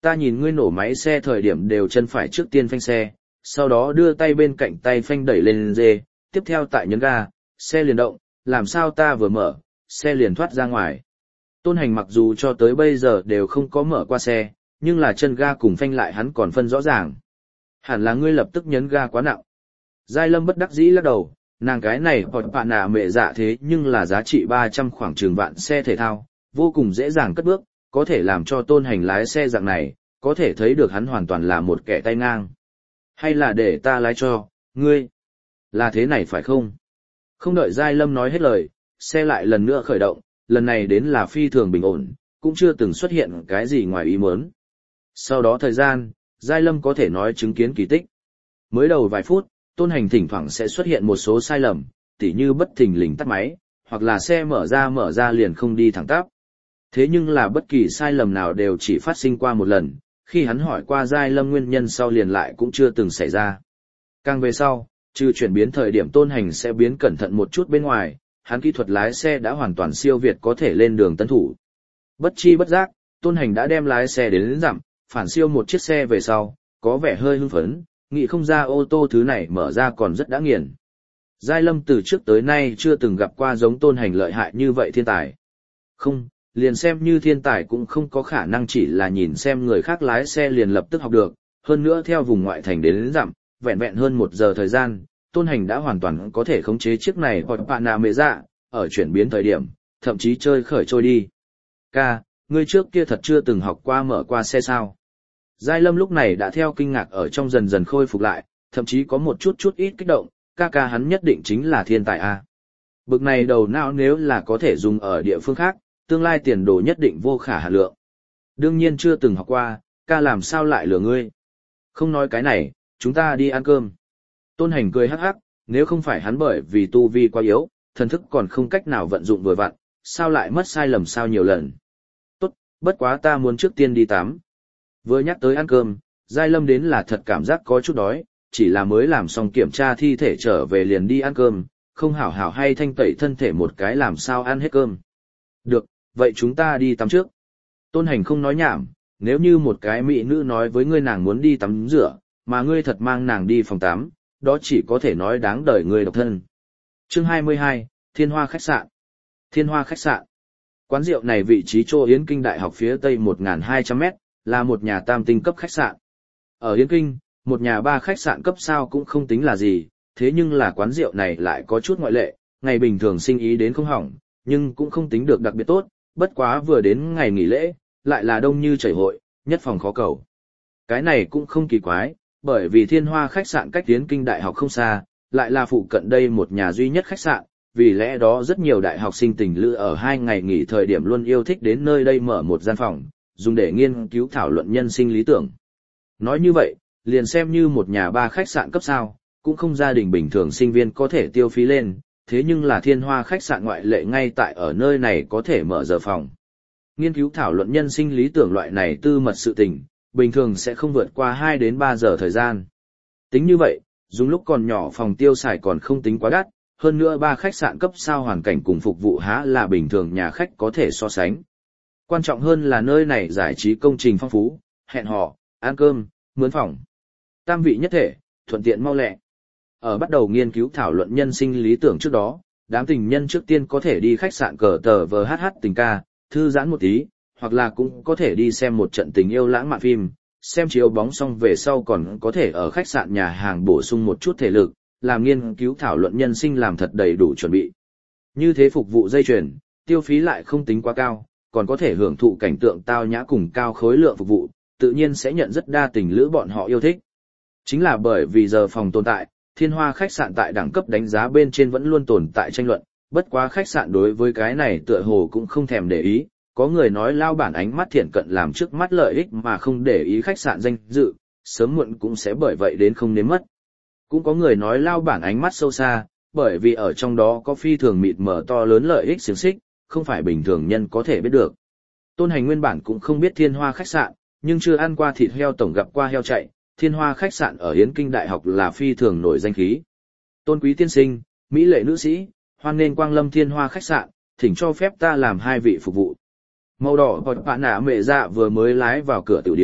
Ta nhìn ngươi nổ máy xe thời điểm đều chân phải trước tiên phanh xe, sau đó đưa tay bên cạnh tay phanh đẩy lên dê, tiếp theo tại nhấn ga, xe liền động, làm sao ta vừa mở, xe liền thoát ra ngoài. Tôn Hành mặc dù cho tới bây giờ đều không có mở qua xe, nhưng là chân ga cùng phanh lại hắn còn phân rõ ràng. Hẳn là ngươi lập tức nhấn ga quá nặng. Giai Lâm bất đắc dĩ lắc đầu, nàng cái này hoặc bạn nạ mẹ dạ thế nhưng là giá trị 300 khoảng trường vạn xe thể thao, vô cùng dễ dàng cất bước, có thể làm cho Tôn Hành lái xe dạng này, có thể thấy được hắn hoàn toàn là một kẻ tay ngang. Hay là để ta lái cho, ngươi? Là thế này phải không? Không đợi Giai Lâm nói hết lời, xe lại lần nữa khởi động, lần này đến là phi thường bình ổn, cũng chưa từng xuất hiện cái gì ngoài ý muốn. Sau đó thời gian, Giai Lâm có thể nói chứng kiến kỳ tích. Mới đầu vài phút, Tôn Hành thỉnh thoảng sẽ xuất hiện một số sai lầm, tỉ như bất thình lình tắt máy, hoặc là xe mở ra liền không đi thẳng tắp. Thế nhưng là bất kỳ sai lầm nào đều chỉ phát sinh qua một lần, khi hắn hỏi qua Giai Lâm nguyên nhân sau liền lại cũng chưa từng xảy ra. Càng về sau, trừ chuyển biến thời điểm Tôn Hành sẽ biến cẩn thận một chút bên ngoài, hắn kỹ thuật lái xe đã hoàn toàn siêu việt có thể lên đường tân thủ. Bất chi bất giác, Tôn Hành đã đem lái xe đến dặm, phản siêu một chiếc xe về sau, có vẻ hơi hưng phấn, nghĩ không ra ô tô thứ này mở ra còn rất đã nghiền. Giai Lâm từ trước tới nay chưa từng gặp qua giống Tôn Hành lợi hại như vậy thiên tài. Không, liền xem như thiên tài cũng không có khả năng chỉ là nhìn xem người khác lái xe liền lập tức học được, hơn nữa theo vùng ngoại thành đến dặm, vẹn vẹn hơn 1 giờ thời gian, Tôn Hành đã hoàn toàn có thể khống chế chiếc này hoặc bạn nào mê dạ, ở chuyển biến thời điểm, thậm chí chơi khởi trôi đi. Ca, ngươi trước kia thật chưa từng học qua mở qua xe sao? Giai Lâm lúc này đã theo kinh ngạc ở trong dần dần khôi phục lại, thậm chí có một chút ít kích động, ca hắn nhất định chính là thiên tài a. Bực này đầu não nếu là có thể dùng ở địa phương khác, tương lai tiền đồ nhất định vô khả hạn lượng. Đương nhiên chưa từng học qua, ca làm sao lại lừa ngươi? Không nói cái này, chúng ta đi ăn cơm. Tôn Hành cười hắc hắc, nếu không phải hắn bởi vì tu vi quá yếu, thần thức còn không cách nào vận dụng vừa vặn, sao lại mất sai lầm sao nhiều lần. Tốt, bất quá ta muốn trước tiên đi tắm. Vừa nhắc tới ăn cơm, Giai Lâm đến là thật cảm giác có chút đói, chỉ là mới làm xong kiểm tra thi thể trở về liền đi ăn cơm, không hảo hảo hay thanh tẩy thân thể một cái làm sao ăn hết cơm. Được, vậy chúng ta đi tắm trước. Tôn Hành không nói nhảm, nếu như một cái mỹ nữ nói với ngươi nàng muốn đi tắm rửa, mà ngươi thật mang nàng đi phòng tắm, đó chỉ có thể nói đáng đời người độc thân. Chương 22, Thiên Hoa khách sạn. Thiên Hoa khách sạn. Quán rượu này vị trí chỗ Yến Kinh Đại học phía tây 1.200 mét, là một nhà tam tinh cấp khách sạn. Ở Yến Kinh, một nhà 3 khách sạn cấp sao cũng không tính là gì, thế nhưng là quán rượu này lại có chút ngoại lệ, ngày bình thường sinh ý đến không hỏng, nhưng cũng không tính được đặc biệt tốt, bất quá vừa đến ngày nghỉ lễ, lại là đông như chảy hội, nhất phòng khó cầu. Cái này cũng không kỳ quái, bởi vì Thiên Hoa khách sạn cách Yến Kinh Đại học không xa, lại là phụ cận đây một nhà duy nhất khách sạn, vì lẽ đó rất nhiều đại học sinh tình lữ ở 2 ngày nghỉ thời điểm luôn yêu thích đến nơi đây mở một gian phòng, dùng để nghiên cứu thảo luận nhân sinh lý tưởng. Nói như vậy, liền xem như một nhà 3 khách sạn cấp sao, cũng không gia đình bình thường sinh viên có thể tiêu phí lên, thế nhưng là Thiên Hoa khách sạn ngoại lệ ngay tại ở nơi này có thể mở giờ phòng. Nghiên cứu thảo luận nhân sinh lý tưởng loại này tư mật sự tình, bình thường sẽ không vượt qua 2 đến 3 giờ thời gian. Tính như vậy, dùng lúc còn nhỏ phòng tiêu xài còn không tính quá đắt, hơn nữa 3 khách sạn cấp sao hoàn cảnh cùng phục vụ há là bình thường nhà khách có thể so sánh. Quan trọng hơn là nơi này giải trí công trình phong phú, hẹn hò, ăn cơm, mướn phòng. Tam vị nhất thể, thuận tiện mau lẹ. Ở bắt đầu nghiên cứu thảo luận nhân sinh lý tưởng trước đó, đám tình nhân trước tiên có thể đi khách sạn cờ tờ vờ hát tình ca, thư giãn một tí, hoặc là cũng có thể đi xem một trận tình yêu lãng mạn phim, xem chiếu bóng xong về sau còn có thể ở khách sạn nhà hàng bổ sung một chút thể lực, làm nghiên cứu thảo luận nhân sinh làm thật đầy đủ chuẩn bị. Như thế phục vụ dây chuyền, tiêu phí lại không tính quá cao, còn có thể hưởng thụ cảnh tượng tao nhã cùng cao khối lượng phục vụ, tự nhiên sẽ nhận rất đa tình lữ bọn họ yêu thích. Chính là bởi vì giờ phòng tồn tại, Thiên Hoa khách sạn tại đẳng cấp đánh giá bên trên vẫn luôn tồn tại tranh luận, bất quá khách sạn đối với cái này tựa hồ cũng không thèm để ý, có người nói lao bản ánh mắt thiện cận làm trước mắt lợi ích mà không để ý khách sạn danh dự, sớm muộn cũng sẽ bởi vậy đến không nếm mất. Cũng có người nói lao bản ánh mắt sâu xa, bởi vì ở trong đó có phi thường mịt mờ to lớn lợi ích xiềng xích, không phải bình thường nhân có thể biết được. Tôn Hành nguyên bản cũng không biết Thiên Hoa khách sạn, nhưng chưa ăn qua thịt heo tổng gặp qua heo chạy, Thiên Hoa khách sạn ở Yến Kinh Đại học là phi thường nổi danh khí. Tôn quý tiên sinh, mỹ lệ nữ sĩ, hoan nghênh quang lâm Thiên Hoa khách sạn, thỉnh cho phép ta làm 2 vị phục vụ. Màu đỏ bọt bạn nạ mẹ dạ vừa mới lái vào cửa tiểu điếm,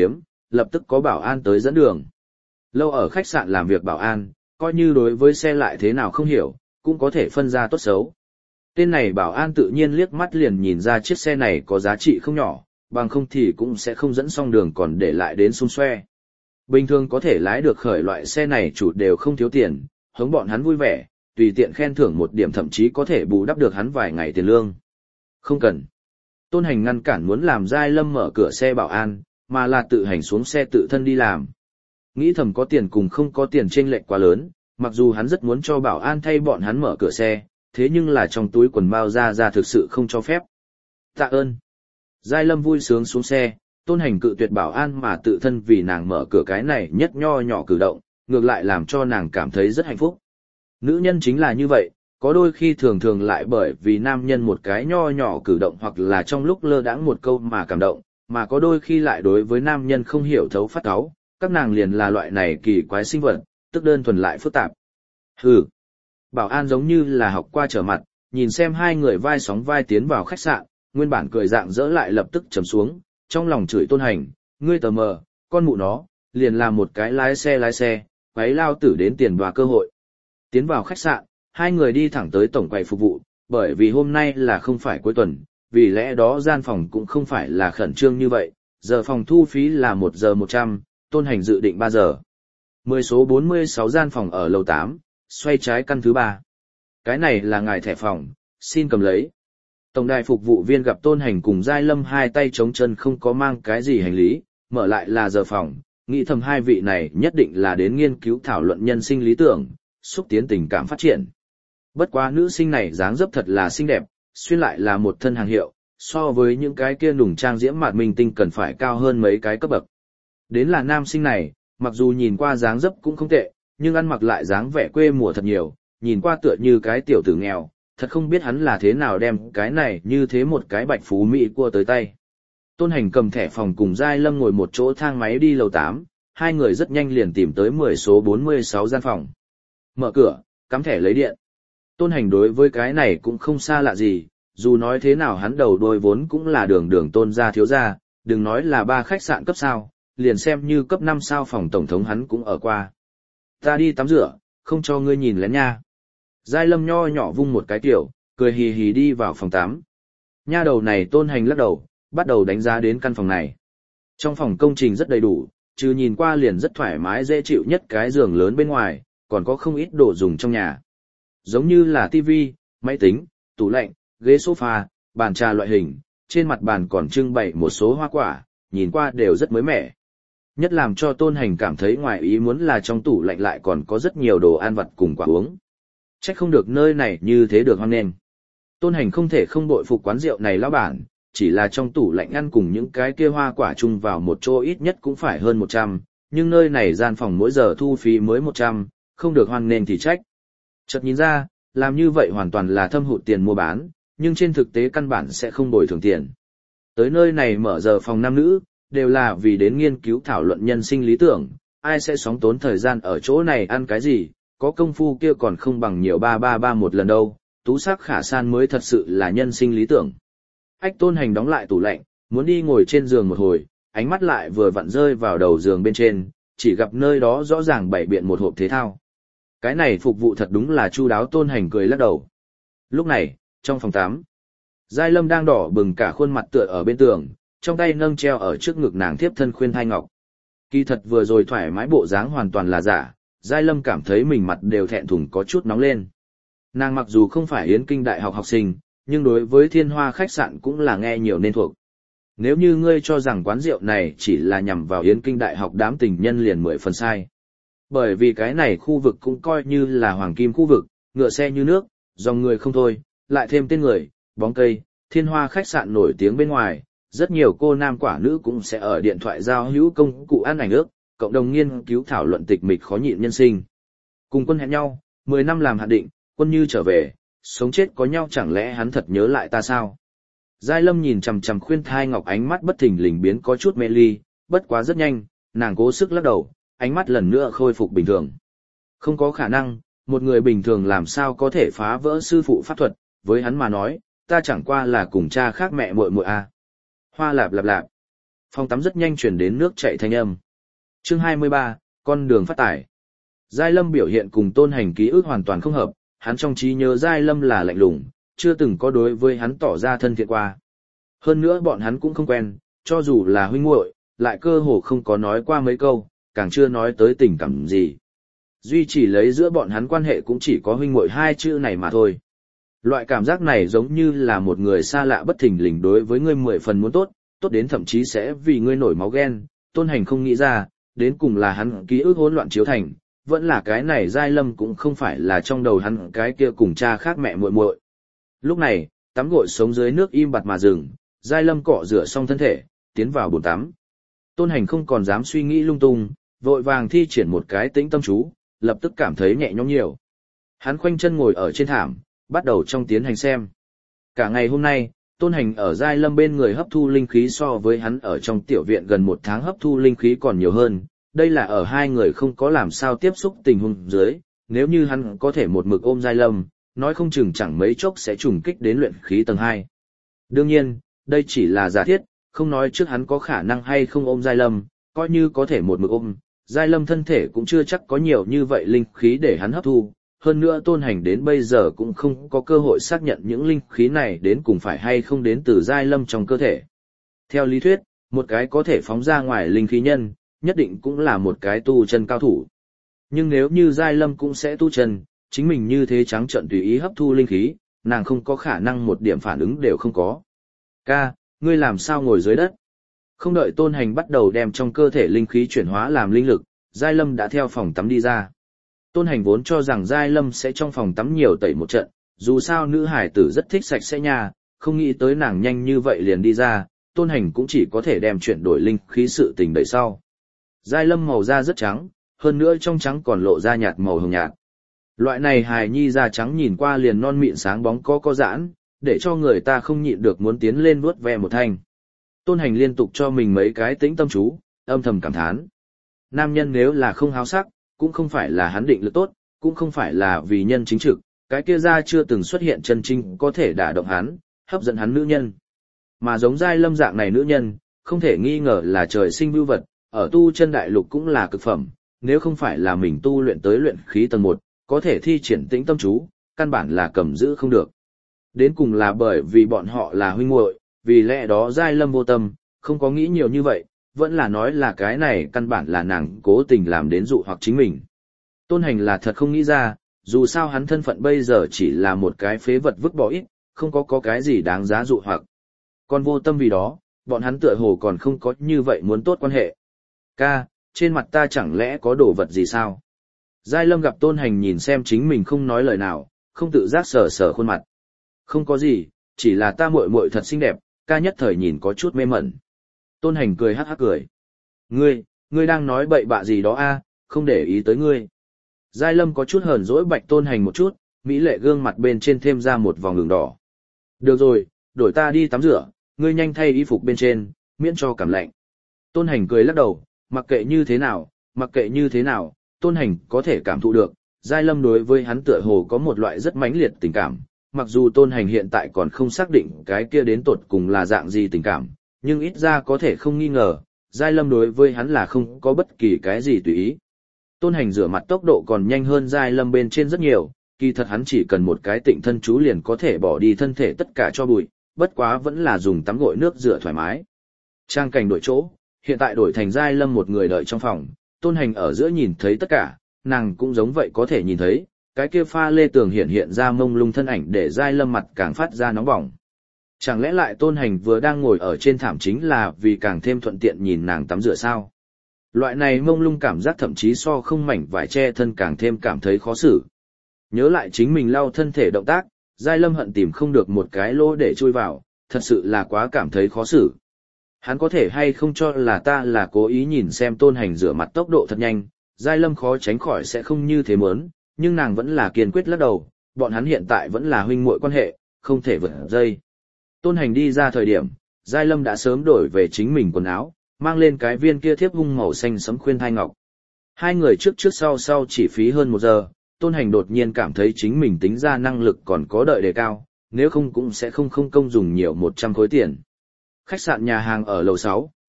lập tức có bảo an tới dẫn đường. Lâu ở khách sạn làm việc bảo an, coi như đối với xe lại thế nào không hiểu, cũng có thể phân ra tốt xấu. Tên này bảo an tự nhiên liếc mắt liền nhìn ra chiếc xe này có giá trị không nhỏ, bằng không thì cũng sẽ không dẫn xong đường còn để lại đến xung xoe. Bình thường có thể lái được khởi loại xe này chủ đều không thiếu tiền, hống bọn hắn vui vẻ, tùy tiện khen thưởng một điểm thậm chí có thể bù đắp được hắn vài ngày tiền lương. Không cần. Tôn Hành ngăn cản muốn làm Giai Lâm mở cửa xe bảo an, mà là tự hành xuống xe tự thân đi làm. Nghĩ thầm có tiền cùng không có tiền chênh lệch quá lớn, mặc dù hắn rất muốn cho bảo an thay bọn hắn mở cửa xe, thế nhưng là trong túi quần bao ra thực sự không cho phép. Tạ ơn. Giai Lâm vui sướng xuống xe, Tôn Hành cự tuyệt bảo an mà tự thân vì nàng mở cửa cái này nhất nho nhỏ cử động, ngược lại làm cho nàng cảm thấy rất hạnh phúc. Nữ nhân chính là như vậy, có đôi khi thường thường lại bởi vì nam nhân một cái nho nhỏ cử động hoặc là trong lúc lơ đãng một câu mà cảm động, mà có đôi khi lại đối với nam nhân không hiểu thấu phát cáu, các nàng liền là loại này kỳ quái sinh vật, tức đơn thuần lại phức tạp. Hừ. Bảo an giống như là học qua trở mặt, nhìn xem hai người vai sóng vai tiến vào khách sạn, nguyên bản cười dạng dỡ lại lập tức trầm xuống, trong lòng chửi Tôn Hành, ngươi tờ mờ, con mụ nó, liền làm một cái lái xe, quấy lao tử đến tiền và cơ hội. Tiến vào khách sạn, hai người đi thẳng tới tổng quầy phục vụ, bởi vì hôm nay là không phải cuối tuần, vì lẽ đó gian phòng cũng không phải là khẩn trương như vậy, giờ phòng thu phí là 1 giờ 100, Tôn Hành dự định 3 giờ. 10 số 46 gian phòng ở lầu 8, xoay trái căn thứ 3. Cái này là ngài thẻ phòng, xin cầm lấy. Tổng đài phục vụ viên gặp Tôn Hành cùng Giai Lâm hai tay chống chân không có mang cái gì hành lý, mở lại là giờ phòng, nghĩ thầm hai vị này nhất định là đến nghiên cứu thảo luận nhân sinh lý tưởng, xúc tiến tình cảm phát triển. Bất quá nữ sinh này dáng dấp thật là xinh đẹp, xuyên lại là một thân hàng hiệu, so với những cái kia nùng trang diễm mạt minh tinh cần phải cao hơn mấy cái cấp bậc. Đến là nam sinh này, mặc dù nhìn qua dáng dấp cũng không tệ, nhưng ăn mặc lại dáng vẻ quê mùa thật nhiều, nhìn qua tựa như cái tiểu tử nghèo, thật không biết hắn là thế nào đem cái này như thế một cái bạch phú mỹ cua tới tay. Tôn Hành cầm thẻ phòng cùng Giai Lâm ngồi một chỗ thang máy đi lầu 8, hai người rất nhanh liền tìm tới 10 số 46 gian phòng. Mở cửa, cắm thẻ lấy điện. Tôn Hành đối với cái này cũng không xa lạ gì, dù nói thế nào hắn đầu đôi vốn cũng là đường Tôn gia thiếu gia, đừng nói là 3 khách sạn cấp sao, liền xem như cấp 5 sao phòng tổng thống hắn cũng ở qua. Ta đi tắm rửa, không cho ngươi nhìn lén nha. Giai Lâm nho nhỏ vung một cái tiểu, cười hì hì đi vào phòng 8. Nha đầu này Tôn Hành lắc đầu, bắt đầu đánh giá đến căn phòng này. Trong phòng công trình rất đầy đủ, trừ nhìn qua liền rất thoải mái dễ chịu nhất cái giường lớn bên ngoài, còn có không ít đồ dùng trong nhà. Giống như là tivi, máy tính, tủ lạnh, ghế sofa, bàn trà loại hình, trên mặt bàn còn trưng bày một số hoa quả, nhìn qua đều rất mới mẻ. Nhất làm cho Tôn Hành cảm thấy ngoài ý muốn là trong tủ lạnh lại còn có rất nhiều đồ ăn vặt cùng quả uống. Chắc không được nơi này như thế được hoan nghênh. Tôn Hành không thể không bội phục quán rượu này lão bản, chỉ là trong tủ lạnh ăn cùng những cái kia hoa quả chung vào một chỗ ít nhất cũng phải hơn 100, nhưng nơi này gian phòng mỗi giờ thu phí mới 100, không được hoan nghênh thì trách. Chợt nhìn ra, làm như vậy hoàn toàn là thâm hụt tiền mua bán, nhưng trên thực tế căn bản sẽ không bồi thường tiền. Tới nơi này mở giờ phòng nam nữ, đều là vì đến nghiên cứu thảo luận nhân sinh lý tưởng, ai sẽ sóng tốn thời gian ở chỗ này ăn cái gì, có công phu kia còn không bằng nhiều 333 một lần đâu, tú sắc khả san mới thật sự là nhân sinh lý tưởng. Ách Tôn Hành đóng lại tủ lạnh, muốn đi ngồi trên giường một hồi, ánh mắt lại vừa vặn rơi vào đầu giường bên trên, chỉ gặp nơi đó rõ ràng bày biện một hộp thể thao. Cái này phục vụ thật đúng là chu đáo. Tôn Hành cười lắc đầu. Lúc này, trong phòng 8, Giai Lâm đang đỏ bừng cả khuôn mặt tựa ở bên tường, trong tay nâng treo ở trước ngực nàng thiếp thân khuyên thai ngọc. Kỳ thật vừa rồi thoải mái bộ dáng hoàn toàn là giả, Giai Lâm cảm thấy mình mặt đều thẹn thùng có chút nóng lên. Nàng mặc dù không phải Yến Kinh Đại học học sinh, nhưng đối với Thiên Hoa khách sạn cũng là nghe nhiều nên thuộc. Nếu như ngươi cho rằng quán rượu này chỉ là nhằm vào Yến Kinh Đại học đám tình nhân liền 10 phần sai. Bởi vì cái này khu vực cũng coi như là hoàng kim khu vực, ngựa xe như nước, dòng người không thôi, lại thêm tên người, bóng cây, Thiên Hoa khách sạn nổi tiếng bên ngoài, rất nhiều cô nam quả nữ cũng sẽ ở điện thoại giao hữu công cụ ăn ảnh ước, cộng đồng nghiên cứu thảo luận tịch mịch khó nhịn nhân sinh. Cùng Quân hẹn nhau, 10 năm làm hạn định, Quân như trở về, sống chết có nhau chẳng lẽ hắn thật nhớ lại ta sao? Giai Lâm nhìn chằm chằm khuyên thai ngọc ánh mắt bất thình lình biến có chút mê ly, bất quá rất nhanh, nàng cố sức lắc đầu, ánh mắt lần nữa khôi phục bình thường. Không có khả năng, một người bình thường làm sao có thể phá vỡ sư phụ pháp thuật, với hắn mà nói, ta chẳng qua là cùng cha khác mẹ muội muội a. Hoa lạp lạp lạp. Phòng tắm rất nhanh chuyển đến nước chảy thanh âm. Chương 23, con đường phát tải. Giai Lâm biểu hiện cùng Tôn Hành ký ức hoàn toàn không hợp, hắn trong trí nhớ Giai Lâm là lạnh lùng, chưa từng có đối với hắn tỏ ra thân thiện qua. Hơn nữa bọn hắn cũng không quen, cho dù là huynh muội, lại cơ hồ không có nói qua mấy câu, càng chưa nói tới tình cảm gì. Duy chỉ lấy giữa bọn hắn quan hệ cũng chỉ có huynh muội hai chữ này mà thôi. Loại cảm giác này giống như là một người xa lạ bất thình lình đối với ngươi 10 phần muốn tốt, tốt đến thậm chí sẽ vì ngươi nổi máu ghen. Tôn Hành không nghĩ ra, đến cùng là hắn ký ức hỗn loạn chiếu thành, vẫn là cái này Giai Lâm cũng không phải là trong đầu hắn cái kia cùng cha khác mẹ muội muội. Lúc này, tắm gội sống dưới nước im bặt mà dừng, Giai Lâm cọ rửa xong thân thể, tiến vào bồn tắm. Tôn Hành không còn dám suy nghĩ lung tung, vội vàng thi triển một cái tĩnh tâm chú, lập tức cảm thấy nhẹ nhõm nhiều. Hắn khoanh chân ngồi ở trên thảm, bắt đầu trong tiến hành xem. Cả ngày hôm nay, Tôn Hành ở Giai Lâm bên người hấp thu linh khí so với hắn ở trong tiểu viện gần 1 tháng hấp thu linh khí còn nhiều hơn. Đây là ở hai người không có làm sao tiếp xúc tình huống dưới, nếu như hắn có thể một mực ôm Giai Lâm, nói không chừng chẳng mấy chốc sẽ trùng kích đến luyện khí tầng 2. Đương nhiên, đây chỉ là giả thiết, không nói trước hắn có khả năng hay không ôm Giai Lâm, coi như có thể một mực ôm, Giai Lâm thân thể cũng chưa chắc có nhiều như vậy linh khí để hắn hấp thu. Hơn nữa Tôn Hành đến bây giờ cũng không có cơ hội xác nhận những linh khí này đến cùng phải hay không đến từ Giai Lâm trong cơ thể. Theo lý thuyết, một cái có thể phóng ra ngoài linh khí nhân, nhất định cũng là một cái tu chân cao thủ. Nhưng nếu như Giai Lâm cũng sẽ tu chân, chính mình như thế trắng trợn tùy ý hấp thu linh khí, nàng không có khả năng một điểm phản ứng đều không có. Ca, ngươi làm sao ngồi dưới đất? Không đợi Tôn Hành bắt đầu đem trong cơ thể linh khí chuyển hóa làm linh lực, Giai Lâm đã theo phòng tắm đi ra. Tôn Hành vốn cho rằng Giai Lâm sẽ trong phòng tắm nhiều tẩy một trận, dù sao nữ hải tử rất thích sạch sẽ nha, không nghĩ tới nàng nhanh như vậy liền đi ra, Tôn Hành cũng chỉ có thể đem chuyển đổi linh khí sự tình đợi sau. Giai Lâm màu da rất trắng, hơn nữa trong trắng còn lộ ra nhạt màu hồng nhạt. Loại này hài nhi da trắng nhìn qua liền non mịn sáng bóng có giãn, để cho người ta không nhịn được muốn tiến lên vuốt ve một thanh. Tôn Hành liên tục cho mình mấy cái tĩnh tâm chú, âm thầm cảm thán. Nam nhân nếu là không háo sắc, cũng không phải là hắn định lực tốt, cũng không phải là vì nhân chính trực, cái kia ra chưa từng xuất hiện chân chính có thể đả động hắn, hấp dẫn hắn nữ nhân. Mà giống Giai Lâm dạng này nữ nhân, không thể nghi ngờ là trời sinh vưu vật, ở tu chân đại lục cũng là cực phẩm, nếu không phải là mình tu luyện tới luyện khí tầng 1, có thể thi triển tĩnh tâm chú, căn bản là cầm giữ không được. Đến cùng là bởi vì bọn họ là huynh muội, vì lẽ đó Giai Lâm vô tâm, không có nghĩ nhiều như vậy, vẫn là nói là cái này căn bản là nàng cố tình làm đến dụ hoặc chính mình. Tôn Hành là thật không nghĩ ra, dù sao hắn thân phận bây giờ chỉ là một cái phế vật vứt bỏ ít, không có cái gì đáng giá dụ hoặc. Còn vô tâm vì đó, bọn hắn tựa hồ còn không có như vậy muốn tốt quan hệ. Ca, trên mặt ta chẳng lẽ có đồ vật gì sao? Giai Lâm gặp Tôn Hành nhìn xem chính mình không nói lời nào, không tự giác sờ sờ khuôn mặt. Không có gì, chỉ là ta muội muội thật xinh đẹp, ca nhất thời nhìn có chút mê mẩn. Tôn Hành cười hắc hắc cười. Ngươi đang nói bậy bạ gì đó a, không để ý tới ngươi. Giai Lâm có chút hờn dỗi bạch Tôn Hành một chút, mỹ lệ gương mặt bên trên thêm ra một vòng đường đỏ. Được rồi, đổi ta đi tắm rửa, ngươi nhanh thay y phục bên trên, miễn cho cảm lạnh. Tôn Hành cười lắc đầu, mặc kệ như thế nào, Tôn Hành có thể cảm thụ được, Giai Lâm đối với hắn tựa hồ có một loại rất mãnh liệt tình cảm, mặc dù Tôn Hành hiện tại còn không xác định cái kia đến tột cùng là dạng gì tình cảm, nhưng ít ra có thể không nghi ngờ, Giai Lâm đối với hắn là không có bất kỳ cái gì tùy ý. Tôn Hành rửa mặt tốc độ còn nhanh hơn Giai Lâm bên trên rất nhiều, kỳ thật hắn chỉ cần một cái tịnh thân chú liền có thể bỏ đi thân thể tất cả cho bụi, bất quá vẫn là dùng tắm gội nước rửa thoải mái. Trang cảnh đổi chỗ, hiện tại đổi thành Giai Lâm một người đợi trong phòng, Tôn Hành ở giữa nhìn thấy tất cả, nàng cũng giống vậy có thể nhìn thấy, cái kia pha lê tường hiện ra mông lung thân ảnh để Giai Lâm mặt càng phát ra nóng bỏng. Chẳng lẽ lại Tôn Hành vừa đang ngồi ở trên thảm chính là vì càng thêm thuận tiện nhìn nàng tắm rửa sao? Loại này mông lung cảm giác thậm chí so không mảnh vải che thân càng thêm cảm thấy khó xử. Nhớ lại chính mình lau thân thể động tác, Giai Lâm hận tìm không được một cái lỗ để chui vào, thật sự là quá cảm thấy khó xử. Hắn có thể hay không cho là ta là cố ý nhìn xem Tôn Hành rửa mặt tốc độ thật nhanh, Giai Lâm khó tránh khỏi sẽ không như thế muốn, nhưng nàng vẫn là kiên quyết lắc đầu, bọn hắn hiện tại vẫn là huynh muội quan hệ, không thể vượt dây. Tôn Hành đi ra thời điểm, Giai Lâm đã sớm đổi về chính mình quần áo, mang lên cái viên kia thiếp hung màu xanh sẫm khuyên thai ngọc. Hai người trước sau chỉ phí hơn 1 giờ, Tôn Hành đột nhiên cảm thấy chính mình tính ra năng lực còn có đợi đề cao, nếu không cũng sẽ không công dùng nhiều 100 khối tiền. Khách sạn nhà hàng ở lầu 6,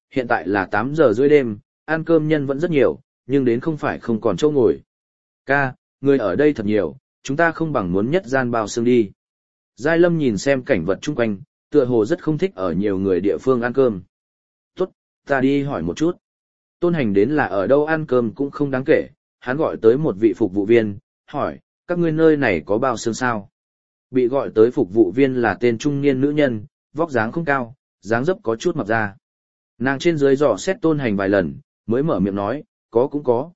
hiện tại là 8 giờ rưỡi đêm, ăn cơm nhân vẫn rất nhiều, nhưng đến không phải không còn chỗ ngồi. Ca, người ở đây thật nhiều, chúng ta không bằng muốn nhất gian bao xương đi. Giai Lâm nhìn xem cảnh vật chung quanh, tựa hồ rất không thích ở nhiều người địa phương ăn cơm. Tốt, ta đi hỏi một chút. Tôn Hành đến là ở đâu ăn cơm cũng không đáng kể, hắn gọi tới một vị phục vụ viên, hỏi, các ngươi nơi này có bao xương sao? Bị gọi tới phục vụ viên là tên trung niên nữ nhân, vóc dáng không cao, dáng dấp có chút mập ra. Nàng trên dưới dò xét Tôn Hành vài lần, mới mở miệng nói, có cũng có,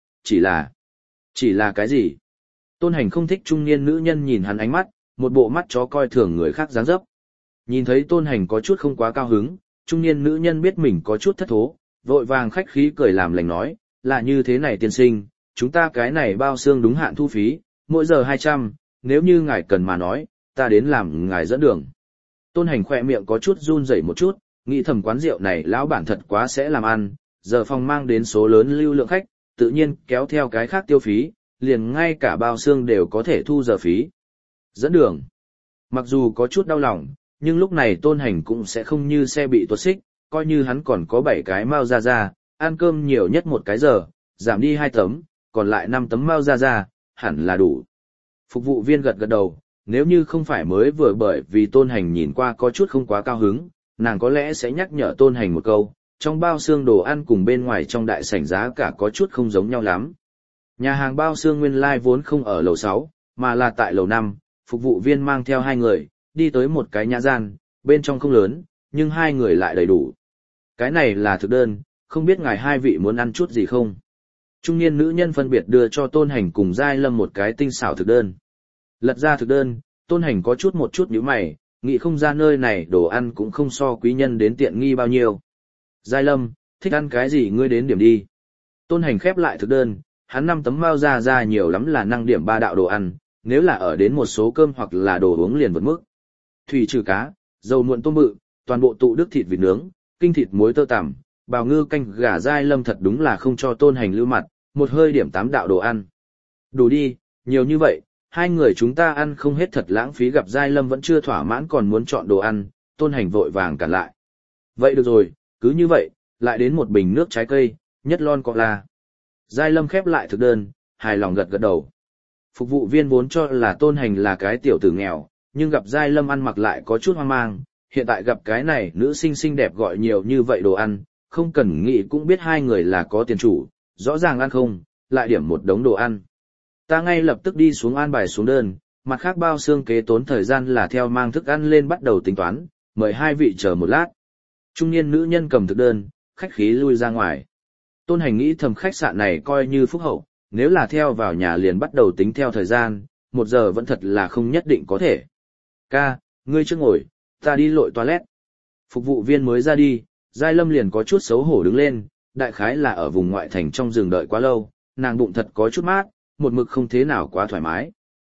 chỉ là cái gì? Tôn Hành không thích trung niên nữ nhân nhìn hắn ánh mắt, một bộ mắt chó coi thường người khác dáng dấp. Nhìn thấy Tôn Hành có chút không quá cao hứng, trung niên nữ nhân biết mình có chút thất thố, vội vàng khách khí cười làm lành nói, là như thế này tiên sinh, chúng ta cái này bao xương đúng hạn thu phí, mỗi giờ 200, nếu như ngài cần mà nói, ta đến làm ngài dẫn đường. Tôn Hành khỏe miệng có chút run rẩy một chút, nghĩ thầm quán rượu này lão bản thật quá sẽ làm ăn, giờ phòng mang đến số lớn lưu lượng khách, tự nhiên kéo theo cái khác tiêu phí, liền ngay cả bao xương đều có thể thu giờ phí. Dẫn đường. Mặc dù có chút đau lòng, nhưng lúc này Tôn Hành cũng sẽ không như xe bị tuột xích, coi như hắn còn có 7 cái mao ra, ăn cơm nhiều nhất 1 cái giờ, giảm đi 2 tấm, còn lại 5 tấm mao ra, hẳn là đủ. Phục vụ viên gật gật đầu, nếu như không phải mới vừa bởi vì Tôn Hành nhìn qua có chút không quá cao hứng, nàng có lẽ sẽ nhắc nhở Tôn Hành một câu, trong bao xương đồ ăn cùng bên ngoài trong đại sảnh giá cả có chút không giống nhau lắm. Nhà hàng bao xương nguyên lai vốn không ở lầu 6, mà là tại lầu 5, phục vụ viên mang theo 2 người, đi tới một cái nhà gian, bên trong không lớn, nhưng 2 người lại đầy đủ. Cái này là thực đơn, không biết ngài 2 vị muốn ăn chút gì không? Trung niên nữ nhân phân biệt đưa cho Tôn Hành cùng Giai Lâm một cái tinh xảo thực đơn. Lật ra thực đơn, Tôn Hành có chút một chút nhíu mày, nghĩ không ra nơi này đồ ăn cũng không so quý nhân đến tiện nghi bao nhiêu. Giai Lâm, thích ăn cái gì ngươi đến điểm đi. Tôn Hành khép lại thực đơn, hắn 5 tấm mao ra nhiều lắm là năng điểm 3 đạo đồ ăn, nếu là ở đến một số cơm hoặc là đồ uống liền vượt mức. Thủy trừ cá, dầu muộn tôm bự, toàn bộ tụ đức thịt vịt nướng, kinh thịt muối tơ tằm, bào ngư canh gà. Giai Lâm thật đúng là không cho Tôn Hành lưu mặt, một hơi điểm 8 đạo đồ ăn. Đủ đi, nhiều như vậy, 2 người chúng ta ăn không hết thật lãng phí. Gặp Giai Lâm vẫn chưa thỏa mãn còn muốn chọn đồ ăn, Tôn Hành vội vàng cản lại. Vậy được rồi, cứ như vậy, lại đến một bình nước trái cây, nhất lon cola. Giai Lâm khép lại thực đơn, hài lòng gật gật đầu. Phục vụ viên vốn cho là Tôn Hành là cái tiểu tử nghèo, nhưng gặp Giai Lâm ăn mặc lại có chút hoang mang, hiện tại gặp cái này nữ sinh xinh đẹp gọi nhiều như vậy đồ ăn, không cần nghĩ cũng biết 2 người là có tiền chủ, rõ ràng ăn không, lại điểm một đống đồ ăn. Ta ngay lập tức đi xuống an bài xuống đơn, mặt khác bao xương kế tốn thời gian là theo mang thức ăn lên bắt đầu tính toán, mời 2 vị chờ một lát. Trung niên nữ nhân cầm thực đơn, khách khí lui ra ngoài. Tôn Hành nghĩ thầm khách sạn này coi như phúc hậu, nếu là theo vào nhà liền bắt đầu tính theo thời gian, 1 giờ vẫn thật là không nhất định có thể. Ca, ngươi trước ngồi, ta đi lội toilet. Phục vụ viên mới ra đi, Giai Lâm liền có chút xấu hổ đứng lên, đại khái là ở vùng ngoại thành trong rừng đợi quá lâu, nàng bụng thật có chút mát, một mực không thế nào quá thoải mái.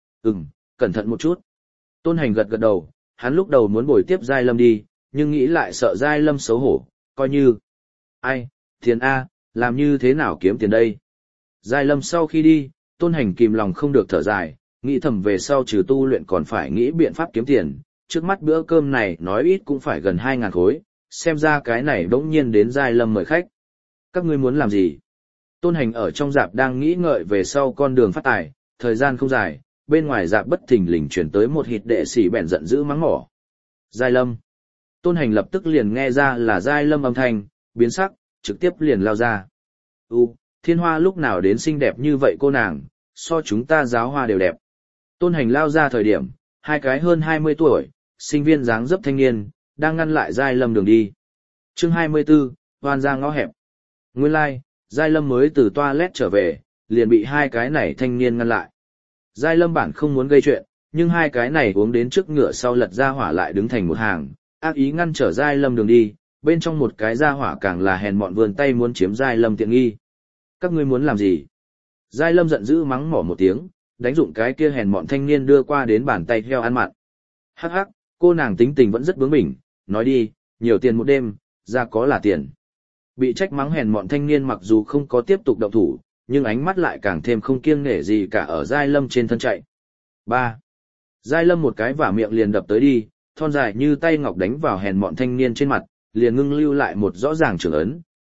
Cẩn thận một chút. Tôn Hành gật gật đầu, hắn lúc đầu muốn bồi tiếp Giai Lâm đi, nhưng nghĩ lại sợ Giai Lâm xấu hổ, coi như. Ai, tiền A, làm như thế nào kiếm tiền đây? Giai Lâm sau khi đi, Tôn Hành kìm lòng không được thở dài, nghĩ thầm về sau trừ tu luyện còn phải nghĩ biện pháp kiếm tiền, trước mắt bữa cơm này nói ít cũng phải gần 2.000 khối, xem ra cái này đỗng nhiên đến Giai Lâm mời khách. Các ngươi muốn làm gì? Tôn Hành ở trong rạp đang nghĩ ngợi về sau con đường phát tài, thời gian không dài, bên ngoài rạp bất thình lình chuyển tới một hịt đệ sĩ bèn giận dữ mắng mỏ. Giai Lâm. Tôn Hành lập tức liền nghe ra là Giai Lâm âm thanh, biến sắc, trực tiếp liền lao ra. Thiên Hoa lúc nào đến xinh đẹp như vậy cô nàng, so chúng ta giáo hoa đều đẹp. Tôn Hành lao ra thời điểm, 2 cái hơn 20 tuổi, sinh viên dáng dấp thanh niên, đang ngăn lại Giai Lâm đường đi. Chương 24, hoan ra ngõ hẹp. Nguyên lai, Giai Lâm mới từ toilet trở về, liền bị 2 cái này thanh niên ngăn lại. Giai Lâm bản không muốn gây chuyện, nhưng 2 cái này uống đến trước ngựa sau lật ra hỏa lại đứng thành một hàng, ác ý ngăn trở Giai Lâm đường đi, bên trong một cái ra hỏa càng là hèn mọn vươn tay muốn chiếm Giai Lâm tiện nghi. Các ngươi muốn làm gì? Giai Lâm giận dữ mắng mỏ một tiếng, đánh dụng cái kia hèn mọn thanh niên đưa qua đến bàn tay heo ăn mặn. Hắc hắc, cô nàng tính tình vẫn rất bướng bỉnh, nói đi, nhiều tiền một đêm, ra có là tiền. Bị trách mắng hèn mọn thanh niên mặc dù không có tiếp tục động thủ, nhưng ánh mắt lại càng thêm không kiêng nể gì cả ở Giai Lâm trên thân chạy. 3. Giai Lâm một cái vả miệng liền đập tới đi, thon dài như tay ngọc đánh vào hèn mọn thanh niên trên mặt, liền ngưng lưu lại một rõ ràng trưởng ấn,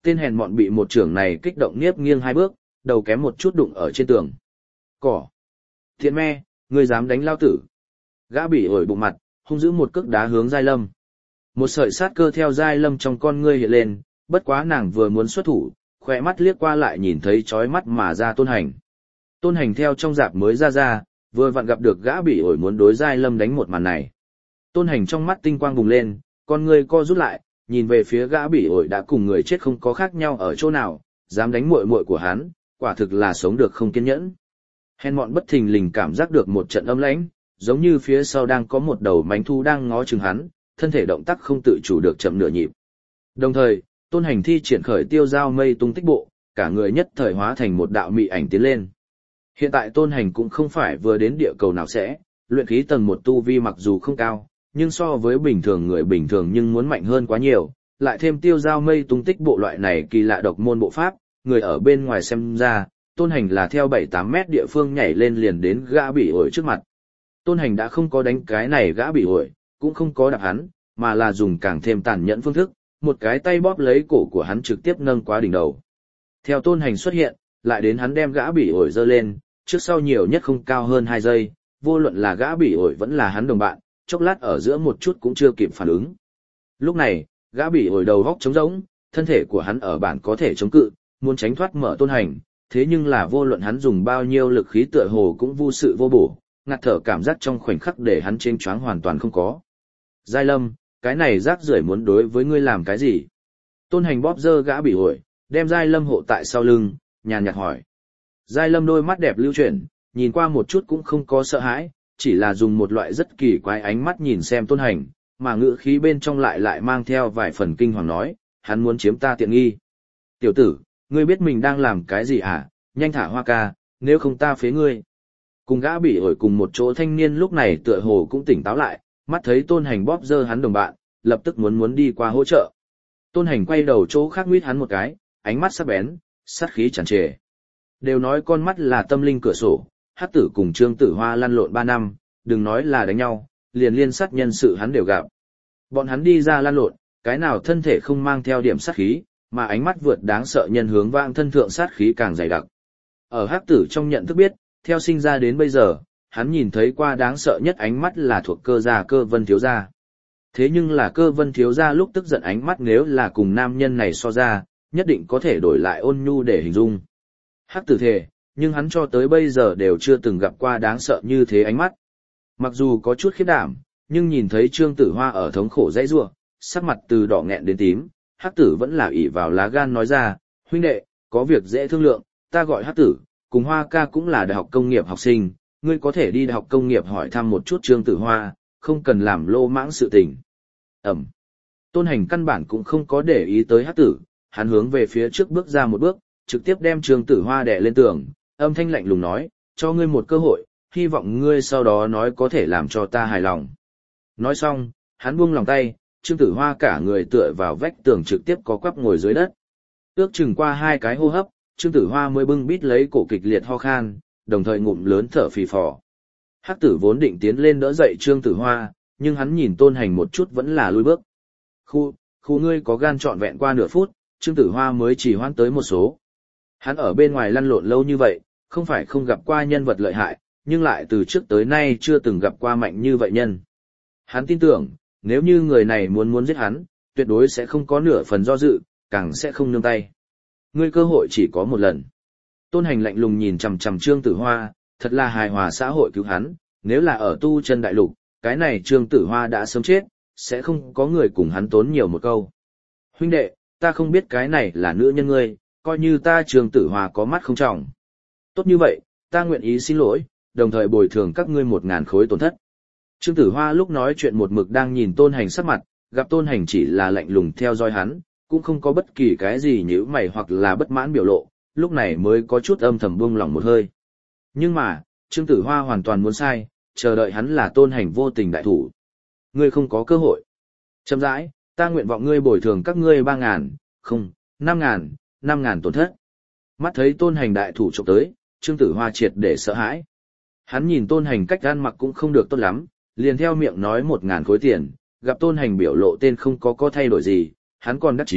tên hèn mọn bị một trưởng này kích động nghiêng nghiêng 2 bước, đầu kém một chút đụng ở trên tường. Cỏ! Thiện me, ngươi dám đánh lao tử. Gã bị ổi bụng mặt, hung dữ một cước đá hướng Giai Lâm. Một sợi sát cơ theo Giai Lâm trong con ngươi hiện lên, bất quá nàng vừa muốn xuất thủ, khỏe mắt liếc qua lại nhìn thấy chói mắt mà ra Tôn Hành. Tôn Hành theo trong dạp mới ra, vừa vặn gặp được gã bị ổi muốn đối Giai Lâm đánh một màn này. Tôn Hành trong mắt tinh quang bùng lên, con ngươi co rút lại, nhìn về phía gã bị ổi đã cùng người chết không có khác nhau ở chỗ nào, dám đánh muội muội của hắn, quả thực là sống được không kiên nhẫn. Hèn mọn bất thình lình cảm giác được một trận âm lãnh, giống như phía sau đang có một đầu mánh thu đang ngó chừng hắn, thân thể động tác không tự chủ được chậm nửa nhịp. Đồng thời, Tôn Hành thi triển khởi tiêu giao mây tung tích bộ, cả người nhất thời hóa thành một đạo mị ảnh tiến lên. Hiện tại Tôn Hành cũng không phải vừa đến địa cầu nào sẽ, luyện khí tầng 1 tu vi mặc dù không cao, nhưng so với bình thường người bình thường nhưng muốn mạnh hơn quá nhiều, lại thêm tiêu giao mây tung tích bộ loại này kỳ lạ độc môn bộ pháp, người ở bên ngoài xem ra, Tôn Hành là theo 7-8 mét địa phương nhảy lên liền đến gã bị ổi trước mặt. Tôn Hành đã không có đánh cái này gã bị ổi, cũng không có đạp hắn, mà là dùng càng thêm tàn nhẫn phương thức, một cái tay bóp lấy cổ của hắn trực tiếp nâng quá đỉnh đầu. Theo Tôn Hành xuất hiện, lại đến hắn đem gã bị ổi giơ lên, trước sau nhiều nhất không cao hơn 2 giây, vô luận là gã bị ổi vẫn là hắn đồng bạn, chốc lát ở giữa một chút cũng chưa kịp phản ứng. Lúc này, gã bị ổi đầu góc trống rỗng, thân thể của hắn ở bản có thể chống cự, muốn tránh thoát mở Tôn Hành, thế nhưng là vô luận hắn dùng bao nhiêu lực khí tựa hồ cũng vô sự vô bổ, ngạt thở cảm giác trong khoảnh khắc để hắn chênh choáng hoàn toàn không có. Giai Lâm, cái này rác rưởi muốn đối với ngươi làm cái gì? Tôn Hành bóp dơ gã bị ổi, đem Giai Lâm hộ tại sau lưng, nhàn nhạt hỏi. Giai Lâm đôi mắt đẹp lưu chuyển, nhìn qua một chút cũng không có sợ hãi, chỉ là dùng một loại rất kỳ quái ánh mắt nhìn xem Tôn Hành, mà ngữ khí bên trong lại mang theo vài phần kinh hoàng nói, hắn muốn chiếm ta tiện nghi. Tiểu tử, ngươi biết mình đang làm cái gì hả? Nhanh thả Hoa ca, nếu không ta phế ngươi. Cùng gã bị ổi cùng một chỗ thanh niên lúc này tựa hồ cũng tỉnh táo lại, mắt thấy Tôn Hành bóp dơ hắn đồng bạn, lập tức muốn đi qua hỗ trợ. Tôn Hành quay đầu chỗ khác nguyết hắn một cái, ánh mắt sắc bén, sát khí tràn trề. Đều nói con mắt là tâm linh cửa sổ, Hắc Tử cùng Trương Tử Hoa lăn lộn 3 năm, đừng nói là đánh nhau, liền liên sát nhân sự hắn đều gặp. Bọn hắn đi ra lăn lộn, cái nào thân thể không mang theo điểm sát khí, mà ánh mắt vượt đáng sợ nhân hướng vang thân thượng sát khí càng dày đặc. Ở Hắc Tử trong nhận thức biết, theo sinh ra đến bây giờ, hắn nhìn thấy qua đáng sợ nhất ánh mắt là thuộc Cơ gia Cơ Vân thiếu gia. Thế nhưng là Cơ Vân thiếu gia lúc tức giận ánh mắt nếu là cùng nam nhân này so ra, nhất định có thể đổi lại ôn nhu để hình dung. Hắc Tử thề, nhưng hắn cho tới bây giờ đều chưa từng gặp qua đáng sợ như thế ánh mắt. Mặc dù có chút khiếp đảm, nhưng nhìn thấy Trương Tử Hoa ở thống khổ dãy rủa, sắc mặt từ đỏ nghẹn đến tím, Hắc Tử vẫn là ỷ vào lá gan nói ra, huynh đệ, có việc dễ thương lượng, ta gọi Hắc Tử, cùng Hoa ca cũng là đại học công nghiệp học sinh, ngươi có thể đi đại học công nghiệp hỏi thăm một chút Trương Tử Hoa, không cần làm lô mãng sự tình. Ẩm. Tôn Hành căn bản cũng không có để ý tới Hắc Tử, hắn hướng về phía trước bước ra một bước, trực tiếp đem Trương Tử Hoa đè lên tường, âm thanh lạnh lùng nói, cho ngươi một cơ hội, hy vọng ngươi sau đó nói có thể làm cho ta hài lòng. Nói xong, hắn buông lòng tay, Trương Tử Hoa cả người tựa vào vách tường trực tiếp có quắp ngồi dưới đất. Ước chừng qua 2 cái hô hấp, Trương Tử Hoa mới bưng bít lấy cổ kịch liệt ho khan, đồng thời ngụm lớn thở phì phò. Hắc Tử vốn định tiến lên đỡ dậy Trương Tử Hoa, nhưng hắn nhìn Tôn Hành một chút vẫn là lùi bước. Khu ngươi có gan trọn vẹn qua nửa phút, Trương Tử Hoa mới chỉ hoãn tới một số. Hắn ở bên ngoài lăn lộn lâu như vậy, không phải không gặp qua nhân vật lợi hại, nhưng lại từ trước tới nay chưa từng gặp qua mạnh như vậy nhân. Hắn tin tưởng, nếu như người này muốn giết hắn, tuyệt đối sẽ không có nửa phần do dự, càng sẽ không nương tay. Ngươi cơ hội chỉ có một lần. Tôn Hành lạnh lùng nhìn chằm chằm Trương Tử Hoa, thật là hài hòa xã hội cứu hắn, nếu là ở tu chân đại lục, cái này Trương Tử Hoa đã sớm chết, sẽ không có người cùng hắn tốn nhiều một câu. Huynh đệ, ta không biết cái này là nữ nhân ngươi, coi như ta Trương Tử Hoa có mắt không trọng. Tốt như vậy, ta nguyện ý xin lỗi, đồng thời bồi thường các ngươi 1000 khối tổn thất. Trương Tử Hoa lúc nói chuyện một mực đang nhìn Tôn Hành sắc mặt, gặp Tôn Hành chỉ là lạnh lùng theo dõi hắn, cũng không có bất kỳ cái gì nhíu mày hoặc là bất mãn biểu lộ, lúc này mới có chút âm thầm buông lòng một hơi. Nhưng mà, Trương Tử Hoa hoàn toàn muốn sai, chờ đợi hắn là Tôn Hành vô tình đại thủ. Ngươi không có cơ hội. Chậm rãi, ta nguyện vọng ngươi bồi thường các ngươi 3000, không, 5000 tổn thất. Mắt thấy Tôn Hành đại thủ chụp tới, Trương Tử Hoa triệt để sợ hãi. Hắn nhìn Tôn Hành cách ăn mặc cũng không được tốt lắm, liền theo miệng nói 1000 khối tiền, gặp Tôn Hành biểu lộ tên không có thay đổi gì, hắn còn đắc chí,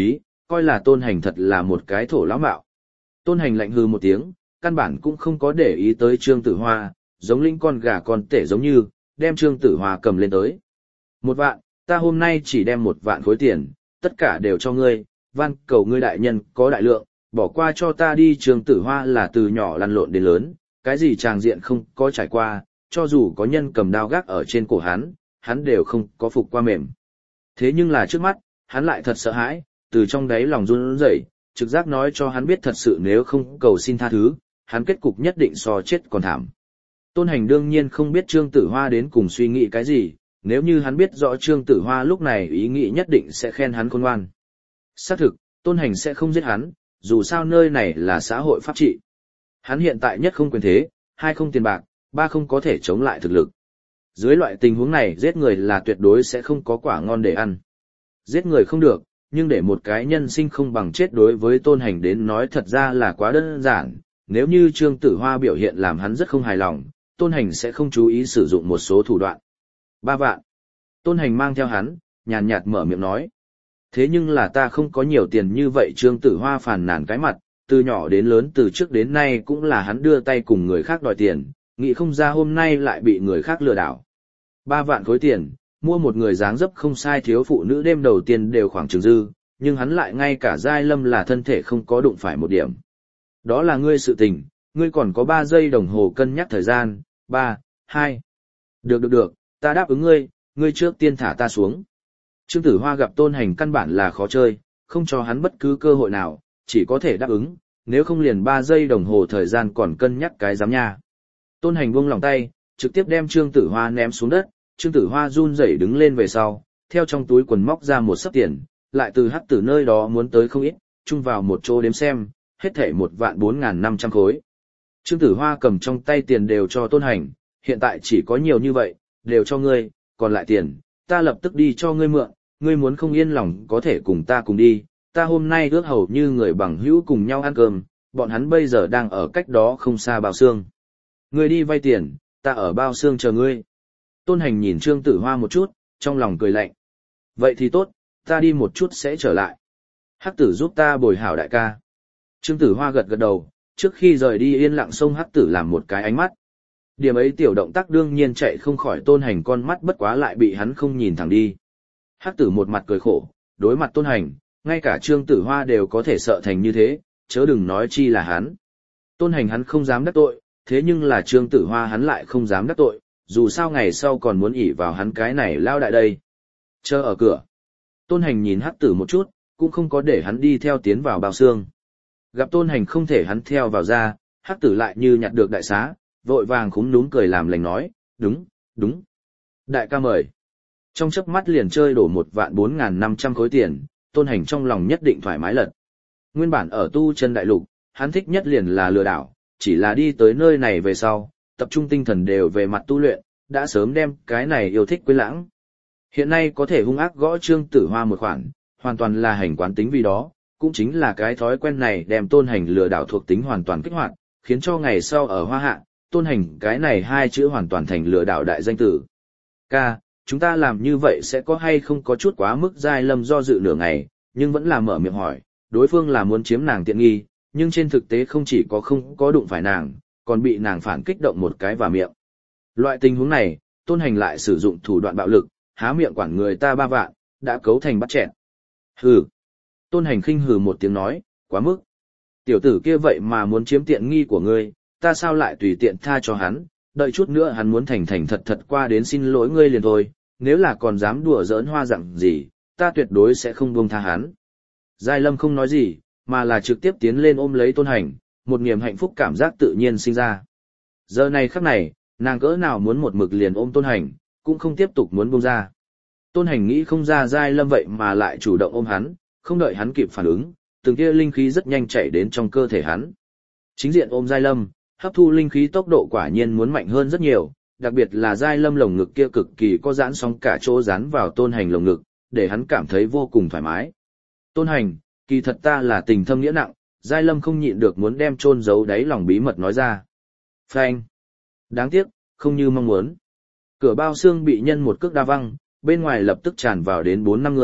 coi là Tôn Hành thật là một cái thổ lão mạo. Tôn Hành lạnh hừ một tiếng, căn bản cũng không có để ý tới Trương Tử Hoa, giống linh con gà con tể giống như, đem Trương Tử Hoa cầm lên tới. 1 vạn, ta hôm nay chỉ đem 1 vạn khối tiền, tất cả đều cho ngươi, van cầu ngươi đại nhân có đại lượng, bỏ qua cho ta đi. Trương Tử Hoa là từ nhỏ lăn lộn đến lớn, cái gì tràng diện không có trải qua, cho dù có nhân cầm đao gác ở trên cổ hắn đều không có phục qua mềm. Thế nhưng là trước mắt, hắn lại thật sợ hãi, từ trong đáy lòng run rẩy, trực giác nói cho hắn biết thật sự nếu không cầu xin tha thứ, hắn kết cục nhất định so chết còn thảm. Tôn Hành đương nhiên không biết Trương Tử Hoa đến cùng suy nghĩ cái gì, nếu như hắn biết rõ Trương Tử Hoa lúc này ý nghĩ nhất định sẽ khen hắn khôn ngoan. Xác thực, Tôn Hành sẽ không giết hắn, dù sao nơi này là xã hội pháp trị. Hắn hiện tại nhất không quyền thế, 2 không tiền bạc, 3 không có thể chống lại thực lực. Dưới loại tình huống này giết người là tuyệt đối sẽ không có quả ngon để ăn. Giết người không được, nhưng để một cái nhân sinh không bằng chết đối với Tôn Hành đến nói thật ra là quá đơn giản. Nếu như Trương Tử Hoa biểu hiện làm hắn rất không hài lòng, Tôn Hành sẽ không chú ý sử dụng một số thủ đoạn. 3 vạn. Tôn Hành mang theo hắn, nhàn nhạt mở miệng nói. Thế nhưng là ta không có nhiều tiền như vậy. Trương Tử Hoa phàn nàn cái mặt, từ nhỏ đến lớn từ trước đến nay cũng là hắn đưa tay cùng người khác đòi tiền, nghĩ không ra hôm nay lại bị người khác lừa đảo. 3 vạn khối tiền, mua một người dáng dấp không sai thiếu phụ nữ đêm đầu tiên đều khoảng chừng dư, nhưng hắn lại ngay cả Giai Lâm là thân thể không có đụng phải một điểm. Đó là ngươi sự tình, ngươi còn có 3 giây đồng hồ cân nhắc thời gian, 3, 2. Được, ta đáp ứng ngươi, ngươi trước tiên thả ta xuống. Trương Tử Hoa gặp Tôn Hành căn bản là khó chơi, không cho hắn bất cứ cơ hội nào, chỉ có thể đáp ứng, nếu không liền 3 giây đồng hồ thời gian còn cân nhắc cái giám nha. Tôn Hành buông lòng tay, trực tiếp đem Trương Tử Hoa ném xuống đất, Trương Tử Hoa run rẩy đứng lên về sau, theo trong túi quần móc ra một xấp tiền, lại từ Hắc Tử nơi đó muốn tới không ít, chung vào một chỗ đếm xem, hết thảy 1.4.500 khối. Trương Tử Hoa cầm trong tay tiền đều cho Tôn Hành, hiện tại chỉ có nhiều như vậy, đều cho ngươi, còn lại tiền, ta lập tức đi cho ngươi mượn, ngươi muốn không yên lòng có thể cùng ta cùng đi, ta hôm nay ước hầu như người bằng hữu cùng nhau ăn cơm, bọn hắn bây giờ đang ở cách đó không xa Bao Xương. Ngươi đi vay tiền, ta ở Bao Xương chờ ngươi. Tôn Hành nhìn Trương Tử Hoa một chút, trong lòng cười lạnh. Vậy thì tốt, ta đi một chút sẽ trở lại. Hắc Tử giúp ta bồi hảo đại ca. Trương Tử Hoa gật gật đầu, trước khi rời đi yên lặng xông Hắc Tử làm một cái ánh mắt. Điểm ấy tiểu động tác đương nhiên chạy không khỏi Tôn Hành con mắt, bất quá lại bị hắn không nhìn thẳng đi. Hắc Tử một mặt cười khổ, đối mặt Tôn Hành, ngay cả Trương Tử Hoa đều có thể sợ thành như thế, chớ đừng nói chi là hắn. Tôn Hành hắn không dám đắc tội, thế nhưng là Trương Tử Hoa hắn lại không dám đắc tội, dù sao ngày sau còn muốn ỷ vào hắn cái này lao đại đây. Chờ ở cửa. Tôn Hành nhìn Hắc Tử một chút, cũng không có để hắn đi theo tiến vào Bao Xương. Gặp Tôn Hành không thể hắn theo vào ra, Hắc Tử lại như nhặt được đại xá, vội vàng khúm núm cười làm lành nói, đúng. Đại ca mời. Trong chớp mắt liền chơi đổ 1.4.500 khối tiền, Tôn Hành trong lòng nhất định thoải mái lật. Nguyên bản ở tu chân đại lục, hắn thích nhất liền là lừa đảo, chỉ là đi tới nơi này về sau, tập trung tinh thần đều về mặt tu luyện, đã sớm đem cái này yêu thích quên lãng. Hiện nay có thể hung ác gõ Trương Tử Hoa một khoản, hoàn toàn là hành quán tính vì đó, cũng chính là cái thói quen này đem Tôn Hành lừa đảo thuộc tính hoàn toàn kích hoạt, khiến cho ngày sau ở Hoa Hạ, Tôn Hành cái này 2 chữ hoàn toàn thành lừa đảo đại danh tử. Ca, chúng ta làm như vậy sẽ có hay không có chút quá mức? Giai Lâm do dự nửa ngày, nhưng vẫn là mở miệng hỏi, đối phương là muốn chiếm nàng tiện nghi, nhưng trên thực tế không chỉ có không có đụng phải nàng, còn bị nàng phản kích động một cái vào miệng. Loại tình huống này, Tôn Hành lại sử dụng thủ đoạn bạo lực, há miệng quản người ta 3 vạn, đã cấu thành bắt chẹn. Hừ. Tôn Hành khinh hừ một tiếng nói, quá mức. Tiểu tử kia vậy mà muốn chiếm tiện nghi của ngươi, ta sao lại tùy tiện tha cho hắn, đợi chút nữa hắn muốn thành thành thật thật qua đến xin lỗi ngươi liền thôi, nếu là còn dám đùa giỡn hoa dặn gì, ta tuyệt đối sẽ không buông tha hắn. Giai Lâm không nói gì, mà là trực tiếp tiến lên ôm lấy Tôn Hành, một niềm hạnh phúc cảm giác tự nhiên sinh ra. Giờ này khắc này, nàng cỡ nào muốn một mực liền ôm Tôn Hành, cũng không tiếp tục muốn buông ra. Tôn Hành nghĩ không ra Giai Lâm vậy mà lại chủ động ôm hắn, không đợi hắn kịp phản ứng, từng kia linh khí rất nhanh chảy đến trong cơ thể hắn. Chính diện ôm Giai Lâm, hấp thu linh khí tốc độ quả nhiên muốn mạnh hơn rất nhiều, đặc biệt là Giai Lâm lồng ngực kia cực kỳ có giãn sóng cả chỗ dán vào Tôn Hành lồng ngực, để hắn cảm thấy vô cùng thoải mái. Tôn Hành, kỳ thật ta là tình thâm nghĩa nặng, Giai Lâm không nhịn được muốn đem chôn giấu đáy lòng bí mật nói ra. Phanh. Đáng tiếc, không như mong muốn. Cửa Bao Xương bị nhân một cước đa văng, bên ngoài lập tức tràn vào đến 4-5 người,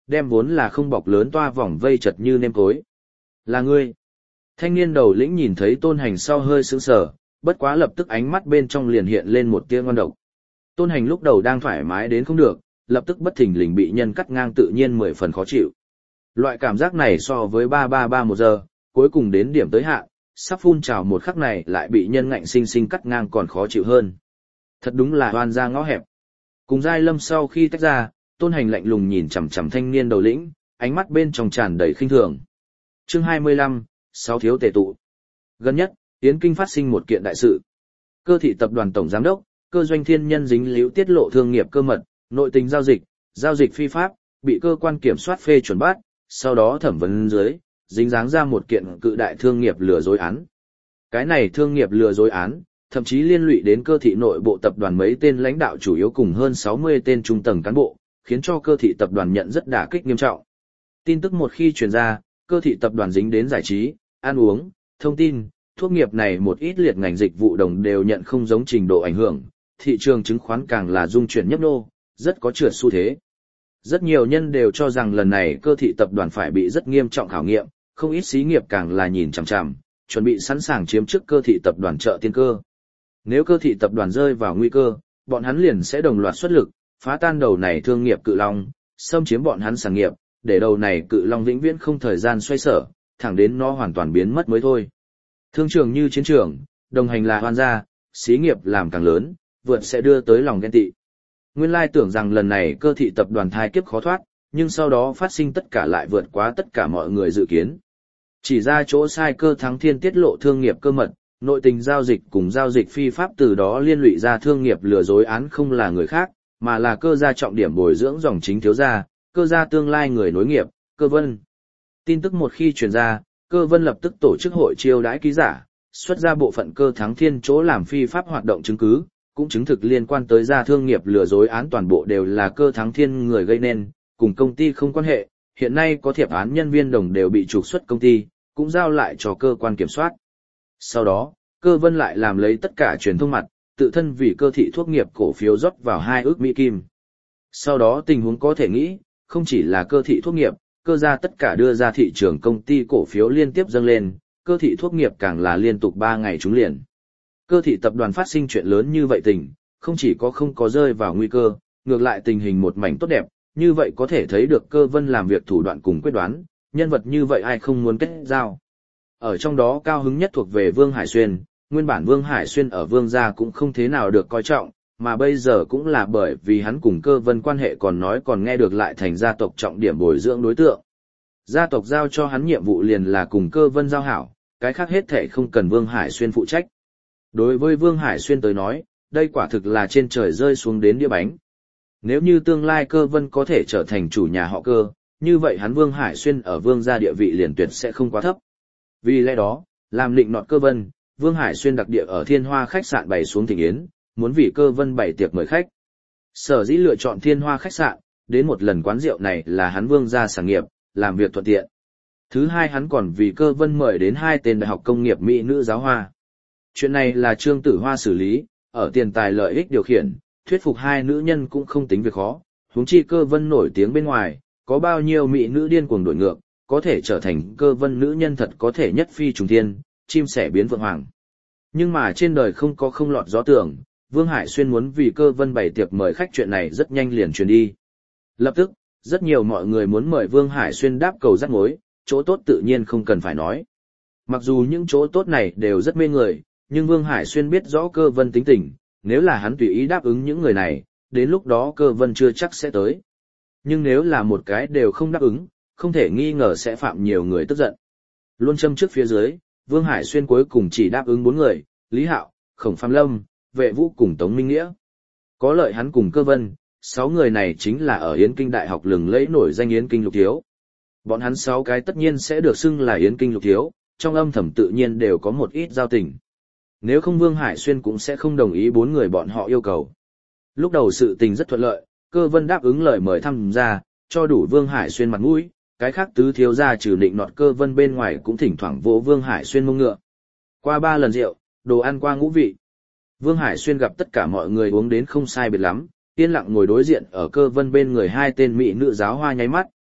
đem vốn là không bọc lớn toa vòng vây chật như nêm cối. Là ngươi. Thanh niên đầu lĩnh nhìn thấy Tôn Hành sau hơi sững sờ, bất quá lập tức ánh mắt bên trong liền hiện lên một tia ngon độc. Tôn Hành lúc đầu đang thoải mái đến không được, lập tức bất thình lình bị nhân cắt ngang tự nhiên 10 phần khó chịu. Loại cảm giác này so với 333 một giờ, cuối cùng đến điểm tới hạn, sắp phun trào một khắc này lại bị nhân ngạnh sinh sinh cắt ngang còn khó chịu hơn. Thật đúng là oan ra ngõ hẹp. Cùng Giai Lâm sau khi tách ra, Tôn Hành lạnh lùng nhìn chằm chằm thanh niên đầu lĩnh, ánh mắt bên trong tràn đầy khinh thường. Chương 25, 6 thiếu tề tụ. Gần nhất, Yến Kinh phát sinh một kiện đại sự. Cơ thị tập đoàn tổng giám đốc, Cơ Doanh Thiên nhân dính líu tiết lộ thương nghiệp cơ mật, nội tình giao dịch phi pháp, bị cơ quan kiểm soát phê chuẩn bắt, sau đó thẩm vấn dưới, dính dáng ra một kiện cự đại thương nghiệp lừa dối án. Cái này thương nghiệp lừa dối án, thậm chí liên lụy đến cơ thị nội bộ tập đoàn mấy tên lãnh đạo chủ yếu cùng hơn 60 tên trung tầng cán bộ, khiến cho cơ thị tập đoàn nhận rất đả kích nghiêm trọng. Tin tức một khi truyền ra, cơ thị tập đoàn dính đến giải trí, ăn uống, thông tin, thuốc nghiệp này một ít liệt ngành dịch vụ đồng đều nhận không giống trình độ ảnh hưởng, thị trường chứng khoán càng là dung chuyển nhấp nô, rất có trượt xu thế. Rất nhiều nhân đều cho rằng lần này cơ thị tập đoàn phải bị rất nghiêm trọng khảo nghiệm, không ít xí nghiệp càng là nhìn chằm chằm, chuẩn bị sẵn sàng chiếm trước cơ thị tập đoàn trợ tiên cơ. Nếu cơ thị tập đoàn rơi vào nguy cơ, bọn hắn liền sẽ đồng loạt xuất lực, phá tan đầu này thương nghiệp cự long, xâm chiếm bọn hắn sản nghiệp, để đầu này cự long vĩnh viễn không thời gian xoay sở, thẳng đến nó hoàn toàn biến mất mới thôi. Thương trường như chiến trường, đồng hành là hoan gia, xí nghiệp làm càng lớn, vượt sẽ đưa tới lòng ghen tị. Nguyên lai tưởng rằng lần này cơ thị tập đoàn thai kiếp khó thoát, nhưng sau đó phát sinh tất cả lại vượt quá tất cả mọi người dự kiến. Chỉ ra chỗ sai Cơ Thắng Thiên tiết lộ thương nghiệp cơ mật, nội tình giao dịch cùng giao dịch phi pháp, từ đó liên lụy ra thương nghiệp lừa dối án không là người khác, mà là Cơ gia trọng điểm bồi dưỡng dòng chính thiếu gia, Cơ gia tương lai người nối nghiệp, Cơ Vân. Tin tức một khi truyền ra, Cơ Vân lập tức tổ chức hội chiêu đãi ký giả, xuất ra bộ phận Cơ Thắng Thiên chỗ làm phi pháp hoạt động chứng cứ, cũng chứng thực liên quan tới gia thương nghiệp lừa dối án toàn bộ đều là Cơ Thắng Thiên người gây nên, cùng công ty không quan hệ, hiện nay có thiệp án nhân viên đồng đều bị trục xuất công ty, cũng giao lại cho cơ quan kiểm soát. Sau đó, Cơ Vân lại làm lấy tất cả truyền thông mặt, tự thân vì cơ thị thuốc nghiệp cổ phiếu rót vào 2 ức Mỹ Kim. Sau đó tình huống có thể nghĩ, không chỉ là cơ thị thuốc nghiệp, cơ gia tất cả đưa ra thị trường công ty cổ phiếu liên tiếp dâng lên, cơ thị thuốc nghiệp càng là liên tục 3 ngày trúng liền. Cơ thị tập đoàn phát sinh chuyện lớn như vậy tình, không chỉ có không có rơi vào nguy cơ, ngược lại tình hình một mảnh tốt đẹp, như vậy có thể thấy được Cơ Vân làm việc thủ đoạn cùng quyết đoán, nhân vật như vậy ai không muốn kết giao. Ở trong đó cao hứng nhất thuộc về Vương Hải Xuyên, nguyên bản Vương Hải Xuyên ở Vương gia cũng không thế nào được coi trọng, mà bây giờ cũng là bởi vì hắn cùng Cơ Vân quan hệ còn nói còn nghe được lại thành gia tộc trọng điểm bồi dưỡng đối tượng. Gia tộc giao cho hắn nhiệm vụ liền là cùng Cơ Vân giao hảo, cái khác hết thể không cần Vương Hải Xuyên phụ trách. Đối với Vương Hải Xuyên tới nói, đây quả thực là trên trời rơi xuống đến đĩa bánh. Nếu như tương lai Cơ Vân có thể trở thành chủ nhà họ Cơ, như vậy hắn Vương Hải Xuyên ở Vương gia địa vị liền tuyệt sẽ không quá thấp. Vì lẽ đó, làm định nọt Cơ Vân, Vương Hải Xuyên đặc địa ở Thiên Hoa khách sạn bày xuống thịnh yến, muốn vì Cơ Vân bày tiệc mời khách. Sở dĩ lựa chọn Thiên Hoa khách sạn, đến một lần quán rượu này là hắn Vương gia sản nghiệp, làm việc thuận tiện. Thứ hai, hắn còn vì Cơ Vân mời đến 2 tên đại học công nghiệp mỹ nữ giáo hoa. Chuyện này là Trương Tử Hoa xử lý, ở tiền tài lợi ích điều khiển, thuyết phục 2 nữ nhân cũng không tính việc khó, huống chi Cơ Vân nổi tiếng bên ngoài, có bao nhiêu mỹ nữ điên cuồng đổi ngược, có thể trở thành Cơ Vân nữ nhân thật có thể nhất phi trùng thiên, chim sẻ biến vượng hoàng. Nhưng mà trên đời không có không lọt gió tưởng, Vương Hải Xuyên muốn vì Cơ Vân bày tiệc mời khách chuyện này rất nhanh liền truyền đi. Lập tức, rất nhiều mọi người muốn mời Vương Hải Xuyên đáp cầu rắc mối, chỗ tốt tự nhiên không cần phải nói. Mặc dù những chỗ tốt này đều rất mê người, nhưng Vương Hải Xuyên biết rõ Cơ Vân tính tình, nếu là hắn tùy ý đáp ứng những người này, đến lúc đó Cơ Vân chưa chắc sẽ tới. Nhưng nếu là một cái đều không đáp ứng, không thể nghi ngờ sẽ phạm nhiều người tức giận. Luôn châm trước phía dưới, Vương Hải Xuyên cuối cùng chỉ đáp ứng 4 người, Lý Hạo, Khổng Phàm Lâm, Vệ Vũ cùng Tống Minh Nghĩa. Có lợi hắn cùng Cơ Vân, 6 người này chính là ở Yến Kinh Đại học lừng lẫy nổi danh Yến Kinh Lục Thiếu. Bọn hắn 6 cái tất nhiên sẽ được xưng là Yến Kinh Lục Thiếu, trong âm thầm tự nhiên đều có một ít giao tình. Nếu không Vương Hải Xuyên cũng sẽ không đồng ý 4 người bọn họ yêu cầu. Lúc đầu sự tình rất thuận lợi, Cơ Vân đáp ứng lời mời tham gia, cho đủ Vương Hải Xuyên mặt mũi, cái khác tứ thiếu gia trừ định nọt Cơ Vân bên ngoài cũng thỉnh thoảng vỗ Vương Hải Xuyên mông ngựa. Qua 3 lần rượu, đồ ăn qua ngũ vị. Vương Hải Xuyên gặp tất cả mọi người uống đến không sai biệt lắm, yên lặng ngồi đối diện ở Cơ Vân bên người 2 tên mỹ nữ giáo hoa nháy mắt,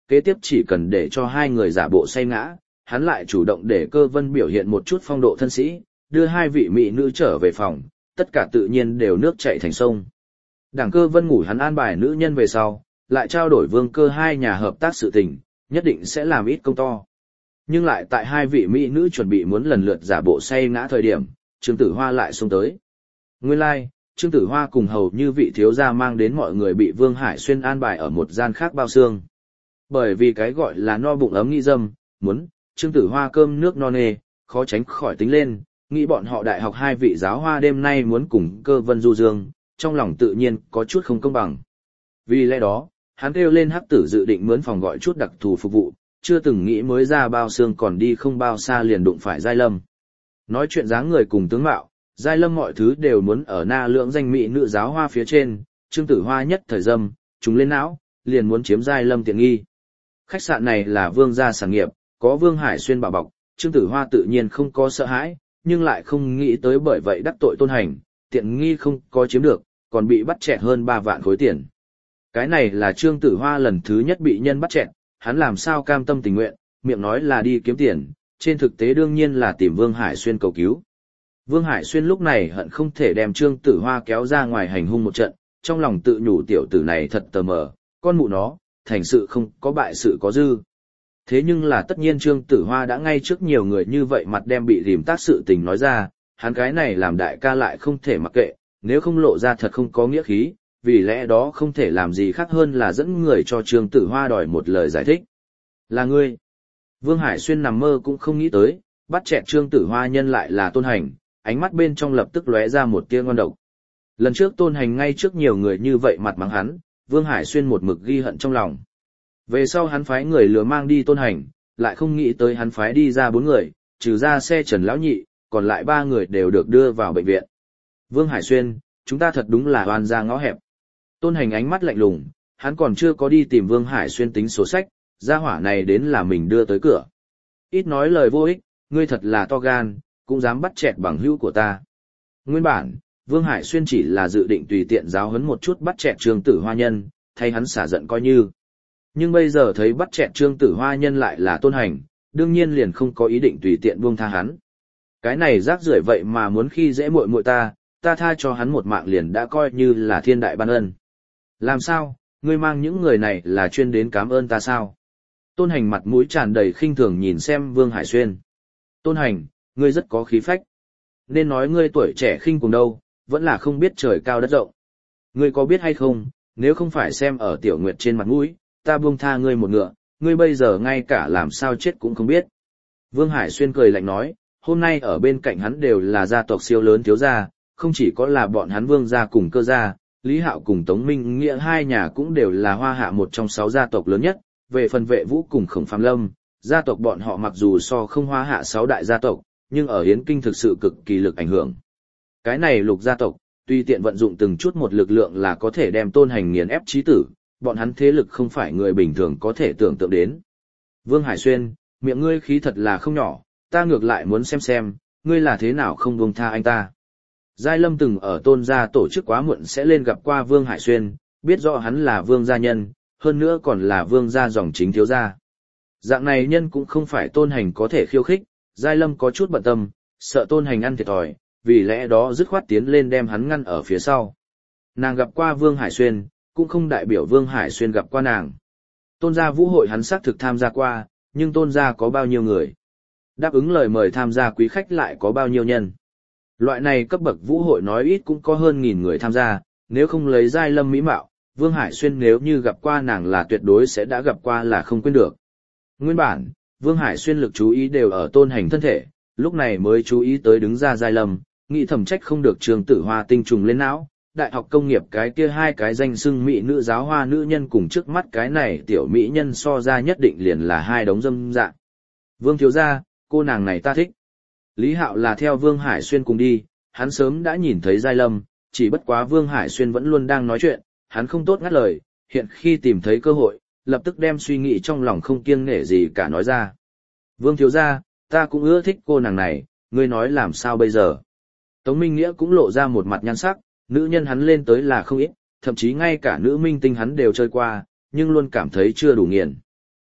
kế tiếp chỉ cần để cho hai người giả bộ say ngã, hắn lại chủ động để Cơ Vân biểu hiện một chút phong độ thân sĩ, đưa hai vị mỹ nữ trở về phòng, tất cả tự nhiên đều nước chảy thành sông. Đảng Cơ Vân ngủ hắn an bài nữ nhân về sau, lại trao đổi Vương Cơ hai nhà hợp tác sự tình, nhất định sẽ làm ít công to. Nhưng lại tại hai vị mỹ nữ chuẩn bị muốn lần lượt giả bộ say ngã thời điểm, Trương Tử Hoa lại xông tới. Nguyên lai, Trương Tử Hoa cùng hầu như vị thiếu gia mang đến mọi người bị Vương Hải Xuyên an bài ở một gian khác bao xương. Bởi vì cái gọi là no bụng ấm nghĩ dâm, muốn, Trương Tử Hoa cơm nước no nê, khó tránh khỏi tính lên, nghĩ bọn họ đại học hai vị giáo hoa đêm nay muốn cùng Cơ Vân du dương, trong lòng tự nhiên có chút không công bằng. Vì lẽ đó, hắn kêu lên Hắc Tử dự định mướn phòng gọi chút đặc thù phục vụ, chưa từng nghĩ mới ra bao xương còn đi không bao xa liền đụng phải Giai Lâm. Nói chuyện dáng người cùng tướng mạo, Giai Lâm mọi thứ đều muốn ở na lượng danh mỹ nữ giáo hoa phía trên, Trương Tử Hoa nhất thời dâm, chúng lên não, liền muốn chiếm Giai Lâm tiện nghi. Khách sạn này là Vương gia sản nghiệp, có Vương Hải Xuyên bảo bọc, Trương Tử Hoa tự nhiên không có sợ hãi, nhưng lại không nghĩ tới bởi vậy đắc tội Tôn Hành, tiện nghi không có chiếm được, còn bị bắt chẹt hơn 3 vạn khối tiền. Cái này là Trương Tử Hoa lần thứ nhất bị nhân bắt chẹt, hắn làm sao cam tâm tình nguyện, miệng nói là đi kiếm tiền, trên thực tế đương nhiên là tìm Vương Hải Xuyên cầu cứu. Vương Hải Xuyên lúc này hận không thể đem Trương Tử Hoa kéo ra ngoài hành hung một trận, trong lòng tự nhủ tiểu tử này thật tờ mờ, con mụ nó, thành sự không có bại sự có dư. Thế nhưng là tất nhiên Trương Tử Hoa đã ngay trước nhiều người như vậy mặt đem bị rìm tác sự tình nói ra, hắn cái này làm đại ca lại không thể mặc kệ, nếu không lộ ra thật không có nghĩa khí, vì lẽ đó không thể làm gì khác hơn là dẫn người cho Trương Tử Hoa đòi một lời giải thích. Là ngươi. Vương Hải Xuyên nằm mơ cũng không nghĩ tới, bắt chẹt Trương Tử Hoa nhân lại là Tôn Hành, ánh mắt bên trong lập tức lóe ra một tia ngon độc. Lần trước Tôn Hành ngay trước nhiều người như vậy mặt mắng hắn, Vương Hải Xuyên một mực ghi hận trong lòng. Về sau hắn phái người lừa mang đi Tôn Hành, lại không nghĩ tới hắn phái đi ra 4 người, trừ ra xe Trần Lão Nhị, còn lại 3 người đều được đưa vào bệnh viện. Vương Hải Xuyên, chúng ta thật đúng là oan ra ngõ hẹp. Tôn Hành ánh mắt lạnh lùng, hắn còn chưa có đi tìm Vương Hải Xuyên tính sổ sách, gia hỏa này đến là mình đưa tới cửa. Ít nói lời vô ích, ngươi thật là to gan, cũng dám bắt chẹt bằng hữu của ta. Nguyên bản, Vương Hải Xuyên chỉ là dự định tùy tiện giáo huấn một chút bắt chẹt Trương Tử Hoa nhân, thay hắn xả giận coi như. Nhưng bây giờ thấy bắt chẹt Trương Tử Hoa nhân lại là Tôn Hành, đương nhiên liền không có ý định tùy tiện buông tha hắn. Cái này rác rưởi vậy mà muốn khi dễ muội muội ta tha cho hắn một mạng liền đã coi như là thiên đại ban ân. Làm sao, ngươi mang những người này là chuyên đến cảm ơn ta sao? Tôn Hành mặt mũi tràn đầy khinh thường nhìn xem Vương Hải Xuyên. Tôn Hành, ngươi rất có khí phách. Nên nói ngươi tuổi trẻ khinh cùng đâu, vẫn là không biết trời cao đất rộng. Ngươi có biết hay không, nếu không phải xem ở Tiểu Nguyệt trên mặt mũi, ta buông tha ngươi một ngựa, ngươi bây giờ ngay cả làm sao chết cũng không biết. Vương Hải Xuyên cười lạnh nói, hôm nay ở bên cạnh hắn đều là gia tộc siêu lớn thiếu gia, không chỉ có là bọn hắn Vương gia cùng Cơ gia, Lý Hạo cùng Tống Minh Nghĩa hai nhà cũng đều là Hoa Hạ một trong 6 gia tộc lớn nhất, về phần Vệ Vũ cùng Khổng Phàm Lâm, gia tộc bọn họ mặc dù so không Hoa Hạ 6 đại gia tộc, nhưng ở Yến Kinh thực sự cực kỳ lực ảnh hưởng. Cái này Lục gia tộc, tuy tiện vận dụng từng chút một lực lượng là có thể đem Tôn Hành nghiền ép chí tử, bọn hắn thế lực không phải người bình thường có thể tưởng tượng đến. Vương Hải Xuyên, miệng ngươi khí thật là không nhỏ, ta ngược lại muốn xem, ngươi là thế nào không buông tha anh ta. Giai Lâm từng ở Tôn gia tổ chức quá muộn sẽ lên gặp qua Vương Hải Xuyên, biết rõ hắn là Vương gia nhân, hơn nữa còn là Vương gia dòng chính thiếu gia. Dạng này nhân cũng không phải Tôn Hành có thể khiêu khích, Giai Lâm có chút bận tâm, sợ Tôn Hành ăn thiệt thòi, vì lẽ đó dứt khoát tiến lên đem hắn ngăn ở phía sau. Nàng gặp qua Vương Hải Xuyên, cũng không đại biểu Vương Hải Xuyên gặp qua nàng. Tôn gia vũ hội hắn xác thực tham gia qua, nhưng Tôn gia có bao nhiêu người? Đáp ứng lời mời tham gia quý khách lại có bao nhiêu nhân? Loại này cấp bậc vũ hội nói ít cũng có hơn 1000 người tham gia, nếu không lấy Giai Lâm mỹ mạo, Vương Hải Xuyên nếu như gặp qua nàng là tuyệt đối sẽ đã gặp qua là không quên được. Nguyên bản, Vương Hải Xuyên lực chú ý đều ở Tôn Hành thân thể, lúc này mới chú ý tới đứng ra Giai Lâm, nghĩ thầm trách không được Trương Tử Hoa tinh trùng lên não, đại học công nghiệp cái kia 2 cái danh xưng mỹ nữ giáo hoa nữ nhân cùng trước mắt cái này tiểu mỹ nhân so ra nhất định liền là 2 đống dâm dạng. Vương thiếu gia, cô nàng này ta thích. Lý Hạo là theo Vương Hải Xuyên cùng đi, hắn sớm đã nhìn thấy Giai Lâm, chỉ bất quá Vương Hải Xuyên vẫn luôn đang nói chuyện, hắn không tốt ngắt lời, hiện khi tìm thấy cơ hội, lập tức đem suy nghĩ trong lòng không kiêng nể gì cả nói ra. Vương thiếu gia, ta cũng ưa thích cô nàng này, ngươi nói làm sao bây giờ? Tống Minh Nghĩa cũng lộ ra một mặt nhan sắc, nữ nhân hắn lên tới là không ít, thậm chí ngay cả nữ minh tinh hắn đều chơi qua, nhưng luôn cảm thấy chưa đủ nghiền.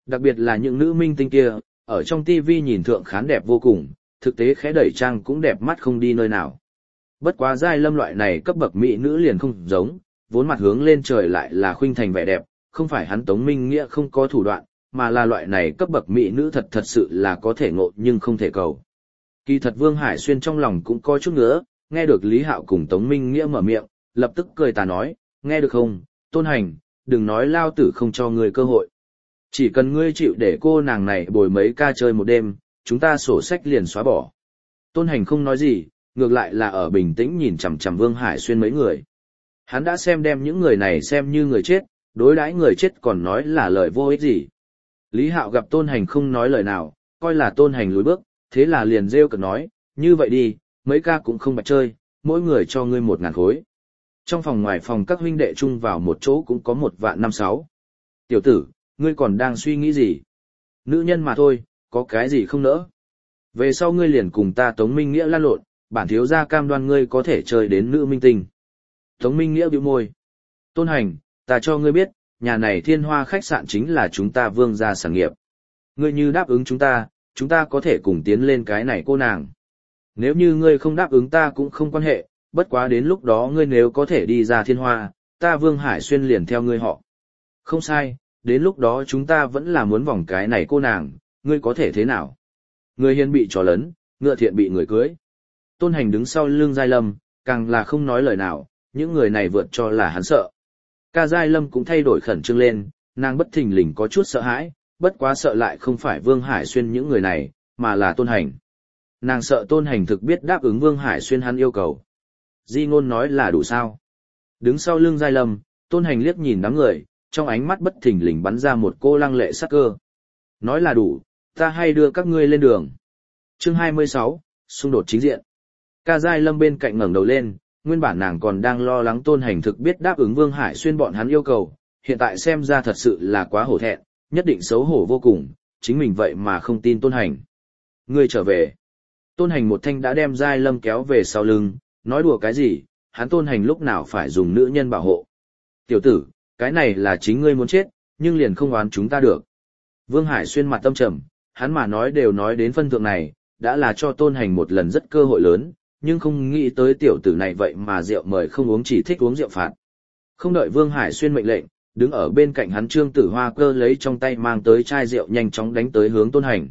Đặc biệt là những nữ minh tinh kia, ở trong TV nhìn thượng khán đẹp vô cùng, thực tế khẽ đẩy trang cũng đẹp mắt không đi nơi nào. Bất quá Giai Lâm loại này cấp bậc mỹ nữ liền không giống, vốn mặt hướng lên trời lại là khuynh thành vẻ đẹp, không phải hắn Tống Minh Nghĩa không có thủ đoạn, mà là loại này cấp bậc mỹ nữ thật sự là có thể ngộ nhưng không thể cầu. Kỳ thật Vương Hải Xuyên trong lòng cũng có chút nữa, nghe được Lý Hạo cùng Tống Minh Nghĩa mở miệng, lập tức cười tà nói, nghe được không, Tôn Hành, đừng nói lao tử không cho ngươi cơ hội. Chỉ cần ngươi chịu để cô nàng này bồi mấy ca chơi một đêm, chúng ta sổ sách liền xóa bỏ. Tôn Hành không nói gì, ngược lại là ở bình tĩnh nhìn chằm chằm Vương Hải Xuyên mấy người. Hắn đã xem đem những người này xem như người chết, đối đãi người chết còn nói là lời vô ích gì. Lý Hạo gặp Tôn Hành không nói lời nào, coi là Tôn Hành lùi bước, thế là liền rêu cợt nói, như vậy đi, mấy ca cũng không bạch chơi, mỗi người cho ngươi 1.000 khối. Trong phòng ngoài phòng các huynh đệ chung vào một chỗ cũng có 1.560.000. Tiểu tử, ngươi còn đang suy nghĩ gì? Nữ nhân mà thôi, có cái gì không nỡ. Về sau ngươi liền cùng ta Tống Minh Nghĩa lan lộn, bản thiếu gia cam đoan ngươi có thể chơi đến nữ minh tinh. Tống Minh Nghĩa bĩu môi. Tôn Hành, ta cho ngươi biết, nhà này Thiên Hoa khách sạn chính là chúng ta Vương gia sản nghiệp. Ngươi như đáp ứng chúng ta có thể cùng tiến lên cái này cô nàng. Nếu như ngươi không đáp ứng ta cũng không quan hệ, bất quá đến lúc đó ngươi nếu có thể đi ra Thiên Hoa, ta Vương Hải Xuyên liền theo ngươi họ. Không sai, đến lúc đó chúng ta vẫn là muốn vòng cái này cô nàng, ngươi có thể thế nào? Người hiền bị trò lấn, ngựa thiện bị người cưới. Tôn Hành đứng sau lưng Giai Lâm, càng là không nói lời nào, những người này vượt cho là hắn sợ. Ca Giai Lâm cũng thay đổi khẩn trương lên, nàng bất thình lình có chút sợ hãi, bất quá sợ lại không phải Vương Hải Xuyên những người này, mà là Tôn Hành. Nàng sợ Tôn Hành thực biết đáp ứng Vương Hải Xuyên hắn yêu cầu. Di ngôn nói là đủ sao. Đứng sau lưng Giai Lâm, Tôn Hành liếc nhìn đám người, trong ánh mắt bất thình lình bắn ra một cô lăng lệ sắc cơ. Nói là đủ, ta hay đưa các ngươi lên đường. Chương 26, xung đột chính diện. Ca Giai Lâm bên cạnh ngẩng đầu lên, nguyên bản nàng còn đang lo lắng Tôn Hành thực biết đáp ứng Vương Hải Xuyên bọn hắn yêu cầu, hiện tại xem ra thật sự là quá hổ thẹn, nhất định xấu hổ vô cùng, chính mình vậy mà không tin Tôn Hành. Ngươi trở về. Tôn Hành một thanh đã đem Giai Lâm kéo về sau lưng, nói đùa cái gì, hắn Tôn Hành lúc nào phải dùng nữ nhân bảo hộ. Tiểu tử, cái này là chính ngươi muốn chết, nhưng liền không oán chúng ta được. Vương Hải Xuyên mặt tâm trầm, hắn mà nói đều nói đến phân thượng này, đã là cho Tôn Hành một lần rất cơ hội lớn, nhưng không nghĩ tới tiểu tử này vậy mà rượu mời không uống chỉ thích uống rượu phạt. Không đợi Vương Hải Xuyên mệnh lệnh, đứng ở bên cạnh hắn Trương Tử Hoa cơ lấy trong tay mang tới chai rượu nhanh chóng đánh tới hướng Tôn Hành.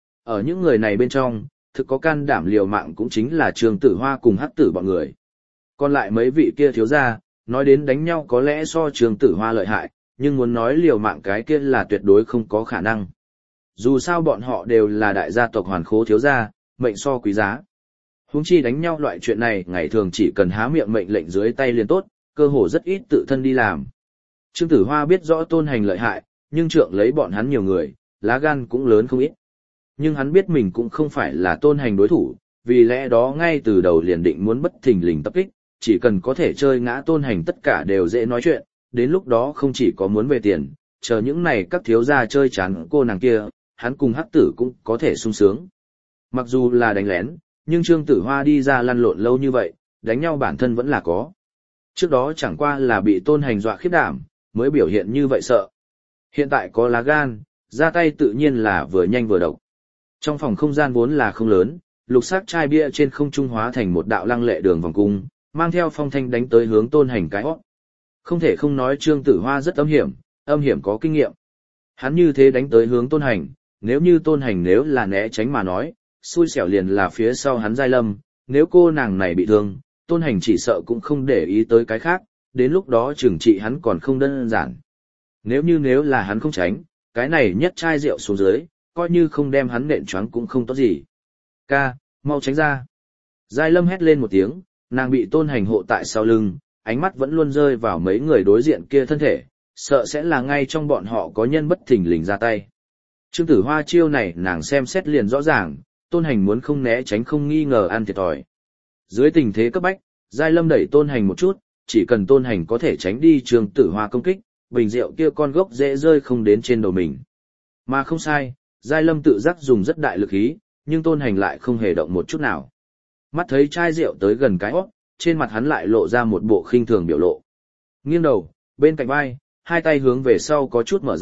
Ở những người này bên trong, thực có can đảm liều mạng cũng chính là Trương Tử Hoa cùng Hắc Tử bọn người. Còn lại mấy vị kia thiếu gia, nói đến đánh nhau có lẽ so Trương Tử Hoa lợi hại, nhưng muốn nói liều mạng cái kia là tuyệt đối không có khả năng. Dù sao bọn họ đều là đại gia tộc hoàn khố thiếu gia, mệnh so quý giá. Huống chi đánh nhau loại chuyện này ngày thường chỉ cần há miệng mệnh lệnh dưới tay liền tốt, cơ hồ rất ít tự thân đi làm. Trương Tử Hoa biết rõ Tôn Hành lợi hại, nhưng trượng lấy bọn hắn nhiều người, lá gan cũng lớn không ít. Nhưng hắn biết mình cũng không phải là Tôn Hành đối thủ, vì lẽ đó ngay từ đầu liền định muốn bất thình lình tập kích, chỉ cần có thể chơi ngã Tôn Hành tất cả đều dễ nói chuyện, đến lúc đó không chỉ có muốn về tiền, chờ những này các thiếu gia chơi chán cô nàng kia, hắn cùng Hắc Tử cũng có thể sung sướng. Mặc dù là đánh lén, nhưng Trương Tử Hoa đi ra lăn lộn lâu như vậy, đánh nhau bản thân vẫn là có. Trước đó chẳng qua là bị Tôn Hành dọa khiếp đảm, mới biểu hiện như vậy sợ. Hiện tại có lá gan, ra tay tự nhiên là vừa nhanh vừa độc. Trong phòng không gian vốn là không lớn, lục sắc chai bia trên không trung hóa thành một đạo lăng lệ đường vòng cung, mang theo phong thanh đánh tới hướng Tôn Hành cái hót. Không thể không nói Trương Tử Hoa rất âm hiểm có kinh nghiệm. Hắn như thế đánh tới hướng Tôn Hành, nếu như Tôn Hành nếu là né tránh mà nói, xui xẻo liền là phía sau hắn Giai Lâm, nếu cô nàng này bị thương, Tôn Hành chỉ sợ cũng không để ý tới cái khác, đến lúc đó trừng trị hắn còn không đơn giản. Nếu là hắn không tránh, cái này nhất chai rượu xuống dưới, coi như không đem hắn nện choáng cũng không tốt gì. Ca, mau tránh ra. Giai Lâm hét lên một tiếng, nàng bị Tôn Hành hộ tại sau lưng, ánh mắt vẫn luôn rơi vào mấy người đối diện kia thân thể, sợ sẽ là ngay trong bọn họ có nhân bất thình lình ra tay. Trương Tử Hoa chiêu này nàng xem xét liền rõ ràng, Tôn Hành muốn không né tránh không nghi ngờ ăn thiệt thòi. Dưới tình thế cấp bách, Giai Lâm đẩy Tôn Hành một chút, chỉ cần Tôn Hành có thể tránh đi Trương Tử Hoa công kích, bình rượu kia con gốc dễ rơi không đến trên đầu mình. Mà không sai, Giai Lâm tự giác dùng rất đại lực khí, nhưng Tôn Hành lại không hề động một chút nào. Mắt thấy chai rượu tới gần cái hót, trên mặt hắn lại lộ ra một bộ khinh thường biểu lộ. Nghiêng đầu, bên cạnh vai, hai tay hướng về sau có chút mở ra,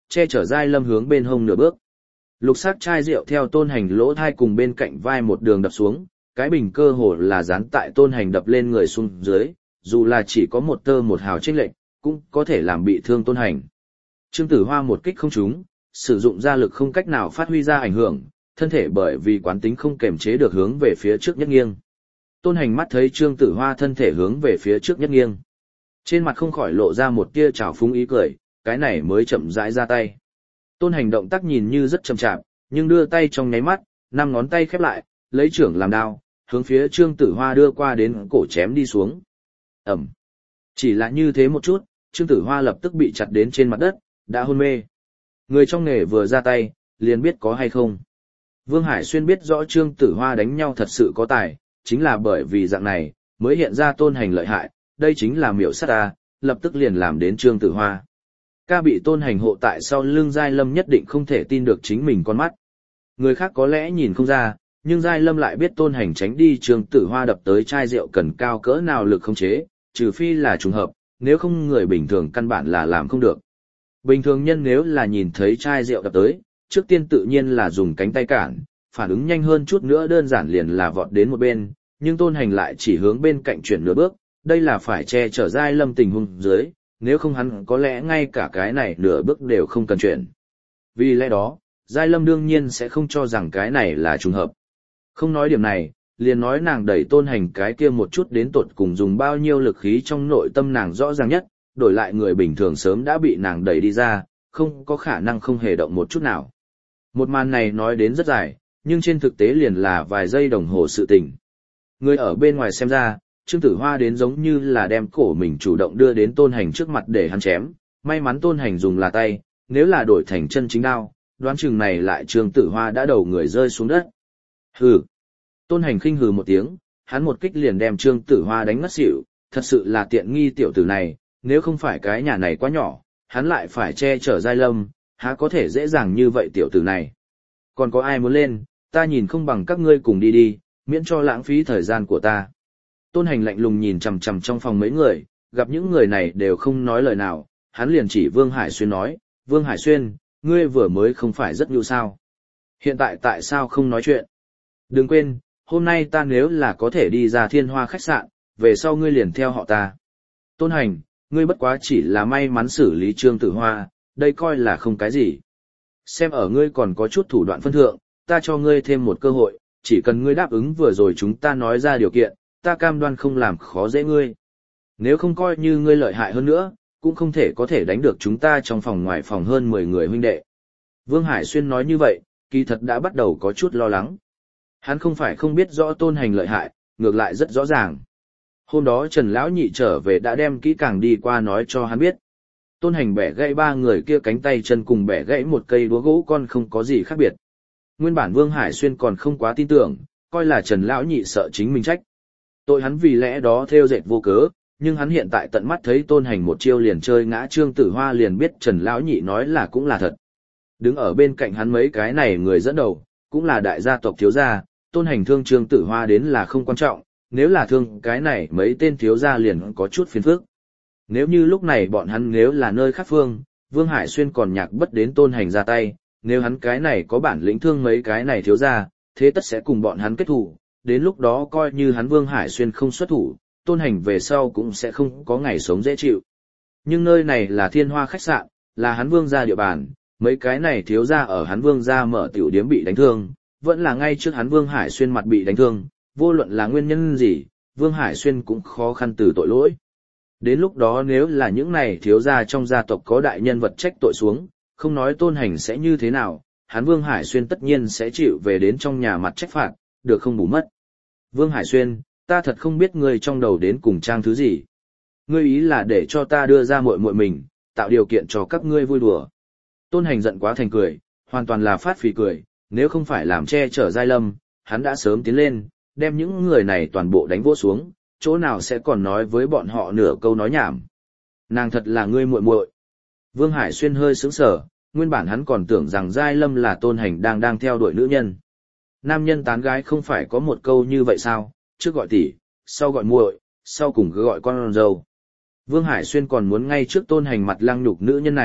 che chở Giai Lâm hướng bên hông nửa bước. Lục sắc chai rượu theo Tôn Hành lỗ thai cùng bên cạnh vai một đường đập xuống, cái bình cơ hồ là dán tại Tôn Hành đập lên người xuống dưới, dù là chỉ có một tơ một hào chênh lệch, cũng có thể làm bị thương Tôn Hành. Trương Tử Hoa một kích không trúng, sử dụng ra lực không cách nào phát huy ra ảnh hưởng, thân thể bởi vì quán tính không kềm chế được hướng về phía trước nhất nghiêng. Tôn Hành mắt thấy Trương Tử Hoa thân thể hướng về phía trước nhất nghiêng. Trên mặt không khỏi lộ ra một tia trào phúng ý cười, cái này mới chậm rãi ra tay. Tôn Hành động tác nhìn như rất chậm chạp, nhưng đưa tay trong nháy mắt, 5 ngón tay khép lại, lấy trưởng làm đao, hướng phía Trương Tử Hoa đưa qua đến cổ chém đi xuống. Ẩm. Chỉ là như thế một chút, Trương Tử Hoa lập tức bị chặt đến trên mặt đất, đã hôn mê. Người trong nghề vừa ra tay, liền biết có hay không. Vương Hải Xuyên biết rõ Trương Tử Hoa đánh nhau thật sự có tài, chính là bởi vì dạng này, mới hiện ra Tôn Hành lợi hại, đây chính là miểu sát ta, lập tức liền làm đến Trương Tử Hoa. Ca bị Tôn Hành hộ tại sau lưng Giai Lâm nhất định không thể tin được chính mình con mắt. Người khác có lẽ nhìn không ra, nhưng Giai Lâm lại biết Tôn Hành tránh đi Trương Tử Hoa đập tới chai rượu cần cao cỡ nào lực không chế, trừ phi là trùng hợp, nếu không người bình thường căn bản là làm không được. Bình thường nhân nếu là nhìn thấy chai rượu đập tới, trước tiên tự nhiên là dùng cánh tay cản, phản ứng nhanh hơn chút nữa đơn giản liền là vọt đến một bên, nhưng Tôn Hành lại chỉ hướng bên cạnh chuyển nửa bước, đây là phải che chở Giai Lâm tình huống dưới, nếu không hắn có lẽ ngay cả cái này nửa bước đều không cần chuyển. Vì lẽ đó, Giai Lâm đương nhiên sẽ không cho rằng cái này là trùng hợp. Không nói điểm này, liền nói nàng đẩy Tôn Hành cái kia một chút đến tột cùng dùng bao nhiêu lực khí trong nội tâm nàng rõ ràng nhất, đổi lại người bình thường sớm đã bị nàng đẩy đi ra, không có khả năng không hề động một chút nào. Một màn này nói đến rất dài, nhưng trên thực tế liền là vài giây đồng hồ sự tình. Người ở bên ngoài xem ra, Trương Tử Hoa đến giống như là đem cổ mình chủ động đưa đến Tôn Hành trước mặt để hắn chém, may mắn Tôn Hành dùng là tay, nếu là đổi thành chân chính đao, đoán chừng này lại Trương Tử Hoa đã đầu người rơi xuống đất. Hừ. Tôn Hành khinh hừ một tiếng, hắn một kích liền đem Trương Tử Hoa đánh ngất xỉu, thật sự là tiện nghi tiểu tử này, nếu không phải cái nhà này quá nhỏ, hắn lại phải che chở Giai Lâm, há có thể dễ dàng như vậy tiểu tử này. Còn có ai muốn lên, ta nhìn không bằng các ngươi cùng đi đi, miễn cho lãng phí thời gian của ta. Tôn Hành lạnh lùng nhìn chằm chằm trong phòng mấy người, gặp những người này đều không nói lời nào, hắn liền chỉ Vương Hải Xuyên nói, Vương Hải Xuyên, ngươi vừa mới không phải rất nhu sao. Hiện tại sao không nói chuyện? Đừng quên, hôm nay ta nếu là có thể đi ra Thiên Hoa khách sạn, về sau ngươi liền theo họ ta. Tôn Hành, ngươi bất quá chỉ là may mắn xử lý Trương Tử Hoa, đây coi là không cái gì. Xem ở ngươi còn có chút thủ đoạn phân thượng, ta cho ngươi thêm một cơ hội, chỉ cần ngươi đáp ứng vừa rồi chúng ta nói ra điều kiện, ta cam đoan không làm khó dễ ngươi. Nếu không coi như ngươi lợi hại hơn nữa, cũng không thể có thể đánh được chúng ta trong phòng ngoài phòng hơn 10 người huynh đệ. Vương Hải Xuyên nói như vậy, kỳ thật đã bắt đầu có chút lo lắng. Hắn không phải không biết rõ Tôn Hành lợi hại, ngược lại rất rõ ràng. Hôm đó Trần Lão Nhị trở về đã đem kỹ càng đi qua nói cho hắn biết. Tôn Hành bẻ gãy 3 người kia cánh tay chân cùng bẻ gãy một cây đũa gỗ con không có gì khác biệt. Nguyên bản Vương Hải Xuyên còn không quá tin tưởng, coi là Trần Lão Nhị sợ chính mình trách. Tội hắn vì lẽ đó theo dệt vô cớ, nhưng hắn hiện tại tận mắt thấy Tôn Hành một chiêu liền chơi ngã Trương Tử Hoa liền biết Trần Lão Nhị nói là cũng là thật. Đứng ở bên cạnh hắn mấy cái này người dẫn đầu, cũng là đại gia tộc thiếu gia, Tôn Hành thương Trương Tử Hoa đến là không quan trọng, nếu là thương cái này mấy tên thiếu gia liền có chút phiền phức. Nếu như lúc này bọn hắn nếu là nơi khác phương, Vương Hải Xuyên còn nhạc bất đến Tôn Hành ra tay, nếu hắn cái này có bản lĩnh thương mấy cái này thiếu gia, thế tất sẽ cùng bọn hắn kết thủ, đến lúc đó coi như hắn Vương Hải Xuyên không xuất thủ, Tôn Hành về sau cũng sẽ không có ngày sống dễ chịu. Nhưng nơi này là Thiên Hoa khách sạn, là hắn Vương gia địa bàn, mấy cái này thiếu gia ở hắn Vương gia mở tiểu điếm bị đánh thương, vẫn là ngay trước hắn Vương Hải Xuyên mặt bị đánh thương, vô luận là nguyên nhân gì, Vương Hải Xuyên cũng khó khăn từ tội lỗi. Đến lúc đó nếu là những này thiếu gia trong gia tộc có đại nhân vật trách tội xuống, không nói Tôn Hành sẽ như thế nào, hắn Vương Hải Xuyên tất nhiên sẽ chịu về đến trong nhà mặt trách phạt, được không bù mất. Vương Hải Xuyên, ta thật không biết ngươi trong đầu đến cùng trang thứ gì. Ngươi ý là để cho ta đưa ra muội muội mình, tạo điều kiện cho các ngươi vui đùa. Tôn Hành giận quá thành cười, hoàn toàn là phát phì cười, nếu không phải làm che chở Giai Lâm, hắn đã sớm tiến lên, đem những người này toàn bộ đánh vỗ xuống, chỗ nào sẽ còn nói với bọn họ nửa câu nói nhảm. Nàng thật là ngươi muội muội. Vương Hải Xuyên hơi sững sờ, nguyên bản hắn còn tưởng rằng Giai Lâm là Tôn Hành đang theo đuổi nữ nhân. Nam nhân tán gái không phải có một câu như vậy sao, trước gọi tỷ, sau gọi muội, sau cùng cứ gọi con dâu. Vương Hải Xuyên còn muốn ngay trước Tôn Hành mặt lăng nhục nữ nhân này,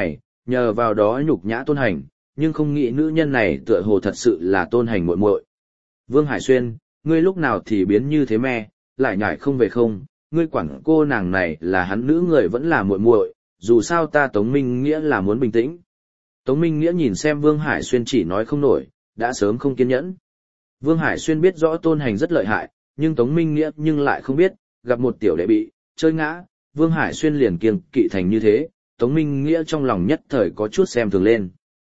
nhờ vào đó nhục nhã Tôn Hành, nhưng không nghĩ nữ nhân này tựa hồ thật sự là Tôn Hành muội muội. Vương Hải Xuyên, ngươi lúc nào thì biến như thế me, lại nhảy không về không, ngươi quản cô nàng này là hắn nữ người vẫn là muội muội, dù sao ta Tống Minh Nghĩa là muốn bình tĩnh. Tống Minh Nghĩa nhìn xem Vương Hải Xuyên chỉ nói không nổi, đã sớm không kiên nhẫn. Vương Hải Xuyên biết rõ Tôn Hành rất lợi hại, nhưng Tống Minh Nghĩa nhưng lại không biết, gặp một tiểu đệ bị chơi ngã, Vương Hải Xuyên liền kiêng kỵ thành như thế, Tống Minh Nghĩa trong lòng nhất thời có chút xem thường lên.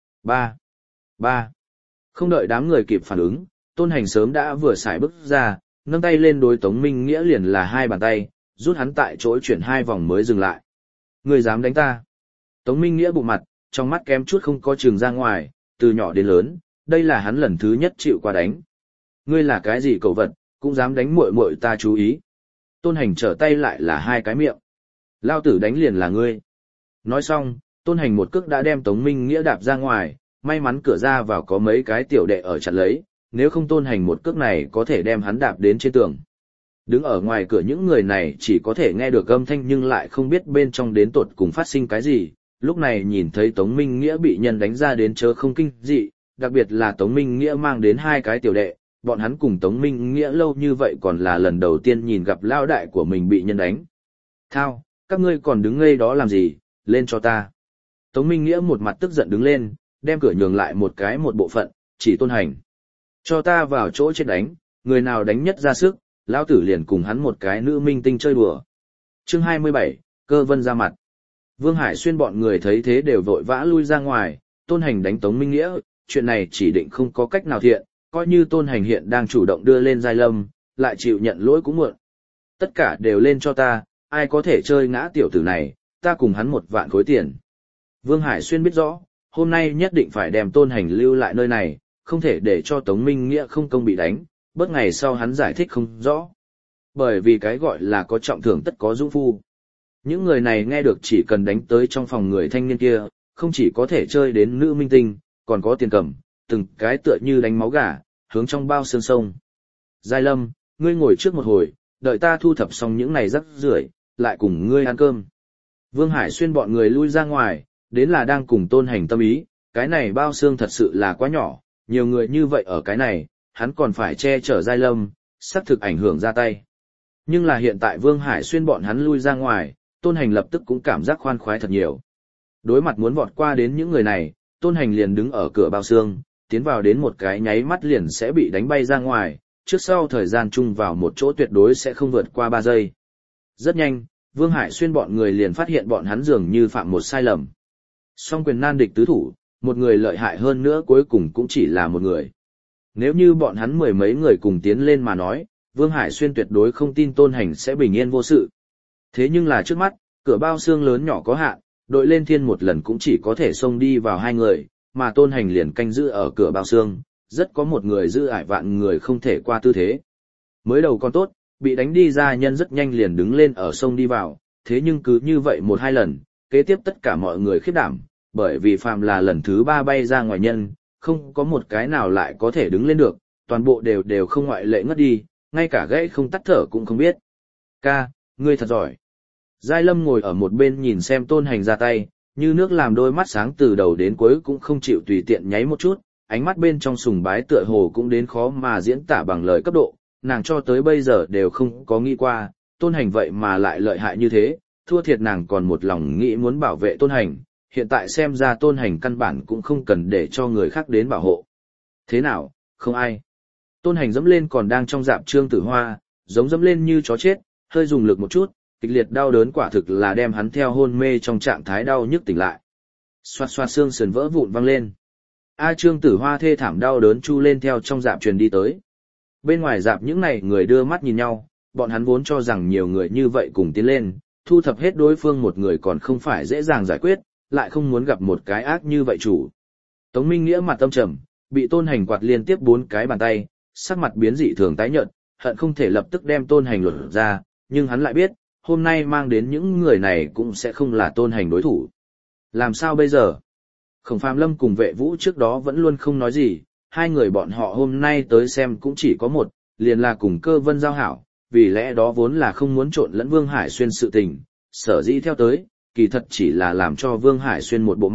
Ba. Không đợi đám người kịp phản ứng, Tôn Hành sớm đã vừa xài bước ra, nâng tay lên đối Tống Minh Nghĩa liền là hai bàn tay, rút hắn tại chỗ chuyển hai vòng mới dừng lại. Ngươi dám đánh ta? Tống Minh Nghĩa bụng mặt, trong mắt kém chút không có trường ra ngoài, từ nhỏ đến lớn, đây là hắn lần thứ nhất chịu qua đánh. Ngươi là cái gì cẩu vật, cũng dám đánh muội muội ta chú ý. Tôn Hành trở tay lại là hai cái miệng. Lao tử đánh liền là ngươi. Nói xong, Tôn Hành một cước đã đem Tống Minh Nghĩa đạp ra ngoài, may mắn cửa ra vào có mấy cái tiểu đệ ở chặt lấy, nếu không Tôn Hành một cước này có thể đem hắn đạp đến trên tường. Đứng ở ngoài cửa những người này chỉ có thể nghe được âm thanh nhưng lại không biết bên trong đến tột cùng phát sinh cái gì, lúc này nhìn thấy Tống Minh Nghĩa bị nhân đánh ra đến chớ không kinh dị, đặc biệt là Tống Minh Nghĩa mang đến hai cái tiểu đệ, bọn hắn cùng Tống Minh Nghĩa lâu như vậy còn là lần đầu tiên nhìn gặp lao đại của mình bị nhân đánh. Thao, các ngươi còn đứng ngây đó làm gì, lên cho ta. Tống Minh Nghĩa một mặt tức giận đứng lên, đem cửa nhường lại một cái một bộ phận, chỉ Tôn Hành. Cho ta vào chỗ chết đánh, người nào đánh nhất ra sức, lão tử liền cùng hắn một cái nữ minh tinh chơi đùa. Chương 27, Cơ Vân ra mặt. Vương Hải Xuyên bọn người thấy thế đều vội vã lui ra ngoài, Tôn Hành đánh Tống Minh Nghĩa, chuyện này chỉ định không có cách nào thiện, coi như Tôn Hành hiện đang chủ động đưa lên Giai Lâm, lại chịu nhận lỗi cũng muộn. Tất cả đều lên cho ta, ai có thể chơi ngã tiểu tử này, ta cùng hắn 1 vạn khối tiền. Vương Hải Xuyên biết rõ, hôm nay nhất định phải đem Tôn Hành lưu lại nơi này, không thể để cho Tống Minh Nghĩa không công bị đánh, bớt ngày sau hắn giải thích không rõ. Bởi vì cái gọi là có trọng thưởng tất có dũng phu. Những người này nghe được chỉ cần đánh tới trong phòng người thanh niên kia, không chỉ có thể chơi đến nữ minh tinh, còn có tiền cầm, từng cái tựa như đánh máu gà, hướng trong bao xương sông. Giai Lâm, ngươi ngồi trước một hồi, đợi ta thu thập xong những này rắc rưởi, lại cùng ngươi ăn cơm. Vương Hải Xuyên bọn người lui ra ngoài, đến là đang cùng Tôn Hành tâm ý, cái này bao xương thật sự là quá nhỏ, nhiều người như vậy ở cái này, hắn còn phải che chở Giai Lâm, xác thực ảnh hưởng ra tay. Nhưng là hiện tại Vương Hải Xuyên bọn hắn lui ra ngoài, Tôn Hành lập tức cũng cảm giác khoan khoái thật nhiều. Đối mặt muốn vọt qua đến những người này, Tôn Hành liền đứng ở cửa bao xương, tiến vào đến một cái nháy mắt liền sẽ bị đánh bay ra ngoài, trước sau thời gian chung vào một chỗ tuyệt đối sẽ không vượt qua 3 giây. Rất nhanh, Vương Hải Xuyên bọn người liền phát hiện bọn hắn dường như phạm một sai lầm. Song quyền nan địch tứ thủ, một người lợi hại hơn nữa cuối cùng cũng chỉ là một người. Nếu như bọn hắn 10 mấy người cùng tiến lên mà nói, Vương Hải Xuyên tuyệt đối không tin Tôn Hành sẽ bình yên vô sự. Thế nhưng là trước mắt, cửa bao xương lớn nhỏ có hạn, đội lên thiên một lần cũng chỉ có thể xông đi vào 2 người, mà Tôn Hành liền canh giữ ở cửa bao xương, rất có một người giữ ải vạn người không thể qua tư thế. Mới đầu còn tốt, bị đánh đi ra nhân rất nhanh liền đứng lên ở sông đi vào, thế nhưng cứ như vậy 1-2 lần, kế tiếp tất cả mọi người khiếp đảm, bởi vì phàm là lần thứ 3 bay ra ngoài nhân, không có một cái nào lại có thể đứng lên được, toàn bộ đều không ngoại lệ ngất đi, ngay cả gãy không tắt thở cũng không biết. Ca, ngươi thật giỏi. Giai Lâm ngồi ở một bên nhìn xem Tôn Hành ra tay, như nước làm đôi mắt sáng từ đầu đến cuối cũng không chịu tùy tiện nháy một chút, ánh mắt bên trong sùng bái tựa hồ cũng đến khó mà diễn tả bằng lời cấp độ, nàng cho tới bây giờ đều không có nghĩ qua, Tôn Hành vậy mà lại lợi hại như thế, thua thiệt nàng còn một lòng nghĩ muốn bảo vệ Tôn Hành, hiện tại xem ra Tôn Hành căn bản cũng không cần để cho người khác đến bảo hộ. Thế nào, không ai. Tôn Hành dẫm lên còn đang trong dạp Trương Tử Hoa, giống dẫm lên như chó chết, hơi dùng lực một chút, kịch liệt đau đớn quả thực là đem hắn theo hôn mê trong trạng thái đau nhức tỉnh lại. Xoạt xoạt xương sườn vỡ vụn văng lên. Trương Tử Hoa thê thảm đau đớn chu lên theo trong dạp truyền đi tới. Bên ngoài dạp những này người đưa mắt nhìn nhau, bọn hắn vốn cho rằng nhiều người như vậy cùng tiến lên, thu thập hết đối phương một người còn không phải dễ dàng giải quyết, lại không muốn gặp một cái ác như vậy chủ. Tống Minh Nghĩa mặt tâm trầm, bị Tôn Hành quạt liên tiếp 4 cái bàn tay, sắc mặt biến dị thường tái nhợt, hận không thể lập tức đem Tôn Hành lột ra, nhưng hắn lại biết, hôm nay mang đến những người này cũng sẽ không là Tôn Hành đối thủ. Làm sao bây giờ? Khổng Phàm Lâm cùng Vệ Vũ trước đó vẫn luôn không nói gì, hai người bọn họ hôm nay tới xem cũng chỉ có một, liền là cùng Cơ Vân giao hảo, vì lẽ đó vốn là không muốn trộn lẫn Vương Hải Xuyên sự tình, sở dĩ theo tới, kỳ thật chỉ là làm cho Vương Hải Xuyên một bộ mặt,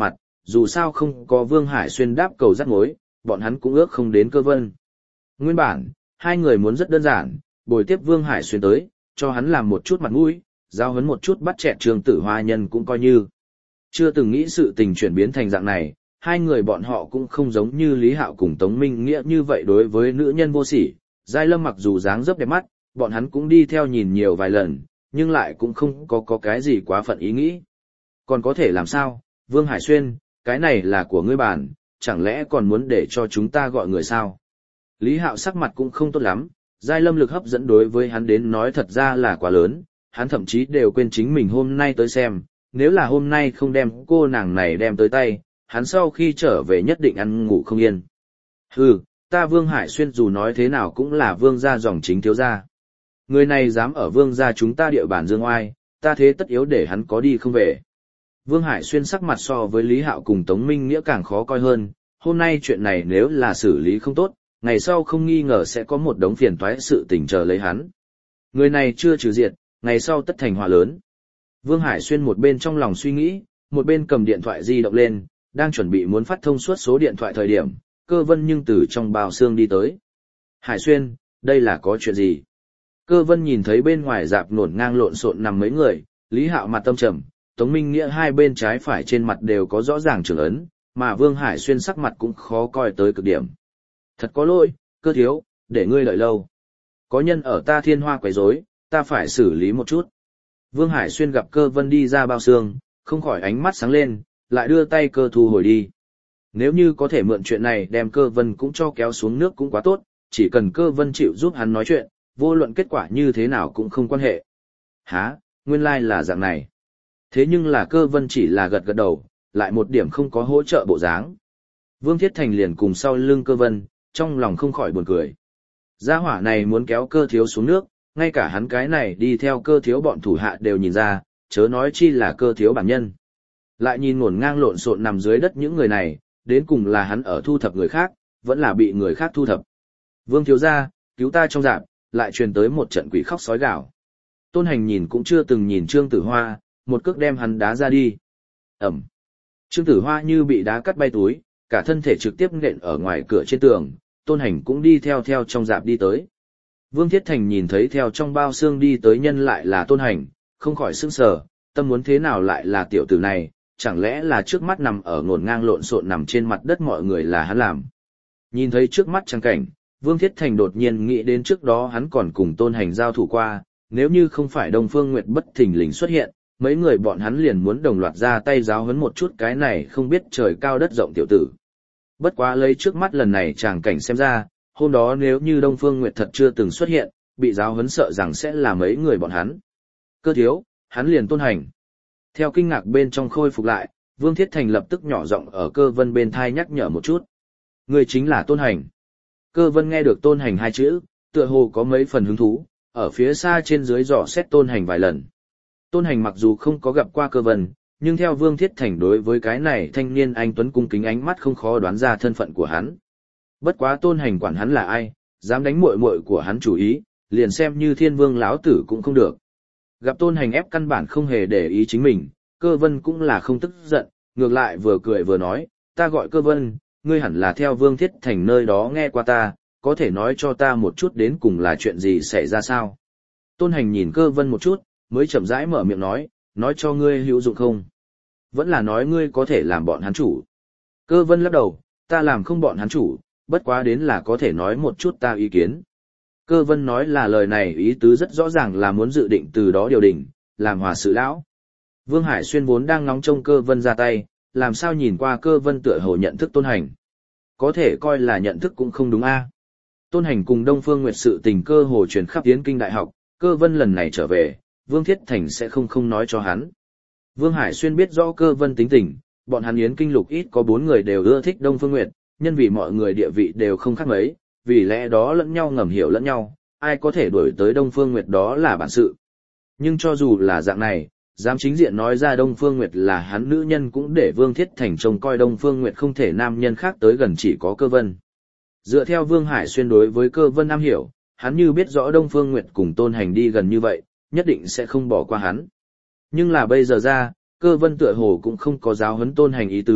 dù sao không có Vương Hải Xuyên đáp cầu dắt mối, bọn hắn cũng ước không đến Cơ Vân. Nguyên bản, hai người muốn rất đơn giản, bồi tiếp Vương Hải Xuyên tới, cho hắn làm một chút mặt mũi, giao hấn một chút bắt chẹt Trương Tử Hoa nhân cũng coi như. Chưa từng nghĩ sự tình chuyển biến thành dạng này, hai người bọn họ cũng không giống như Lý Hạo cùng Tống Minh Nghĩa như vậy đối với nữ nhân vô sỉ. Giai Lâm mặc dù dáng dấp đẹp mắt, bọn hắn cũng đi theo nhìn nhiều vài lần, nhưng lại cũng không có cái gì quá phận ý nghĩ. Còn có thể làm sao, Vương Hải Xuyên, cái này là của ngươi bản, chẳng lẽ còn muốn để cho chúng ta gọi người sao? Lý Hạo sắc mặt cũng không tốt lắm, Giai Lâm lực hấp dẫn đối với hắn đến nói thật ra là quá lớn, hắn thậm chí đều quên chính mình hôm nay tới xem, nếu là hôm nay không đem cô nàng này đem tới tay, hắn sau khi trở về nhất định ăn ngủ không yên. Hừ, ta Vương Hải Xuyên dù nói thế nào cũng là Vương gia dòng chính thiếu gia. Người này dám ở Vương gia chúng ta địa bàn dương oai, ta thế tất yếu để hắn có đi không về. Vương Hải Xuyên sắc mặt so với Lý Hạo cùng Tống Minh Nghĩa càng khó coi hơn, hôm nay chuyện này nếu là xử lý không tốt, ngày sau không nghi ngờ sẽ có một đống phiền toái sự tình chờ lấy hắn. Người này chưa trừ diệt, ngày sau tất thành họa lớn. Vương Hải Xuyên một bên trong lòng suy nghĩ, một bên cầm điện thoại di động lên, đang chuẩn bị muốn phát thông suốt số điện thoại thời điểm, Cơ Vân nhưng từ trong bao xương đi tới. Hải Xuyên, đây là có chuyện gì? Cơ Vân nhìn thấy bên ngoài rạp nổn ngang lộn xộn nằm mấy người, Lý Hạo mặt tâm trầm, Tống Minh Nghĩa hai bên trái phải trên mặt đều có rõ ràng trưởng ấn, mà Vương Hải Xuyên sắc mặt cũng khó coi tới cực điểm. Thật có lỗi, Cơ thiếu, để ngươi đợi lâu. Có nhân ở ta Thiên Hoa quấy rối, ta phải xử lý một chút. Vương Hải Xuyên gặp Cơ Vân đi ra bao xương, không khỏi ánh mắt sáng lên, lại đưa tay Cơ thu hồi đi. Nếu như có thể mượn chuyện này đem Cơ Vân cũng cho kéo xuống nước cũng quá tốt, chỉ cần Cơ Vân chịu giúp hắn nói chuyện, vô luận kết quả như thế nào cũng không quan hệ. Hả, nguyên lai là dạng này. Thế nhưng là Cơ Vân chỉ là gật gật đầu, lại một điểm không có hỗ trợ bộ dáng. Vương Thiết Thành liền cùng sau lưng Cơ Vân, trong lòng không khỏi buồn cười. Gia hỏa này muốn kéo Cơ thiếu xuống nước, ngay cả hắn cái này đi theo Cơ thiếu bọn thủ hạ đều nhìn ra, chớ nói chi là Cơ thiếu bản nhân. Lại nhìn ngổn ngang lộn xộn nằm dưới đất những người này, đến cùng là hắn ở thu thập người khác, vẫn là bị người khác thu thập. Vương thiếu gia, cứu ta trong rạp, lại truyền tới một trận quỷ khóc sói gào. Tôn Hành nhìn cũng chưa từng nhìn Trương Tử Hoa, một cước đem hắn đá ra đi. Ẩm. Trương Tử Hoa như bị đá cắt bay túi, cả thân thể trực tiếp nện ở ngoài cửa trên tường, Tôn Hành cũng đi theo trong rạp đi tới. Vương Thiết Thành nhìn thấy theo trong bao xương đi tới nhân lại là Tôn Hành, không khỏi sững sờ, tâm muốn thế nào lại là tiểu tử này, chẳng lẽ là trước mắt nằm ở ngổn ngang lộn xộn nằm trên mặt đất mọi người là hắn làm. Nhìn thấy trước mắt trang cảnh, Vương Thiết Thành đột nhiên nghĩ đến trước đó hắn còn cùng Tôn Hành giao thủ qua, nếu như không phải Đông Phương Nguyệt bất thình lình xuất hiện, mấy người bọn hắn liền muốn đồng loạt ra tay giáo huấn một chút cái này không biết trời cao đất rộng tiểu tử. Bất quá lấy trước mắt lần này tràng cảnh xem ra, hôm đó nếu như Đông Phương Nguyệt thật chưa từng xuất hiện, bị giáo huấn sợ rằng sẽ là mấy người bọn hắn. Cơ thiếu, hắn liền Tôn Hành. Theo kinh ngạc bên trong khôi phục lại, Vương Thiết Thành lập tức nhỏ giọng ở Cơ Vân bên thai nhắc nhở một chút. Người chính là Tôn Hành. Cơ Vân nghe được Tôn Hành hai chữ, tựa hồ có mấy phần hứng thú, ở phía xa trên dưới dò xét Tôn Hành vài lần. Tôn Hành mặc dù không có gặp qua Cơ Vân, nhưng theo Vương Thiết Thành đối với cái này thanh niên anh tuấn cung kính ánh mắt không khó đoán ra thân phận của hắn. Bất quá Tôn Hành quản hắn là ai, dám đánh muội muội của hắn chủ ý, liền xem như Thiên Vương lão tử cũng không được. Gặp Tôn Hành ép căn bản không hề để ý chính mình, Cơ Vân cũng là không tức giận, ngược lại vừa cười vừa nói, ta gọi Cơ Vân, ngươi hẳn là theo Vương Thiết Thành nơi đó nghe qua ta, có thể nói cho ta một chút đến cùng là chuyện gì xảy ra sao? Tôn Hành nhìn Cơ Vân một chút, mới chậm rãi mở miệng nói cho ngươi hữu dụng không? Vẫn là nói ngươi có thể làm bọn hắn chủ. Cơ Vân lắc đầu, ta làm không bọn hắn chủ, bất quá đến là có thể nói một chút ta ý kiến. Cơ Vân nói là lời này ý tứ rất rõ ràng là muốn dự định từ đó điều đình, làm hòa sự lão. Vương Hải Xuyên vốn đang ngóng trông Cơ Vân ra tay, làm sao nhìn qua Cơ Vân tựa hồ nhận thức Tôn Hành. Có thể coi là nhận thức cũng không đúng a. Tôn Hành cùng Đông Phương Nguyệt sự tình cơ hồ truyền khắp Yến Kinh Đại học, Cơ Vân lần này trở về, Vương Thiết Thành sẽ không nói cho hắn. Vương Hải Xuyên biết rõ Cơ Vân tính tình, bọn hắn Yến Kinh Lục ít có 4 người đều ưa thích Đông Phương Nguyệt, nhân vì mọi người địa vị đều không khác mấy, vì lẽ đó lẫn nhau ngầm hiểu lẫn nhau, ai có thể đuổi tới Đông Phương Nguyệt đó là bản sự. Nhưng cho dù là dạng này, dám chính diện nói ra Đông Phương Nguyệt là hắn nữ nhân cũng để Vương Thiết Thành trông coi Đông Phương Nguyệt không thể nam nhân khác tới gần chỉ có Cơ Vân. Dựa theo Vương Hải Xuyên đối với Cơ Vân am hiểu, hắn như biết rõ Đông Phương Nguyệt cùng Tôn Hành đi gần như vậy, nhất định sẽ không bỏ qua hắn. Nhưng là bây giờ ra, Cơ Vân tựa hồ cũng không có giáo huấn Tôn Hành ý tứ,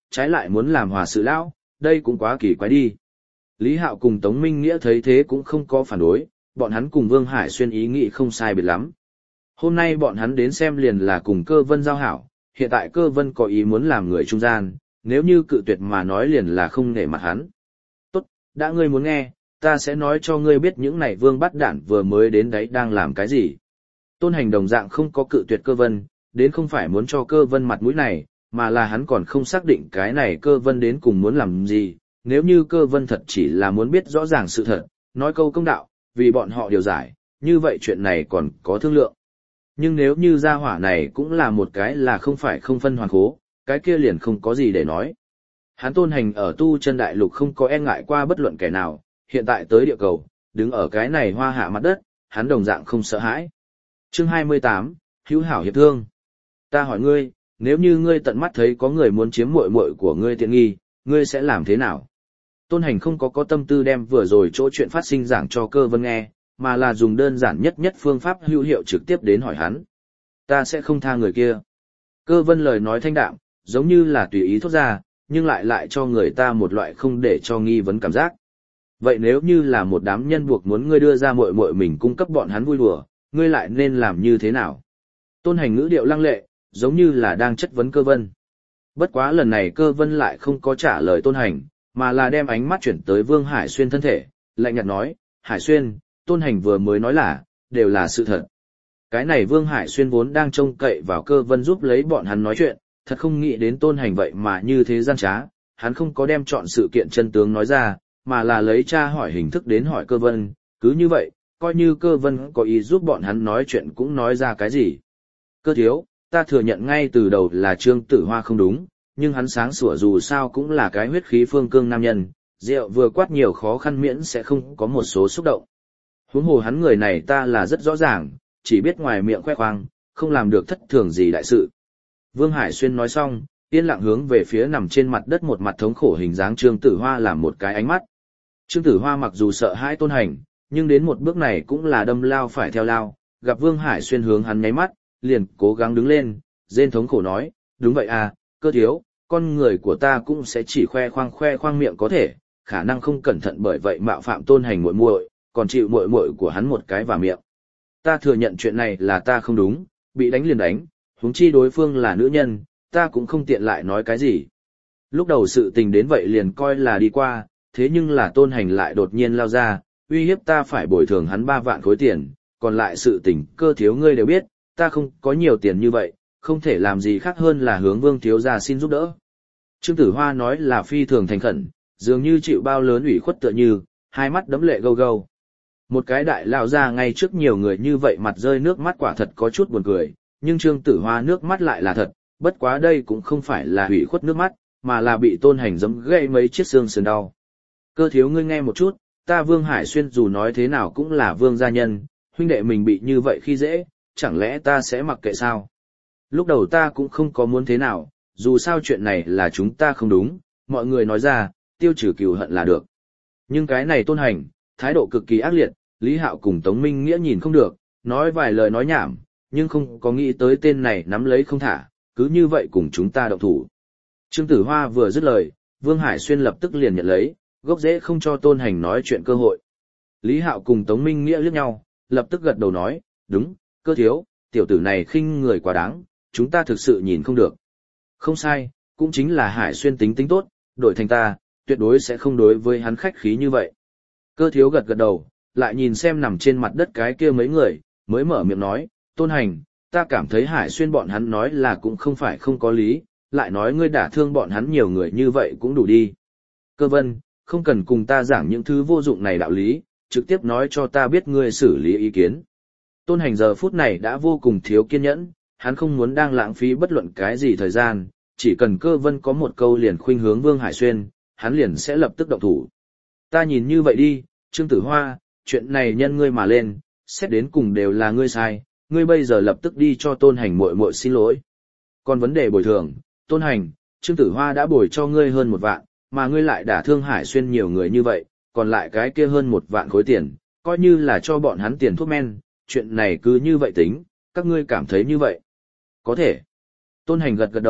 trái lại muốn làm hòa sự lão, đây cũng quá kỳ quái đi. Lý Hạo cùng Tống Minh Nghĩa thấy thế cũng không có phản đối, bọn hắn cùng Vương Hải Xuyên ý nghĩ không sai biệt lắm. Hôm nay bọn hắn đến xem liền là cùng Cơ Vân giao hảo, hiện tại Cơ Vân có ý muốn làm người trung gian, nếu như cự tuyệt mà nói liền là không nể mặt hắn. Tốt, đã ngươi muốn nghe, ta sẽ nói cho ngươi biết những này Vương Bát Đản vừa mới đến đấy đang làm cái gì. Tôn Hành đồng dạng không có cự tuyệt Cơ Vân, đến không phải muốn cho Cơ Vân mặt mũi này, mà là hắn còn không xác định cái này Cơ Vân đến cùng muốn làm gì. Nếu như Cơ Vân thật chỉ là muốn biết rõ ràng sự thật, nói câu công đạo, vì bọn họ điều giải, như vậy chuyện này còn có thương lượng. Nhưng nếu như gia hỏa này cũng là một cái là không phải không phân hoàn khố, cái kia liền không có gì để nói. Hắn Tôn Hành ở tu chân đại lục không có e ngại qua bất luận kẻ nào, hiện tại tới địa cầu, đứng ở cái này hoa hạ mặt đất, hắn đồng dạng không sợ hãi. Chương 28, hữu hảo hiệp thương. Ta hỏi ngươi, nếu như ngươi tận mắt thấy có người muốn chiếm muội muội của ngươi tiện nghi, ngươi sẽ làm thế nào? Tôn Hành không có tâm tư đem vừa rồi chỗ chuyện phát sinh giảng cho Cơ Vân nghe, mà là dùng đơn giản nhất phương pháp hữu hiệu trực tiếp đến hỏi hắn. Ta sẽ không tha người kia. Cơ Vân lời nói thanh đạm, giống như là tùy ý thốt ra, nhưng lại cho người ta một loại không để cho nghi vấn cảm giác. Vậy nếu như là một đám nhân buộc muốn ngươi đưa ra muội muội mình cung cấp bọn hắn vui đùa, ngươi lại nên làm như thế nào? Tôn Hành ngữ điệu lăng lệ, giống như là đang chất vấn Cơ Vân. Bất quá lần này Cơ Vân lại không có trả lời Tôn Hành, mà là đem ánh mắt chuyển tới Vương Hải Xuyên thân thể, lạnh nhạt nói, Hải Xuyên, Tôn Hành vừa mới nói là, đều là sự thật. Cái này Vương Hải Xuyên vốn đang trông cậy vào Cơ Vân giúp lấy bọn hắn nói chuyện, thật không nghĩ đến Tôn Hành vậy mà như thế gian trá, hắn không có đem chọn sự kiện chân tướng nói ra, mà là lấy tra hỏi hình thức đến hỏi Cơ Vân, cứ như vậy, coi như Cơ Vân có ý giúp bọn hắn nói chuyện cũng nói ra cái gì. Cơ thiếu, ta thừa nhận ngay từ đầu là Trương Tử Hoa không đúng, nhưng hắn sáng sủa dù sao cũng là cái huyết khí phương cương nam nhân, rượu vừa quát nhiều khó khăn miễn sẽ không có một số xúc động. Huống hồ hắn người này ta là rất rõ ràng, chỉ biết ngoài miệng khoe khoang, không làm được thất thường gì đại sự. Vương Hải Xuyên nói xong, yên lặng hướng về phía nằm trên mặt đất một mặt thống khổ hình dáng Trương Tử Hoa làm một cái ánh mắt. Trương Tử Hoa mặc dù sợ hãi Tôn Hành, nhưng đến một bước này cũng là đâm lao phải theo lao, gặp Vương Hải Xuyên hướng hắn nháy mắt, liền cố gắng đứng lên, rên thống khổ nói, đúng vậy à, Cơ thiếu, con người của ta cũng sẽ chỉ khoe khoang miệng có thể, khả năng không cẩn thận bởi vậy mạo phạm Tôn Hành muội muội, còn chịu muội muội của hắn một cái vào miệng. Ta thừa nhận chuyện này là ta không đúng, bị đánh liền đánh, huống chi đối phương là nữ nhân, ta cũng không tiện lại nói cái gì. Lúc đầu sự tình đến vậy liền coi là đi qua, thế nhưng là Tôn Hành lại đột nhiên lao ra, uy hiếp ta phải bồi thường hắn 3 vạn khối tiền, còn lại sự tình Cơ thiếu ngươi đều biết, ta không có nhiều tiền như vậy, không thể làm gì khác hơn là hướng Vương thiếu gia xin giúp đỡ. Trương Tử Hoa nói là phi thường thành khẩn, dường như chịu bao lớn ủy khuất tựa như, hai mắt đẫm lệ gâu gâu. Một cái đại lão ra ngay trước nhiều người như vậy mặt rơi nước mắt quả thật có chút buồn cười, nhưng Trương Tử Hoa nước mắt lại là thật, bất quá đây cũng không phải là ủy khuất nước mắt, mà là bị Tôn Hành giẫm gãy mấy chiếc xương sườn đau. Cơ thiếu ngươi nghe một chút, ta Vương Hải Xuyên dù nói thế nào cũng là Vương gia nhân, huynh đệ mình bị như vậy khi dễ, chẳng lẽ ta sẽ mặc kệ sao? Lúc đầu ta cũng không có muốn thế nào, dù sao chuyện này là chúng ta không đúng, mọi người nói ra, tiêu trừ cừu hận là được. Nhưng cái này Tôn Hành, thái độ cực kỳ ác liệt, Lý Hạo cùng Tống Minh Nghĩa nhìn không được, nói vài lời nói nhảm, nhưng không có nghĩ tới tên này nắm lấy không thả, cứ như vậy cùng chúng ta động thủ. Trương Tử Hoa vừa dứt lời, Vương Hải Xuyên lập tức liền nhận lấy, gốc rễ không cho Tôn Hành nói chuyện cơ hội. Lý Hạo cùng Tống Minh Nghĩa liếc nhau, lập tức gật đầu nói, đúng, Cơ thiếu, tiểu tử này khinh người quá đáng, chúng ta thực sự nhìn không được. Không sai, cũng chính là Hải Xuyên tính tốt, đổi thành ta, tuyệt đối sẽ không đối với hắn khách khí như vậy. Cơ thiếu gật đầu, lại nhìn xem nằm trên mặt đất cái kia mấy người, mới mở miệng nói, Tôn Hành, ta cảm thấy Hải Xuyên bọn hắn nói là cũng không phải không có lý, lại nói ngươi đả thương bọn hắn nhiều người như vậy cũng đủ đi. Cơ Vân, không cần cùng ta giảng những thứ vô dụng này đạo lý, trực tiếp nói cho ta biết ngươi xử lý ý kiến. Tôn Hành giờ phút này đã vô cùng thiếu kiên nhẫn, hắn không muốn đang lãng phí bất luận cái gì thời gian, chỉ cần Cơ Vân có một câu liền khuynh hướng Vương Hải Xuyên, hắn liền sẽ lập tức động thủ. Ta nhìn như vậy đi, Trương Tử Hoa, chuyện này nhân ngươi mà lên, xét đến cùng đều là ngươi sai, ngươi bây giờ lập tức đi cho Tôn Hành muội muội xin lỗi. Còn vấn đề bồi thường, Tôn Hành, Trương Tử Hoa đã bồi cho ngươi hơn 1 vạn, mà ngươi lại đả thương Hải Xuyên nhiều người như vậy, còn lại cái kia hơn 1 vạn khối tiền, coi như là cho bọn hắn tiền thuốc men, chuyện này cứ như vậy tính, các ngươi cảm thấy như vậy. Có thể. Tôn Hành gật đầu,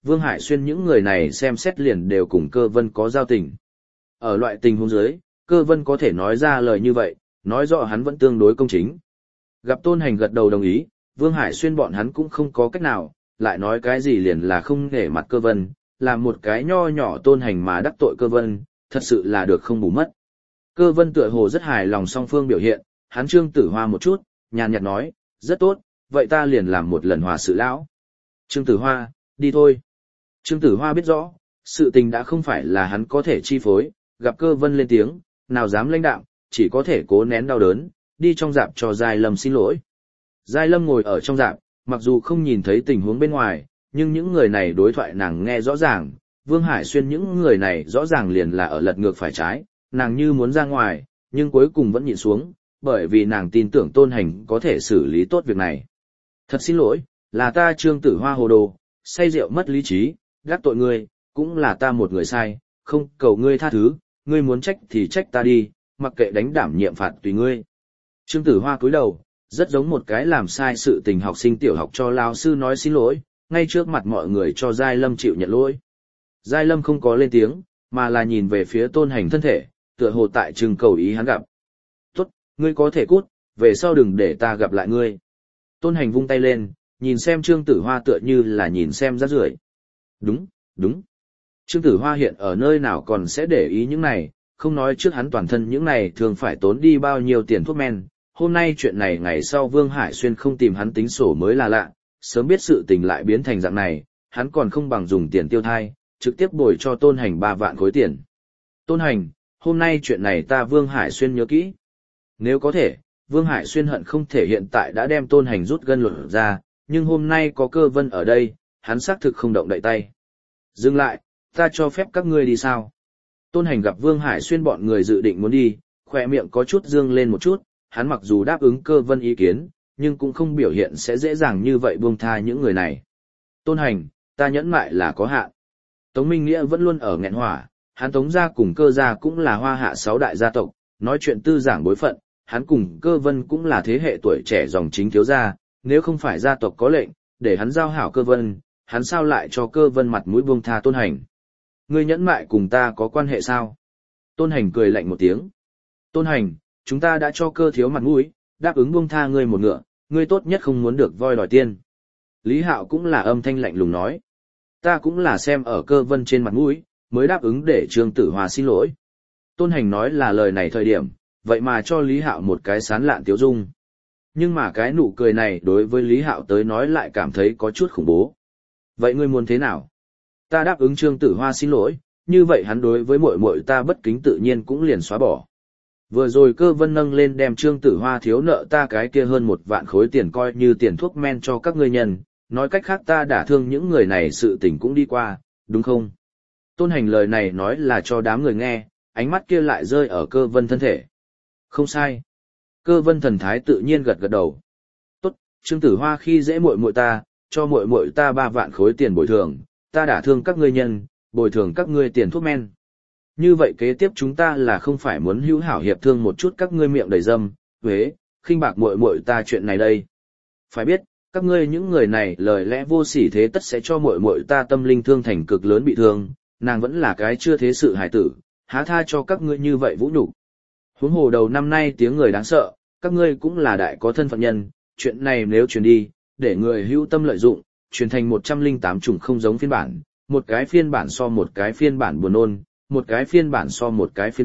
Vương Hải Xuyên những người này xem xét liền đều cùng Cơ Vân có giao tình. Ở loại tình huống dưới, Cơ Vân có thể nói ra lời như vậy, nói rõ hắn vẫn tương đối công chính. Gặp Tôn Hành gật đầu đồng ý, Vương Hải Xuyên bọn hắn cũng không có cách nào, lại nói cái gì liền là không nể mặt Cơ Vân, làm một cái nho nhỏ Tôn Hành mà đắc tội Cơ Vân, thật sự là được không bù mất. Cơ Vân tựa hồ rất hài lòng song phương biểu hiện, hắn Trương Tử Hoa một chút, nhàn nhạt nói, rất tốt, vậy ta liền làm một lần hòa sự lão. Trương Tử Hoa, đi thôi. Trương Tử Hoa biết rõ, sự tình đã không phải là hắn có thể chi phối, gặp Cơ Vân lên tiếng, nào dám lãnh đạm, chỉ có thể cố nén đau đớn, đi trong dạp cho Giai Lâm xin lỗi. Giai Lâm ngồi ở trong dạp, mặc dù không nhìn thấy tình huống bên ngoài, nhưng những người này đối thoại nàng nghe rõ ràng, Vương Hải Xuyên những người này rõ ràng liền là ở lật ngược phải trái, nàng như muốn ra ngoài, nhưng cuối cùng vẫn nhịn xuống, bởi vì nàng tin tưởng Tôn Hành có thể xử lý tốt việc này. Thật xin lỗi, là ta Trương Tử Hoa hồ đồ, say rượu mất lý trí, gác tội ngươi, cũng là ta một người sai, không cầu ngươi tha thứ, ngươi muốn trách thì trách ta đi, mặc kệ đánh đảm nhiệm phạt tùy ngươi. Trương Tử Hoa cúi đầu, rất giống một cái làm sai sự tình học sinh tiểu học cho lão sư nói xin lỗi, ngay trước mặt mọi người cho Giai Lâm chịu nhận lỗi. Giai Lâm không có lên tiếng, mà là nhìn về phía Tôn Hành thân thể, tựa hồ tại trưng cầu ý hắn gặp. Tốt, ngươi có thể cút, về sau đừng để ta gặp lại ngươi. Tôn Hành vung tay lên, nhìn xem Trương Tử Hoa tựa như là nhìn xem rác rưởi. Đúng, đúng. Trương Tử Hoa hiện ở nơi nào còn sẽ để ý những này, không nói trước hắn toàn thân những này thường phải tốn đi bao nhiêu tiền thuốc men. Hôm nay chuyện này ngày sau Vương Hải Xuyên không tìm hắn tính sổ mới là lạ, sớm biết sự tình lại biến thành dạng này, hắn còn không bằng dùng tiền tiêu thai, trực tiếp bồi cho Tôn Hành 3 vạn khối tiền. Tôn Hành, hôm nay chuyện này ta Vương Hải Xuyên nhớ kỹ. Nếu có thể, Vương Hải Xuyên hận không thể hiện tại đã đem Tôn Hành rút gân luận ra, nhưng hôm nay có Cơ Vân ở đây, hắn xác thực không động đậy tay. Dừng lại, ta cho phép các ngươi đi sao? Tôn Hành gặp Vương Hải Xuyên bọn người dự định muốn đi, khỏe miệng có chút dương lên một chút, hắn mặc dù đáp ứng Cơ Vân ý kiến, nhưng cũng không biểu hiện sẽ dễ dàng như vậy buông tha những người này. Tôn Hành, ta nhẫn mại là có hạn. Tống Minh Nghĩa vẫn luôn ở nghẹn hỏa, hắn Tống gia cùng Cơ gia cũng là Hoa Hạ 6 đại gia tộc, nói chuyện tư giảng bối phận, hắn cùng Cơ Vân cũng là thế hệ tuổi trẻ dòng chính thiếu gia, nếu không phải gia tộc có lệnh, để hắn giao hảo Cơ Vân, hắn sao lại cho Cơ Vân mặt mũi buông tha Tôn Hành. Ngươi nhẫn mại cùng ta có quan hệ sao? Tôn Hành cười lạnh một tiếng. Tôn Hành, chúng ta đã cho Cơ thiếu mặt mũi, đáp ứng buông tha ngươi một ngựa, ngươi tốt nhất không muốn được voi đòi tiên. Lý Hạo cũng là âm thanh lạnh lùng nói. Ta cũng là xem ở Cơ Vân trên mặt mũi, mới đáp ứng để Trương Tử Hoa xin lỗi. Tôn Hành nói là lời này thời điểm, vậy mà cho Lý Hạo một cái sán lạn tiếu dung. Nhưng mà cái nụ cười này đối với Lý Hạo tới nói lại cảm thấy có chút khủng bố. Vậy ngươi muốn thế nào? Ta đáp ứng Trương Tử Hoa xin lỗi, như vậy hắn đối với muội muội ta bất kính tự nhiên cũng liền xóa bỏ. Vừa rồi Cơ Vân nâng lên đem Trương Tử Hoa thiếu nợ ta cái kia hơn 1 vạn khối tiền coi như tiền thuốc men cho các ngươi nhân, nói cách khác ta đã thương những người này sự tình cũng đi qua, đúng không? Tôn Hành lời này nói là cho đám người nghe, ánh mắt kia lại rơi ở Cơ Vân thân thể. Không sai. Cơ Vân thần thái tự nhiên gật gật đầu. Tốt, Trương Tử Hoa khi dễ muội muội ta, cho muội muội ta 3 vạn khối tiền bồi thường, ta đã thương các ngươi nhân, bồi thường các ngươi tiền thuốc men. Như vậy kế tiếp chúng ta là không phải muốn hữu hảo hiệp thương một chút các ngươi miệng đầy dâm, huế, khinh bạc muội muội ta chuyện này đây. Phải biết, các ngươi những người này lời lẽ vô sỉ thế tất sẽ cho muội muội ta tâm linh thương thành cực lớn bị thương, nàng vẫn là cái chưa thế sự hài tử, há tha cho các ngươi như vậy vũ nhục. Huống hồ đầu năm nay tiếng người đáng sợ, các ngươi cũng là đại có thân phận nhân, chuyện này nếu truyền đi, để người hữu tâm lợi dụng, truyền thành 108 chủng không giống phiên bản, một cái phiên bản so một cái phiên bản buồn nôn, một cái phiên bản so một cái phiên B.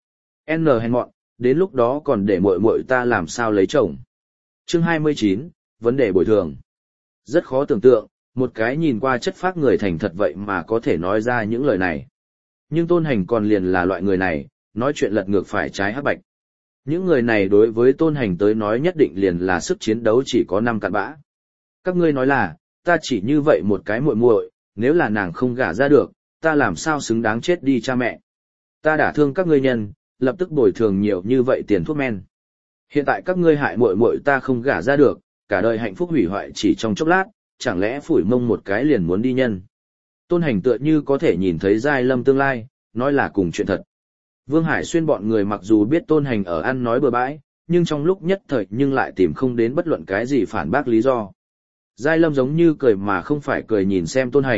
N hèn mọn, đến lúc đó còn để muội muội ta làm sao lấy chồng. Chương 29, vấn đề bồi thường. Rất khó tưởng tượng, một cái nhìn qua chất phác người thành thật vậy mà có thể nói ra những lời này. Nhưng Tôn Hành còn liền là loại người này, nói chuyện lật ngược phải trái hắc bạch. Những người này đối với Tôn Hành tới nói nhất định liền là sức chiến đấu chỉ có 5 cặn bã. Các ngươi nói là, ta chỉ như vậy một cái muội muội, nếu là nàng không gả ra được, ta làm sao xứng đáng chết đi cha mẹ. Ta đã thương các ngươi nhân, lập tức bồi thường nhiều như vậy tiền thuốc men. Hiện tại các ngươi hại muội muội ta không gả ra được, cả đời hạnh phúc hủy hoại chỉ trong chốc lát, chẳng lẽ phủi mông một cái liền muốn đi nhân. Tôn Hành tựa như có thể nhìn thấy Giai Lâm tương lai, nói là cùng chuyện thật. Vương Hải Xuyên bọn người mặc dù biết Tôn Hành ở ăn nói bừa bãi, nhưng trong lúc nhất thời nhưng lại tìm không đến bất luận cái gì phản bác lý do. Giai Lâm giống như cười mà không phải cười nhìn xem Tôn Hành,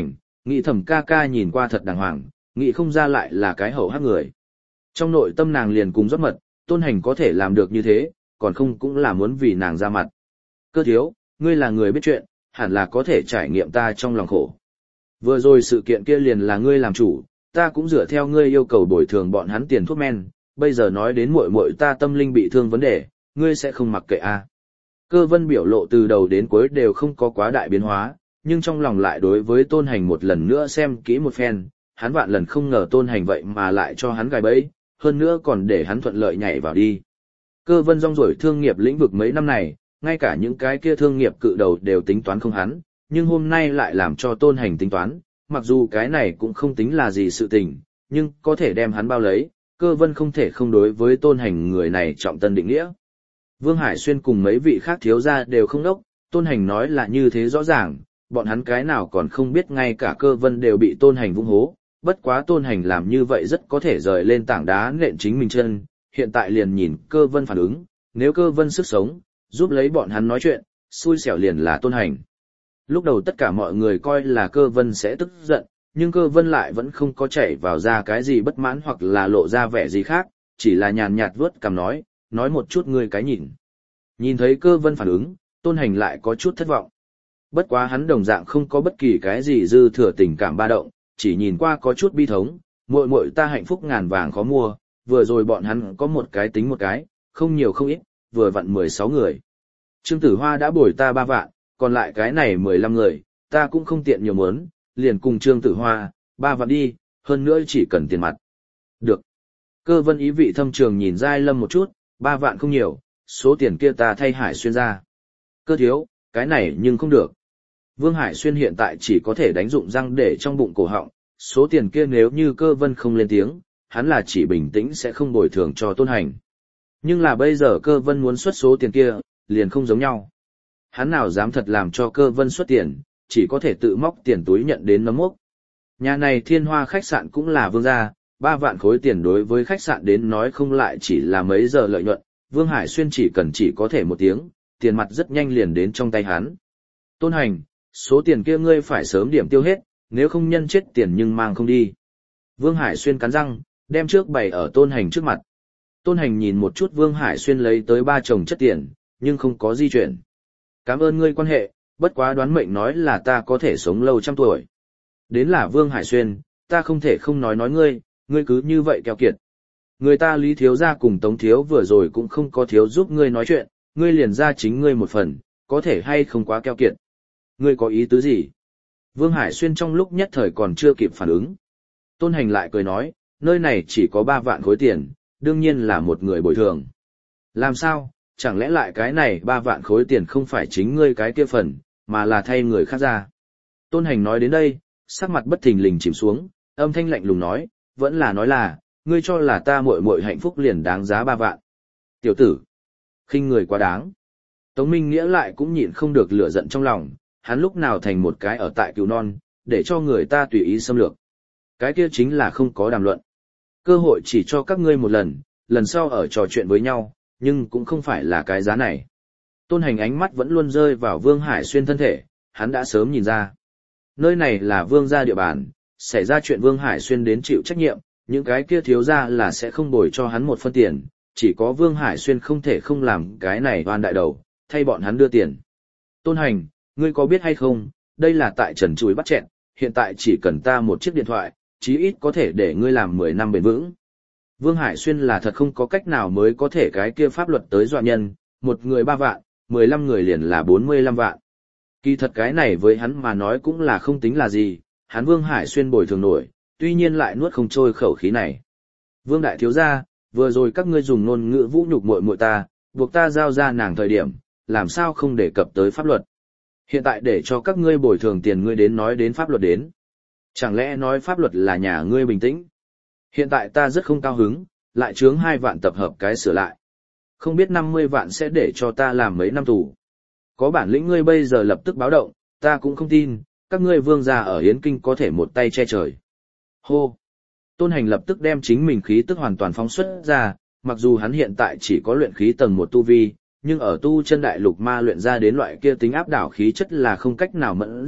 Nghĩ thầm ca ca nhìn qua thật đàng hoàng, nghĩ không ra lại là cái hậu hắc người. Trong nội tâm nàng liền cùng rót mật, Tôn Hành có thể làm được như thế, còn không cũng là muốn vì nàng ra mặt. Cơ thiếu, ngươi là người biết chuyện, hẳn là có thể trải nghiệm ta trong lòng khổ. Vừa rồi sự kiện kia liền là ngươi làm chủ, ta cũng dựa theo ngươi yêu cầu bồi thường bọn hắn tiền thuốc men, bây giờ nói đến muội muội ta tâm linh bị thương vấn đề, ngươi sẽ không mặc kệ à. Cơ vân biểu lộ từ đầu đến cuối đều không có quá đại biến hóa, nhưng trong lòng lại đối với Tôn Hành một lần nữa xem kỹ một phen, hắn vạn lần không ngờ Tôn Hành vậy mà lại cho hắn gài bẫy, hơn nữa còn để hắn thuận lợi nhảy vào đi. Cơ vân rong ruổi thương nghiệp lĩnh vực mấy năm này, ngay cả những cái kia thương nghiệp cự đầu đều tính toán không hắn, nhưng hôm nay lại làm cho Tôn Hành tính toán, mặc dù cái này cũng không tính là gì sự tình, nhưng có thể đem hắn bao lấy, cơ vân không thể không đối với Tôn Hành người này trọng tân định nghĩa. Vương Hải Xuyên cùng mấy vị khác thiếu gia đều không đốc, Tôn Hành nói là như thế rõ ràng, bọn hắn cái nào còn không biết ngay cả cơ vân đều bị Tôn Hành vung hố, bất quá Tôn Hành làm như vậy rất có thể rời lên tảng đá nện chính mình chân, hiện tại liền nhìn cơ vân phản ứng, nếu cơ vân sức sống, giúp lấy bọn hắn nói chuyện, xui xẻo liền là Tôn Hành. Lúc đầu tất cả mọi người coi là cơ vân sẽ tức giận, nhưng cơ vân lại vẫn không có chảy vào ra cái gì bất mãn hoặc là lộ ra vẻ gì khác, chỉ là nhàn nhạt vuốt cằm nói một chút ngươi cái nhìn. Nhìn thấy cơ vân phản ứng, Tôn Hành lại có chút thất vọng. Bất quá hắn đồng dạng không có bất kỳ cái gì dư thừa tình cảm ba động, chỉ nhìn qua có chút bi thống, muội muội ta hạnh phúc ngàn vàng khó mua, vừa rồi bọn hắn có một cái tính một cái, không nhiều không ít, vừa vặn 16 người. Trương Tử Hoa đã bồi ta 3 vạn, còn lại cái này 15 người, ta cũng không tiện nhiều mớn, liền cùng Trương Tử Hoa, 3 vạn đi, hơn nữa chỉ cần tiền mặt. Được. Cơ vân ý vị thâm trường nhìn Giai Lâm một chút, 3 vạn không nhiều, số tiền kia ta thay Hải Xuyên ra. Cơ thiếu, cái này nhưng không được. Vương Hải Xuyên hiện tại chỉ có thể đánh dụng răng để trong bụng cổ họng, số tiền kia nếu như cơ vân không lên tiếng, hắn là chỉ bình tĩnh sẽ không bồi thường cho Tôn Hành. Nhưng là bây giờ cơ vân muốn xuất số tiền kia, liền không giống nhau. Hắn nào dám thật làm cho cơ vân xuất tiền, chỉ có thể tự móc tiền túi nhận đến nấm mốc. Nhà này Thiên Hoa khách sạn cũng là vương gia, 3 vạn khối tiền đối với khách sạn đến nói không lại chỉ là mấy giờ lợi nhuận, Vương Hải Xuyên chỉ có thể một tiếng, tiền mặt rất nhanh liền đến trong tay hắn. Tôn Hành, số tiền kia ngươi phải sớm điểm tiêu hết, nếu không nhân chết tiền nhưng mang không đi. Vương Hải Xuyên cắn răng, đem trước bày ở Tôn Hành trước mặt. Tôn Hành nhìn một chút Vương Hải Xuyên lấy tới 3 chồng chất tiền, nhưng không có di chuyển. Cảm ơn ngươi quan hệ, bất quá đoán mệnh nói là ta có thể sống lâu trăm tuổi. Đến là Vương Hải Xuyên, ta không thể không nói ngươi cứ như vậy keo kiệt. Người ta Lý thiếu gia cùng Tống thiếu vừa rồi cũng không có thiếu giúp ngươi nói chuyện, ngươi liền ra chính ngươi một phần, có thể hay không quá keo kiệt. Ngươi có ý tứ gì? Vương Hải Xuyên trong lúc nhất thời còn chưa kịp phản ứng. Tôn Hành lại cười nói, nơi này chỉ có 3 vạn khối tiền, đương nhiên là một người bồi thường. Làm sao, chẳng lẽ lại cái này 3 vạn khối tiền không phải chính ngươi cái kia phần, mà là thay người khác ra. Tôn Hành nói đến đây, sắc mặt bất thình lình chìm xuống, âm thanh lạnh lùng nói, vẫn là nói là, ngươi cho là ta muội muội hạnh phúc liền đáng giá 3 vạn. Tiểu tử, khinh người quá đáng. Tống Minh Nghĩa lại cũng nhịn không được lửa giận trong lòng, hắn lúc nào thành một cái ở tại Cừu Non, để cho người ta tùy ý xâm lược. Cái kia chính là không có đàm luận. Cơ hội chỉ cho các ngươi một lần sau ở trò chuyện với nhau, nhưng cũng không phải là cái giá này. Tôn Hành ánh mắt vẫn luôn rơi vào Vương Hải Xuyên thân thể, hắn đã sớm nhìn ra. Nơi này là Vương gia địa bàn, xảy ra chuyện Vương Hải Xuyên đến chịu trách nhiệm, những cái kia thiếu gia là sẽ không bồi cho hắn một phân tiền, chỉ có Vương Hải Xuyên không thể không làm cái này oan đại đầu, thay bọn hắn đưa tiền. Tôn Hành, ngươi có biết hay không, đây là tại trần chuối bắt chẹn, hiện tại chỉ cần ta một chiếc điện thoại, chí ít có thể để ngươi làm 10 năm bền vững. Vương Hải Xuyên là thật không có cách nào mới có thể cái kia pháp luật tới dọa nhân, một người 3 vạn, 15 người liền là 45 vạn. Kỳ thật cái này với hắn mà nói cũng là không tính là gì, hắn Vương Hải Xuyên bồi thường nổi, tuy nhiên lại nuốt không trôi khẩu khí này. Vương đại thiếu gia, vừa rồi các ngươi dùng ngôn ngữ vũ nhục muội muội ta, buộc ta giao ra nàng thời điểm, làm sao không đề cập tới pháp luật. Hiện tại để cho các ngươi bồi thường tiền ngươi đến nói đến pháp luật đến. Chẳng lẽ nói pháp luật là nhà ngươi bình tĩnh? Hiện tại ta rất không cao hứng, lại chướng 2 vạn tập hợp cái sửa lại. Không biết 50 vạn sẽ để cho ta làm mấy năm tù. Có bản lĩnh ngươi bây giờ lập tức báo động, ta cũng không tin, các ngươi vương gia ở Yến Kinh có thể một tay che trời. Hô! Tôn Hành lập tức đem chính mình khí tức hoàn toàn phóng xuất ra, mặc dù hắn hiện tại chỉ có luyện khí tầng 1 tu vi, nhưng ở tu chân đại lục ma luyện ra đến loại kia tính áp đảo khí chất là không cách nào mẫn diệt,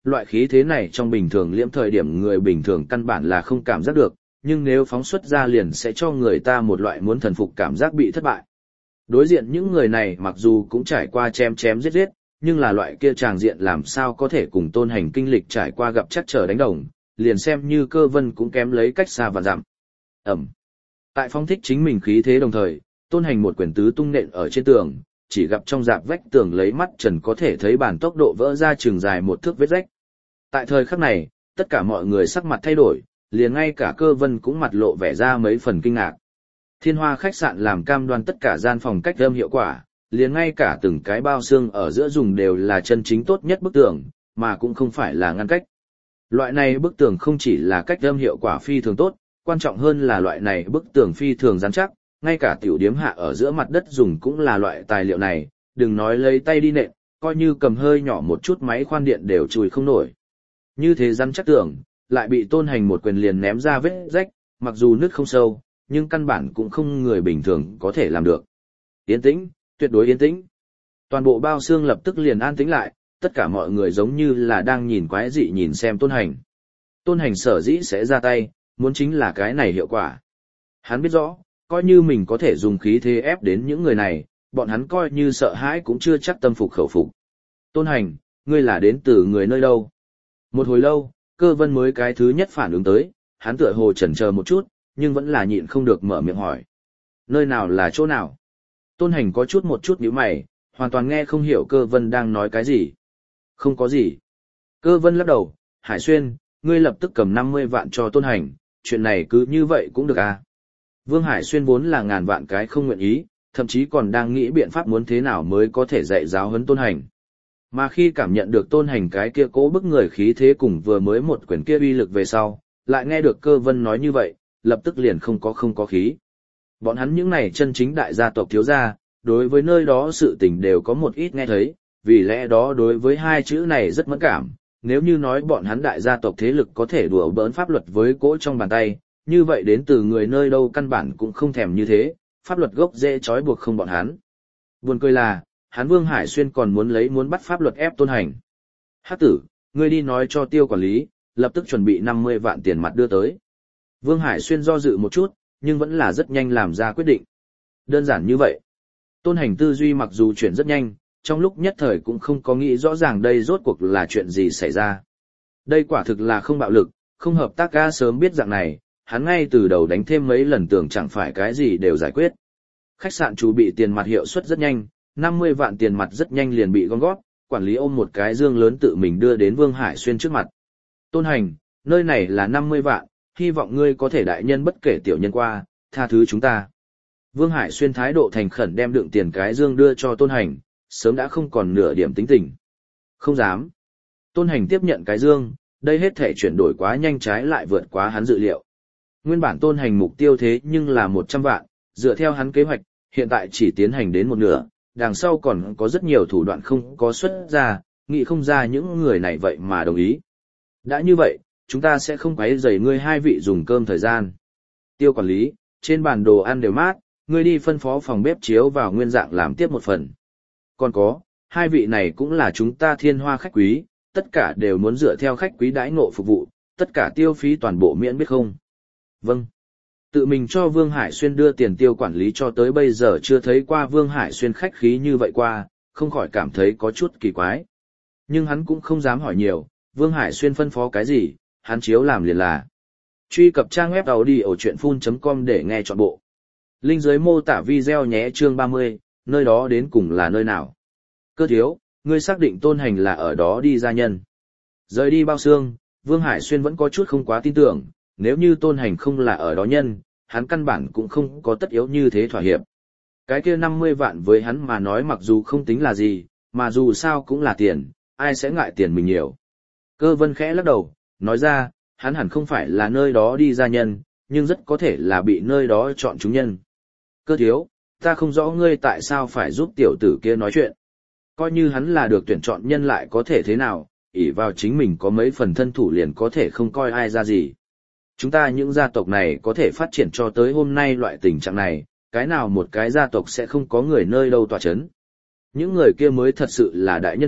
loại khí thế này trong bình thường liễm thời điểm người bình thường căn bản là không cảm giác được, nhưng nếu phóng xuất ra liền sẽ cho người ta một loại muốn thần phục cảm giác bị thất bại. Đối diện những người này mặc dù cũng trải qua chém chém giết giết, nhưng là loại kia tràng diện làm sao có thể cùng Tôn Hành kinh lịch trải qua gặp chắc trở đánh đồng, liền xem như Cơ Vân cũng kém lấy cách xa và dặm. Ẩm. Tại phong thích chính mình khí thế đồng thời, Tôn Hành một quyền tứ tung nện ở trên tường, chỉ gặp trong rạp vách tường lấy mắt trần có thể thấy bản tốc độ vỡ ra trường dài một thước vết rách. Tại thời khắc này, tất cả mọi người sắc mặt thay đổi, liền ngay cả Cơ Vân cũng mặt lộ vẻ ra mấy phần kinh ngạc. Thiên Hoa khách sạn làm cam đoan tất cả gian phòng cách âm hiệu quả, liền ngay cả từng cái bao xương ở giữa dùng đều là chân chính tốt nhất bức tường, mà cũng không phải là ngăn cách. Loại này bức tường không chỉ là cách âm hiệu quả phi thường tốt, quan trọng hơn là loại này bức tường phi thường rắn chắc, ngay cả tiểu điếm hạ ở giữa mặt đất dùng cũng là loại tài liệu này, đừng nói lấy tay đi nện, coi như cầm hơi nhỏ một chút máy khoan điện đều chùi không nổi. Như thế rắn chắc tường, lại bị Tôn Hành một quyền liền ném ra vết rách, mặc dù nứt không sâu, nhưng căn bản cũng không người bình thường có thể làm được. Yên tĩnh, tuyệt đối yên tĩnh. Toàn bộ bao xương lập tức liền an tĩnh lại, tất cả mọi người giống như là đang nhìn quái dị nhìn xem Tôn Hành. Tôn Hành sở dĩ sẽ ra tay, muốn chính là cái này hiệu quả. Hắn biết rõ, coi như mình có thể dùng khí thế ép đến những người này, bọn hắn coi như sợ hãi cũng chưa chắc tâm phục khẩu phục. Tôn Hành, ngươi là đến từ người nơi đâu? Một hồi lâu, Cơ Vân mới cái thứ nhất phản ứng tới, hắn tựa hồ chần chờ một chút, nhưng vẫn là nhịn không được mở miệng hỏi. Nơi nào là chỗ nào? Tôn Hành có chút một chút nhíu mày, hoàn toàn nghe không hiểu Cơ Vân đang nói cái gì. Không có gì. Cơ Vân lắc đầu, Hải Xuyên, ngươi lập tức cầm 50 vạn cho Tôn Hành, chuyện này cứ như vậy cũng được à. Vương Hải Xuyên vốn là ngàn vạn cái không nguyện ý, thậm chí còn đang nghĩ biện pháp muốn thế nào mới có thể dạy giáo huấn Tôn Hành. Mà khi cảm nhận được Tôn Hành cái kia cố bức người khí thế cùng vừa mới một quyền kia uy lực về sau, lại nghe được Cơ Vân nói như vậy, lập tức liền không có khí. Bọn hắn những này chân chính đại gia tộc thiếu gia, đối với nơi đó sự tình đều có một ít nghe thấy, vì lẽ đó đối với hai chữ này rất mẫn cảm. Nếu như nói bọn hắn đại gia tộc thế lực có thể đùa bỡn pháp luật với cỗ trong bàn tay, như vậy đến từ người nơi đâu căn bản cũng không thèm như thế, pháp luật gốc dễ trói buộc không bọn hắn. Buồn cười là, hắn Vương Hải Xuyên còn muốn bắt pháp luật ép Tôn Hành. Hắc tử, ngươi đi nói cho Tiêu quản lý, lập tức chuẩn bị 50 vạn tiền mặt đưa tới. Vương Hải Xuyên do dự một chút, nhưng vẫn là rất nhanh làm ra quyết định. Đơn giản như vậy. Tôn Hành tư duy mặc dù chuyển rất nhanh, trong lúc nhất thời cũng không có nghĩ rõ ràng đây rốt cuộc là chuyện gì xảy ra. Đây quả thực là không bạo lực, không hợp tác ga sớm biết dạng này, hắn ngay từ đầu đánh thêm mấy lần tưởng chẳng phải cái gì đều giải quyết. Khách sạn chủ bị tiền mặt hiệu suất rất nhanh, 50 vạn tiền mặt rất nhanh liền bị gom góp, quản lý ôm một cái dương lớn tự mình đưa đến Vương Hải Xuyên trước mặt. Tôn Hành, nơi này là 50 vạn, hy vọng ngươi có thể đại nhân bất kể tiểu nhân qua, tha thứ chúng ta. Vương Hải Xuyên thái độ thành khẩn đem đựng tiền cái dương đưa cho Tôn Hành, sớm đã không còn nửa điểm tính tình. Không dám. Tôn Hành tiếp nhận cái dương, đây hết thể chuyển đổi quá nhanh trái lại vượt quá hắn dự liệu. Nguyên bản Tôn Hành mục tiêu thế nhưng là 100 vạn, dựa theo hắn kế hoạch, hiện tại chỉ tiến hành đến một nửa, đằng sau còn có rất nhiều thủ đoạn không có xuất ra, nghĩ không ra những người này vậy mà đồng ý. Đã như vậy, chúng ta sẽ không quấy rầy ngươi hai vị dùng cơm thời gian. Tiêu quản lý, trên bàn đồ ăn đều mát, ngươi đi phân phó phòng bếp chiếu vào nguyên dạng làm tiếp một phần. Còn có, hai vị này cũng là chúng ta Thiên Hoa khách quý, tất cả đều muốn dựa theo khách quý đãi ngộ phục vụ, tất cả tiêu phí toàn bộ miễn biết không? Vâng. Tự mình cho Vương Hải Xuyên đưa tiền Tiêu quản lý cho tới bây giờ chưa thấy qua Vương Hải Xuyên khách khí như vậy qua, không khỏi cảm thấy có chút kỳ quái. Nhưng hắn cũng không dám hỏi nhiều, Vương Hải Xuyên phân phó cái gì, hắn chiếu làm liền là. Truy cập trang web audio.chuyện.com để nghe trọn bộ. Link dưới mô tả video nhé chương 30, nơi đó đến cùng là nơi nào. Cơ thiếu, ngươi xác định Tôn Hành là ở đó đi gia nhân. Rời đi bao xương, Vương Hải Xuyên vẫn có chút không quá tin tưởng, nếu như Tôn Hành không là ở đó nhân, hắn căn bản cũng không có tất yếu như thế thỏa hiệp. Cái kia 50 vạn với hắn mà nói mặc dù không tính là gì, mà dù sao cũng là tiền, ai sẽ ngại tiền mình nhiều. Cơ Vân khẽ lắc đầu, nói ra, hắn hẳn không phải là nơi đó đi gia nhân, nhưng rất có thể là bị nơi đó chọn chúng nhân. Cơ thiếu, ta không rõ ngươi tại sao phải giúp tiểu tử kia nói chuyện. Coi như hắn là được tuyển chọn nhân lại có thể thế nào, ỷ vào chính mình có mấy phần thân thủ liền có thể không coi ai ra gì. Chúng ta những gia tộc này có thể phát triển cho tới hôm nay loại tình trạng này, cái nào một cái gia tộc sẽ không có người nơi đâu tỏa chấn. Những người kia mới thật sự là đại nhân vật,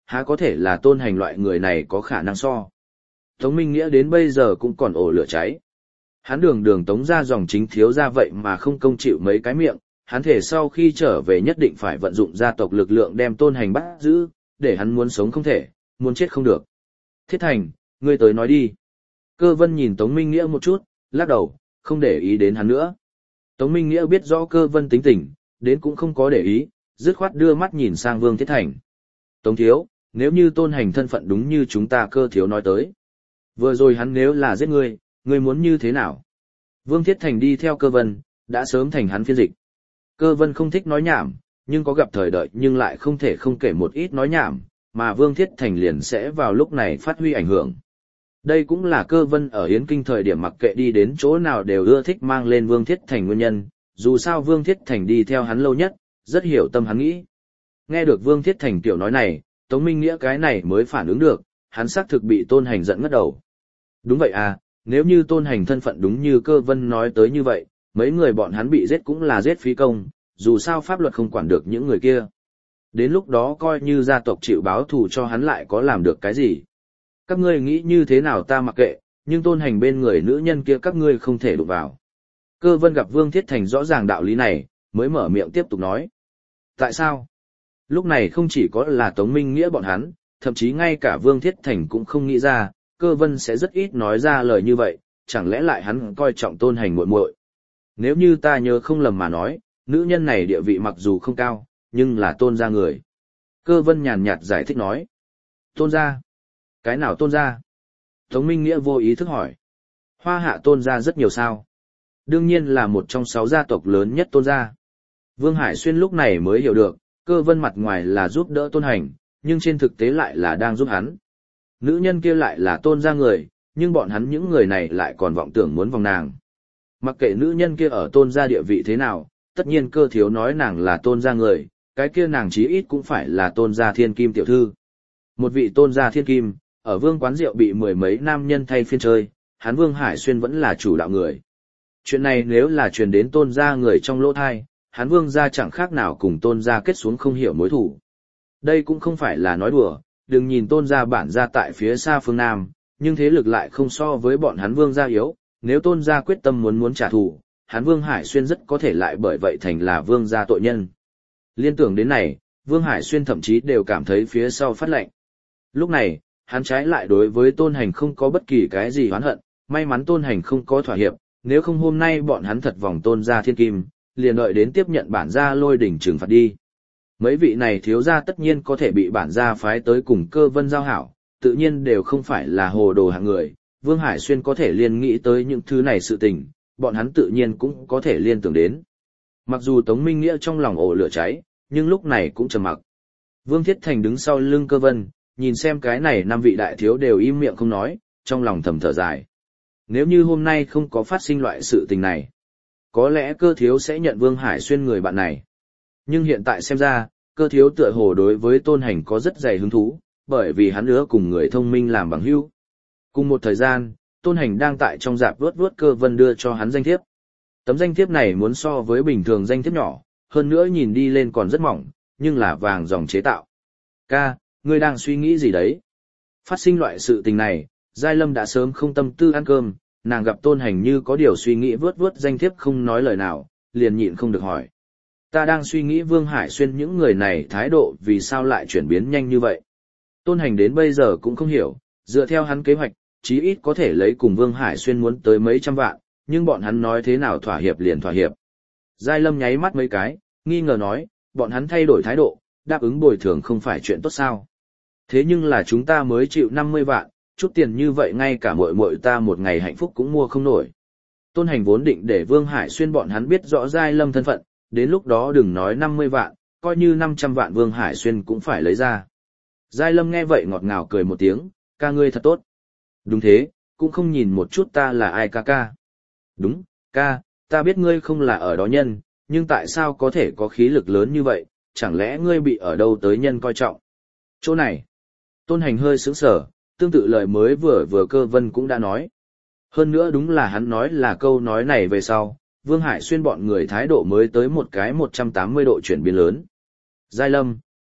há có thể là Tôn Hành loại người này có khả năng so. Tống Minh Nghĩa đến bây giờ cũng còn ổ lửa cháy. Hắn đường tống ra dòng chính thiếu ra vậy mà không công chịu mấy cái miệng, hắn thể sau khi trở về nhất định phải vận dụng gia tộc lực lượng đem Tôn Hành bắt giữ, để hắn muốn sống không thể, muốn chết không được. Thiết Thành, ngươi tới nói đi. Cơ Vân nhìn Tống Minh Nghĩa một chút, lắc đầu, không để ý đến hắn nữa. Tống Minh Nghĩa biết rõ Cơ Vân tính tình, đến cũng không có để ý, dứt khoát đưa mắt nhìn sang Vương Thiết Thành. Tống thiếu, nếu như Tôn Hành thân phận đúng như chúng ta Cơ thiếu nói tới. Vừa rồi hắn nếu là giết ngươi muốn như thế nào? Vương Thiết Thành đi theo Cơ Vân, đã sớm thành hắn phiên dịch. Cơ Vân không thích nói nhảm, nhưng có gặp thời đợi nhưng lại không thể không kể một ít nói nhảm, mà Vương Thiết Thành liền sẽ vào lúc này phát huy ảnh hưởng. Đây cũng là Cơ Vân ở Yến Kinh thời điểm mặc kệ đi đến chỗ nào đều ưa thích mang lên Vương Thiết Thành nguyên nhân, dù sao Vương Thiết Thành đi theo hắn lâu nhất, rất hiểu tâm hắn nghĩ. Nghe được Vương Thiết Thành tiểu nói này, Tống Minh Nghĩa cái này mới phản ứng được, hắn xác thực bị Tôn Hành giận ngất đầu. Đúng vậy à, nếu như Tôn Hành thân phận đúng như Cơ Vân nói tới như vậy, mấy người bọn hắn bị giết cũng là giết phí công, dù sao pháp luật không quản được những người kia. Đến lúc đó coi như gia tộc chịu báo thù cho hắn lại có làm được cái gì. Các ngươi nghĩ như thế nào ta mặc kệ, nhưng Tôn Hành bên người nữ nhân kia các ngươi không thể đụng vào. Cơ Vân gặp Vương Thiết Thành rõ ràng đạo lý này, mới mở miệng tiếp tục nói. Tại sao? Lúc này không chỉ có là Tống Minh Nghĩa bọn hắn, thậm chí ngay cả Vương Thiết Thành cũng không nghĩ ra, Cơ Vân sẽ rất ít nói ra lời như vậy, chẳng lẽ lại hắn coi trọng Tôn Hành muội muội. Nếu như ta nhớ không lầm mà nói, nữ nhân này địa vị mặc dù không cao, nhưng là Tôn gia người. Cơ Vân nhàn nhạt giải thích nói. Tôn gia? Cái nào Tôn gia? Tống Minh Nghĩa vô ý thức hỏi. Hoa Hạ Tôn gia rất nhiều sao? Đương nhiên là một trong 6 gia tộc lớn nhất Tôn gia. Vương Hải Xuyên lúc này mới hiểu được, Cơ Vân mặt ngoài là giúp đỡ Tôn Hành, nhưng trên thực tế lại là đang giúp hắn. Nữ nhân kia lại là Tôn gia người, nhưng bọn hắn những người này lại còn vọng tưởng muốn vòng nàng. Mặc kệ nữ nhân kia ở Tôn gia địa vị thế nào, tất nhiên Cơ thiếu nói nàng là Tôn gia người, cái kia nàng chí ít cũng phải là Tôn gia thiên kim tiểu thư. Một vị Tôn gia thiên kim, ở Vương quán rượu bị mười mấy nam nhân thay phiên chơi, hắn Vương Hải Xuyên vẫn là chủ đạo người. Chuyện này nếu là truyền đến Tôn gia người trong lỗ thai, hắn Vương gia chẳng khác nào cùng Tôn gia kết xuống không hiểu mối thù. Đây cũng không phải là nói đùa, đừng nhìn Tôn gia bản gia tại phía xa phương Nam, nhưng thế lực lại không so với bọn hắn Vương gia yếu, nếu Tôn gia quyết tâm muốn trả thù, hắn Vương Hải Xuyên rất có thể lại bởi vậy thành là Vương gia tội nhân. Liên tưởng đến này, Vương Hải Xuyên thậm chí đều cảm thấy phía sau phát lạnh. Lúc này, hắn trái lại đối với Tôn Hành không có bất kỳ cái gì oán hận, may mắn Tôn Hành không có thỏa hiệp, nếu không hôm nay bọn hắn thật vòng Tôn gia thiên kim, liền đợi đến tiếp nhận bản gia lôi đỉnh trừng phạt đi. Mấy vị này thiếu gia tất nhiên có thể bị bản gia phái tới cùng Cơ Vân giao hảo, tự nhiên đều không phải là hồ đồ hạng người, Vương Hải Xuyên có thể liên nghĩ tới những thứ này sự tình, bọn hắn tự nhiên cũng có thể liên tưởng đến. Mặc dù Tống Minh Nghĩa trong lòng ổ lửa cháy, nhưng lúc này cũng trầm mặc. Vương Thiết Thành đứng sau lưng Cơ Vân, nhìn xem cái này 5 vị đại thiếu đều im miệng không nói, trong lòng thầm thở dài. Nếu như hôm nay không có phát sinh loại sự tình này, có lẽ Cơ thiếu sẽ nhận Vương Hải Xuyên người bạn này. Nhưng hiện tại xem ra, Cơ thiếu tựa hồ đối với Tôn Hành có rất dày hứng thú, bởi vì hắn ưa cùng người thông minh làm bằng hữu. Cùng một thời gian, Tôn Hành đang tại trong rạp vuốt Cơ Vân đưa cho hắn danh thiếp. Tấm danh thiếp này muốn so với bình thường danh thiếp nhỏ, hơn nữa nhìn đi lên còn rất mỏng, nhưng là vàng dòng chế tạo. Ca, ngươi đang suy nghĩ gì đấy? Phát sinh loại sự tình này, Giai Lâm đã sớm không tâm tư ăn cơm, nàng gặp Tôn Hành như có điều suy nghĩ vuốt danh thiếp không nói lời nào, liền nhịn không được hỏi. Ta đang suy nghĩ Vương Hải Xuyên những người này thái độ vì sao lại chuyển biến nhanh như vậy. Tôn Hành đến bây giờ cũng không hiểu, dựa theo hắn kế hoạch, chí ít có thể lấy cùng Vương Hải Xuyên muốn tới mấy trăm vạn, nhưng bọn hắn nói thế nào thỏa hiệp liền thỏa hiệp. Giai Lâm nháy mắt mấy cái, nghi ngờ nói, bọn hắn thay đổi thái độ, đáp ứng bồi thường không phải chuyện tốt sao. Thế nhưng là chúng ta mới chịu 50 vạn, chút tiền như vậy ngay cả muội muội ta một ngày hạnh phúc cũng mua không nổi. Tôn Hành vốn định để Vương Hải Xuyên bọn hắn biết rõ Giai Lâm thân phận, đến lúc đó đừng nói 50 vạn, coi như 500 vạn Vương Hải Xuyên cũng phải lấy ra. Giai Lâm nghe vậy ngọt ngào cười một tiếng, ca ngươi thật tốt. Đúng thế, cũng không nhìn một chút ta là ai ca. Đúng, ca, ta biết ngươi không là ở đó nhân, nhưng tại sao có thể có khí lực lớn như vậy, chẳng lẽ ngươi bị ở đâu tới nhân coi trọng. Chỗ này, Tôn Hành hơi sững sờ, tương tự lời mới vừa Cơ Vân cũng đã nói. Hơn nữa đúng là hắn nói là câu nói này về sau, Vương Hải Xuyên bọn người thái độ mới tới một cái 180 độ chuyển biến lớn. Giai Lâm,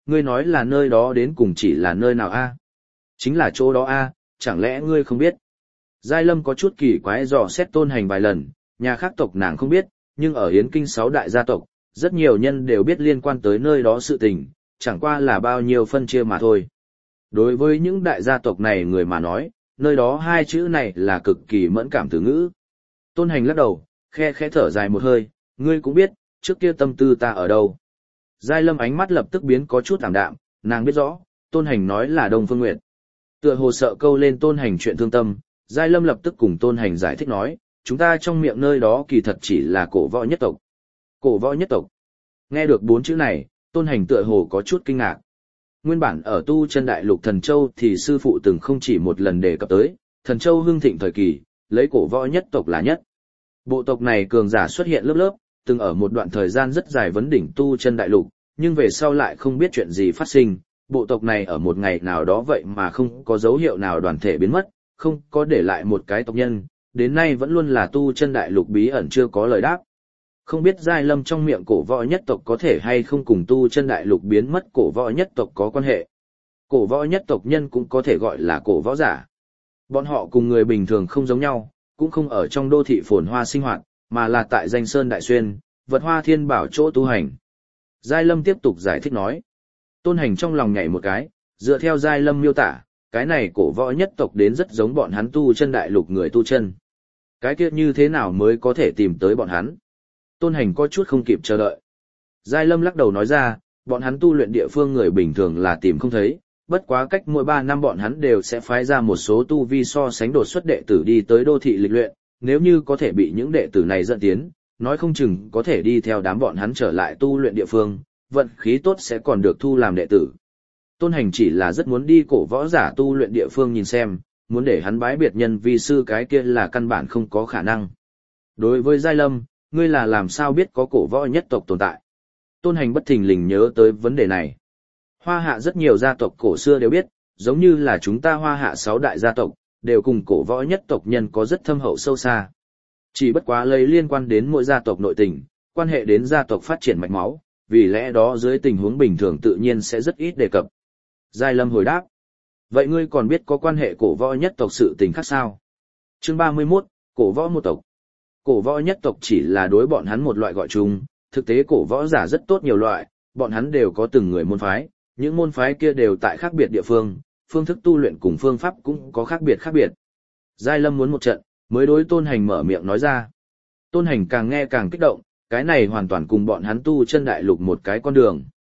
ngươi nói là nơi đó đến cùng chỉ là nơi nào a? Chính là chỗ đó a, chẳng lẽ ngươi không biết? Giai Lâm có chút kỳ quái dò xét Tôn Hành vài lần, nhà khác tộc nàng không biết, nhưng ở Yến Kinh 6 đại gia tộc, rất nhiều nhân đều biết liên quan tới nơi đó sự tình, chẳng qua là bao nhiêu phân chia mà thôi. Đối với những đại gia tộc này người mà nói, nơi đó hai chữ này là cực kỳ mẫn cảm từ ngữ. Tôn Hành lắc đầu, khe khẽ thở dài một hơi, ngươi cũng biết, trước kia tâm tư ta ở đâu. Giai Lâm ánh mắt lập tức biến có chút ảm đạm, nàng biết rõ, Tôn Hành nói là Đông Phương Nguyệt. Tựa hồ sợ câu lên Tôn Hành chuyện thương tâm, Giai Lâm lập tức cùng Tôn Hành giải thích nói, chúng ta trong miệng nơi đó kỳ thật chỉ là cổ võ nhất tộc. Cổ võ nhất tộc. Nghe được 4 chữ này, Tôn Hành tựa hồ có chút kinh ngạc. Nguyên bản ở tu chân đại lục Thần Châu thì sư phụ từng không chỉ một lần đề cập tới, Thần Châu hưng thịnh thời kỳ, lấy cổ võ nhất tộc là nhất. Bộ tộc này cường giả xuất hiện lớp lớp, từng ở một đoạn thời gian rất dài vấn đỉnh tu chân đại lục, nhưng về sau lại không biết chuyện gì phát sinh, bộ tộc này ở một ngày nào đó vậy mà không có dấu hiệu nào đoàn thể biến mất, không có để lại một cái tộc nhân, đến nay vẫn luôn là tu chân đại lục bí ẩn chưa có lời đáp. Không biết Giai Lâm trong miệng cổ võ nhất tộc có thể hay không cùng tu chân đại lục biến mất cổ võ nhất tộc có quan hệ. Cổ võ nhất tộc nhân cũng có thể gọi là cổ võ giả. Bọn họ cùng người bình thường không giống nhau, cũng không ở trong đô thị phồn hoa sinh hoạt, mà là tại danh sơn đại xuyên, vật hoa thiên bảo chỗ tu hành. Giai Lâm tiếp tục giải thích nói. Tôn Hành trong lòng nhảy một cái, dựa theo Giai Lâm miêu tả, cái này cổ võ nhất tộc đến rất giống bọn hắn tu chân đại lục người tu chân. Cái kia như thế nào mới có thể tìm tới bọn hắn? Tôn Hành có chút không kịp chờ đợi. Giai Lâm lắc đầu nói ra, bọn hắn tu luyện địa phương người bình thường là tìm không thấy, bất quá cách mỗi 3 năm bọn hắn đều sẽ phái ra một số tu vi so sánh đột xuất đệ tử đi tới đô thị lịch luyện, nếu như có thể bị những đệ tử này dẫn tiến, nói không chừng có thể đi theo đám bọn hắn trở lại tu luyện địa phương, vận khí tốt sẽ còn được thu làm đệ tử. Tôn Hành chỉ là rất muốn đi cổ võ giả tu luyện địa phương nhìn xem, muốn để hắn bái biệt nhân vi sư cái kia là căn bản không có khả năng. Đối với Giai Lâm, ngươi là làm sao biết có cổ võ nhất tộc tồn tại? Tôn Hành bất thình lình nhớ tới vấn đề này. Hoa Hạ rất nhiều gia tộc cổ xưa đều biết, giống như là chúng ta Hoa Hạ 6 đại gia tộc, đều cùng cổ võ nhất tộc nhân có rất thâm hậu sâu xa. Chỉ bất quá lấy liên quan đến mỗi gia tộc nội tình, quan hệ đến gia tộc phát triển mạch máu, vì lẽ đó dưới tình huống bình thường tự nhiên sẽ rất ít đề cập. Giai Lâm hồi đáp. Vậy ngươi còn biết có quan hệ cổ võ nhất tộc sự tình khác sao? Chương 31, cổ võ một tộc. Cổ võ nhất tộc chỉ là đối bọn hắn một loại gọi chung, thực tế cổ võ giả rất tốt nhiều loại, bọn hắn đều có từng người môn phái, những môn phái kia đều tại khác biệt địa phương, phương thức tu luyện cùng phương pháp cũng có khác biệt. Giai Lâm muốn một trận, mới đối Tôn Hành mở miệng nói ra. Tôn Hành càng nghe càng kích động, cái này hoàn toàn cùng bọn hắn tu chân đại lục một cái con đường.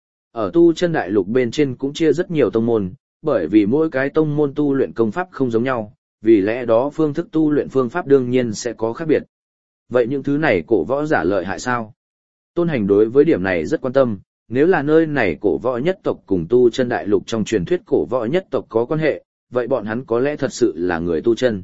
Ở tu chân đại lục bên trên cũng chia rất nhiều tông môn, bởi vì mỗi cái tông môn tu luyện công pháp không giống nhau, vì lẽ đó phương thức tu luyện phương pháp đương nhiên sẽ có khác biệt. Vậy những thứ này cổ võ giả lợi hại sao? Tôn Hành đối với điểm này rất quan tâm, nếu là nơi này cổ võ nhất tộc cùng tu chân đại lục trong truyền thuyết cổ võ nhất tộc có quan hệ, vậy bọn hắn có lẽ thật sự là người tu chân.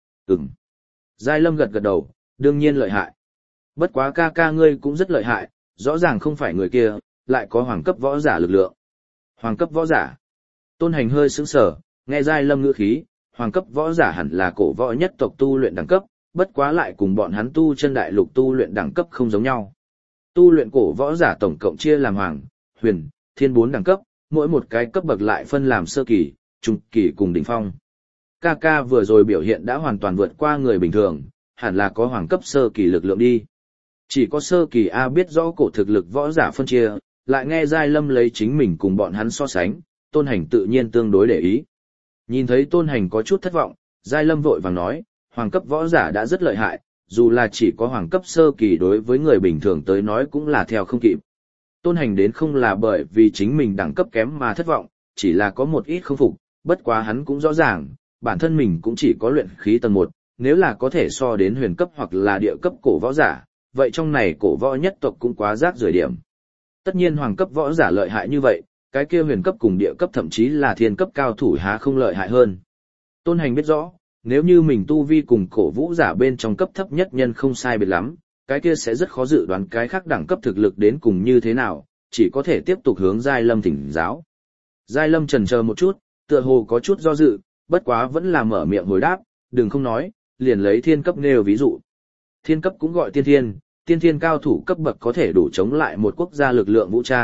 Giai Lâm gật gật đầu, đương nhiên lợi hại. Bất quá ca ca ngươi cũng rất lợi hại, rõ ràng không phải người kia, lại có hoàng cấp võ giả lực lượng. Hoàng cấp võ giả. Tôn Hành hơi sững sờ, nghe Giai Lâm ngữ khí, hoàng cấp võ giả hẳn là cổ võ nhất tộc tu luyện đẳng cấp, bất quá lại cùng bọn hắn tu chân đại lục tu luyện đẳng cấp không giống nhau. Tu luyện cổ võ giả tổng cộng chia làm hoàng, huyền, thiên 4 đẳng cấp, mỗi một cái cấp bậc lại phân làm sơ kỳ, trung kỳ cùng đỉnh phong. Ca vừa rồi biểu hiện đã hoàn toàn vượt qua người bình thường, hẳn là có hoàng cấp sơ kỳ lực lượng đi. Chỉ có sơ kỳ A biết rõ cổ thực lực võ giả phân chia, lại nghe Giai Lâm lấy chính mình cùng bọn hắn so sánh, Tôn Hành tự nhiên tương đối để ý. Nhìn thấy Tôn Hành có chút thất vọng, Giai Lâm vội vàng nói, hoàng cấp võ giả đã rất lợi hại, dù là chỉ có hoàng cấp sơ kỳ đối với người bình thường tới nói cũng là theo không kịp. Tôn Hành đến không là bởi vì chính mình đẳng cấp kém mà thất vọng, chỉ là có một ít không phục, bất quá hắn cũng rõ ràng, bản thân mình cũng chỉ có luyện khí tầng 1, nếu là có thể so đến huyền cấp hoặc là địa cấp cổ võ giả, vậy trong này cổ võ nhất tộc cũng quá rác rưởi điểm. Tất nhiên hoàng cấp võ giả lợi hại như vậy, cái kia huyền cấp cùng địa cấp thậm chí là thiên cấp cao thủ há không lợi hại hơn. Tôn Hành biết rõ, nếu như mình tu vi cùng cổ vũ giả bên trong cấp thấp nhất nhân không sai biệt lắm, cái kia sẽ rất khó dự đoán cái khác đẳng cấp thực lực đến cùng như thế nào, chỉ có thể tiếp tục hướng Giai Lâm thỉnh giáo. Giai Lâm chần chờ một chút, tựa hồ có chút do dự, bất quá vẫn là mở miệng hồi đáp, đừng không nói, liền lấy thiên cấp nêu ví dụ. Thiên cấp cũng gọi tiên thiên cao thủ cấp bậc có thể đủ chống lại một quốc gia lực lượng vũ trang,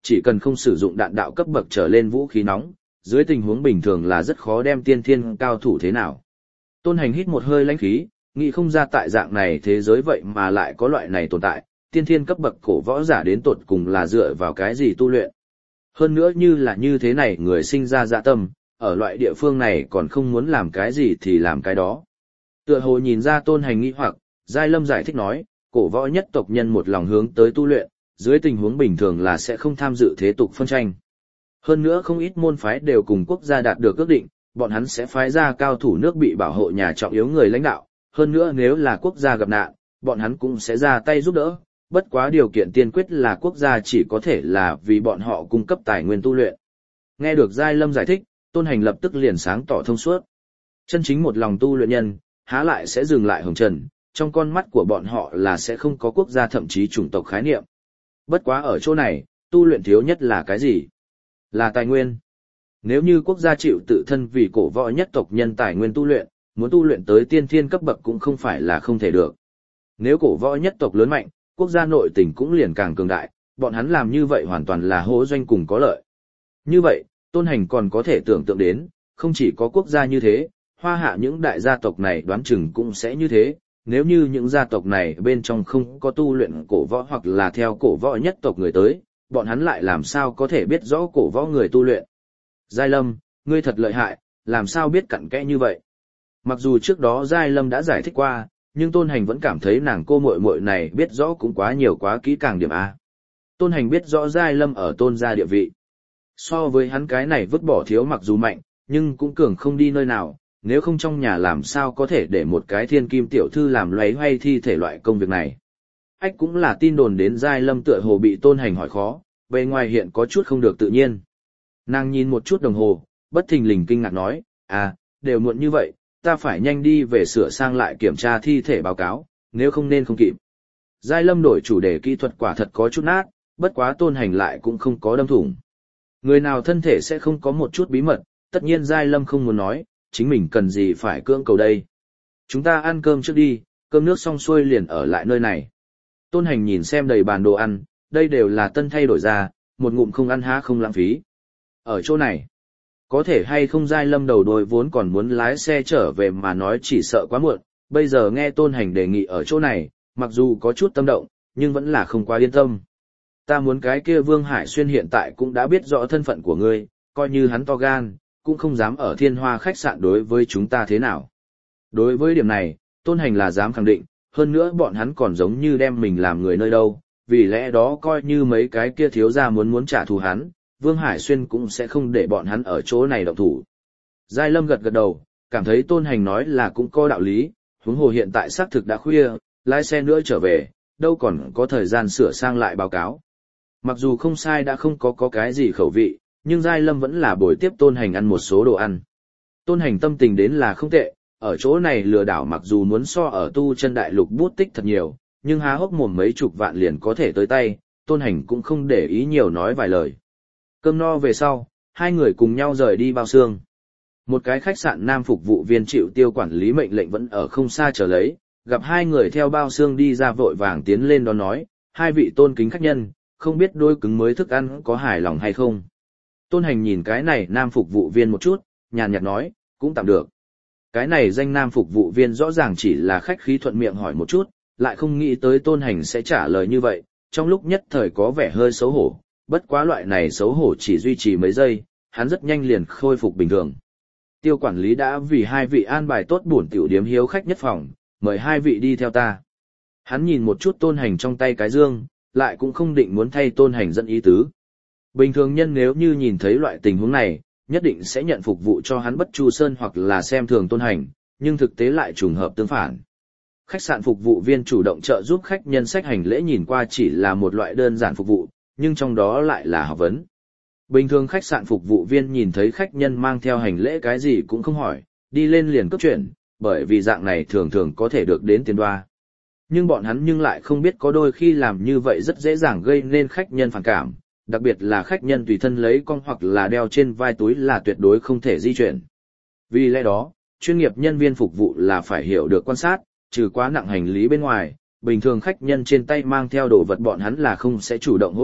chỉ cần không sử dụng đạn đạo cấp bậc trở lên vũ khí nóng, dưới tình huống bình thường là rất khó đem tiên thiên cao thủ thế nào. Tôn Hành hít một hơi lãnh khí, nghĩ không ra tại dạng này thế giới vậy mà lại có loại này tồn tại, tiên thiên cấp bậc cổ võ giả đến tột cùng là dựa vào cái gì tu luyện. Hơn nữa như thế này người sinh ra dạ tâm, ở loại địa phương này còn không muốn làm cái gì thì làm cái đó. Tựa hồ nhìn ra Tôn Hành nghi hoặc, Giai Lâm giải thích nói, cổ võ nhất tộc nhân một lòng hướng tới tu luyện, dưới tình huống bình thường là sẽ không tham dự thế tục phân tranh. Hơn nữa không ít môn phái đều cùng quốc gia đạt được ước định, bọn hắn sẽ phái ra cao thủ nước bị bảo hộ nhà trọng yếu người lãnh đạo, hơn nữa nếu là quốc gia gặp nạn, bọn hắn cũng sẽ ra tay giúp đỡ, bất quá điều kiện tiên quyết là quốc gia chỉ có thể là vì bọn họ cung cấp tài nguyên tu luyện. Nghe được Giai Lâm giải thích, Tôn Hành lập tức liền sáng tỏ thông suốt. Chân chính một lòng tu luyện nhân, há lại sẽ dừng lại hồng trần, trong con mắt của bọn họ là sẽ không có quốc gia thậm chí chủng tộc khái niệm. Bất quá ở chỗ này, tu luyện thiếu nhất là cái gì? Là tài nguyên. Nếu như quốc gia chịu tự thân vì cổ võ nhất tộc nhân tài nguyên tu luyện, muốn tu luyện tới tiên thiên cấp bậc cũng không phải là không thể được. Nếu cổ võ nhất tộc lớn mạnh, quốc gia nội tình cũng liền càng cường đại, bọn hắn làm như vậy hoàn toàn là hỗ doanh cùng có lợi. Như vậy, Tôn Hành còn có thể tưởng tượng đến, không chỉ có quốc gia như thế, Hoa Hạ những đại gia tộc này đoán chừng cũng sẽ như thế, nếu như những gia tộc này bên trong không có tu luyện cổ võ hoặc là theo cổ võ nhất tộc người tới, bọn hắn lại làm sao có thể biết rõ cổ võ người tu luyện. Giai Lâm, ngươi thật lợi hại, làm sao biết cặn kẽ như vậy? Mặc dù trước đó Giai Lâm đã giải thích qua, nhưng Tôn Hành vẫn cảm thấy nàng cô muội muội này biết rõ cũng quá nhiều quá kỹ càng điểm A. Tôn Hành biết rõ Giai Lâm ở Tôn gia địa vị. So với hắn cái này vứt bỏ thiếu mặc dù mạnh, nhưng cũng cường không đi nơi nào, nếu không trong nhà làm sao có thể để một cái thiên kim tiểu thư làm loáy hoay thi thể loại công việc này. Ách cũng là tin đồn đến Giai Lâm tựa hồ bị Tôn Hành hỏi khó, bề ngoài hiện có chút không được tự nhiên. Nàng nhìn một chút đồng hồ, bất thình lình kinh ngạc nói, đều muộn như vậy, ta phải nhanh đi về sửa sang lại kiểm tra thi thể báo cáo, nếu không nên không kịp. Giai Lâm đổi chủ đề kỹ thuật quả thật có chút nát, bất quá Tôn Hành lại cũng không có đâm thủng. Người nào thân thể sẽ không có một chút bí mật, tất nhiên Giai Lâm không muốn nói, chính mình cần gì phải cưỡng cầu đây. Chúng ta ăn cơm trước đi, cơm nước xong xuôi liền ở lại nơi này. Tôn Hành nhìn xem đầy bàn đồ ăn, đây đều là tân thay đổi ra, một ngụm không ăn há không lãng phí. Ở chỗ này, có thể hay không Giai Lâm đầu đôi vốn còn muốn lái xe trở về mà nói chỉ sợ quá muộn, bây giờ nghe Tôn Hành đề nghị ở chỗ này, mặc dù có chút tâm động, nhưng vẫn là không quá yên tâm. Ta muốn cái kia Vương Hải Xuyên hiện tại cũng đã biết rõ thân phận của ngươi, coi như hắn to gan, cũng không dám ở Thiên Hoa khách sạn đối với chúng ta thế nào. Đối với điểm này, Tôn Hành là dám khẳng định, hơn nữa bọn hắn còn giống như đem mình làm người nơi đâu, vì lẽ đó coi như mấy cái kia thiếu gia muốn trả thù hắn, Vương Hải Xuyên cũng sẽ không để bọn hắn ở chỗ này động thủ. Giai Lâm gật gật đầu, cảm thấy Tôn Hành nói là cũng có đạo lý, huống hồ hiện tại xác thực đã khuya, lái xe nữa trở về, đâu còn có thời gian sửa sang lại báo cáo. Mặc dù không sai đã không có cái gì khẩu vị, nhưng Giai Lâm vẫn là bồi tiếp Tôn Hành ăn một số đồ ăn. Tôn Hành tâm tình đến là không tệ, ở chỗ này lừa đảo mặc dù muốn so ở tu chân đại lục bút tích thật nhiều, nhưng há hốc mồm mấy chục vạn liền có thể tới tay, Tôn Hành cũng không để ý nhiều nói vài lời. Cơm no về sau, hai người cùng nhau rời đi bao xương. Một cái khách sạn nam phục vụ viên chịu tiêu quản lý mệnh lệnh vẫn ở không xa chờ lấy, gặp hai người theo bao xương đi ra vội vàng tiến lên đó nói, hai vị tôn kính khách nhân, không biết đôi cứng mới thức ăn có hài lòng hay không. Tôn Hành nhìn cái này nam phục vụ viên một chút, nhàn nhạt nói, cũng tạm được. Cái này danh nam phục vụ viên rõ ràng chỉ là khách khí thuận miệng hỏi một chút, lại không nghĩ tới Tôn Hành sẽ trả lời như vậy, trong lúc nhất thời có vẻ hơi xấu hổ, bất quá loại này xấu hổ chỉ duy trì mấy giây, hắn rất nhanh liền khôi phục bình thường. Tiêu quản lý đã vì hai vị an bài tốt bổn tiểu điếm hiếu khách nhất phòng, mời hai vị đi theo ta. Hắn nhìn một chút Tôn Hành trong tay cái dương, lại cũng không định muốn thay Tôn Hành dẫn ý tứ. Bình thường nhân nếu như nhìn thấy loại tình huống này, nhất định sẽ nhận phục vụ cho hắn bất chu sơn hoặc là xem thường Tôn Hành, nhưng thực tế lại trùng hợp tương phản. Khách sạn phục vụ viên chủ động trợ giúp khách nhân xách hành lễ nhìn qua chỉ là một loại đơn giản phục vụ, nhưng trong đó lại là học vấn. Bình thường khách sạn phục vụ viên nhìn thấy khách nhân mang theo hành lễ cái gì cũng không hỏi, đi lên liền cấp chuyển, bởi vì dạng này thường thường có thể được đến tiền đoa. Nhưng bọn hắn nhưng lại không biết có đôi khi làm như vậy rất dễ dàng gây nên khách nhân phản cảm, đặc biệt là khách nhân tùy thân lấy con hoặc là đeo trên vai túi là tuyệt đối không thể di chuyển. Vì lẽ đó, chuyên nghiệp nhân viên phục vụ là phải hiểu được quan sát, trừ quá nặng hành lý bên ngoài, bình thường khách nhân trên tay mang theo đồ vật bọn hắn là không sẽ chủ động hỗ trợ,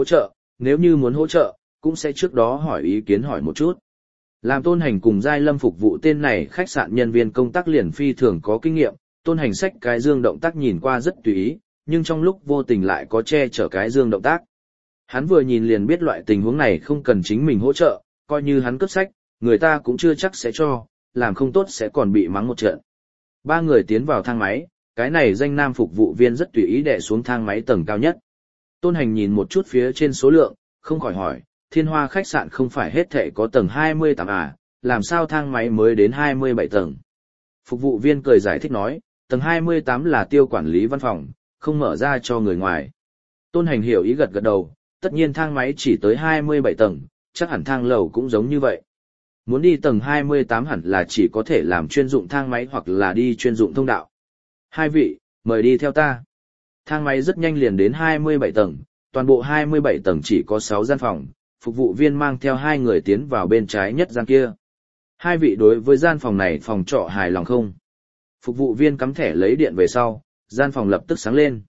nếu như muốn hỗ trợ, cũng sẽ trước đó hỏi ý kiến hỏi một chút. Làm Tôn Hành cùng Giai Lâm phục vụ tên này khách sạn nhân viên công tác liền phi thường có kinh nghiệm, Tôn Hành xách cái dương động tác nhìn qua rất tùy ý, nhưng trong lúc vô tình lại có che chở cái dương động tác. Hắn vừa nhìn liền biết loại tình huống này không cần chính mình hỗ trợ, coi như hắn cướp sách, người ta cũng chưa chắc sẽ cho, làm không tốt sẽ còn bị mắng một trận. Ba người tiến vào thang máy, cái này danh nam phục vụ viên rất tùy ý đè xuống thang máy tầng cao nhất. Tôn Hành nhìn một chút phía trên số lượng, không khỏi hỏi, Thiên Hoa khách sạn không phải hết thảy có tầng 28 à, làm sao thang máy mới đến 27 tầng? Phục vụ viên cười giải thích nói, tầng 28 là tiêu quản lý văn phòng, không mở ra cho người ngoài. Tôn Hành hiểu ý gật gật đầu, tất nhiên thang máy chỉ tới 27 tầng, chắc hẳn thang lầu cũng giống như vậy. Muốn đi tầng 28 hẳn là chỉ có thể làm chuyên dụng thang máy hoặc là đi chuyên dụng thông đạo. Hai vị, mời đi theo ta. Thang máy rất nhanh liền đến 27 tầng, toàn bộ 27 tầng chỉ có 6 gian phòng, phục vụ viên mang theo hai người tiến vào bên trái nhất gian kia. Hai vị đối với gian phòng này phòng trọ hài lòng không? Phục vụ viên cắm thẻ lấy điện về sau, gian phòng lập tức sáng lên.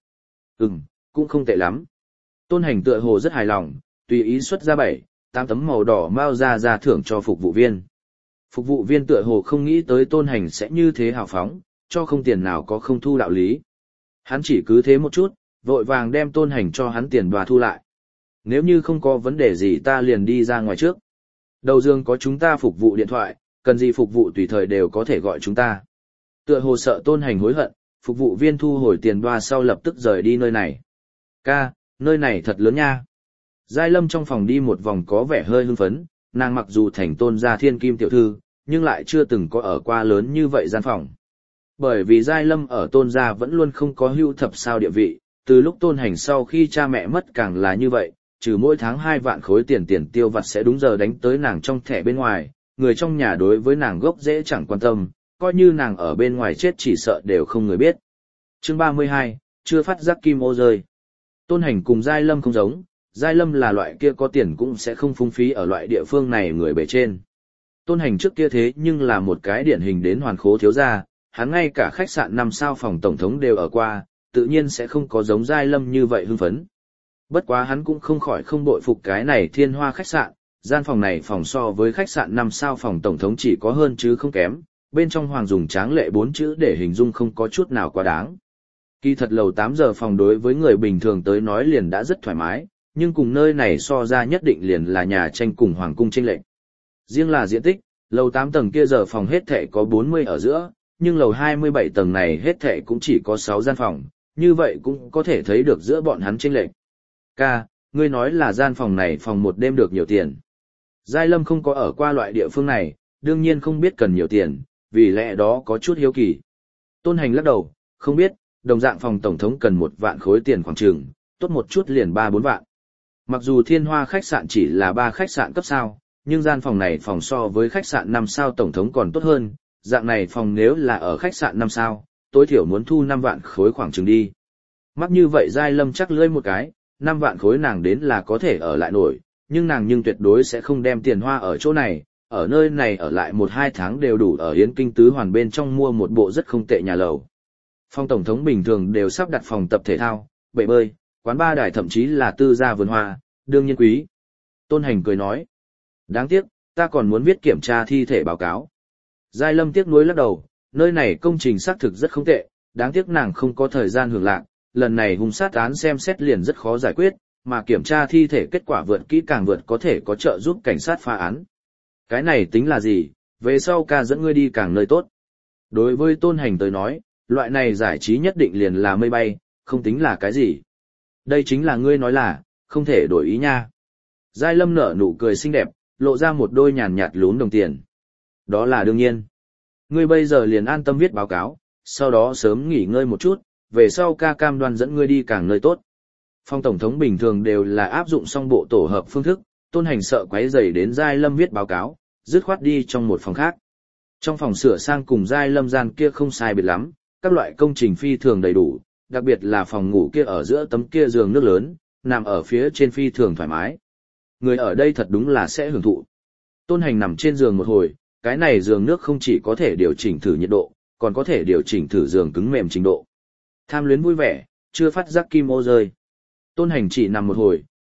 Cũng không tệ lắm. Tôn Hành tựa hồ rất hài lòng, tùy ý xuất ra 7-8 tấm màu đỏ mao ra thưởng cho phục vụ viên. Phục vụ viên tựa hồ không nghĩ tới Tôn Hành sẽ như thế hào phóng, cho không tiền nào có không thu đạo lý. Hắn chỉ cứ thế một chút, vội vàng đem Tôn Hành cho hắn tiền và thu lại. Nếu như không có vấn đề gì ta liền đi ra ngoài trước. Đầu giường có chúng ta phục vụ điện thoại, cần gì phục vụ tùy thời đều có thể gọi chúng ta. Tựa hồ sợ Tôn Hành hối hận, phục vụ viên thu hồi tiền đoa sau lập tức rời đi nơi này. Ca, nơi này thật lớn nha. Giai Lâm trong phòng đi một vòng có vẻ hơi hưng phấn, nàng mặc dù thành Tôn gia thiên kim tiểu thư, nhưng lại chưa từng có ở qua lớn như vậy gian phòng. Bởi vì Giai Lâm ở Tôn gia vẫn luôn không có hưu thập sao địa vị, từ lúc Tôn Hành sau khi cha mẹ mất càng là như vậy, trừ mỗi tháng 2 vạn khối tiền tiêu vặt sẽ đúng giờ đánh tới nàng trong thẻ bên ngoài, người trong nhà đối với nàng gốc dễ chẳng quan tâm, coi như nàng ở bên ngoài chết chỉ sợ đều không người biết. Chương 32, chưa phát giác kim ô rơi. Tôn Hành cùng Giai Lâm không giống, Giai Lâm là loại kia có tiền cũng sẽ không phung phí ở loại địa phương này người bề trên. Tôn Hành trước kia thế nhưng là một cái điển hình đến hoàn khố thiếu gia, hắn ngay cả khách sạn 5 sao phòng tổng thống đều ở qua, tự nhiên sẽ không có giống Giai Lâm như vậy hưng phấn. Bất quá hắn cũng không khỏi không bội phục cái này Thiên Hoa khách sạn, gian phòng này phòng so với khách sạn 5 sao phòng tổng thống chỉ có hơn chứ không kém, bên trong hoàng dùng tráng lệ 4 chữ để hình dung không có chút nào quá đáng. Kỳ thật lầu 8 giờ phòng đối với người bình thường tới nói liền đã rất thoải mái, nhưng cùng nơi này so ra nhất định liền là nhà tranh cùng hoàng cung chênh lệch. Riêng là diện tích, lầu 8 tầng kia giờ phòng hết thảy có 40 ở giữa, nhưng lầu 27 tầng này hết thảy cũng chỉ có 6 gian phòng, như vậy cũng có thể thấy được giữa bọn hắn chênh lệch. Ca, ngươi nói là gian phòng này phòng một đêm được nhiều tiền. Giai Lâm không có ở qua loại địa phương này, đương nhiên không biết cần nhiều tiền, vì lẽ đó có chút hiếu kỳ. Tôn Hành lắc đầu, không biết, đồng dạng phòng tổng thống cần 1 vạn khối tiền khoảng chừng, tốt một chút liền 3-4 vạn. Mặc dù Thiên Hoa khách sạn chỉ là 3 khách sạn cấp sao, nhưng gian phòng này phòng so với khách sạn 5 sao tổng thống còn tốt hơn, dạng này phòng nếu là ở khách sạn 5 sao, tối thiểu muốn thu 5 vạn khối khoảng chừng đi. Mắc như vậy Giai Lâm chắc lưỡi một cái, 5 vạn khối nàng đến là có thể ở lại nổi, nhưng nàng tuyệt đối sẽ không đem tiền hoa ở chỗ này, ở nơi này ở lại 1-2 tháng đều đủ ở Yến Kinh Tứ Hoàn bên trong mua một bộ rất không tệ nhà lầu. Phòng tổng thống bình thường đều sắp đặt phòng tập thể thao, bể bơi, quán bar đài thậm chí là tư gia vườn hoa, đương nhiên quý. Tôn Hành cười nói, đáng tiếc, ta còn muốn viết kiểm tra thi thể báo cáo. Giai Lâm tiếc nuối lắc đầu, nơi này công trình xác thực rất không tệ, đáng tiếc nàng không có thời gian hưởng lạc, lần này hung sát án xem xét liền rất khó giải quyết, mà kiểm tra thi thể kết quả vượt kỹ càng vượt có thể có trợ giúp cảnh sát phá án. Cái này tính là gì, về sau ca dẫn ngươi đi càng nơi tốt. Đối với Tôn Hành tới nói, loại này giải trí nhất định liền là mây bay, không tính là cái gì. Đây chính là ngươi nói là, không thể đổi ý nha. Giai Lâm nở nụ cười xinh đẹp, lộ ra một đôi nhàn nhạt lún đồng tiền. Đó là đương nhiên. Ngươi bây giờ liền an tâm viết báo cáo, sau đó sớm nghỉ ngơi một chút, về sau ca cam đoan dẫn ngươi đi càng nơi tốt. Phòng tổng thống bình thường đều là áp dụng song bộ tổ hợp phương thức, Tôn Hành sợ quấy rầy đến Giai Lâm viết báo cáo, dứt khoát đi trong một phòng khác. Trong phòng sửa sang cùng Giai Lâm gian kia không sai biệt lắm, các loại công trình phi thường đầy đủ, đặc biệt là phòng ngủ kia ở giữa tấm kia giường nước lớn, nằm ở phía trên phi thường thoải mái. Người ở đây thật đúng là sẽ hưởng thụ. Tôn Hành nằm trên giường một hồi, cái này giường nước không chỉ có thể điều chỉnh thử nhiệt độ, còn có thể điều chỉnh thử giường cứng mềm trình độ. Tham luyến vui vẻ, chưa phát giác kim ô rơi. Tôn Hành chỉ nằm một hồi,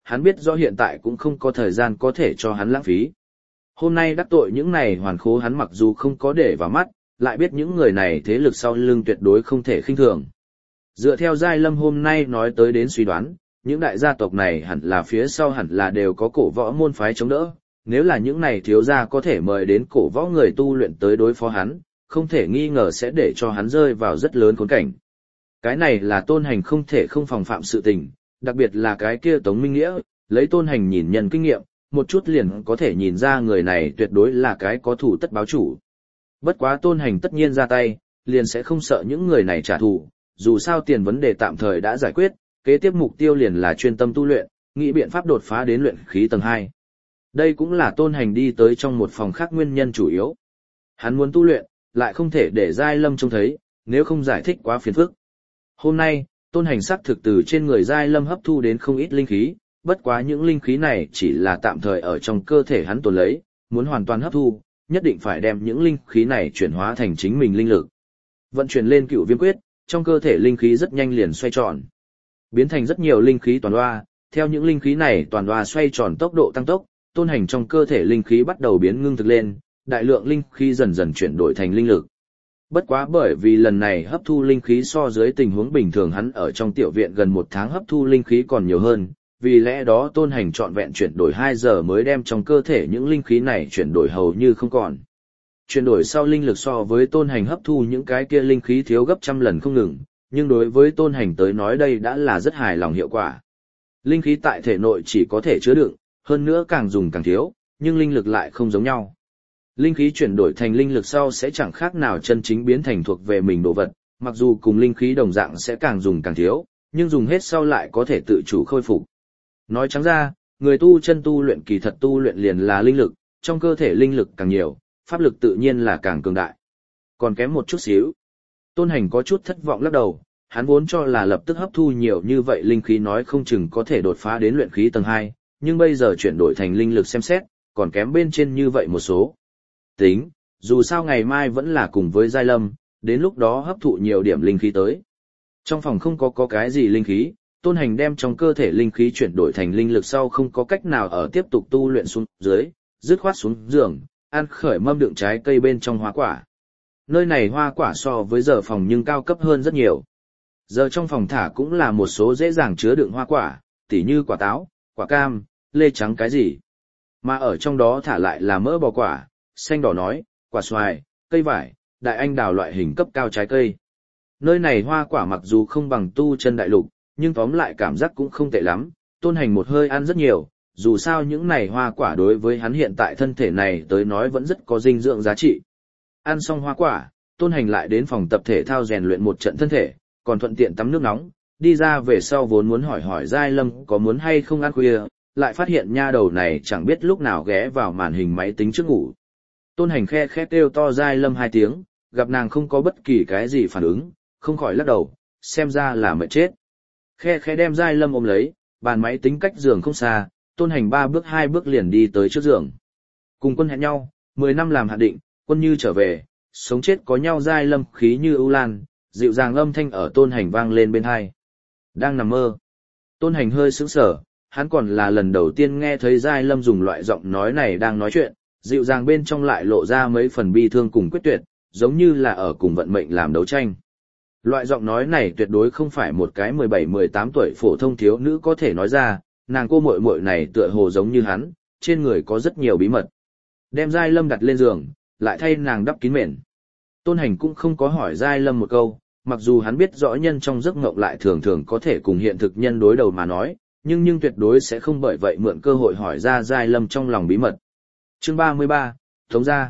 hắn biết rõ hiện tại cũng không có thời gian có thể cho hắn lãng phí. Hôm nay đắc tội những này hoàn khố hắn mặc dù không có để vào mắt, lại biết những người này thế lực sau lưng tuyệt đối không thể khinh thường. Dựa theo Giai Lâm hôm nay nói tới đến suy đoán, những đại gia tộc này hẳn là phía sau hẳn là đều có cổ võ môn phái chống đỡ. Nếu là những này thiếu gia có thể mời đến cổ võ người tu luyện tới đối phó hắn, không thể nghi ngờ sẽ để cho hắn rơi vào rất lớn khốn cảnh. Cái này là Tôn Hành không thể không phòng phạm sự tình, đặc biệt là cái kia Tống Minh Nghĩa, lấy Tôn Hành nhìn nhân kinh nghiệm, một chút liền có thể nhìn ra người này tuyệt đối là cái có thủ tất báo chủ. Bất quá Tôn Hành tất nhiên ra tay, liền sẽ không sợ những người này trả thù, dù sao tiền vấn đề tạm thời đã giải quyết, kế tiếp mục tiêu liền là chuyên tâm tu luyện, nghĩ biện pháp đột phá đến luyện khí tầng 2. Đây cũng là Tôn Hành đi tới trong một phòng khác nguyên nhân chủ yếu. Hắn muốn tu luyện, lại không thể để Giai Lâm trông thấy, nếu không giải thích quá phiền phức. Hôm nay, Tôn Hành sắc thực từ trên người Giai Lâm hấp thu đến không ít linh khí, bất quá những linh khí này chỉ là tạm thời ở trong cơ thể hắn tồn lấy, muốn hoàn toàn hấp thu, nhất định phải đem những linh khí này chuyển hóa thành chính mình linh lực. Vận chuyển lên Cửu Viêm Quyết, trong cơ thể linh khí rất nhanh liền xoay tròn, biến thành rất nhiều linh khí toàn hoa, theo những linh khí này toàn hoa xoay tròn tốc độ tăng tốc, Tôn Hành trong cơ thể linh khí bắt đầu biến ngưng thực lên, đại lượng linh khí dần dần chuyển đổi thành linh lực. Bất quá bởi vì lần này hấp thu linh khí so dưới tình huống bình thường hắn ở trong tiểu viện gần 1 tháng hấp thu linh khí còn nhiều hơn, vì lẽ đó Tôn Hành trọn vẹn chuyển đổi 2 giờ mới đem trong cơ thể những linh khí này chuyển đổi hầu như không còn. Chuyển đổi sau linh lực so với Tôn Hành hấp thu những cái kia linh khí thiếu gấp trăm lần không ngừng, nhưng đối với Tôn Hành tới nói đây đã là rất hài lòng hiệu quả. Linh khí tại thể nội chỉ có thể chứa đựng, hơn nữa càng dùng càng thiếu, nhưng linh lực lại không giống nhau. Linh khí chuyển đổi thành linh lực sau sẽ chẳng khác nào chân chính biến thành thuộc về mình đồ vật, mặc dù cùng linh khí đồng dạng sẽ càng dùng càng thiếu, nhưng dùng hết sau lại có thể tự chủ khôi phục. Nói trắng ra, người tu chân tu luyện kỳ thật tu luyện liền là linh lực, trong cơ thể linh lực càng nhiều, pháp lực tự nhiên là càng cường đại. Còn kém một chút xíu. Tôn Hành có chút thất vọng lắc đầu, hắn vốn cho là lập tức hấp thu nhiều như vậy linh khí nói không chừng có thể đột phá đến luyện khí tầng 2, nhưng bây giờ chuyển đổi thành linh lực xem xét, còn kém bên trên như vậy một số. Tính, dù sao ngày mai vẫn là cùng với Giai Lâm, đến lúc đó hấp thụ nhiều điểm linh khí tới. Trong phòng không có cái gì linh khí, Tôn Hành đem trong cơ thể linh khí chuyển đổi thành linh lực sau không có cách nào ở tiếp tục tu luyện xuống dưới, dứt khoát xuống giường, ăn khởi mâm đựng trái cây bên trong hoa quả. Nơi này hoa quả so với giờ phòng nhưng cao cấp hơn rất nhiều. Giờ trong phòng thả cũng là một số dễ dàng chứa đựng hoa quả, tỉ như quả táo, quả cam, lê trắng cái gì. Mà ở trong đó thả lại là mỡ bò quả, xanh đỏ nói, quả xoài, cây vải, đại anh đào loại hình cấp cao trái cây. Nơi này hoa quả mặc dù không bằng tu chân đại lục, nhưng tóm lại cảm giác cũng không tệ lắm, Tôn Hành một hơi ăn rất nhiều, dù sao những này hoa quả đối với hắn hiện tại thân thể này tới nói vẫn rất có dinh dưỡng giá trị. Ăn xong hoa quả, Tôn Hành lại đến phòng tập thể thao rèn luyện một trận thân thể, còn thuận tiện tắm nước nóng, đi ra về sau vốn muốn hỏi Giai Lâm có muốn hay không ăn khuya, lại phát hiện nha đầu này chẳng biết lúc nào ghé vào màn hình máy tính trước ngủ. Tôn Hành khe kêu to Giai Lâm 2 tiếng, gặp nàng không có bất kỳ cái gì phản ứng, không khỏi lắc đầu, xem ra là mệt chết. Khe đem Giai Lâm ôm lấy, bàn máy tính cách giường không xa, Tôn Hành 3 bước 2 bước liền đi tới trước giường. Cùng quân hẹn nhau, 10 năm làm hạn định, quân như trở về, sống chết có nhau. Giai Lâm khí như ưu lan, dịu dàng âm thanh ở Tôn Hành vang lên bên tai. Đang nằm mơ. Tôn Hành hơi sững sờ, hắn còn là lần đầu tiên nghe thấy Giai Lâm dùng loại giọng nói này đang nói chuyện, dịu dàng bên trong lại lộ ra mấy phần bi thương cùng quyết tuyệt, giống như là ở cùng vận mệnh làm đấu tranh. Loại giọng nói này tuyệt đối không phải một cái 17-18 tuổi phổ thông thiếu nữ có thể nói ra, nàng cô muội muội này tựa hồ giống như hắn, trên người có rất nhiều bí mật. Đem Giai Lâm đặt lên giường, lại thay nàng đắp kín mền. Tôn Hành cũng không có hỏi Giai Lâm một câu, mặc dù hắn biết rõ nhân trong giấc mộng lại thường thường có thể cùng hiện thực nhân đối đầu mà nói, nhưng tuyệt đối sẽ không bởi vậy mượn cơ hội hỏi ra Giai Lâm trong lòng bí mật. Chương 33, Tống gia.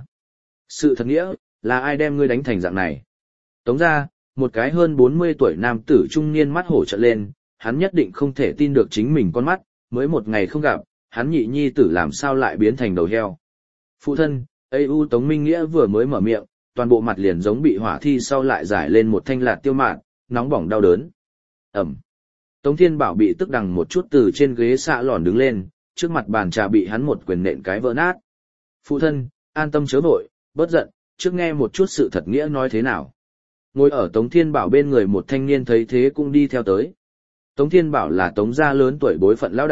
Sự thật nghĩa, là ai đem ngươi đánh thành dạng này? Tống gia, một cái hơn 40 tuổi nam tử trung niên mắt hổ trợn lên, hắn nhất định không thể tin được chính mình con mắt, mới một ngày không gặp, hắn nhị nhi tử làm sao lại biến thành đầu heo. Phụ thân, Tống Minh Nghĩa vừa mới mở miệng, toàn bộ mặt liền giống bị hỏa thi sau lại giải lên một thanh lạt tiêu mạt, nóng bỏng đau đớn. Ẩm. Tống Thiên Bảo bị tức đằng một chút từ trên ghế xạ lòn đứng lên, trước mặt bàn trà bị hắn một quyền nện cái vỡ nát. Phụ thân, an tâm chớ vội, bớt giận, trước nghe một chút sự thật nghĩa nói thế nào. Ngồi ở Tống Thiên Bảo bên người một thanh niên thấy thế cũng đi theo tới. Tống Thiên Bảo là Tống gia lớn tuổi bối phận lão đại,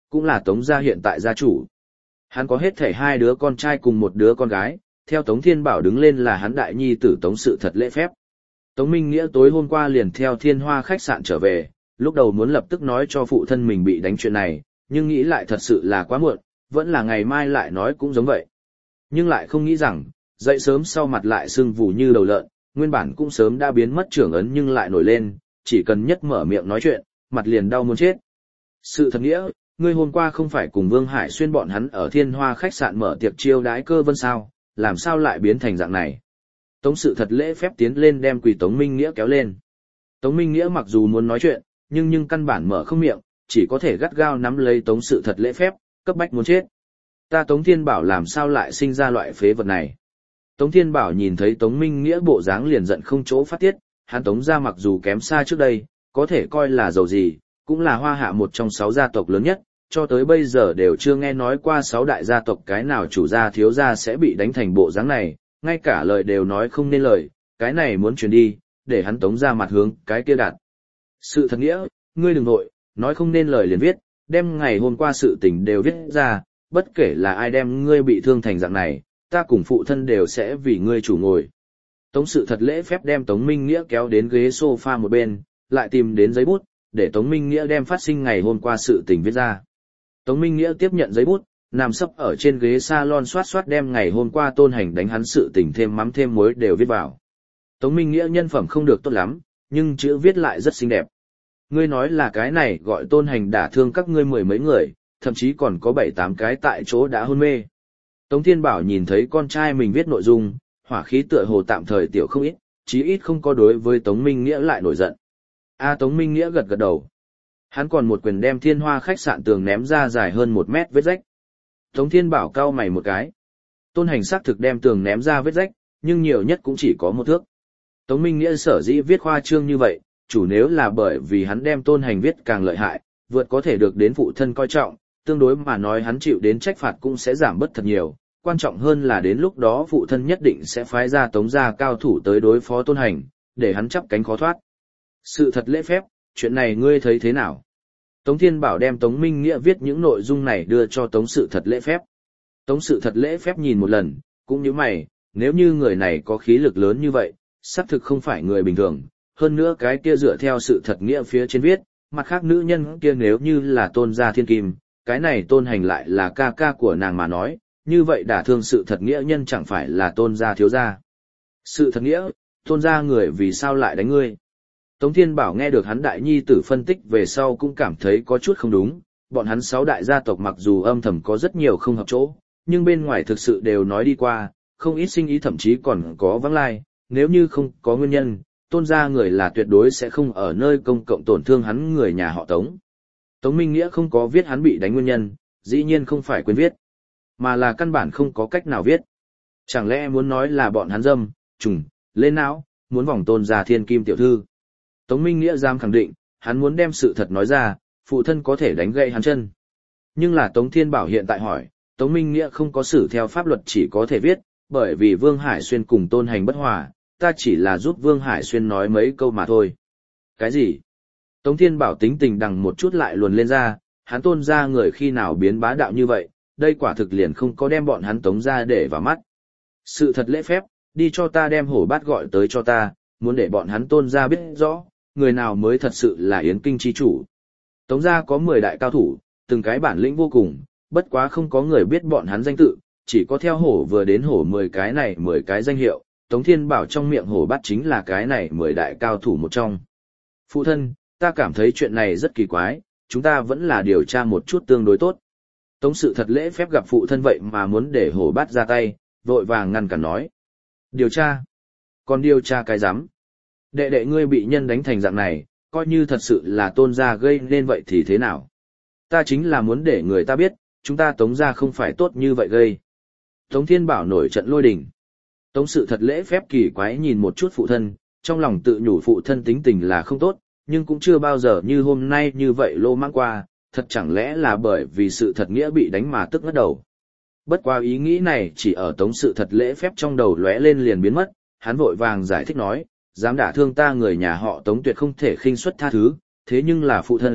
cũng là Tống gia hiện tại gia chủ. Hắn có hết thể 2 đứa con trai cùng 1 đứa con gái, theo Tống Thiên Bảo đứng lên là hắn đại nhi tử Tống Sự Thật lễ phép. Tống Minh Nghĩa tối hôm qua liền theo Thiên Hoa khách sạn trở về, lúc đầu muốn lập tức nói cho phụ thân mình bị đánh chuyện này, nhưng nghĩ lại thật sự là quá muộn, vẫn là ngày mai lại nói cũng giống vậy. Nhưng lại không nghĩ rằng, dậy sớm sau mặt lại sưng vù như đầu lợn, nguyên bản cũng sớm đã biến mất trưởng ấn nhưng lại nổi lên, chỉ cần nhất mở miệng nói chuyện, mặt liền đau muốn chết. Sự thật nghĩa, ngươi hôm qua không phải cùng Vương Hải Xuyên bọn hắn ở Thiên Hoa khách sạn mở tiệc chiêu đãi Cơ Vân sao, làm sao lại biến thành dạng này? Tống Sự Thật lễ phép tiến lên đem quỳ Tống Minh Nghĩa kéo lên. Tống Minh Nghĩa mặc dù muốn nói chuyện, nhưng căn bản mở không miệng, chỉ có thể gắt gao nắm lấy Tống Sự Thật lễ phép, cấp bách muốn chết. Ta Tống Thiên Bảo làm sao lại sinh ra loại phế vật này? Tống Thiên Bảo nhìn thấy Tống Minh Nghĩa bộ dáng liền giận không chỗ phát tiết, hắn Tống gia mặc dù kém xa trước đây, có thể coi là giàu gì, cũng là Hoa Hạ một trong 6 gia tộc lớn nhất, cho tới bây giờ đều chưa nghe nói qua 6 đại gia tộc cái nào chủ gia thiếu gia sẽ bị đánh thành bộ dáng này, ngay cả lời đều nói không nên lời, cái này muốn truyền đi, để hắn Tống gia mặt hướng cái kia đạt. Sự thật nghĩa, ngươi đừng nội, nói không nên lời liền viết, đem ngày hôm qua sự tình đều viết ra, bất kể là ai đem ngươi bị thương thành dạng này, ta cùng phụ thân đều sẽ vì ngươi chủ ngồi. Tống Sự Thật lễ phép đem Tống Minh Nghĩa kéo đến ghế sofa một bên, lại tìm đến giấy bút, để Tống Minh Nghĩa đem phát sinh ngày hôm qua sự tình viết ra. Tống Minh Nghĩa tiếp nhận giấy bút, nằm sấp ở trên ghế salon xoát xoát đem ngày hôm qua Tôn Hành đánh hắn sự tình thêm mắm thêm muối đều viết vào. Tống Minh Nghĩa nhân phẩm không được tốt lắm, nhưng chữ viết lại rất xinh đẹp. Ngươi nói là cái này gọi Tôn Hành đả thương các ngươi 10 mấy người, thậm chí còn có 7-8 cái tại chỗ đã hôn mê. Tống Thiên Bảo nhìn thấy con trai mình viết nội dung, hỏa khí tựa hồ tạm thời tiểu không ít, chí ít không có đối với Tống Minh Nghĩa lại nổi giận. Tống Minh Nghĩa gật gật đầu. Hắn còn một quyền đem Thiên Hoa khách sạn tường ném ra dài hơn 1 mét vết rách. Tống Thiên Bảo cau mày một cái. Tôn Hành xác thực đem tường ném ra vết rách, nhưng nhiều nhất cũng chỉ có 1 thước. Tống Minh Nghĩa sở dĩ viết khoa trương như vậy, chủ nếu là bởi vì hắn đem Tôn Hành viết càng lợi hại, vượt có thể được đến phụ thân coi trọng, tương đối mà nói hắn chịu đến trách phạt cũng sẽ giảm bớt thật nhiều, quan trọng hơn là đến lúc đó phụ thân nhất định sẽ phái ra Tống gia cao thủ tới đối phó Tôn Hành, để hắn chắp cánh khó thoát. Sự thật lễ phép, chuyện này ngươi thấy thế nào? Tống Thiên Bảo đem Tống Minh Nghĩa viết những nội dung này đưa cho Tống Sự Thật lễ phép. Tống Sự Thật lễ phép nhìn một lần, cũng như mày, nếu như người này có khí lực lớn như vậy, xác thực không phải người bình thường, hơn nữa cái kia dựa theo sự thật nghĩa phía trên viết, mặt khác nữ nhân kia nếu như là Tôn gia thiên kim, cái này Tôn Hành lại là ca ca của nàng mà nói, như vậy đả thương sự thật nghĩa nhân chẳng phải là Tôn gia thiếu gia. Sự thật nghĩa, Tôn gia người vì sao lại đánh ngươi? Tống Thiên Bảo nghe được hắn đại nhi tử phân tích về sau cũng cảm thấy có chút không đúng, bọn hắn 6 đại gia tộc mặc dù âm thầm có rất nhiều không hợp chỗ, nhưng bên ngoài thực sự đều nói đi qua, không ít sinh ý thậm chí còn có vắng lai, nếu như không có nguyên nhân, Tôn gia người là tuyệt đối sẽ không ở nơi công cộng tổn thương hắn người nhà họ Tống. Tống Minh Nghĩa không có viết hắn bị đánh nguyên nhân, dĩ nhiên không phải quên viết, mà là căn bản không có cách nào viết. Chẳng lẽ muốn nói là bọn hắn dâm, trùng, lên não, muốn vòng Tôn gia thiên kim tiểu thư. Tống Minh Nghĩa dám khẳng định, hắn muốn đem sự thật nói ra, phụ thân có thể đánh gãy hắn chân. Nhưng là Tống Thiên Bảo hiện tại hỏi, Tống Minh Nghĩa không có xử theo pháp luật chỉ có thể viết, bởi vì Vương Hải Xuyên cùng Tôn Hành bất hòa, ta chỉ là giúp Vương Hải Xuyên nói mấy câu mà thôi. Cái gì? Tống Thiên Bảo tính tình đằng một chút lại luồn lên ra, hắn Tôn gia người khi nào biến bá đạo như vậy, đây quả thực liền không có đem bọn hắn Tống gia để vào mắt. Sự thật lễ phép, đi cho ta đem hổ bát gọi tới cho ta, muốn để bọn hắn Tôn gia biết rõ, người nào mới thật sự là Yến Kinh chi chủ. Tống gia có 10 đại cao thủ, từng cái bản lĩnh vô cùng, bất quá không có người biết bọn hắn danh tự, chỉ có theo hổ vừa đến hổ 10 cái này 10 cái danh hiệu, Tống Thiên Bảo trong miệng hổ bát chính là cái này 10 đại cao thủ một trong. Phụ thân, ta cảm thấy chuyện này rất kỳ quái, chúng ta vẫn là điều tra một chút tương đối tốt. Tống Sự Thật lễ phép gặp phụ thân vậy mà muốn để hổ bát ra tay, vội vàng ngăn cản nói. Điều tra? Còn điều tra cái rắm? Đệ đệ ngươi bị nhân đánh thành dạng này, coi như thật sự là Tôn gia gây nên vậy thì thế nào? Ta chính là muốn để người ta biết, chúng ta Tống gia không phải tốt như vậy gây. Tống Thiên Bảo nổi trận lôi đình. Tống Sự Thật lễ phép kỳ quái nhìn một chút phụ thân, trong lòng tự nhủ phụ thân tính tình là không tốt, nhưng cũng chưa bao giờ như hôm nay như vậy lô mãng qua, thật chẳng lẽ là bởi vì sự thật nghĩa bị đánh mà tức ngất đầu. Bất qua ý nghĩ này chỉ ở Tống Sự Thật lễ phép trong đầu lóe lên liền biến mất, hắn vội vàng giải thích nói, dám đả thương ta người nhà họ Tống tuyệt không thể khinh suất tha thứ, thế nhưng là phụ thân,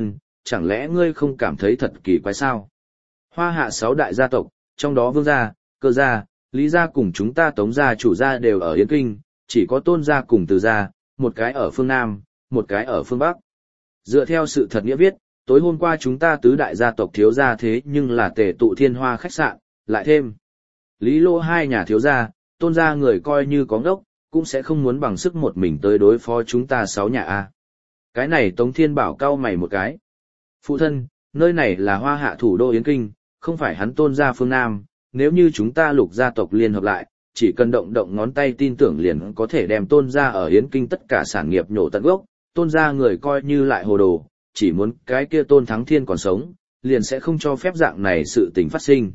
chẳng lẽ ngươi không cảm thấy thật kỳ quái sao? Hoa hạ 6 đại gia tộc, trong đó Vương gia, Cơ gia, Lý gia cùng chúng ta Tống gia chủ gia đều ở Yến Kinh, chỉ có Tôn gia cùng Từ gia, một cái ở phương Nam, một cái ở phương Bắc. Dựa theo sự thật nghĩa viết, tối hôm qua chúng ta tứ đại gia tộc thiếu gia thế nhưng là tề tụ Thiên Hoa khách sạn, lại thêm Lý Lô hai nhà thiếu gia, Tôn gia người coi như có ngốc, cũng sẽ không muốn bằng sức một mình tới đối phó chúng ta 6 nhà a. Cái này Tống Thiên Bảo cau mày một cái. Phụ thân, nơi này là Hoa hạ thủ đô Yến Kinh, không phải hắn Tôn gia phương Nam, nếu như chúng ta Lục gia tộc liên hợp lại, chỉ cần động động ngón tay tin tưởng liền có thể đem Tôn gia ở Yến Kinh tất cả sản nghiệp nhổ tận gốc, Tôn gia người coi như lại hồ đồ, chỉ muốn cái kia Tôn Thắng Thiên còn sống, liền sẽ không cho phép dạng này sự tình phát sinh.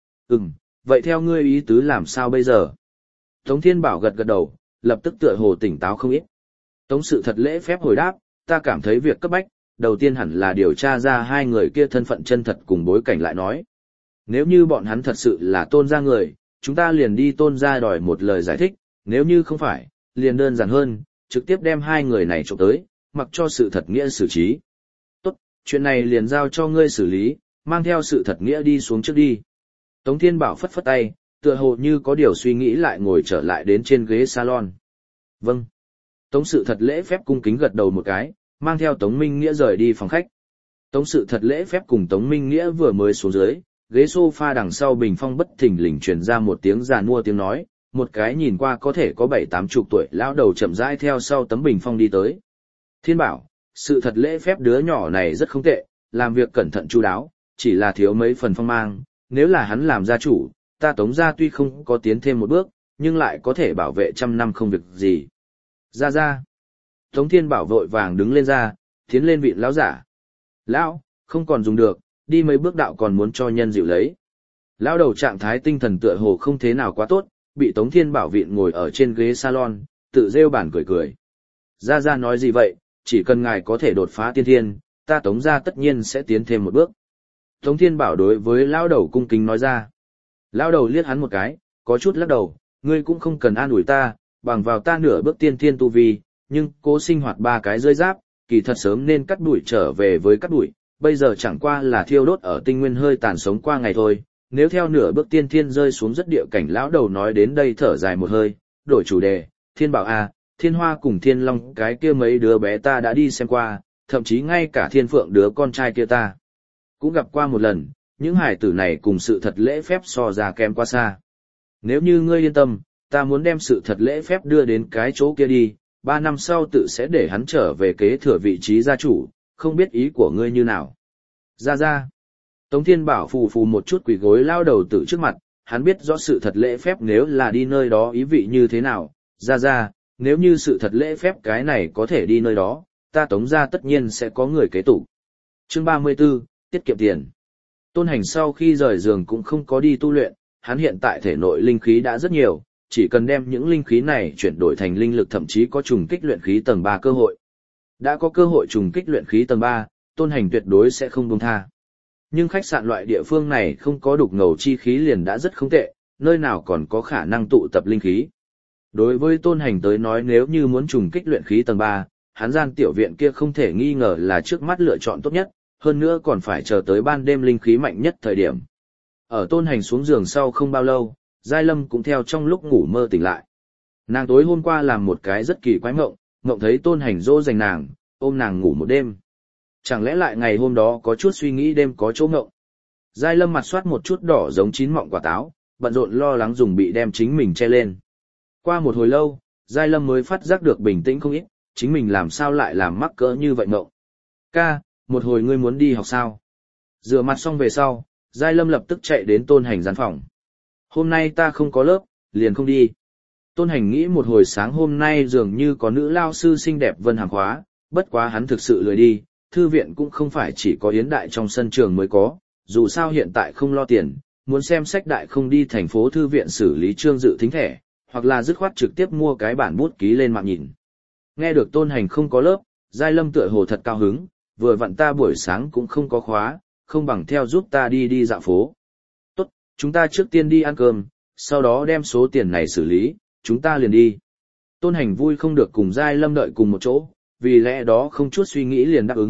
Vậy theo ngươi ý tứ làm sao bây giờ? Tống Thiên Bảo gật gật đầu, lập tức tựa hồ tỉnh táo không ít. Tống Sự Thật lễ phép hồi đáp, ta cảm thấy việc cấp bách, đầu tiên hẳn là điều tra ra hai người kia thân phận chân thật cùng bối cảnh lại nói. Nếu như bọn hắn thật sự là Tôn gia người, chúng ta liền đi Tôn gia đòi một lời giải thích, nếu như không phải, liền đơn giản hơn, trực tiếp đem hai người này trộm tới, mặc cho Sự Thật Nghĩa xử trí. Tốt, chuyện này liền giao cho ngươi xử lý, mang theo Sự Thật Nghĩa đi xuống trước đi. Tống Thiên Bảo phất phất tay, tựa hồ như có điều suy nghĩ lại ngồi trở lại đến trên ghế salon. Vâng. Tống Sự Thật lễ phép cung kính gật đầu một cái, mang theo Tống Minh Nghĩa rời đi phòng khách. Tống Sự Thật lễ phép cùng Tống Minh Nghĩa vừa mới xuống dưới, ghế sofa đằng sau bình phong bất thình lình truyền ra một tiếng giàn mua tiếng nói, một cái nhìn qua có thể có 7-80 tuổi lão đầu chậm rãi theo sau tấm bình phong đi tới. Thiên Bảo, Sự Thật lễ phép đứa nhỏ này rất không tệ, làm việc cẩn thận chu đáo, chỉ là thiếu mấy phần phong mang, nếu là hắn làm gia chủ, ta Tống gia tuy không có tiến thêm một bước, nhưng lại có thể bảo vệ trăm năm không việc gì. Ra. Tống Thiên Bảo vội vàng đứng lên ra, tiến lên vị lão giả. Lão, không còn dùng được, đi mấy bước đạo còn muốn cho nhân dịu lấy. Lão đầu trạng thái tinh thần tựa hồ không thế nào quá tốt, bị Tống Thiên Bảo vịn ngồi ở trên ghế salon, tự rêu bản cười. Ra nói gì vậy, chỉ cần ngài có thể đột phá tiên thiên, ta Tống gia tất nhiên sẽ tiến thêm một bước. Tống Thiên Bảo đối với lão đầu cung kính nói ra. Lão đầu liếc hắn một cái, có chút lắc đầu, ngươi cũng không cần an ủi ta, bằng vào ta nửa bước tiên thiên tu vi, nhưng cố sinh hoạt 3 cái rơi giáp, kỳ thật sớm nên cắt đuổi trở về với cắt đuổi, bây giờ chẳng qua là thiêu đốt ở tinh nguyên hơi tàn sống qua ngày thôi, nếu theo nửa bước tiên thiên rơi xuống rất địa cảnh. Lão đầu nói đến đây thở dài một hơi, đổi chủ đề, Thiên Bảo a, Thiên Hoa cùng Thiên Long cái kia mấy đứa bé ta đã đi xem qua, thậm chí ngay cả Thiên Phượng đứa con trai kia ta cũng gặp qua một lần, những hải tử này cùng Sự Thật lễ phép so ra kém quá xa. Nếu như ngươi yên tâm, ta muốn đem Sự Thật lễ phép đưa đến cái chỗ kia đi, 3 năm sau tự sẽ để hắn trở về kế thừa vị trí gia chủ, không biết ý của ngươi như nào. Ra. Tống Thiên Bảo phù phù một chút quỳ gối lao đầu tử trước mặt, hắn biết rõ Sự Thật lễ phép nếu là đi nơi đó ý vị như thế nào. Ra, nếu như Sự Thật lễ phép cái này có thể đi nơi đó, ta Tống gia tất nhiên sẽ có người kế tục. Chương 34, tiết kiệm tiền. Tôn Hành sau khi rời giường cũng không có đi tu luyện, hắn hiện tại thể nội linh khí đã rất nhiều, chỉ cần đem những linh khí này chuyển đổi thành linh lực thậm chí có trùng kích luyện khí tầng 3 cơ hội. Đã có cơ hội trùng kích luyện khí tầng 3, Tôn Hành tuyệt đối sẽ không buông tha. Nhưng khách sạn loại địa phương này không có đục ngầu chi khí liền đã rất không tệ, nơi nào còn có khả năng tụ tập linh khí. Đối với Tôn Hành tới nói nếu như muốn trùng kích luyện khí tầng 3, hắn gian tiểu viện kia không thể nghi ngờ là trước mắt lựa chọn tốt nhất, hơn nữa còn phải chờ tới ban đêm linh khí mạnh nhất thời điểm. Ở Tôn Hành xuống giường sau không bao lâu, Giai Lâm cũng theo trong lúc ngủ mơ tỉnh lại. Nàng tối hôm qua làm một cái rất kỳ quái mộng thấy Tôn Hành dỗ dành nàng, ôm nàng ngủ một đêm. Chẳng lẽ lại ngày hôm đó có chút suy nghĩ đêm có chỗ mộng. Giai Lâm mặt soát một chút đỏ giống chín mọng quả táo, bận rộn lo lắng dùng bị đem chính mình che lên. Qua một hồi lâu, Giai Lâm mới phát giác được bình tĩnh không ít, chính mình làm sao lại làm mắc cỡ như vậy mộng. Ca, một hồi ngươi muốn đi học sao? Rửa mặt xong về sau, Giai Lâm lập tức chạy đến Tôn Hành gian phòng. Hôm nay ta không có lớp, liền không đi. Tôn Hành nghĩ một hồi sáng hôm nay dường như có nữ lao sư xinh đẹp Vân Hàm khóa, bất quá hắn thực sự lười đi, thư viện cũng không phải chỉ có yến đại trong sân trường mới có, dù sao hiện tại không lo tiền, muốn xem sách đại không đi thành phố thư viện xử lý chương dự thính thẻ, hoặc là dứt khoát trực tiếp mua cái bản bút ký lên mạng nhìn. Nghe được Tôn Hành không có lớp, Giai Lâm tựa hồ thật cao hứng, vừa vặn ta buổi sáng cũng không có khóa, không bằng theo giúp ta đi dạo phố. Tốt, chúng ta trước tiên đi ăn cơm, sau đó đem số tiền này xử lý, chúng ta liền đi. Tôn Hành vui không được cùng Giai Lâm đợi cùng một chỗ, vì lẽ đó không chút suy nghĩ liền đáp ứng,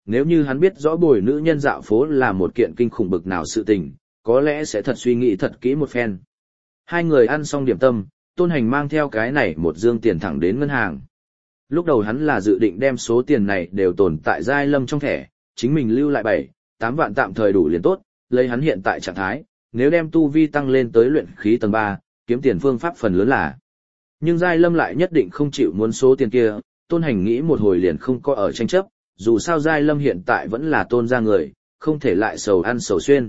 Nếu như hắn biết rõ bồi nữ nhân dạo phố là một kiện kinh khủng bực nào sự tình, có lẽ sẽ thật suy nghĩ thật kỹ một phen. Hai người ăn xong điểm tâm, Tôn Hành mang theo cái này một dương tiền thẳng đến ngân hàng. Lúc đầu hắn là dự định đem số tiền này đều tồn tại Giai Lâm trong thẻ, chính mình lưu lại 7-8 vạn tạm thời đủ liền tốt, lấy hắn hiện tại trạng thái, nếu đem tu vi tăng lên tới luyện khí tầng 3, kiếm tiền phương pháp phần lớn là. Nhưng Giai Lâm lại nhất định không chịu muốn số tiền kia, Tôn Hành nghĩ một hồi liền không có ở tranh chấp, dù sao Giai Lâm hiện tại vẫn là Tôn gia người, không thể lại sầu ăn sầu xuyên.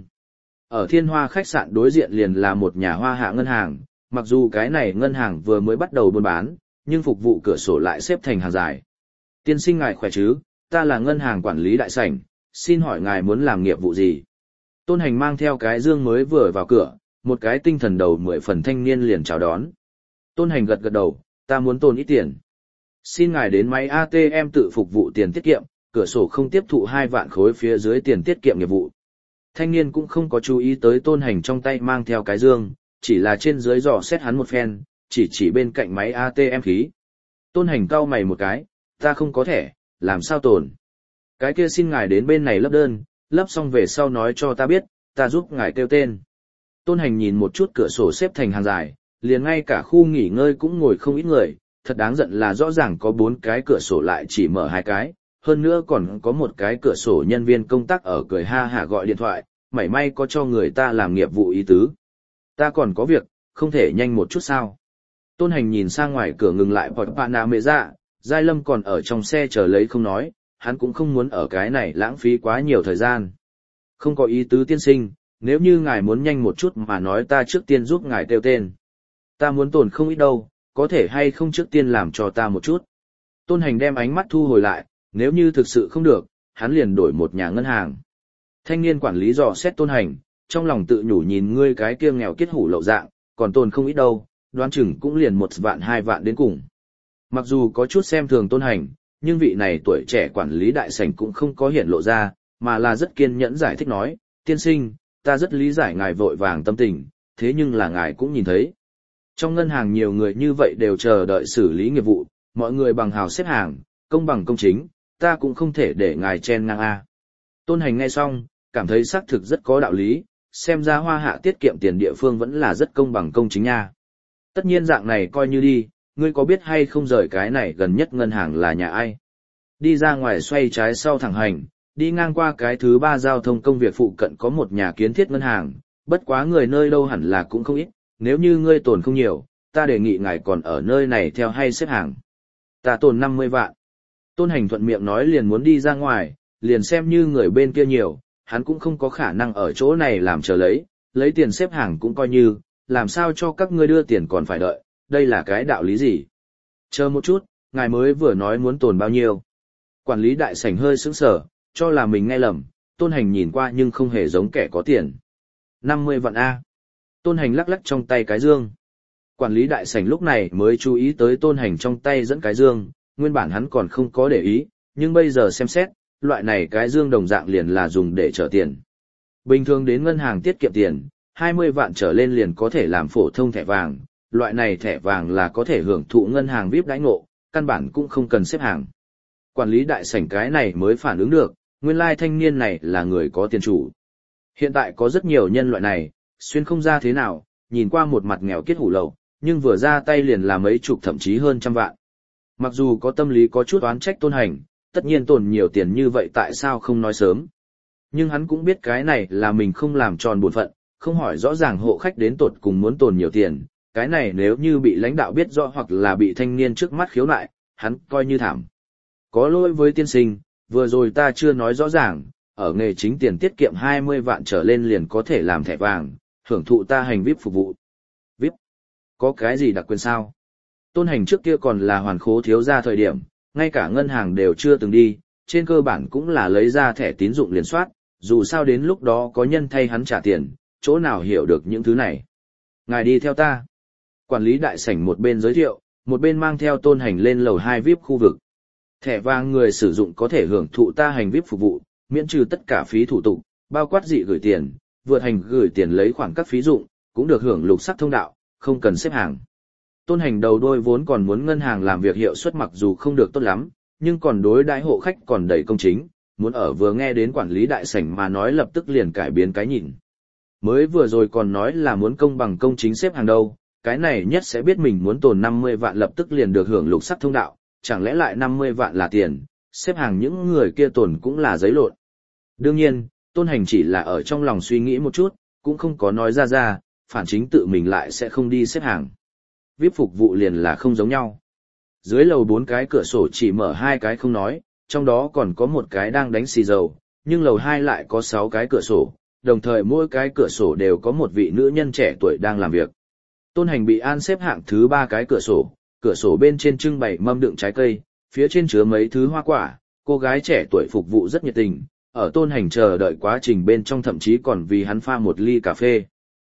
Ở Thiên Hoa khách sạn đối diện liền là một nhà Hoa Hạ ngân hàng, mặc dù cái này ngân hàng vừa mới bắt đầu buôn bán, nhưng phục vụ cửa sổ lại xếp thành hàng dài. Tiên sinh ngài khỏe chứ, ta là ngân hàng quản lý đại sảnh, xin hỏi ngài muốn làm nghiệp vụ gì? Tôn Hành mang theo cái dương mới vừa vào cửa, một cái tinh thần đầu 10 phần thanh niên liền chào đón. Tôn Hành gật gật đầu, ta muốn tồn ít tiền. Xin ngài đến máy ATM tự phục vụ tiền tiết kiệm, cửa sổ không tiếp thụ 2 vạn khối phía dưới tiền tiết kiệm nghiệp vụ. Thanh niên cũng không có chú ý tới Tôn Hành trong tay mang theo cái dương, chỉ là trên dưới dò xét hắn một phen, chỉ bên cạnh máy ATM khí. Tôn Hành cau mày một cái, ta không có thẻ, làm sao tồn? Cái kia xin ngài đến bên này lấp đơn, lấp xong về sau nói cho ta biết, ta giúp ngài kêu tên. Tôn Hành nhìn một chút cửa sổ xếp thành hàng dài, liền ngay cả khu nghỉ ngơi cũng ngồi không ít người, thật đáng giận là rõ ràng có 4 cái cửa sổ lại chỉ mở 2 cái, hơn nữa còn có một cái cửa sổ nhân viên công tác ở cười ha hả gọi điện thoại, mảy may có cho người ta làm nghiệp vụ ý tứ. Ta còn có việc, không thể nhanh một chút sao? Tôn Hành nhìn sang ngoài cửa ngừng lại Port Panamera, Giai Lâm còn ở trong xe chờ lấy không nói, hắn cũng không muốn ở cái này lãng phí quá nhiều thời gian. Không có ý tứ tiên sinh, nếu như ngài muốn nhanh một chút mà nói ta trước tiên giúp ngài kêu tên. Ta muốn tồn không ít đâu, có thể hay không trước tiên làm cho ta một chút. Tôn Hành đem ánh mắt thu hồi lại, nếu như thực sự không được, hắn liền đổi một nhà ngân hàng. Thanh niên quản lý dò xét Tôn Hành, trong lòng tự nhủ nhìn ngươi cái kia nghèo kiết hủ lậu dạng, còn tồn không ít đâu, đoán chừng cũng liền 1 vạn 2 vạn đến cùng. Mặc dù có chút xem thường Tôn Hành, nhưng vị này tuổi trẻ quản lý đại sảnh cũng không có hiện lộ ra, mà là rất kiên nhẫn giải thích nói, tiên sinh, ta rất lý giải ngài vội vàng tâm tình, thế nhưng là ngài cũng nhìn thấy. Trong ngân hàng nhiều người như vậy đều chờ đợi xử lý nghiệp vụ, mọi người bằng hào xếp hàng, công bằng công chính, ta cũng không thể để ngài chen ngang A. Tôn Hành nghe xong, cảm thấy xác thực rất có đạo lý, xem ra Hoa Hạ tiết kiệm tiền địa phương vẫn là rất công bằng công chính nha. Tất nhiên dạng này coi như đi, ngươi có biết hay không rời cái này gần nhất ngân hàng là nhà ai? Đi ra ngoài xoay trái sau thẳng hành, đi ngang qua cái thứ 3 giao thông công việc phụ cận có một nhà kiến thiết ngân hàng, bất quá người nơi đâu hẳn là cũng không ít, nếu như ngươi tồn không nhiều, ta đề nghị ngài còn ở nơi này theo hay xếp hàng. Ta tồn 50 vạn. Tôn Hành thuận miệng nói liền muốn đi ra ngoài, liền xem như người bên kia nhiều, hắn cũng không có khả năng ở chỗ này làm chờ lấy tiền xếp hàng cũng coi như, làm sao cho các ngươi đưa tiền còn phải đợi, đây là cái đạo lý gì? Chờ một chút, ngài mới vừa nói muốn tồn bao nhiêu. Quản lý đại sảnh hơi sững sờ, cho là mình nghe lầm, Tôn Hành nhìn qua nhưng không hề giống kẻ có tiền. 50 vạn A. Tôn Hành lắc lắc trong tay cái dương. Quản lý đại sảnh lúc này mới chú ý tới Tôn Hành trong tay dẫn cái dương, nguyên bản hắn còn không có để ý, nhưng bây giờ xem xét, loại này cái dương đồng dạng liền là dùng để chở tiền. Bình thường đến ngân hàng tiết kiệm tiền, 20 vạn trở lên liền có thể làm phổ thông thẻ vàng, loại này thẻ vàng là có thể hưởng thụ ngân hàng VIP đãi ngộ, căn bản cũng không cần xếp hàng. Quản lý đại sảnh cái này mới phản ứng được, nguyên lai thanh niên này là người có tiền chủ. Hiện tại có rất nhiều nhân loại này, xuyên không ra thế nào, nhìn qua một mặt nghèo kiết hủ lậu, nhưng vừa ra tay liền là mấy chục thậm chí hơn trăm vạn. Mặc dù có tâm lý có chút oán trách Tôn Hành, tất nhiên tồn nhiều tiền như vậy tại sao không nói sớm. Nhưng hắn cũng biết cái này là mình không làm tròn bổn phận, không hỏi rõ ràng hộ khách đến tột cùng muốn tồn nhiều tiền, cái này nếu như bị lãnh đạo biết rõ hoặc là bị thanh niên trước mắt khiếu nại, hắn coi như thảm. Có lỗi với tiên sinh, vừa rồi ta chưa nói rõ ràng, ở nghề chính tiền tiết kiệm 20 vạn trở lên liền có thể làm thẻ vàng, hưởng thụ ta hành VIP phục vụ. VIP? Có cái gì đặc quyền sao? Tôn Hành trước kia còn là hoàn khố thiếu gia thời điểm, ngay cả ngân hàng đều chưa từng đi, trên cơ bản cũng là lấy ra thẻ tín dụng liền soát, dù sao đến lúc đó có nhân thay hắn trả tiền, chỗ nào hiểu được những thứ này. Ngài đi theo ta. Quản lý đại sảnh một bên giới thiệu, một bên mang theo Tôn Hành lên lầu 2 VIP khu vực. Thẻ vàng người sử dụng có thể hưởng thụ ta hành VIP phục vụ, miễn trừ tất cả phí thủ tục, bao quát dị gửi tiền, vượt hành gửi tiền lấy khoảng các phí dụng, cũng được hưởng lục sắc thông đạo, không cần xếp hàng. Tôn Hành đầu đôi vốn còn muốn ngân hàng làm việc hiệu suất mặc dù không được tốt lắm, nhưng còn đối đãi hộ khách còn đầy công chính, muốn ở vừa nghe đến quản lý đại sảnh mà nói lập tức liền cải biến cái nhìn. Mới vừa rồi còn nói là muốn công bằng công chính xếp hàng đâu, cái này nhất sẽ biết mình muốn tồn 50 vạn lập tức liền được hưởng lục sắc thông đạo, chẳng lẽ lại 50 vạn là tiền, xếp hàng những người kia tồn cũng là giấy lộn. Đương nhiên, Tôn Hành chỉ là ở trong lòng suy nghĩ một chút, cũng không có nói ra, phản chính tự mình lại sẽ không đi xếp hàng. VIP phục vụ liền là không giống nhau. Dưới lầu 4 cái cửa sổ chỉ mở 2 cái không nói, trong đó còn có một cái đang đánh xì dầu, nhưng lầu 2 lại có 6 cái cửa sổ, đồng thời mỗi cái cửa sổ đều có một vị nữ nhân trẻ tuổi đang làm việc. Tôn Hành bị an xếp hạng thứ 3 cái cửa sổ bên trên trưng bày mâm đựng trái cây, phía trên chứa mấy thứ hoa quả, cô gái trẻ tuổi phục vụ rất nhiệt tình, ở Tôn Hành chờ đợi quá trình bên trong thậm chí còn vì hắn pha một ly cà phê.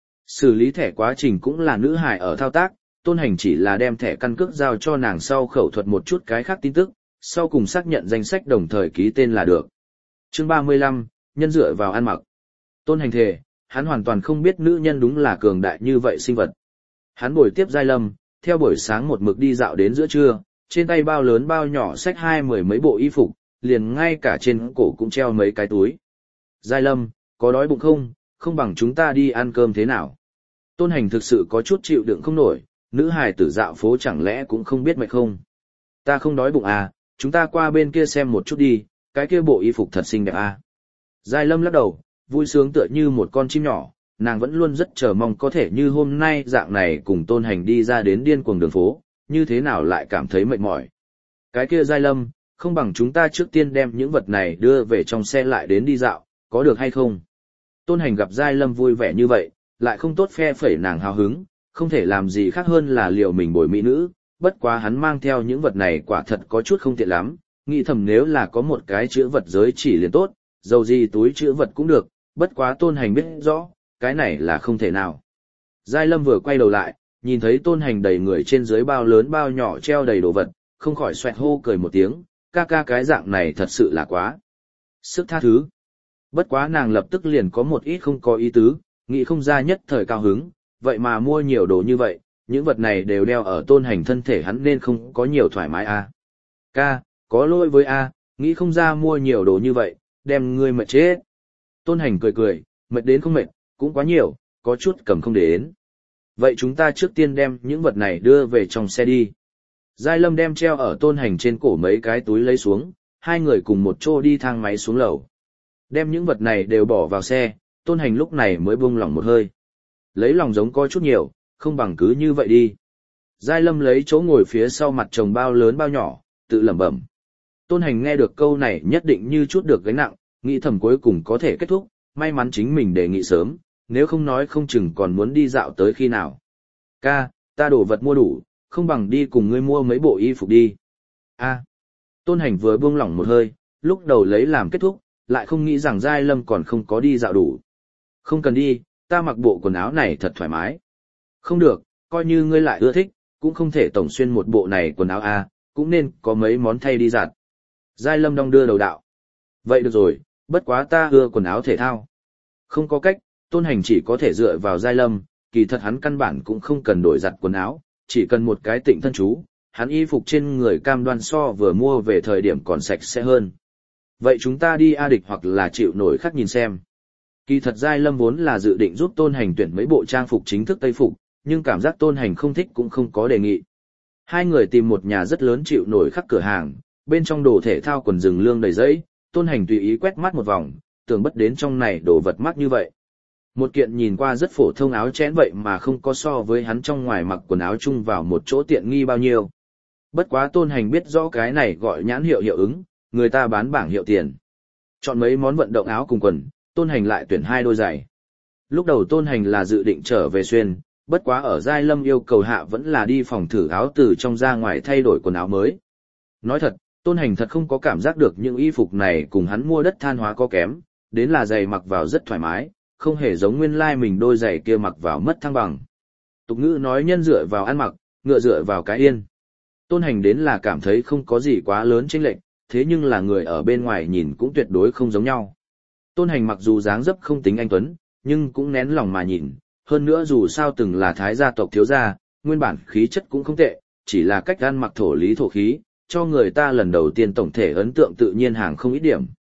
Xử lý thẻ quá trình cũng là nữ hài ở thao tác, Tôn Hành chỉ là đem thẻ căn cước giao cho nàng sau khẩu thuật một chút cái khác tin tức, sau cùng xác nhận danh sách đồng thời ký tên là được. Chương 35, nhân dựa vào ăn mặc. Tôn Hành thề, hắn hoàn toàn không biết nữ nhân đúng là cường đại như vậy sinh vật. Hắn bồi tiếp Giai Lâm, theo buổi sáng một mực đi dạo đến giữa trưa, trên tay bao lớn bao nhỏ xách 20 mấy bộ y phục, liền ngay cả trên cổ cũng treo mấy cái túi. Giai Lâm, có đói bụng không, không bằng chúng ta đi ăn cơm thế nào? Tôn Hành thực sự có chút chịu đựng không nổi, nữ hài tử dạo phố chẳng lẽ cũng không biết mệt không? Ta không đói bụng à, chúng ta qua bên kia xem một chút đi, cái kia bộ y phục thật xinh đẹp à. Giai Lâm lắc đầu, vui sướng tựa như một con chim nhỏ, nàng vẫn luôn rất chờ mong có thể như hôm nay dạng này cùng Tôn Hành đi ra đến điên cuồng đường phố, như thế nào lại cảm thấy mệt mỏi. Cái kia Giai Lâm, không bằng chúng ta trước tiên đem những vật này đưa về trong xe lại đến đi dạo, có được hay không? Tôn Hành gặp Giai Lâm vui vẻ như vậy, lại không tốt phe phẩy nàng hào hứng, không thể làm gì khác hơn là liều mình bồi mỹ nữ, bất quá hắn mang theo những vật này quả thật có chút không tiện lắm, nghĩ thầm nếu là có một cái chữ vật giới chỉ liền tốt, dầu gì túi chữ vật cũng được, bất quá Tôn Hành biết rõ, cái này là không thể nào. Giai Lâm vừa quay đầu lại, nhìn thấy Tôn Hành đầy người trên dưới bao lớn bao nhỏ treo đầy đồ vật, không khỏi xoẹt hô cười một tiếng, ca ca cái dạng này thật sự là quá sức tha thứ. Bất quá nàng lập tức liền có một ít không có ý tứ, nghĩ không ra nhất thời cao hứng, vậy mà mua nhiều đồ như vậy, những vật này đều đeo ở Tôn Hành thân thể hắn nên không có nhiều thoải mái à. Ca, có lỗi với A, nghĩ không ra mua nhiều đồ như vậy, đem ngươi mệt chết. Tôn Hành cười cười, mệt đến không mệt, cũng quá nhiều, có chút cầm không đến. Vậy chúng ta trước tiên đem những vật này đưa về trong xe đi. Giai Lâm đem treo ở Tôn Hành trên cổ mấy cái túi lấy xuống, hai người cùng một chỗ đi thang máy xuống lầu. Đem những vật này đều bỏ vào xe, Tôn Hành lúc này mới buông lỏng một hơi. Lấy lòng giống có chút nhiều, không bằng cứ như vậy đi. Giai Lâm lấy chỗ ngồi phía sau mặt chồng bao lớn bao nhỏ, tự lẩm bẩm. Tôn Hành nghe được câu này nhất định như chút được gánh nặng, nghĩ thầm cuối cùng có thể kết thúc, may mắn chính mình đề nghị sớm, nếu không nói không chừng còn muốn đi dạo tới khi nào. Ca, ta đổ vật mua đủ, không bằng đi cùng ngươi mua mấy bộ y phục đi. A. Tôn Hành vừa buông lỏng một hơi, lúc đầu lấy làm kết thúc, lại không nghĩ rằng Giai Lâm còn không có đi dạo đủ. Không cần đi, ta mặc bộ quần áo này thật thoải mái. Không được, coi như ngươi lại ưa thích, cũng không thể tổng xuyên một bộ này quần áo a, cũng nên có mấy món thay đi giặt. Giai Lâm đong đưa đầu đạo. Vậy được rồi, bất quá ta ưa quần áo thể thao. Không có cách, Tôn Hành chỉ có thể dựa vào Giai Lâm, kỳ thật hắn căn bản cũng không cần đổi giặt quần áo, chỉ cần một cái tịnh thân chú, hắn y phục trên người cam đoan so vừa mua về thời điểm còn sạch sẽ hơn. Vậy chúng ta đi A Địch hoặc là chịu nổi khắc nhìn xem. Kỳ thật Giai Lâm vốn là dự định giúp Tôn Hành tuyển mấy bộ trang phục chính thức Tây phục, nhưng cảm giác Tôn Hành không thích cũng không có đề nghị. Hai người tìm một nhà rất lớn chịu nổi khắc cửa hàng, bên trong đồ thể thao quần rừng lương đầy giấy, Tôn Hành tùy ý quét mắt một vòng, tưởng bất đến trong này đồ vật mắc như vậy. Một kiện nhìn qua rất phổ thông áo chẽn vậy mà không có so với hắn trong ngoài mặc quần áo chung vào một chỗ tiện nghi bao nhiêu. Bất quá Tôn Hành biết rõ cái này gọi nhãn hiệu hiệu ứng, người ta bán bảng hiệu tiền. Chọn mấy món vận động áo cùng quần, Tôn Hành lại tuyển 2 đôi giày. Lúc đầu Tôn Hành là dự định trở về xuyên, bất quá ở Giai Lâm yêu cầu hạ vẫn là đi phòng thử áo từ trong ra ngoài thay đổi quần áo mới. Nói thật, Tôn Hành thật không có cảm giác được những y phục này cùng hắn mua đất than hóa có kém, đến là giày mặc vào rất thoải mái, không hề giống nguyên lai mình đôi giày kia mặc vào mất thăng bằng. Tục ngữ nói nhân dựa vào ăn mặc, ngựa dựa vào cái yên. Tôn Hành đến là cảm thấy không có gì quá lớn chênh lệch, thế nhưng là người ở bên ngoài nhìn cũng tuyệt đối không giống nhau. Tôn Hành mặc dù dáng dấp không tính anh tuấn, nhưng cũng nén lòng mà nhìn, hơn nữa dù sao từng là thái gia tộc thiếu gia, nguyên bản khí chất cũng không tệ, chỉ là cách ăn mặc thổ lý thổ khí, cho người ta lần đầu tiên tổng thể ấn tượng tự nhiên hàng không ít điểm.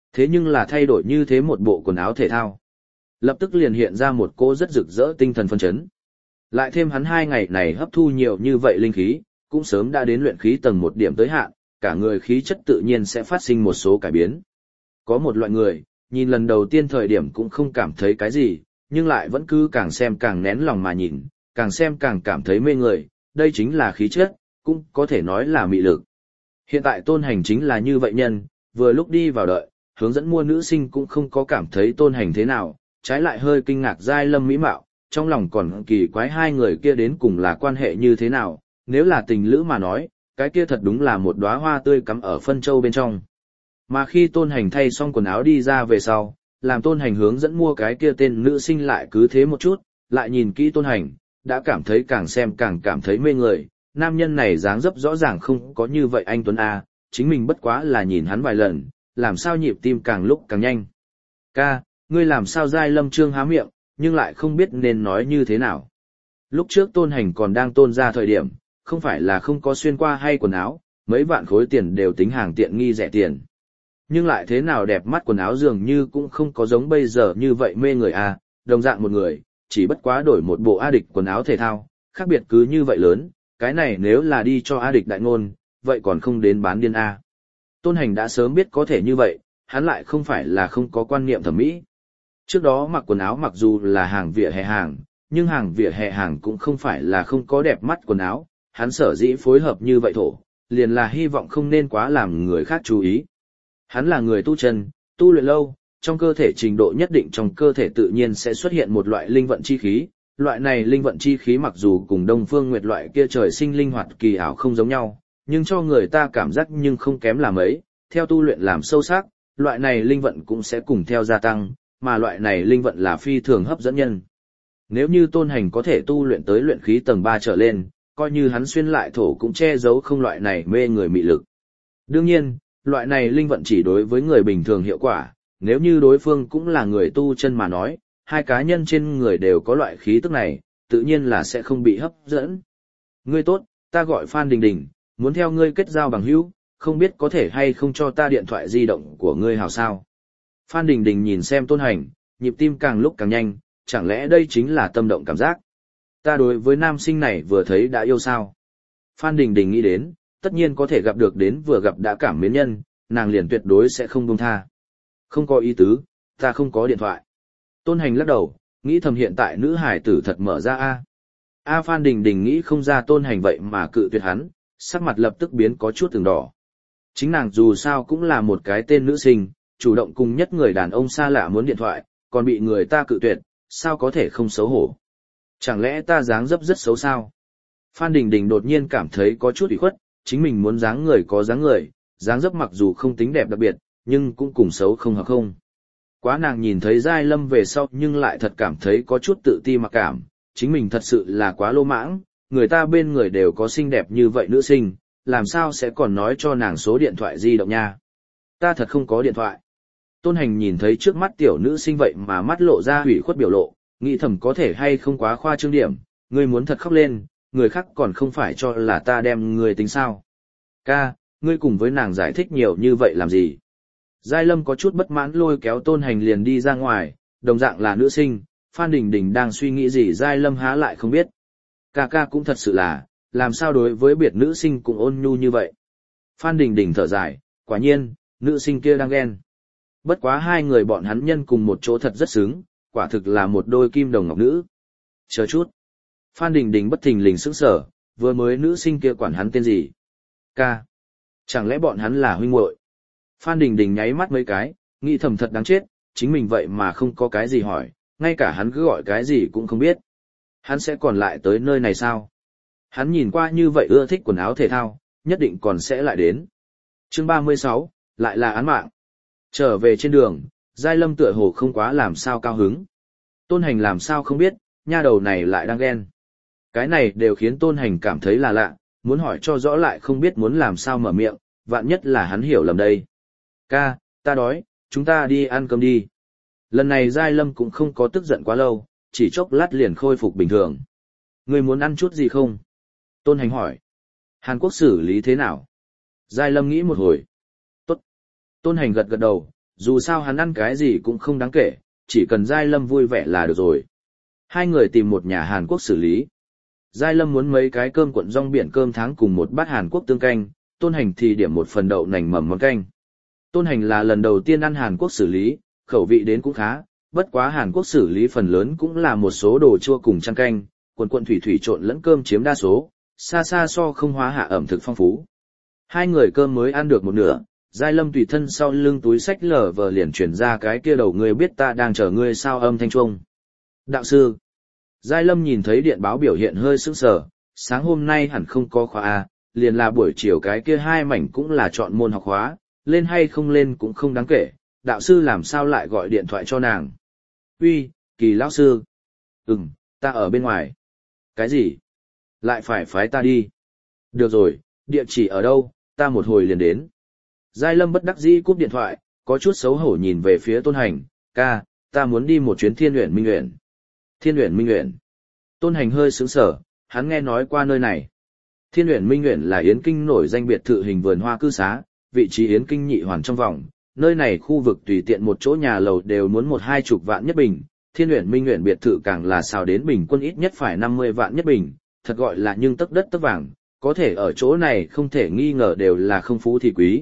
Thế nhưng là thay đổi như thế một bộ quần áo thể thao. Lập tức liền hiện ra một cô rất rực rỡ tinh thần phấn chấn. Lại thêm hắn 2 ngày này hấp thu nhiều như vậy linh khí, cũng sớm đã đến luyện khí tầng 1 điểm tới hạn, cả người khí chất tự nhiên sẽ phát sinh một số cải biến. Có một loại người, nhìn lần đầu tiên thời điểm cũng không cảm thấy cái gì, nhưng lại vẫn cứ càng xem càng nén lòng mà nhìn, càng xem càng cảm thấy mê người, đây chính là khí chất, cũng có thể nói là mị lực. Hiện tại Tôn Hành chính là như vậy nhân, vừa lúc đi vào đợi, hướng dẫn mua nữ sinh cũng không có cảm thấy Tôn Hành thế nào, trái lại hơi kinh ngạc giai lâm mỹ mạo, trong lòng còn kỳ quái hai người kia đến cùng là quan hệ như thế nào, nếu là tình lữ mà nói, cái kia thật đúng là một đóa hoa tươi cắm ở phân châu bên trong. Mà khi Tôn Hành thay xong quần áo đi ra về sau, làm Tôn Hành hướng dẫn mua cái kia tên nữ sinh lại cứ thế một chút, lại nhìn kỹ Tôn Hành, đã cảm thấy càng xem càng cảm thấy mê người, nam nhân này dáng dấp rõ ràng không có như vậy anh Tuấn A, chính mình bất quá là nhìn hắn vài lần, làm sao nhịp tim càng lúc càng nhanh. Ca, ngươi làm sao giai lâm trương há miệng, nhưng lại không biết nên nói như thế nào. Lúc trước Tôn Hành còn đang tôn ra thời điểm, không phải là không có xuyên qua hay quần áo, mấy vạn khối tiền đều tính hàng tiện nghi rẻ tiền. Nhưng lại thế nào đẹp mắt quần áo dường như cũng không có giống bây giờ như vậy mê người a, đồng dạng một người, chỉ bất quá đổi một bộ A Địch quần áo thể thao, khác biệt cứ như vậy lớn, cái này nếu là đi cho A Địch đại ngôn, vậy còn không đến bán điên a. Tôn Hành đã sớm biết có thể như vậy, hắn lại không phải là không có quan niệm thẩm mỹ. Trước đó mặc quần áo mặc dù là hàng vỉa hè hàng, nhưng hàng vỉa hè hàng cũng không phải là không có đẹp mắt quần áo, hắn sở dĩ phối hợp như vậy thổ, liền là hy vọng không nên quá làm người khác chú ý. Hắn là người tu chân, tu luyện lâu, trong cơ thể trình độ nhất định trong cơ thể tự nhiên sẽ xuất hiện một loại linh vận chi khí, loại này linh vận chi khí mặc dù cùng Đông Phương Nguyệt loại kia trời sinh linh hoạt kỳ ảo không giống nhau, nhưng cho người ta cảm giác nhưng không kém là mấy, theo tu luyện làm sâu sắc, loại này linh vận cũng sẽ cùng theo gia tăng, mà loại này linh vận là phi thường hấp dẫn nhân. Nếu như Tôn Hành có thể tu luyện tới luyện khí tầng 3 trở lên, coi như hắn xuyên lại thổ cũng che giấu không loại này mê người mị lực. Đương nhiên, loại này linh vận chỉ đối với người bình thường hiệu quả, nếu như đối phương cũng là người tu chân mà nói, hai cá nhân trên người đều có loại khí tức này, tự nhiên là sẽ không bị hấp dẫn. Ngươi tốt, ta gọi Phan Đình Đình, muốn theo ngươi kết giao bằng hữu, không biết có thể hay không cho ta điện thoại di động của ngươi hào sao. Phan Đình Đình nhìn xem Tôn Hành, nhịp tim càng lúc càng nhanh, chẳng lẽ đây chính là tâm động cảm giác. Ta đối với nam sinh này vừa thấy đã yêu sao. Phan Đình Đình nghĩ đến, tất nhiên có thể gặp được đến vừa gặp đã cảm mến nhân, nàng liền tuyệt đối sẽ không buông tha. Không có ý tứ, ta không có điện thoại. Tôn Hành lắc đầu, nghĩ thầm hiện tại nữ hải tử thật mở ra a. Phan Đình Đình nghĩ không ra Tôn Hành vậy mà cự tuyệt hắn, sắc mặt lập tức biến có chút từng đỏ. Chính nàng dù sao cũng là một cái tên nữ sinh, chủ động cùng nhất người đàn ông xa lạ muốn điện thoại, còn bị người ta cự tuyệt, sao có thể không xấu hổ. Chẳng lẽ ta dáng dấp rất xấu sao? Phan Đình Đình đột nhiên cảm thấy có chút ủy khuất, chính mình muốn dáng người có dáng người, dáng dấp mặc dù không tính đẹp đặc biệt, nhưng cũng cùng xấu không hợp không. Quá nàng nhìn thấy Giai Lâm về sau nhưng lại thật cảm thấy có chút tự ti mặc cảm, chính mình thật sự là quá lô mãng, người ta bên người đều có xinh đẹp như vậy nữ sinh, làm sao sẽ còn nói cho nàng số điện thoại di động nha. Ta thật không có điện thoại. Tôn Hành nhìn thấy trước mắt tiểu nữ sinh vậy mà mắt lộ ra hủy khuất biểu lộ, nghĩ thầm có thể hay không quá khoa trương điểm, ngươi muốn thật khóc lên, người khác còn không phải cho là ta đem ngươi tính sao. Ca, ngươi cùng với nàng giải thích nhiều như vậy làm gì? Giai Lâm có chút bất mãn lôi kéo Tôn Hành liền đi ra ngoài, đồng dạng là nữ sinh, Phan Đình Đình đang suy nghĩ gì Giai Lâm há lại không biết. Ca cũng thật sự là, làm sao đối với biệt nữ sinh cũng ôn nhu như vậy. Phan Đình Đình thở dài, quả nhiên, nữ sinh kia đang ghen. Bất quá hai người bọn hắn nhân cùng một chỗ thật rất sướng, quả thực là một đôi kim đồng ngọc nữ. Chờ chút. Phan Đình Đình bất thình lình sững sờ, vừa mới nữ sinh kia quản hắn tên gì? Ca. Chẳng lẽ bọn hắn là huynh muội? Phan Đình Đình nháy mắt mấy cái, nghĩ thầm thật đáng chết, chính mình vậy mà không có cái gì hỏi, ngay cả hắn cứ gọi cái gì cũng không biết. Hắn sẽ còn lại tới nơi này sao? Hắn nhìn qua như vậy ưa thích quần áo thể thao, nhất định còn sẽ lại đến. Chương 36, lại là án mạng. Trở về trên đường, Giai Lâm tựa hồ không quá làm sao cao hứng. Tôn Hành làm sao không biết, nha đầu này lại đang ghen. Cái này đều khiến Tôn Hành cảm thấy là lạ, muốn hỏi cho rõ lại không biết muốn làm sao mở miệng, vạn nhất là hắn hiểu lầm đây. Ca, ta đói, chúng ta đi ăn cơm đi. Lần này Giai Lâm cũng không có tức giận quá lâu, chỉ chốc lát liền khôi phục bình thường. Ngươi muốn ăn chút gì không? Tôn Hành hỏi. Hàn Quốc xử lý thế nào? Giai Lâm nghĩ một hồi. Tốt. Tôn Hành gật gật đầu, Dù sao hắn ăn cái gì cũng không đáng kể, chỉ cần Giai Lâm vui vẻ là được rồi. Hai người tìm một nhà Hàn Quốc xử lý. Giai Lâm muốn mấy cái cơm cuộn rong biển cơm tháng cùng một bát Hàn Quốc tương canh, Tôn Hành thì điểm một phần đậu nành mầm món canh. Tôn Hành là lần đầu tiên ăn Hàn Quốc xử lý, khẩu vị đến cũng khá, bất quá Hàn Quốc xử lý phần lớn cũng là một số đồ chua cùng chan canh, cuộn cuộn thủy thủy trộn lẫn cơm chiếm đa số, xa xa so không hóa hạ ẩm thực phong phú. Hai người cơm mới ăn được một nửa, Giai Lâm tùy thân sau lưng túi sách lở vờ liền chuyển ra cái kia đầu ngươi biết ta đang chờ ngươi sao âm thanh trung. Đạo sư. Giai Lâm nhìn thấy điện báo biểu hiện hơi sững sờ, sáng hôm nay hẳn không có khóa A, liền là buổi chiều cái kia hai mảnh cũng là chọn môn học khóa, lên hay không lên cũng không đáng kể, đạo sư làm sao lại gọi điện thoại cho nàng. Uy, Kỳ lão sư. Ta ở bên ngoài. Cái gì? Lại phải phái ta đi. Được rồi, địa chỉ ở đâu, ta một hồi liền đến. Giai Lâm bất đắc dĩ cúp điện thoại, có chút xấu hổ nhìn về phía Tôn Hành, ca, ta muốn đi một chuyến Thiên Uyển Minh Uyển. Thiên Uyển Minh Uyển. Tôn Hành hơi sững sờ, hắn nghe nói qua nơi này. Thiên Uyển Minh Uyển là Yến Kinh nổi danh biệt thự hình vườn hoa cư xá, vị trí Yến Kinh nhị hoàn trong vòng, nơi này khu vực tùy tiện một chỗ nhà lầu đều muốn 1-20 vạn nhất bình, Thiên Uyển Minh Uyển biệt thự càng là xào đến bình quân ít nhất phải 50 vạn nhất bình, thật gọi là nhưng tấc đất tấc vàng, có thể ở chỗ này không thể nghi ngờ đều là không phú thì quý.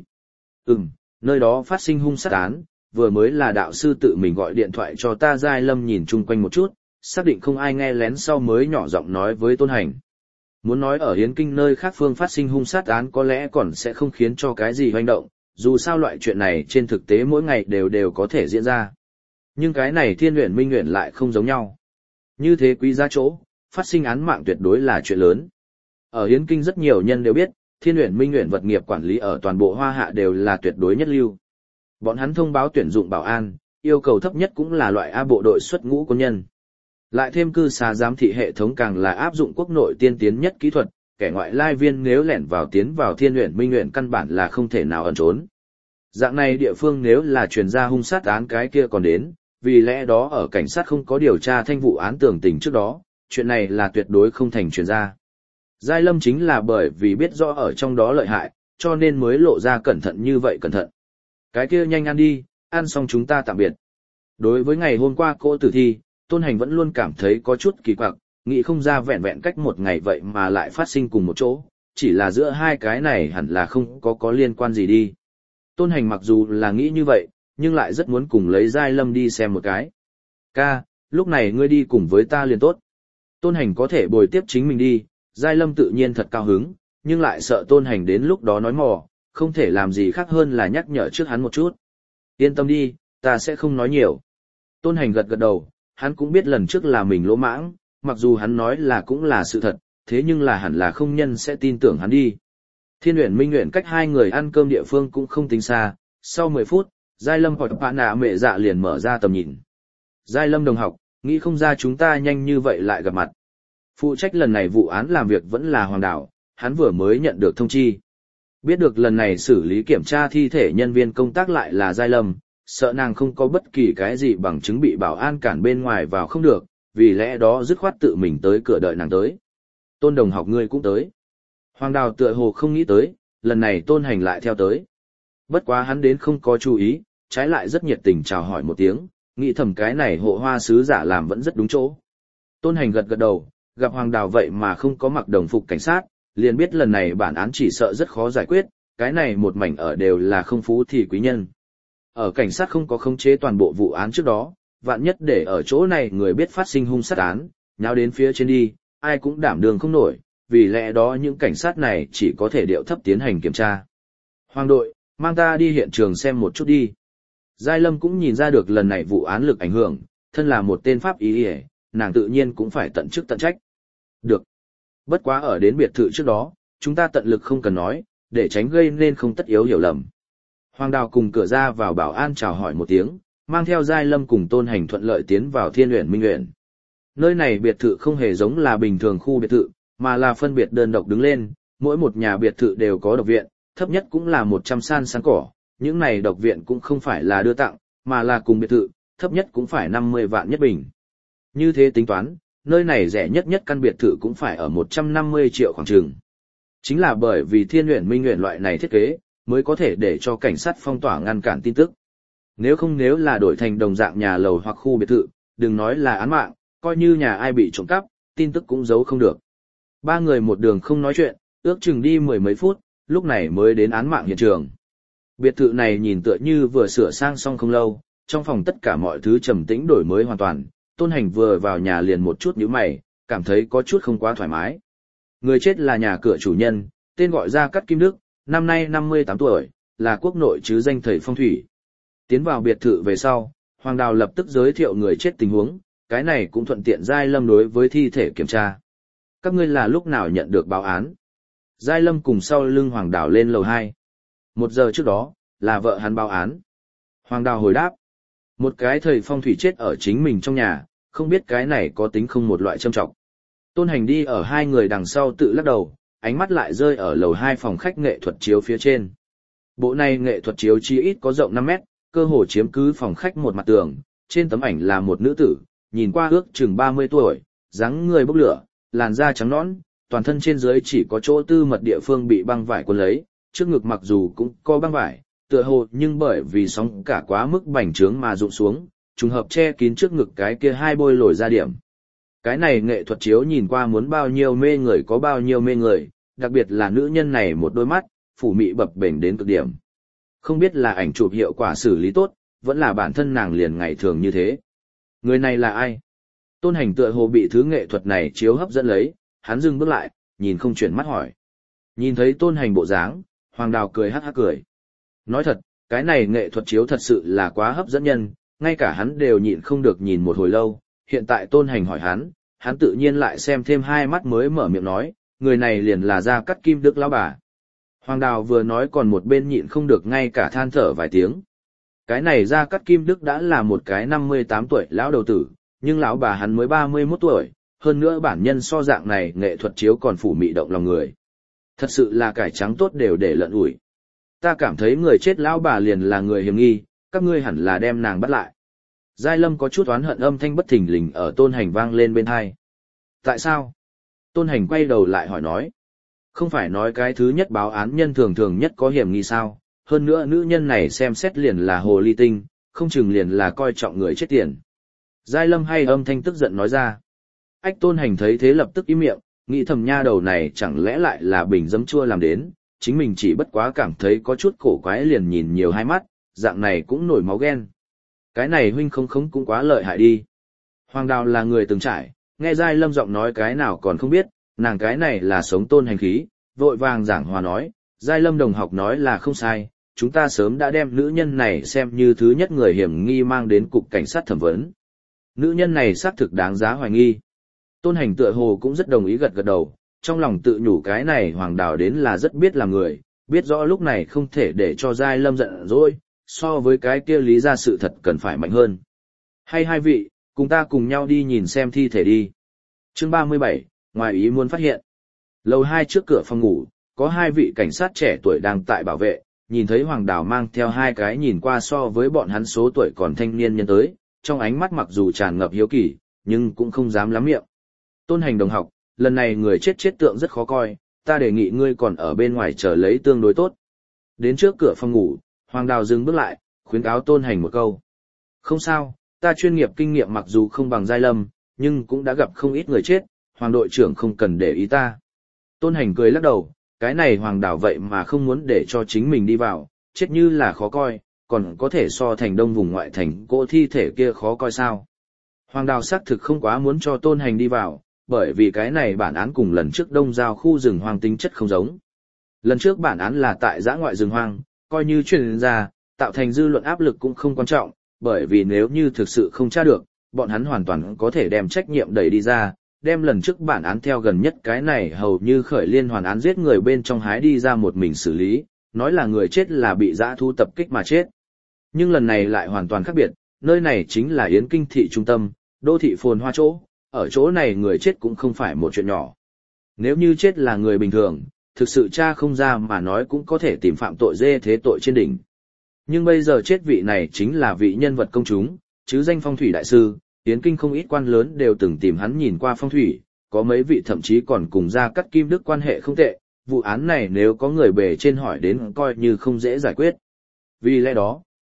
Nơi đó phát sinh hung sát án, vừa mới là đạo sư tự mình gọi điện thoại cho ta. Giai Lâm nhìn chung quanh một chút, xác định không ai nghe lén sau mới nhỏ giọng nói với Tôn Hành. Muốn nói ở Yến Kinh nơi khác phương phát sinh hung sát án có lẽ còn sẽ không khiến cho cái gì hoành động, dù sao loại chuyện này trên thực tế mỗi ngày đều có thể diễn ra. Nhưng cái này Thiên Uyển Minh Uyển lại không giống nhau. Như thế quý giá chỗ, phát sinh án mạng tuyệt đối là chuyện lớn. Ở Yến Kinh rất nhiều nhân đều biết, Thiên Uyển Minh Uyển vật nghiệp quản lý ở toàn bộ Hoa Hạ đều là tuyệt đối nhất lưu. Bọn hắn thông báo tuyển dụng bảo an, yêu cầu thấp nhất cũng là loại A bộ đội xuất ngũ quân nhân. Lại thêm cư xá giám thị hệ thống càng là áp dụng quốc nội tiên tiến nhất kỹ thuật, kẻ ngoại lai viên nếu lẻn vào tiến vào Thiên Uyển Minh Uyển căn bản là không thể nào ẩn trốn. Dạng này địa phương nếu là truyền ra hung sát án cái kia còn đến, vì lẽ đó ở cảnh sát không có điều tra thanh vụ án tường tình trước đó, chuyện này là tuyệt đối không thành truyền ra. Giai Lâm chính là bởi vì biết rõ ở trong đó lợi hại, cho nên mới lộ ra cẩn thận như vậy cẩn thận. Cái kia nhanh ăn đi, ăn xong chúng ta tạm biệt. Đối với ngày hôm qua cô tử thi, Tôn Hành vẫn luôn cảm thấy có chút kỳ quặc, nghĩ không ra vẹn vẹn cách một ngày vậy mà lại phát sinh cùng một chỗ, chỉ là giữa hai cái này hẳn là không có liên quan gì đi. Tôn Hành mặc dù là nghĩ như vậy, nhưng lại rất muốn cùng lấy Giai Lâm đi xem một cái. Ca, lúc này ngươi đi cùng với ta liền tốt. Tôn Hành có thể bồi tiếp chính mình đi, Giai Lâm tự nhiên thật cao hứng, nhưng lại sợ Tôn Hành đến lúc đó nói mò, không thể làm gì khác hơn là nhắc nhở trước hắn một chút. Yên tâm đi, ta sẽ không nói nhiều. Tôn Hành gật gật đầu, hắn cũng biết lần trước là mình lỗ mãng, mặc dù hắn nói là cũng là sự thật, thế nhưng là hẳn là không nhân sẽ tin tưởng hắn đi. Thiên Uyển Minh Uyển cách hai người ăn cơm địa phương cũng không tính xa, sau 10 phút, Giai Lâm hoặc bạn nạ mẹ dạ liền mở ra tầm nhìn. Giai Lâm đồng học, nghĩ không ra chúng ta nhanh như vậy lại gặp mặt. Phụ trách lần này vụ án làm việc vẫn là Hoàng Đảo, hắn vừa mới nhận được thông chi. Biết được lần này xử lý kiểm tra thi thể nhân viên công tác lại là Giai Lâm, sợ nàng không có bất kỳ cái gì bằng chứng bị bảo an cản bên ngoài vào không được, vì lẽ đó dứt khoát tự mình tới cửa đợi nàng tới. Tôn đồng học ngươi cũng tới. Hoàng Đào tựa hồ không nghĩ tới, lần này Tôn Hành lại theo tới. Bất quá hắn đến không có chú ý, trái lại rất nhiệt tình chào hỏi một tiếng, nghĩ thầm cái này hộ hoa sứ giả làm vẫn rất đúng chỗ. Tôn Hành gật gật đầu, gặp Hoàng Đào vậy mà không có mặc đồng phục cảnh sát, liền biết lần này bản án chỉ sợ rất khó giải quyết, cái này một mảnh ở đều là không phú thì quý nhân. Ở cảnh sát không có khống chế toàn bộ vụ án trước đó, vạn nhất để ở chỗ này người biết phát sinh hung sát án, nháo đến phía trên đi, ai cũng đảm đường không nổi, vì lẽ đó những cảnh sát này chỉ có thể điệu thấp tiến hành kiểm tra. Hoàng đội, mang ta đi hiện trường xem một chút đi. Giai Lâm cũng nhìn ra được lần này vụ án lực ảnh hưởng, thân là một tên pháp y, nàng tự nhiên cũng phải tận chức tận trách. Được. Bất quá ở đến biệt thự trước đó, chúng ta tận lực không cần nói, để tránh gây nên không tất yếu hiểu lầm. Hoàng Đào cùng cửa ra vào bảo an chào hỏi một tiếng, mang theo Giai Lâm cùng Tôn Hành thuận lợi tiến vào Thiên Uyển Minh Uyển. Nơi này biệt thự không hề giống là bình thường khu biệt thự, mà là phân biệt đơn độc đứng lên, mỗi một nhà biệt thự đều có độc viện, thấp nhất cũng là 100 san cỏ, những này độc viện cũng không phải là đưa tặng, mà là cùng biệt thự, thấp nhất cũng phải 50 vạn nhất bình. Như thế tính toán, nơi này rẻ nhất căn biệt thự cũng phải ở 150 triệu khoảng chừng. Chính là bởi vì Thiên Uyển Minh Uyển loại này thiết kế, mới có thể để cho cảnh sát phong tỏa ngăn cản tin tức. Nếu là đổi thành đồng dạng nhà lầu hoặc khu biệt thự, đừng nói là án mạng, coi như nhà ai bị trộm cắp, tin tức cũng giấu không được. Ba người một đường không nói chuyện, ước chừng đi mười mấy phút, lúc này mới đến án mạng hiện trường. Biệt thự này nhìn tựa như vừa sửa sang xong không lâu, trong phòng tất cả mọi thứ trầm tĩnh đổi mới hoàn toàn, Tôn Hành vừa vào nhà liền một chút nhíu mày, cảm thấy có chút không quá thoải mái. Người chết là nhà cửa chủ nhân, tên gọi Gia Cát Kim Đức, năm nay 58 tuổi, là quốc nội chứ danh thầy phong thủy. Tiến vào biệt thự về sau, Hoàng Đào lập tức giới thiệu người chết tình huống, cái này cũng thuận tiện Giai Lâm đối với thi thể kiểm tra. Các ngươi là lúc nào nhận được báo án? Giai Lâm cùng sau lưng Hoàng Đào lên lầu 2. 1 giờ trước đó, là vợ hắn báo án. Hoàng Đào hồi đáp. Một cái thầy phong thủy chết ở chính mình trong nhà, không biết cái này có tính không một loại châm trọng. Tôn Hành đi ở hai người đằng sau tự lắc đầu, ánh mắt lại rơi ở lầu 2 phòng khách nghệ thuật chiếu phía trên. Bộ này nghệ thuật chiếu chi ít có rộng 5 mét, cơ hồ chiếm cứ phòng khách một mặt tường, trên tấm ảnh là một nữ tử, nhìn qua ước chừng 30 tuổi, dáng người bốc lửa, làn da trắng nõn, toàn thân trên dưới chỉ có chỗ tư mật địa phương bị băng vải cuốn lấy, trước ngực mặc dù cũng có băng vải, tựa hồ nhưng bởi vì sóng cả quá mức bành trướng mà rụng xuống, trùng hợp che kín trước ngực cái kia hai bôi lồi ra điểm. Cái này nghệ thuật chiếu nhìn qua muốn bao nhiêu mê người có bao nhiêu mê người, đặc biệt là nữ nhân này một đôi mắt, phủ mị bập bềnh đến cực điểm. Không biết là ảnh chụp hiệu quả xử lý tốt, vẫn là bản thân nàng liền ngày thường như thế. Người này là ai? Tôn Hành tựa hồ bị thứ nghệ thuật này chiếu hấp dẫn lấy, hắn dừng bước lại, nhìn không chuyển mắt hỏi. Nhìn thấy Tôn Hành bộ dáng, Hoàng Đào cười hắc hắc cười. Nói thật, cái này nghệ thuật chiếu thật sự là quá hấp dẫn nhân, ngay cả hắn đều nhịn không được nhìn một hồi lâu. Hiện tại Tôn Hành hỏi hắn tự nhiên lại xem thêm hai mắt mới mở miệng nói, người này liền là Gia Cát Kim Đức lão bà. Hoàng Đào vừa nói còn một bên nhịn không được ngay cả than thở vài tiếng. Cái này Gia Cát Kim Đức đã là một cái 58 tuổi lão đầu tử, nhưng lão bà hắn mới 31 tuổi, hơn nữa bản nhân so dạng này nghệ thuật chiếu còn phủ mị động lòng người. Thật sự là cải trắng tốt đều để lợn ủi. Ta cảm thấy người chết lão bà liền là người hiểm nghi, các ngươi hẳn là đem nàng bắt lại. Giai Lâm có chút oán hận âm thanh bất thình lình ở Tôn Hành vang lên bên tai. Tại sao? Tôn Hành quay đầu lại hỏi nói. Không phải nói cái thứ nhất báo án nhân thường thường nhất có hiểm nghi sao, hơn nữa nữ nhân này xem xét liền là hồ ly tinh, không chừng liền là coi trọng người chết tiền. Giai Lâm hay âm thanh tức giận nói ra. Ách Tôn Hành thấy thế lập tức im miệng, nghĩ thầm nha đầu này chẳng lẽ lại là bình dấm chua làm đến, chính mình chỉ bất quá cảm thấy có chút cổ quái liền nhìn nhiều hai mắt, dạng này cũng nổi máu ghen. Cái này huynh không cũng quá lợi hại đi. Hoàng Đào là người từng trải, nghe Giai Lâm giọng nói cái nào còn không biết, nàng cái này là sống Tôn Hành khí, vội vàng giảng hòa nói, Giai Lâm đồng học nói là không sai, chúng ta sớm đã đem nữ nhân này xem như thứ nhất người hiểm nghi mang đến cục cảnh sát thẩm vấn. Nữ nhân này xác thực đáng giá hoài nghi. Tôn Hành tựa hồ cũng rất đồng ý gật gật đầu, trong lòng tự nhủ cái này Hoàng Đào đến là rất biết làm người, biết rõ lúc này không thể để cho Giai Lâm giận dỗi, so với cái kia lý ra sự thật cần phải mạnh hơn. Hay hai vị, cùng ta cùng nhau đi nhìn xem thi thể đi. Chương 37, ngoài ý muốn phát hiện. Lầu 2 trước cửa phòng ngủ, có hai vị cảnh sát trẻ tuổi đang tại bảo vệ, nhìn thấy Hoàng Đào mang theo hai cái nhìn qua so với bọn hắn số tuổi còn thanh niên nhân tới, trong ánh mắt mặc dù tràn ngập hiếu kỳ, nhưng cũng không dám lắm miệng. Tôn Hành đồng học, lần này người chết tượng rất khó coi, ta đề nghị ngươi còn ở bên ngoài chờ lấy tương đối tốt. Đến trước cửa phòng ngủ, Hoàng Đào dừng bước lại, khuyến cáo Tôn Hành một câu. Không sao, ta chuyên nghiệp kinh nghiệm mặc dù không bằng Giai Lâm, nhưng cũng đã gặp không ít người chết, Hoàng đội trưởng không cần để ý ta. Tôn Hành cười lắc đầu, cái này Hoàng Đào vậy mà không muốn để cho chính mình đi vào, chết như là khó coi, còn có thể so thành đông vùng ngoại thành cỗ thi thể kia khó coi sao. Hoàng Đào xác thực không quá muốn cho Tôn Hành đi vào, bởi vì cái này bản án cùng lần trước đông giao khu rừng hoang tính chất không giống. Lần trước bản án là tại dã ngoại rừng hoang, coi như truyền ra, tạo thành dư luận áp lực cũng không quan trọng, bởi vì nếu như thực sự không tra được, bọn hắn hoàn toàn có thể đem trách nhiệm đẩy đi ra, đem lần trước bản án theo gần nhất cái này hầu như khởi liên hoàn án giết người bên trong hái đi ra một mình xử lý, nói là người chết là bị dã thú tập kích mà chết. Nhưng lần này lại hoàn toàn khác biệt, nơi này chính là Yến Kinh thị trung tâm, đô thị phồn hoa chỗ, ở chỗ này người chết cũng không phải một chuyện nhỏ. Nếu như chết là người bình thường, thực sự tra không ra mà nói cũng có thể tìm phạm tội dê thế tội trên đỉnh. Nhưng bây giờ chết vị này chính là vị nhân vật công chúng, chứ danh phong thủy đại sư, Yến Kinh không ít quan lớn đều từng tìm hắn nhìn qua phong thủy, có mấy vị thậm chí còn cùng Gia Cát Kim Đức quan hệ không tệ, vụ án này nếu có người bề trên hỏi đến coi như không dễ giải quyết. Vì lẽ đó,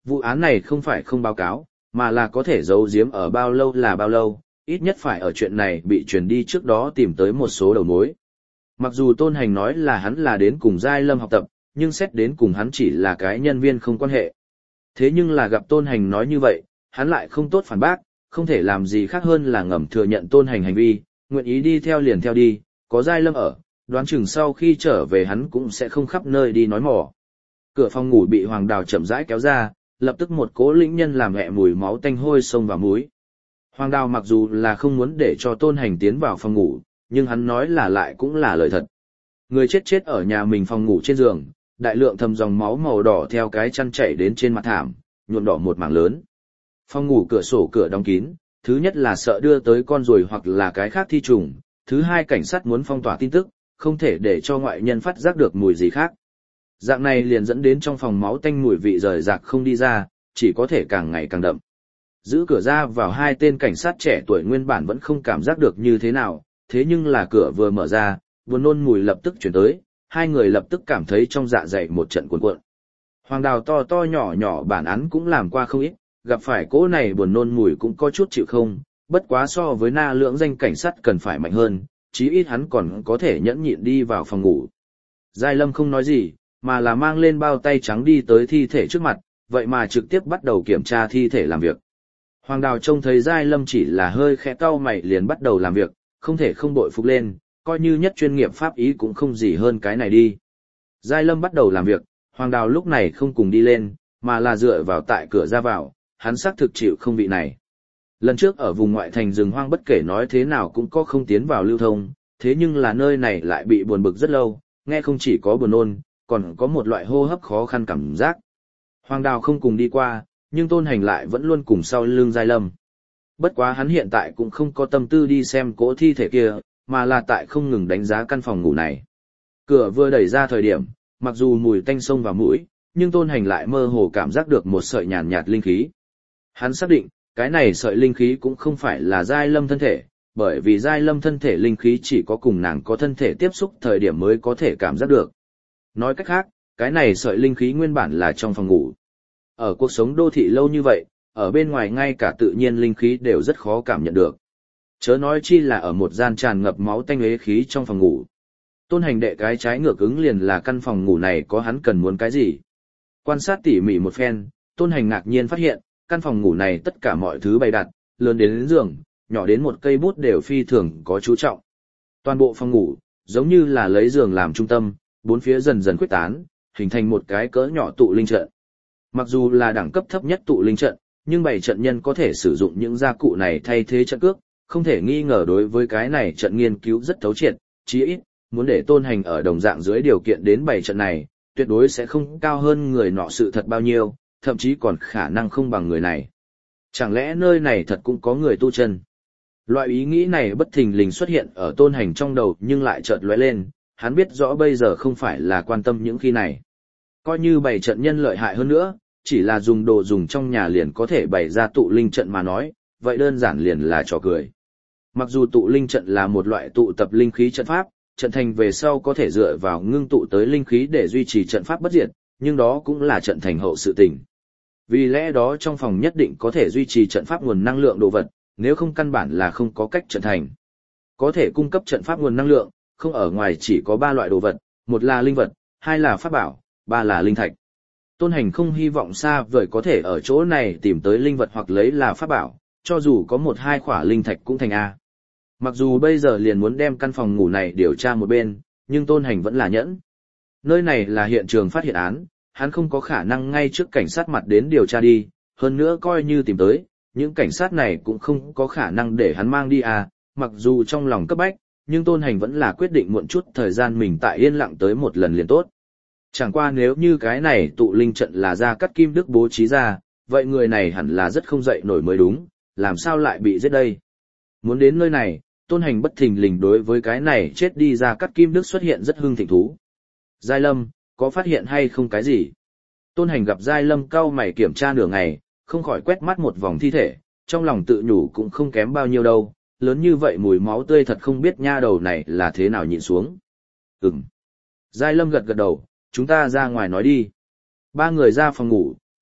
vụ án này không phải không báo cáo, mà là có thể giấu giếm ở bao lâu là bao lâu, ít nhất phải ở chuyện này bị truyền đi trước đó tìm tới một số đầu mối. Mặc dù Tôn Hành nói là hắn là đến cùng Giai Lâm học tập, nhưng xét đến cùng hắn chỉ là cái nhân viên không quan hệ. Thế nhưng là gặp Tôn Hành nói như vậy, hắn lại không tốt phản bác, không thể làm gì khác hơn là ngầm thừa nhận Tôn Hành hành vi, nguyện ý đi theo liền theo đi, có Giai Lâm ở, đoán chừng sau khi trở về hắn cũng sẽ không khắp nơi đi nói mỏ. Cửa phòng ngủ bị Hoàng Đào chậm rãi kéo ra, lập tức một cỗ lĩnh nhân làm hẹ mùi máu tanh hôi xông vào mũi. Hoàng Đào mặc dù là không muốn để cho Tôn Hành tiến vào phòng ngủ, nhưng hắn nói là lại cũng là lời thật. Người chết ở nhà mình phòng ngủ trên giường, đại lượng thầm dòng máu màu đỏ theo cái chăn chảy đến trên mặt thảm, nhuộm đỏ một mảng lớn. Phòng ngủ cửa sổ cửa đóng kín, thứ nhất là sợ đưa tới con ruồi hoặc là cái khác thi trùng, thứ hai cảnh sát muốn phong tỏa tin tức, không thể để cho ngoại nhân phát giác được mùi gì khác. Dạng này liền dẫn đến trong phòng máu tanh mùi vị rời rạc không đi ra, chỉ có thể càng ngày càng đậm. Giữ cửa ra vào hai tên cảnh sát trẻ tuổi nguyên bản vẫn không cảm giác được như thế nào, thế nhưng là cửa vừa mở ra, buồn nôn mùi lập tức chuyển tới, hai người lập tức cảm thấy trong dạ dày một trận cuộn cuộn. Hoàng Đào to to nhỏ nhỏ bản án cũng làm qua không ít, gặp phải cỗ này buồn nôn mùi cũng có chút chịu không, bất quá so với na lưỡng danh cảnh sát cần phải mạnh hơn, chí ít hắn còn có thể nhẫn nhịn đi vào phòng ngủ. Giai Lâm không nói gì, mà là mang lên bao tay trắng đi tới thi thể trước mặt, vậy mà trực tiếp bắt đầu kiểm tra thi thể làm việc. Hoàng Đào trông thấy Giai Lâm chỉ là hơi khẽ cau mày liền bắt đầu làm việc, không thể không bội phục lên, coi như nhất chuyên nghiệp pháp ý cũng không gì hơn cái này đi. Giai Lâm bắt đầu làm việc, Hoàng Đào lúc này không cùng đi lên, mà là dựa vào tại cửa ra vào, hắn xác thực chịu không vị này. Lần trước ở vùng ngoại thành rừng hoang bất kể nói thế nào cũng có không tiến vào lưu thông, thế nhưng là nơi này lại bị buồn bực rất lâu, nghe không chỉ có buồn nôn, còn có một loại hô hấp khó khăn cảm giác. Hoàng Đào không cùng đi qua, nhưng Tôn Hành lại vẫn luôn cùng sau lưng Giai Lâm. Bất quá hắn hiện tại cũng không có tâm tư đi xem cỗ thi thể kia, mà là tại không ngừng đánh giá căn phòng ngủ này. Cửa vừa đẩy ra thời điểm, mặc dù mùi tanh xông vào mũi, nhưng Tôn Hành lại mơ hồ cảm giác được một sợi nhàn nhạt linh khí. Hắn xác định, cái này sợi linh khí cũng không phải là Giai Lâm thân thể, bởi vì Giai Lâm thân thể linh khí chỉ có cùng nàng có thân thể tiếp xúc thời điểm mới có thể cảm giác được. Nói cách khác, cái này sợi linh khí nguyên bản là trong phòng ngủ. Ở cuộc sống đô thị lâu như vậy, ở bên ngoài ngay cả tự nhiên linh khí đều rất khó cảm nhận được. Chớ nói chi là ở một gian tràn ngập máu tanh uế khí trong phòng ngủ. Tôn Hành đệ cái trái ngược ứng liền là căn phòng ngủ này có hắn cần muốn cái gì. Quan sát tỉ mỉ một phen, Tôn Hành ngạc nhiên phát hiện, căn phòng ngủ này tất cả mọi thứ bày đặt, lớn đến giường, nhỏ đến một cây bút đều phi thường có chú trọng. Toàn bộ phòng ngủ, giống như là lấy giường làm trung tâm, bốn phía dần dần quyết tán, hình thành một cái cỡ nhỏ tụ linh trận. Mặc dù là đẳng cấp thấp nhất tụ linh trận, nhưng bảy trận nhân có thể sử dụng những gia cụ này thay thế trận cước, không thể nghi ngờ đối với cái này trận nghiên cứu rất thấu triệt, chí ít, muốn để Tôn Hành ở đồng dạng dưới điều kiện đến bảy trận này, tuyệt đối sẽ không cao hơn người nọ sự thật bao nhiêu, thậm chí còn khả năng không bằng người này. Chẳng lẽ nơi này thật cũng có người tu chân? Loại ý nghĩ này bất thình lình xuất hiện ở Tôn Hành trong đầu nhưng lại chợt lóe lên, hắn biết rõ bây giờ không phải là quan tâm những khi này. Coi như bảy trận nhân lợi hại hơn nữa, chỉ là dùng đồ dùng trong nhà liền có thể bày ra tụ linh trận mà nói, vậy đơn giản liền là trò cười. Mặc dù tụ linh trận là một loại tụ tập linh khí trận pháp, trận thành về sau có thể dựa vào ngưng tụ tới linh khí để duy trì trận pháp bất diệt, nhưng đó cũng là trận thành hậu sự tình. Vì lẽ đó trong phòng nhất định có thể duy trì trận pháp nguồn năng lượng đồ vật, nếu không căn bản là không có cách trận thành. Có thể cung cấp trận pháp nguồn năng lượng, không ở ngoài chỉ có 3 loại đồ vật, một là linh vật, 2 là pháp bảo, 3 là linh thạch. Tôn Hành không hy vọng xa vời có thể ở chỗ này tìm tới linh vật hoặc lấy là pháp bảo, cho dù có 1-2 khỏa linh thạch cũng thành A. Mặc dù bây giờ liền muốn đem căn phòng ngủ này điều tra một bên, nhưng Tôn Hành vẫn là nhẫn. Nơi này là hiện trường phát hiện án, hắn không có khả năng ngay trước cảnh sát mặt đến điều tra đi, hơn nữa coi như tìm tới, những cảnh sát này cũng không có khả năng để hắn mang đi à, mặc dù trong lòng cấp bách, nhưng Tôn Hành vẫn là quyết định muộn chút thời gian mình tại yên lặng tới một lần liền tốt. Chẳng qua nếu như cái này tụ linh trận là Gia Cát Kim Đức bố trí ra, vậy người này hẳn là rất không dậy nổi mới đúng, làm sao lại bị giết đây? Muốn đến nơi này, Tôn Hành bất thình lình đối với cái này chết đi Gia Cát Kim Đức xuất hiện rất hưng thịnh thú. Giai Lâm, có phát hiện hay không cái gì? Tôn Hành gặp Giai Lâm cau mày kiểm tra nửa ngày, không khỏi quét mắt một vòng thi thể, trong lòng tự nhủ cũng không kém bao nhiêu đâu, lớn như vậy mùi máu tươi thật không biết nha đầu này là thế nào nhịn xuống. Giai Lâm gật gật đầu, chúng ta ra ngoài nói đi. 3 người ra phòng ngủ,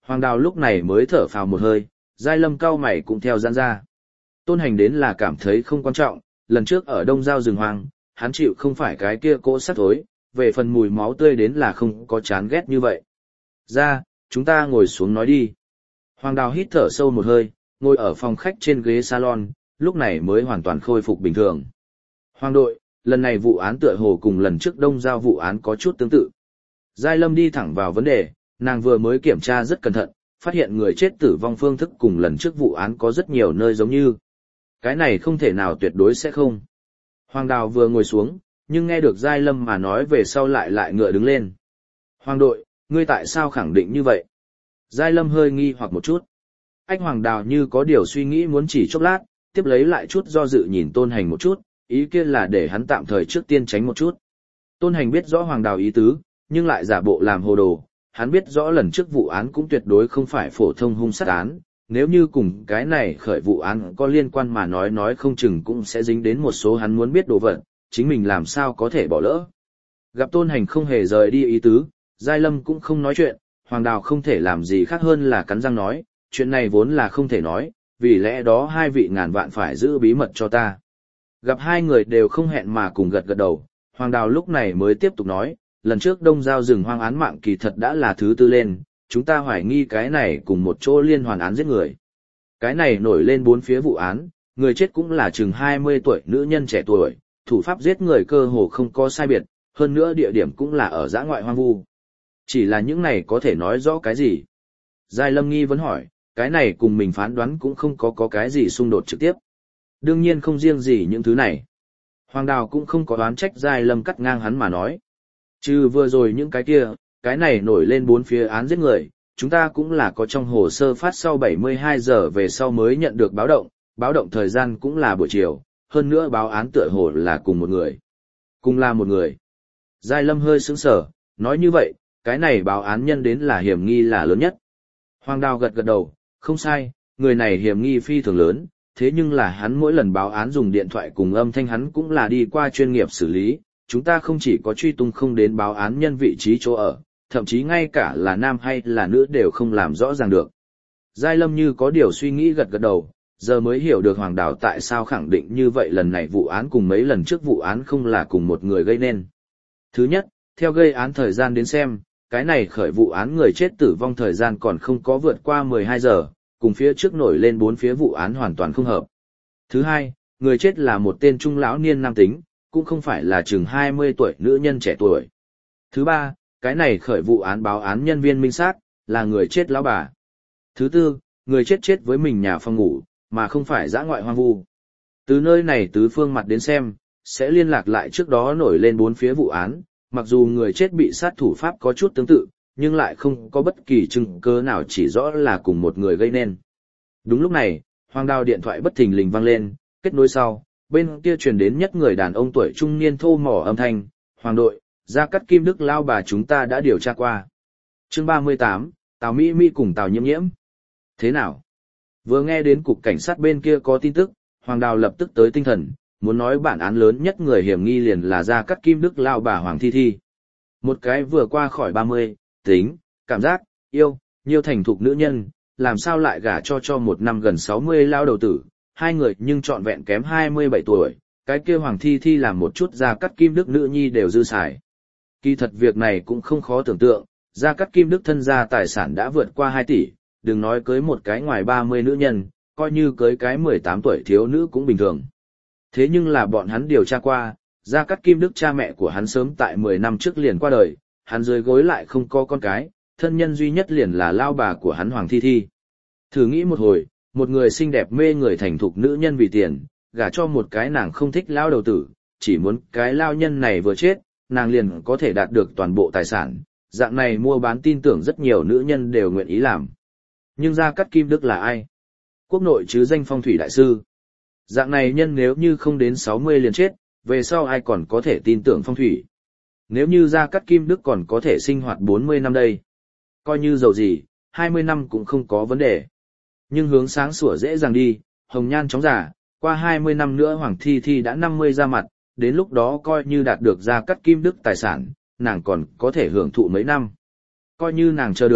Hoàng Đào lúc này mới thở phào một hơi, Giai Lâm cau mày cũng theo giãn ra. Tôn Hành đến là cảm thấy không quan trọng, lần trước ở Đông Giao rừng hoang, hắn chịu không phải cái kia cỗ sắt thối, về phần mùi máu tươi đến là không có chán ghét như vậy. Ra, chúng ta ngồi xuống nói đi. Hoàng Đào hít thở sâu một hơi, ngồi ở phòng khách trên ghế salon, lúc này mới hoàn toàn khôi phục bình thường. Hoàng đội, lần này vụ án tựa hồ cùng lần trước Đông Giao vụ án có chút tương tự. Giai Lâm đi thẳng vào vấn đề, nàng vừa mới kiểm tra rất cẩn thận, phát hiện người chết tử vong phương thức cùng lần trước vụ án có rất nhiều nơi giống như. Cái này không thể nào tuyệt đối sẽ không. Hoàng Đào vừa ngồi xuống, nhưng nghe được Giai Lâm mà nói về sau lại ngựa đứng lên. Hoàng đội, ngươi tại sao khẳng định như vậy? Giai Lâm hơi nghi hoặc một chút. Anh Hoàng Đào như có điều suy nghĩ muốn chỉ chốc lát, tiếp lấy lại chút do dự nhìn Tôn Hành một chút, ý kia là để hắn tạm thời trước tiên tránh một chút. Tôn Hành biết rõ Hoàng Đào ý tứ, nhưng lại giả bộ làm hồ đồ, hắn biết rõ lần trước vụ án cũng tuyệt đối không phải phổ thông hung sát án, nếu như cùng cái này khởi vụ án có liên quan mà nói không chừng cũng sẽ dính đến một số hắn muốn biết đồ vật, chính mình làm sao có thể bỏ lỡ. Gặp Tôn Hành không hề rời đi ý tứ, Giai Lâm cũng không nói chuyện, Hoàng Đào không thể làm gì khác hơn là cắn răng nói, chuyện này vốn là không thể nói, vì lẽ đó hai vị ngàn vạn phải giữ bí mật cho ta. Gặp hai người đều không hẹn mà cùng gật gật đầu, Hoàng Đào lúc này mới tiếp tục nói, lần trước Đông Giao rừng hoang án mạng kỳ thật đã là thứ tư lên, chúng ta hoài nghi cái này cùng một chỗ liên hoàn án giết người. Cái này nổi lên bốn phía vụ án, người chết cũng là chừng 20 tuổi nữ nhân trẻ tuổi, thủ pháp giết người cơ hồ không có sai biệt, hơn nữa địa điểm cũng là ở dã ngoại hoang vu. Chỉ là những này có thể nói rõ cái gì? Giai Lâm nghi vấn hỏi, cái này cùng mình phán đoán cũng không có cái gì xung đột trực tiếp. Đương nhiên không riêng gì những thứ này. Hoàng Đào cũng không có đoán trách Giai Lâm cắt ngang hắn mà nói. Trừ vừa rồi những cái kia, cái này nổi lên bốn phía án giết người, chúng ta cũng là có trong hồ sơ phát sau 72 giờ về sau mới nhận được báo động thời gian cũng là buổi chiều, hơn nữa báo án tựa hồ là cùng một người. Cùng là một người. Giai Lâm hơi sững sờ, nói như vậy, cái này báo án nhân đến là hiểm nghi là lớn nhất. Hoàng Đào gật gật đầu, không sai, người này hiểm nghi phi thường lớn, thế nhưng là hắn mỗi lần báo án dùng điện thoại cùng âm thanh hắn cũng là đi qua chuyên nghiệp xử lý, chúng ta không chỉ có truy tung không đến báo án nhân vị trí chỗ ở, thậm chí ngay cả là nam hay là nữ đều không làm rõ ràng được. Giai Lâm như có điều suy nghĩ gật gật đầu, giờ mới hiểu được Hoàng Đào tại sao khẳng định như vậy lần này vụ án cùng mấy lần trước vụ án không là cùng một người gây nên. Thứ nhất, theo gây án thời gian đến xem, cái này khởi vụ án người chết tử vong thời gian còn không có vượt qua 12 giờ, cùng phía trước nổi lên bốn phía vụ án hoàn toàn không hợp. Thứ hai, người chết là một tên trung lão niên nam tính, cũng không phải là chừng 20 tuổi nữ nhân trẻ tuổi. Thứ ba, cái này khởi vụ án báo án nhân viên minh xác là người chết lão bà. Thứ tư, người chết chết với mình nhà phòng ngủ, mà không phải dã ngoại hoang vu. Từ nơi này tứ phương mặt đến xem, sẽ liên lạc lại trước đó nổi lên bốn phía vụ án, mặc dù người chết bị sát thủ pháp có chút tương tự, nhưng lại không có bất kỳ chứng cứ nào chỉ rõ là cùng một người gây nên. Đúng lúc này, Hoàng Đào điện thoại bất thình lình vang lên, kết nối sau, bên kia truyền đến nhất người đàn ông tuổi trung niên thô mỏ âm thanh, Hoàng đội, Gia Cát Kim Đức lao bà chúng ta đã điều tra qua. Chương 38, Tào Mỹ Mỹ cùng Tào Nhiễm Nhiễm. Thế nào? Vừa nghe đến cục cảnh sát bên kia có tin tức, Hoàng Đào lập tức tới tinh thần, muốn nói bản án lớn nhất người hiểm nghi liền là Gia Cát Kim Đức lao bà Hoàng Thi Thi. Một cái vừa qua khỏi 30, tính, cảm giác, yêu, nhiều thành thục nữ nhân, làm sao lại gả cho một năm gần 60 lao đầu tử, hai người nhưng trọn vẹn kém 27 tuổi, cái kia Hoàng Thi Thi làm một chút Gia Cát Kim Đức nữ nhi đều dư xài. Kỳ thật việc này cũng không khó tưởng tượng, Gia Cát Kim Đức thân gia tài sản đã vượt qua 2 tỷ, đừng nói cưới một cái ngoài 30 nữ nhân, coi như cưới cái 18 tuổi thiếu nữ cũng bình thường. Thế nhưng là bọn hắn điều tra qua, Gia Cát Kim Đức cha mẹ của hắn sớm tại 10 năm trước liền qua đời, hắn dưới gối lại không có con cái, thân nhân duy nhất liền là lao bà của hắn Hoàng Thi Thi. Thử nghĩ một hồi, một người xinh đẹp mê người thành thục nữ nhân vì tiền, gả cho một cái nàng không thích lao đầu tử, chỉ muốn cái lao nhân này vừa chết, nàng liền có thể đạt được toàn bộ tài sản, dạng này mua bán tin tưởng rất nhiều nữ nhân đều nguyện ý làm. Nhưng Gia Cát Kim Đức là ai? Quốc nội chứ danh phong thủy đại sư. Dạng này nhân nếu như không đến 60 liền chết, về sau ai còn có thể tin tưởng phong thủy? Nếu như Gia Cát Kim Đức còn có thể sinh hoạt 40 năm đây, coi như giàu gì, 20 năm cũng không có vấn đề. Nhưng hướng sáng sủa dễ dàng đi, hồng nhan chóng già, qua 20 năm nữa Hoàng Thi Thi đã 50 ra mặt, đến lúc đó coi như đạt được Gia Cát Kim Đức tài sản, nàng còn có thể hưởng thụ mấy năm. Coi như nàng chờ được,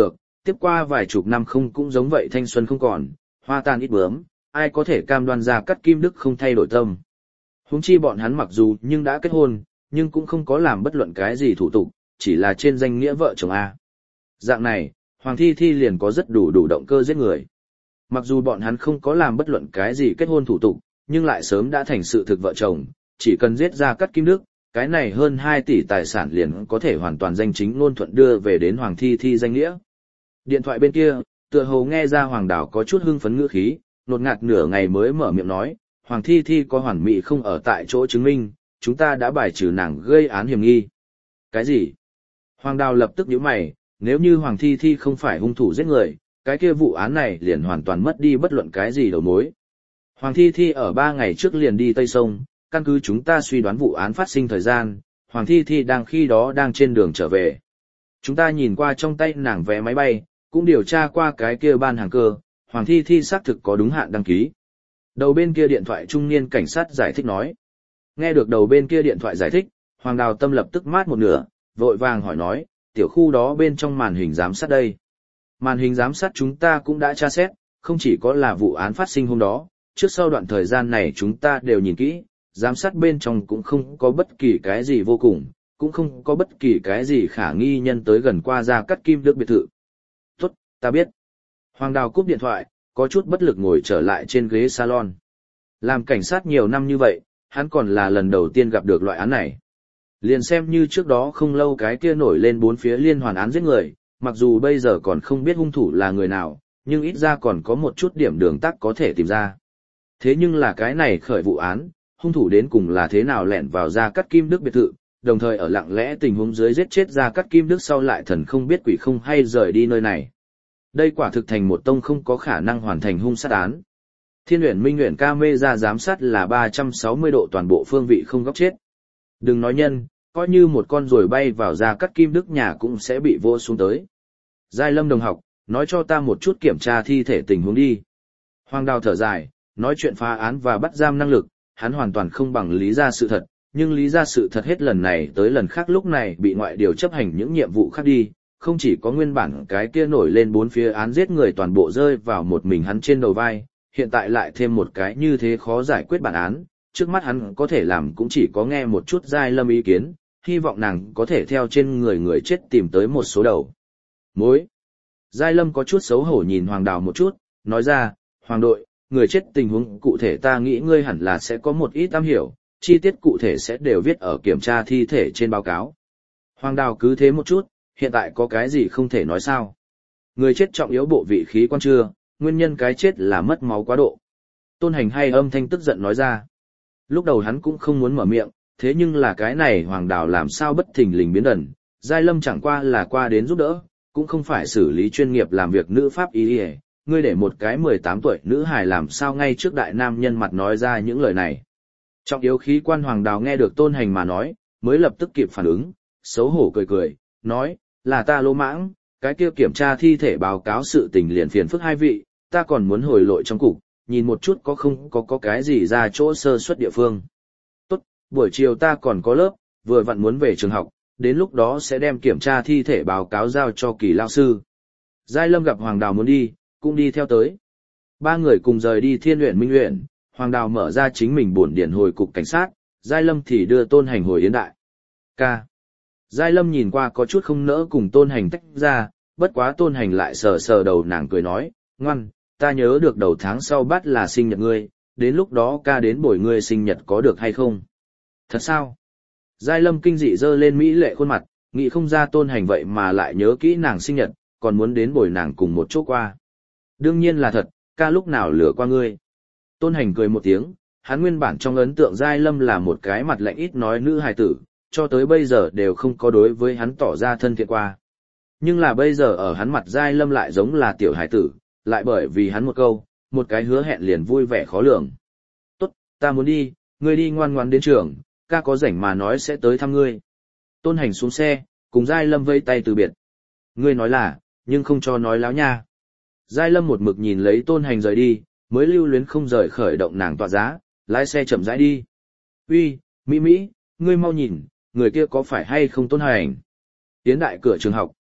tiếp qua vài chục năm không cũng giống vậy thanh xuân không còn, hoa tan ít bướm, ai có thể cam đoan Gia Cát Kim Đức không thay đổi tâm. Huống chi bọn hắn mặc dù nhưng đã kết hôn, nhưng cũng không có làm bất luận cái gì thủ tục, chỉ là trên danh nghĩa vợ chồng A. Dạng này, Hoàng Thi Thi liền có rất đủ động cơ giết người. Mặc dù bọn hắn không có làm bất luận cái gì kết hôn thủ tục, nhưng lại sớm đã thành sự thực vợ chồng, chỉ cần giết Gia Cát Kim Đức, cái này hơn 2 tỷ tài sản liền có thể hoàn toàn danh chính ngôn thuận đưa về đến Hoàng Thi Thi danh nghĩa. Điện thoại bên kia, tựa hồ nghe ra Hoàng Đào có chút hưng phấn ngữ khí, nột ngạt nửa ngày mới mở miệng nói, Hoàng Thi Thi có hoàn mỹ không ở tại chỗ chứng minh, chúng ta đã bài trừ nàng gây án hiểm nghi. Cái gì? Hoàng Đào lập tức nhíu mày, nếu như Hoàng Thi Thi không phải hung thủ giết người, cái kia vụ án này liền hoàn toàn mất đi bất luận cái gì đầu mối. Hoàng Thi Thi ở 3 ngày trước liền đi Tây Sông, căn cứ chúng ta suy đoán vụ án phát sinh thời gian, Hoàng Thi Thi khi đó đang trên đường trở về. Chúng ta nhìn qua trong tay nàng vé máy bay, cũng điều tra qua cái kia ban hàng cơ, Hoàng Thi Thi xác thực có đúng hạn đăng ký. Đầu bên kia điện thoại trung niên cảnh sát giải thích nói. Nghe được đầu bên kia điện thoại giải thích, Hoàng Đào tâm lập tức mát một nửa, vội vàng hỏi nói, tiểu khu đó bên trong màn hình giám sát đây. Màn hình giám sát chúng ta cũng đã tra xét, không chỉ có là vụ án phát sinh hôm đó, trước sau đoạn thời gian này chúng ta đều nhìn kỹ, giám sát bên trong cũng không có bất kỳ cái gì vô cùng, cũng không có bất kỳ cái gì khả nghi nhân tới gần qua Gia Cát Kim Đức biệt thự. Tốt, ta biết. Hoàng Đào cúp điện thoại, có chút bất lực ngồi trở lại trên ghế salon. Làm cảnh sát nhiều năm như vậy, hắn còn là lần đầu tiên gặp được loại án này. Liền xem như trước đó không lâu cái kia nổi lên 4 phía liên hoàn án giết người, mặc dù bây giờ còn không biết hung thủ là người nào, nhưng ít ra còn có một chút điểm đường tắc có thể tìm ra. Thế nhưng là cái này khởi vụ án, hung thủ đến cùng là thế nào lẻn vào Gia Cát Kim Đức biệt thự, đồng thời ở lặng lẽ tình huống dưới giết chết Gia Cát Kim Đức sau lại thần không biết quỷ không hay rời đi nơi này. Đây quả thực thành một tông không có khả năng hoàn thành hung sát án. Thiên Uyển Minh Uyển camera giám sát là 360 độ toàn bộ phương vị không góc chết. Đừng nói nhân, coi như một con ruồi bay vào Gia Cát Kim Đức nhà cũng sẽ bị vô xuống tới. Giai Lâm đồng học, nói cho ta một chút kiểm tra thi thể tình huống đi. Hoàng Đào thở dài, nói chuyện phá án và bắt giam năng lực, hắn hoàn toàn không bằng lý ra sự thật, nhưng lý ra sự thật hết lần này tới lần khác lúc này bị ngoại điều chấp hành những nhiệm vụ khác đi, không chỉ có nguyên bản cái kia nổi lên 4 phía án giết người toàn bộ rơi vào một mình hắn trên đầu vai, hiện tại lại thêm một cái như thế khó giải quyết bản án, trước mắt hắn có thể làm cũng chỉ có nghe một chút Giai Lâm ý kiến, hy vọng nàng có thể theo trên người chết tìm tới một số đầu mối. Giai Lâm có chút xấu hổ nhìn Hoàng Đào một chút, nói ra, Hoàng đội, người chết tình huống cụ thể ta nghĩ ngươi hẳn là sẽ có một ít am hiểu, chi tiết cụ thể sẽ đều viết ở kiểm tra thi thể trên báo cáo. Hoàng Đào cứ thế một chút, hiện tại có cái gì không thể nói sao. Người chết trọng yếu bộ vị khí quan chưa, nguyên nhân cái chết là mất máu quá độ. Tôn Hành hay âm thanh tức giận nói ra. Lúc đầu hắn cũng không muốn mở miệng, thế nhưng là cái này Hoàng Đào làm sao bất thình lình biến đần, Giai Lâm chẳng qua là qua đến giúp đỡ, cũng không phải xử lý chuyên nghiệp làm việc nữ pháp y, ngươi để một cái 18 tuổi nữ hài làm sao ngay trước đại nam nhân mặt nói ra những lời này. Trọng yếu khí quan Hoàng Đào nghe được Tôn Hành mà nói, mới lập tức kịp phản ứng, xấu hổ cười, nói, là ta lỗ mãng, cái kia kiểm tra thi thể báo cáo sự tình liền phiền phức hai vị, ta còn muốn hồi lội trong cục, nhìn một chút có không có cái gì ra chỗ sơ suất địa phương. Tốt, buổi chiều ta còn có lớp, vừa vặn muốn về trường học, đến lúc đó sẽ đem kiểm tra thi thể báo cáo giao cho Kỳ lao sư. Giai Lâm gặp Hoàng Đào muốn đi, cũng đi theo tới. 3 người cùng rời đi Thiên Uyển Minh Uyển, Hoàng Đào mở ra chính mình bổn điện hồi cục cảnh sát, Giai Lâm thì đưa Tôn Hành hồi Yến Đại. Ca. Giai Lâm nhìn qua có chút không nỡ cùng Tôn Hành tách ra, bất quá Tôn Hành lại sờ đầu nàng cười nói, ngoan, ta nhớ được đầu tháng sau bắt là sinh nhật ngươi, đến lúc đó ca đến bồi ngươi sinh nhật có được hay không? Thật sao? Giai Lâm kinh dị dơ lên mỹ lệ khuôn mặt, nghĩ không ra Tôn Hành vậy mà lại nhớ kỹ nàng sinh nhật, còn muốn đến bồi nàng cùng một chỗ qua. Đương nhiên là thật, ca lúc nào lừa qua ngươi. Tôn Hành cười một tiếng, hắn nguyên bản trong ấn tượng Giai Lâm là một cái mặt lạnh ít nói nữ hài tử, cho tới bây giờ đều không có đối với hắn tỏ ra thân thiện qua. Nhưng là bây giờ ở hắn mặt Giai Lâm lại giống là tiểu hài tử, lại bởi vì hắn một câu, một cái hứa hẹn liền vui vẻ khó lường. Tốt, ta muốn đi, ngươi đi ngoan ngoan đến trường, ca có rảnh mà nói sẽ tới thăm ngươi. Tôn Hành xuống xe, cùng Giai Lâm vây tay từ biệt. Ngươi nói là, nhưng không cho nói láo nha. Giai Lâm một mực nhìn lấy Tôn Hành rời đi, mới lưu luyến không rời khởi động nàng tọa giá, lái xe chậm rãi đi. Uy, Mỹ, ngươi mau nhìn, người kia có phải hay không Tôn Hành? Tiến đại cửa trường học,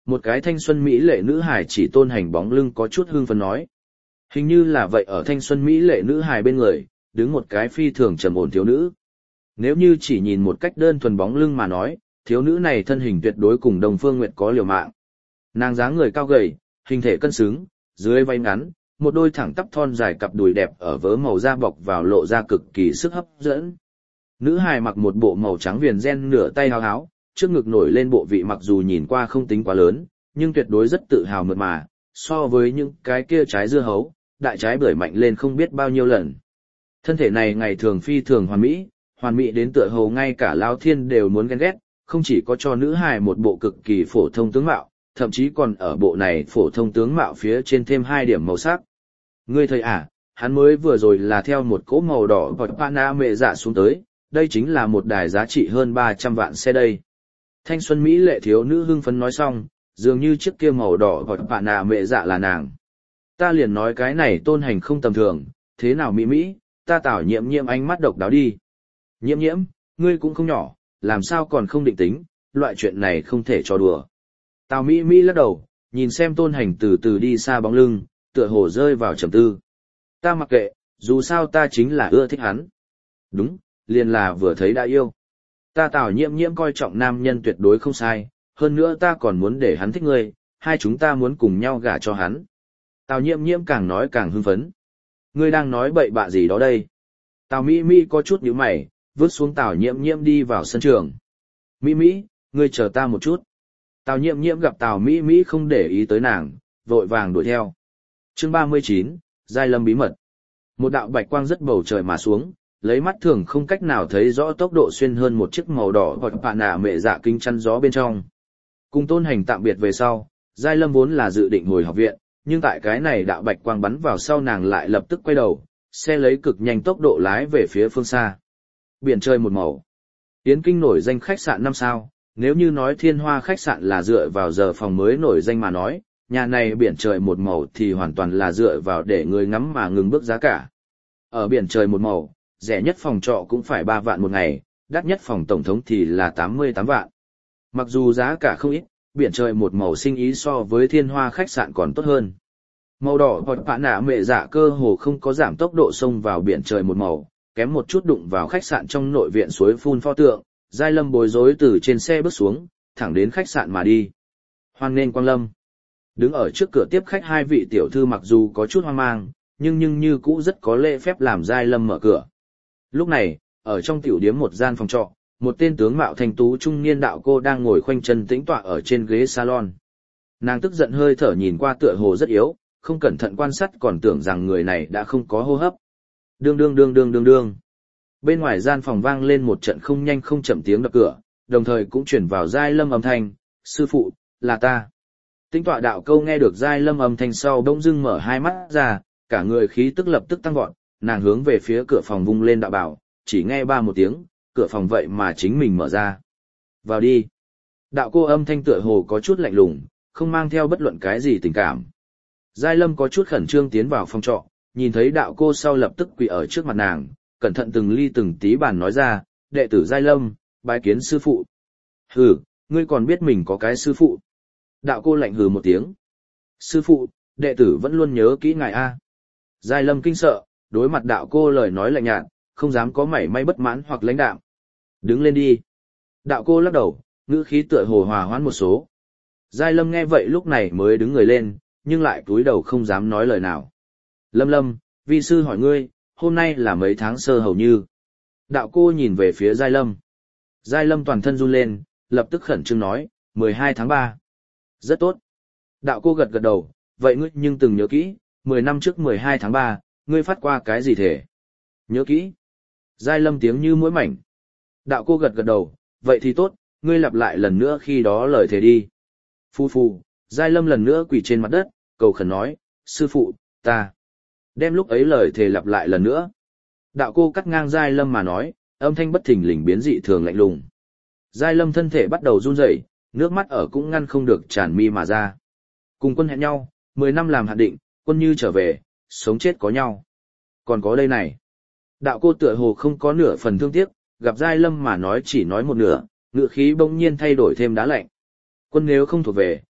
Một cái thanh xuân mỹ lệ nữ hài chỉ Tôn Hành bóng lưng có chút hưng phấn nói. Hình như là vậy, ở thanh xuân mỹ lệ nữ hài bên người, đứng một cái phi thường trầm ổn thiếu nữ. Nếu như chỉ nhìn một cách đơn thuần bóng lưng mà nói, thiếu nữ này thân hình tuyệt đối cùng Đông Phương Nguyệt có liều mạng. Nàng dáng người cao gầy, hình thể cân xứng, dưới váy ngắn, một đôi thẳng tắp thon dài cặp đùi đẹp ở vớ màu da bọc vào lộ ra cực kỳ sức hấp dẫn. Nữ hài mặc một bộ màu trắng viền ren nửa tay háo háo, trước ngực nổi lên bộ vị mặc dù nhìn qua không tính quá lớn, nhưng tuyệt đối rất tự hào mượt mà, so với những cái kia trái dưa hấu, đại trái bưởi mạnh lên không biết bao nhiêu lần. Thân thể này ngày thường phi thường hoàn mỹ đến tựa hồ ngay cả Lão Thiên đều muốn ghen ghét, không chỉ có cho nữ hài một bộ cực kỳ phổ thông tướng mạo, thậm chí còn ở bộ này phổ thông tướng mạo phía trên thêm 2 điểm màu sắc. Ngươi thầy hắn mới vừa rồi là theo một cỗ màu đỏ hoặc Pana mẹ dạ xuống tới, đây chính là một đài giá trị hơn 300 vạn xe đây. Thanh xuân Mỹ lệ thiếu nữ hưng phấn nói xong, dường như chiếc kia màu đỏ hoặc Pana mẹ dạ là nàng. Ta liền nói cái này Tôn Hành không tầm thường, thế nào Mỹ, ta Tào Nhiễm ánh mắt độc đáo đi. Nhiễm, ngươi cũng không nhỏ, làm sao còn không định tính, loại chuyện này không thể cho đùa. Tào Mỹ lắc đầu, nhìn xem Tôn Hành từ từ đi xa bóng lưng, tựa hồ rơi vào trầm tư. Ta mặc kệ, dù sao ta chính là ưa thích hắn. Đúng, liền là vừa thấy đã yêu. Ta Tào Nhiễm coi trọng nam nhân tuyệt đối không sai, hơn nữa ta còn muốn để hắn thích ngươi, hai chúng ta muốn cùng nhau gả cho hắn. Tào Nhiễm càng nói càng hưng phấn. Ngươi đang nói bậy bạ gì đó đây? Tào Mỹ có chút nhíu mày, vứt xuống Tào Nhiễm đi vào sân trường. Mỹ, ngươi chờ ta một chút. Tào Nhiễm gặp Tào Mỹ không để ý tới nàng, vội vàng đuổi theo. Chương 39, Giai Lâm bí mật. Một đạo bạch quang rất bầu trời mà xuống, lấy mắt thường không cách nào thấy rõ tốc độ xuyên hơn một chiếc màu đỏ hoặc bạ nạ mẹ dạ kính chắn gió bên trong. Cùng Tôn Hành tạm biệt về sau, Giai Lâm vốn là dự định hồi học viện, nhưng tại cái này đạo bạch quang bắn vào sau nàng lại lập tức quay đầu, xe lấy cực nhanh tốc độ lái về phía phương xa. Biển trời một màu. Yến Kinh nổi danh khách sạn 5 sao, nếu như nói Thiên Hoa khách sạn là dựa vào giờ phòng mới nổi danh mà nói, nhà này biển trời một màu thì hoàn toàn là dựa vào để người ngắm mà ngừng bước giá cả. Ở biển trời một màu, rẻ nhất phòng trọ cũng phải 3 vạn một ngày, đắt nhất phòng tổng thống thì là 88 vạn. Mặc dù giá cả không ít, biển trời một màu sinh ý so với Thiên Hoa khách sạn còn tốt hơn. Màu đỏ hoặc bạ nạ mẹ dạ cơ hồ không có giảm tốc độ xông vào biển trời một màu, kém một chút đụng vào khách sạn trong nội viện suối phun pho tượng. Giai Lâm bối rối từ trên xe bước xuống, thẳng đến khách sạn mà đi. Hoan nghênh Quang Lâm. Đứng ở trước cửa tiếp khách 2 vị tiểu thư mặc dù có chút hoang mang, nhưng như cũ rất có lễ phép làm Giai Lâm mở cửa. Lúc này, ở trong tiểu điếm một gian phòng trọ, một tên tướng mạo thanh tú trung niên đạo cô đang ngồi khoanh chân tĩnh tọa ở trên ghế salon. Nàng tức giận hơi thở nhìn qua tựa hồ rất yếu, không cẩn thận quan sát còn tưởng rằng người này đã không có hô hấp. Đương. Bên ngoài gian phòng vang lên một trận không nhanh không chậm tiếng đập cửa, đồng thời cũng chuyển vào Giai Lâm âm thanh, sư phụ, là ta. Tĩnh tọa đạo câu nghe được Giai Lâm âm thanh sau bỗng dưng mở hai mắt ra, cả người khí tức lập tức tăng vọt, nàng hướng về phía cửa phòng vung lên đạo bảo, chỉ nghe ba một tiếng, cửa phòng vậy mà chính mình mở ra. Vào đi. Đạo cô âm thanh tựa hồ có chút lạnh lùng, không mang theo bất luận cái gì tình cảm. Giai Lâm có chút khẩn trương tiến vào phòng trọ, nhìn thấy đạo cô sau lập tức quỳ ở trước mặt nàng, cẩn thận từng ly từng tí bàn nói ra, đệ tử Giai Lâm, bái kiến sư phụ. Hừ, ngươi còn biết mình có cái sư phụ. Đạo cô lạnh hừ một tiếng. Sư phụ, đệ tử vẫn luôn nhớ kỹ ngài A. Giai Lâm kinh sợ, đối mặt đạo cô lời nói lạnh nhạt, không dám có mảy may bất mãn hoặc lãnh đạm. Đứng lên đi. Đạo cô lắc đầu, ngữ khí tựa hồ hòa hoãn một số. Giai Lâm nghe vậy lúc này mới đứng người lên, nhưng lại cúi đầu không dám nói lời nào. Lâm, vi sư hỏi ngươi, hôm nay là mấy tháng sơ hầu như. Đạo cô nhìn về phía Giai Lâm. Giai Lâm toàn thân run lên, lập tức khẩn trương nói, 12 tháng 3. Rất tốt. Đạo cô gật đầu, vậy ngươi nhưng từng nhớ kỹ, 10 năm trước 12 tháng 3, ngươi phát qua cái gì thể? Nhớ kỹ. Giai Lâm tiếng như mũi mảnh. Đạo cô gật đầu, vậy thì tốt, ngươi lặp lại lần nữa khi đó lời thề đi. Phu, Giai Lâm lần nữa quỳ trên mặt đất, cầu khẩn nói, sư phụ, ta. Đem lúc ấy lời thề lặp lại lần nữa. Đạo cô cắt ngang Giai Lâm mà nói, âm thanh bất thình lình biến dị thường lạnh lùng. Giai Lâm thân thể bắt đầu run rẩy, nước mắt ở cũng ngăn không được tràn mi mà ra. Cùng quân hẹn nhau, 10 năm làm hạn định, quân như trở về, sống chết có nhau. Còn có đây này. Đạo cô tựa hồ không có nửa phần thương tiếc, gặp Giai Lâm mà nói chỉ nói một nửa, ngữ khí bỗng nhiên thay đổi thêm đá lạnh. Quân nếu không thuộc về,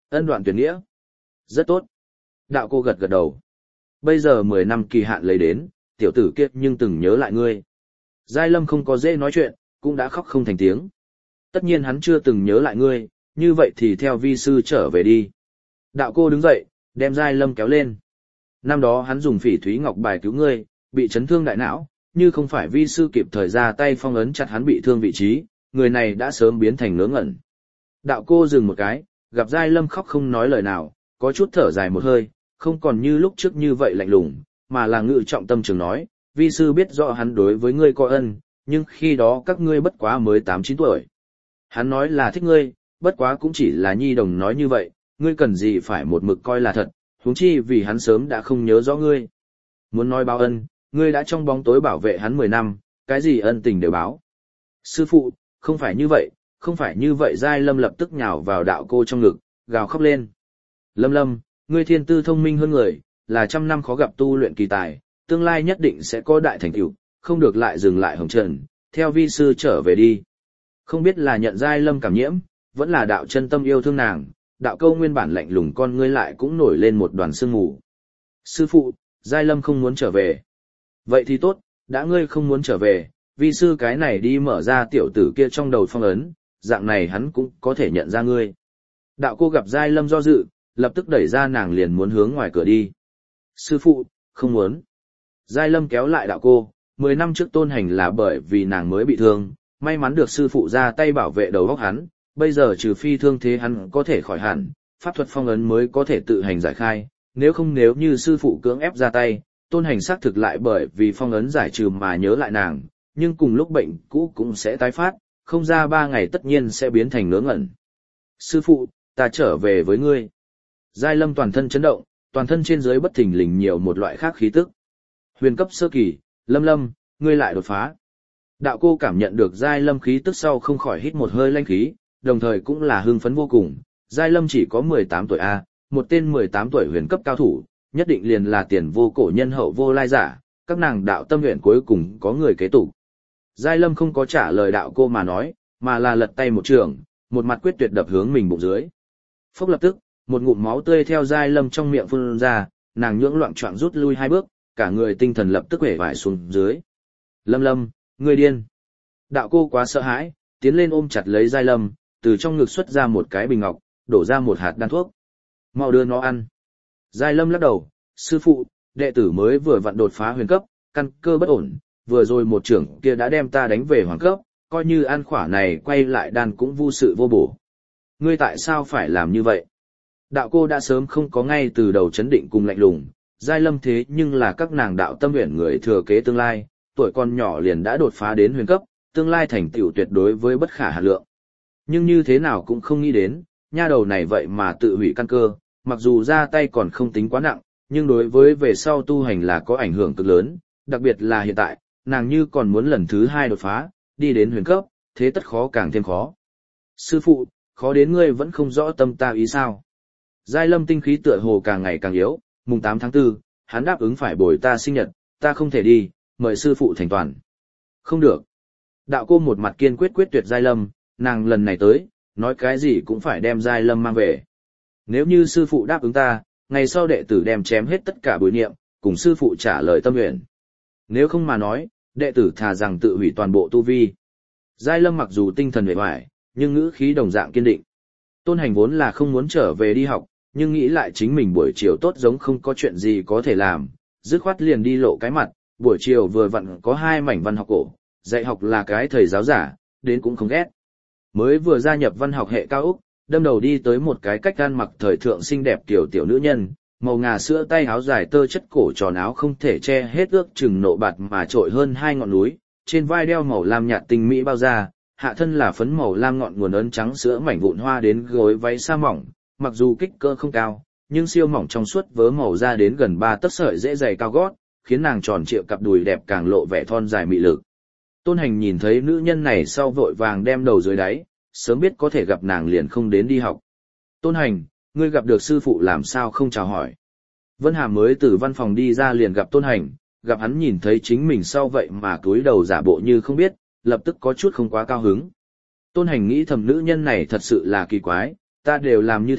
Ân đoạn tuyệt nghĩa. Rất tốt. Đạo cô gật gật đầu. Bây giờ 10 năm kỳ hạn lấy đến, tiểu tử kia nhưng từng nhớ lại ngươi. Giai Lâm không có dễ nói chuyện, cũng đã khóc không thành tiếng. Tất nhiên hắn chưa từng nhớ lại ngươi, như vậy thì theo vi sư trở về đi. Đạo cô đứng dậy, đem Giai Lâm kéo lên. Năm đó hắn dùng phỉ thúy ngọc bài cứu ngươi, bị chấn thương đại não, như không phải vi sư kịp thời ra tay phong ấn chặt hắn bị thương vị trí, người này đã sớm biến thành ngớ ngẩn. Đạo cô dừng một cái, gặp Giai Lâm khóc không nói lời nào, có chút thở dài một hơi, không còn như lúc trước như vậy lạnh lùng, mà là ngự trọng tâm trường nói, vi sư biết rõ hắn đối với ngươi có ân, nhưng khi đó các ngươi bất quá mới 8-9 tuổi. Hắn nói là thích ngươi, bất quá cũng chỉ là nhi đồng nói như vậy, ngươi cần gì phải một mực coi là thật, huống chi vì hắn sớm đã không nhớ rõ ngươi. Muốn nói báo ân, ngươi đã trong bóng tối bảo vệ hắn 10 năm, cái gì ân tình đều báo. Sư phụ, không phải như vậy, không phải như vậy. Giai Lâm lập tức nhào vào đạo cô trong ngực, gào khóc lên. Lâm Lâm, ngươi thiên tư thông minh hơn người, là trăm năm khó gặp tu luyện kỳ tài, tương lai nhất định sẽ có đại thành tựu, không được lại dừng lại hồng trần, theo vi sư trở về đi. Không biết là nhận Giai Lâm cảm nhiễm, vẫn là đạo chân tâm yêu thương nàng, đạo câu nguyên bản lạnh lùng con ngươi lại cũng nổi lên một đoàn sương mù. Sư phụ, Giai Lâm không muốn trở về. Vậy thì tốt, đã ngươi không muốn trở về, vi sư cái này đi mở ra tiểu tử kia trong đầu phong ấn, dạng này hắn cũng có thể nhận ra ngươi. Đạo cô gặp Giai Lâm do dự, lập tức đẩy ra nàng liền muốn hướng ngoài cửa đi. Sư phụ, không muốn. Giai Lâm kéo lại đạo cô, 10 năm trước Tôn Hành là bởi vì nàng mới bị thương, may mắn được sư phụ ra tay bảo vệ đầu óc hắn, bây giờ trừ phi thương thế hắn có thể khỏi hẳn, pháp thuật phong ấn mới có thể tự hành giải khai, nếu như sư phụ cưỡng ép ra tay, Tôn Hành xác thực lại bởi vì phong ấn giải trừ mà nhớ lại nàng, nhưng cùng lúc bệnh cũ cũng sẽ tái phát, không ra 3 ngày tất nhiên sẽ biến thành ngớ ngẩn. Sư phụ, ta trở về với ngươi. Giai Lâm toàn thân chấn động, toàn thân trên dưới bất thình lình nhiều một loại khác khí tức. Huyền cấp sơ kỳ, Lâm Lâm, ngươi lại đột phá. Đạo cô cảm nhận được Giai Lâm khí tức sau không khỏi hít một hơi lanh khí, đồng thời cũng là hưng phấn vô cùng. Giai Lâm chỉ có 18 tuổi A, một tên 18 tuổi huyền cấp cao thủ, nhất định liền là tiền vô cổ nhân hậu vô lai giả, các nàng đạo tâm nguyện cuối cùng có người kế tục. Giai Lâm không có trả lời đạo cô mà nói, mà là lật tay một trường, một mặt quyết tuyệt đập hướng mình bụng dưới. Phốc lập tức, một ngụm máu tươi theo Giai Lâm trong miệng phun ra, nàng nhưỡng loạn choạng rút lui 2 bước, cả người tinh thần lập tức hể vải xuống dưới. Lâm Lâm, ngươi điên. Đạo cô quá sợ hãi, tiến lên ôm chặt lấy Giai Lâm, từ trong ngực xuất ra một cái bình ngọc, đổ ra một hạt đan thuốc. Mau đưa nó ăn. Giai Lâm lắc đầu, sư phụ, đệ tử mới vừa vặn đột phá huyền cấp, căn cơ bất ổn, vừa rồi một trưởng kia đã đem ta đánh về hoàng cấp, coi như ăn khỏa này quay lại đan cũng vô sự vô bổ. Ngươi tại sao phải làm như vậy? Đạo cô đã sớm không có ngay từ đầu chấn định cùng lạnh lùng, Giai Lâm thế nhưng là các nàng đạo tâm nguyện người thừa kế tương lai, tuổi còn nhỏ liền đã đột phá đến huyền cấp, tương lai thành tựu tuyệt đối với bất khả hạn lượng. Nhưng như thế nào cũng không nghĩ đến, nha đầu này vậy mà tự hủy căn cơ, mặc dù ra tay còn không tính quá nặng, nhưng đối với về sau tu hành là có ảnh hưởng cực lớn, đặc biệt là hiện tại, nàng như còn muốn lần thứ 2 đột phá, đi đến huyền cấp, thế tất khó càng thêm khó. Sư phụ, khó đến ngươi vẫn không rõ tâm ta ý sao? Giai Lâm tinh khí tựa hồ càng ngày càng yếu, mùng 8 tháng 4, hắn đáp ứng phải bồi ta sinh nhật, ta không thể đi, mời sư phụ thành toàn. Không được. Đạo cô một mặt kiên quyết quyết tuyệt Giai Lâm, nàng lần này tới, nói cái gì cũng phải đem Giai Lâm mang về. Nếu như sư phụ đáp ứng ta, ngày sau đệ tử đem chém hết tất cả bối niệm, cùng sư phụ trả lời tâm nguyện. Nếu không mà nói, đệ tử thà rằng tự hủy toàn bộ tu vi. Giai Lâm mặc dù tinh thần uể oải, nhưng ngữ khí đồng dạng kiên định. Tôn Hành vốn là không muốn trở về đi học, nhưng nghĩ lại chính mình buổi chiều tốt giống không có chuyện gì có thể làm, dứt khoát liền đi lộ cái mặt, buổi chiều vừa vặn có 2 mảnh văn học cổ, dạy học là cái thầy giáo giả, đến cũng không ghét. Mới vừa gia nhập văn học hệ cao Úc, đâm đầu đi tới một cái cách ăn mặc thời thượng xinh đẹp tiểu nữ nhân, màu ngà sữa tay áo dài tơ chất cổ tròn áo không thể che hết ước chừng nộ bạt mà trội hơn 2 ngọn núi, trên vai đeo màu lam nhạt tinh mỹ bao da, hạ thân là phấn màu lam ngọn nguồn ấn trắng sữa mảnh vụn hoa đến gối váy sa mỏng, mặc dù kích cỡ không cao, nhưng siêu mỏng trong suốt vớ màu da đến gần 3 tấc sợi dễ dày cao gót, khiến nàng tròn trịa cặp đùi đẹp càng lộ vẻ thon dài mị lực. Tôn Hành nhìn thấy nữ nhân này sau vội vàng đem đầu dưới đáy, sớm biết có thể gặp nàng liền không đến đi học. Tôn Hành, ngươi gặp được sư phụ làm sao không chào hỏi? Vân Hàm mới từ văn phòng đi ra liền gặp Tôn Hành, gặp hắn nhìn thấy chính mình sau vậy mà cúi đầu giả bộ như không biết, lập tức có chút không quá cao hứng. Tôn Hành nghĩ thầm nữ nhân này thật sự là kỳ quái, ta đều làm như thế,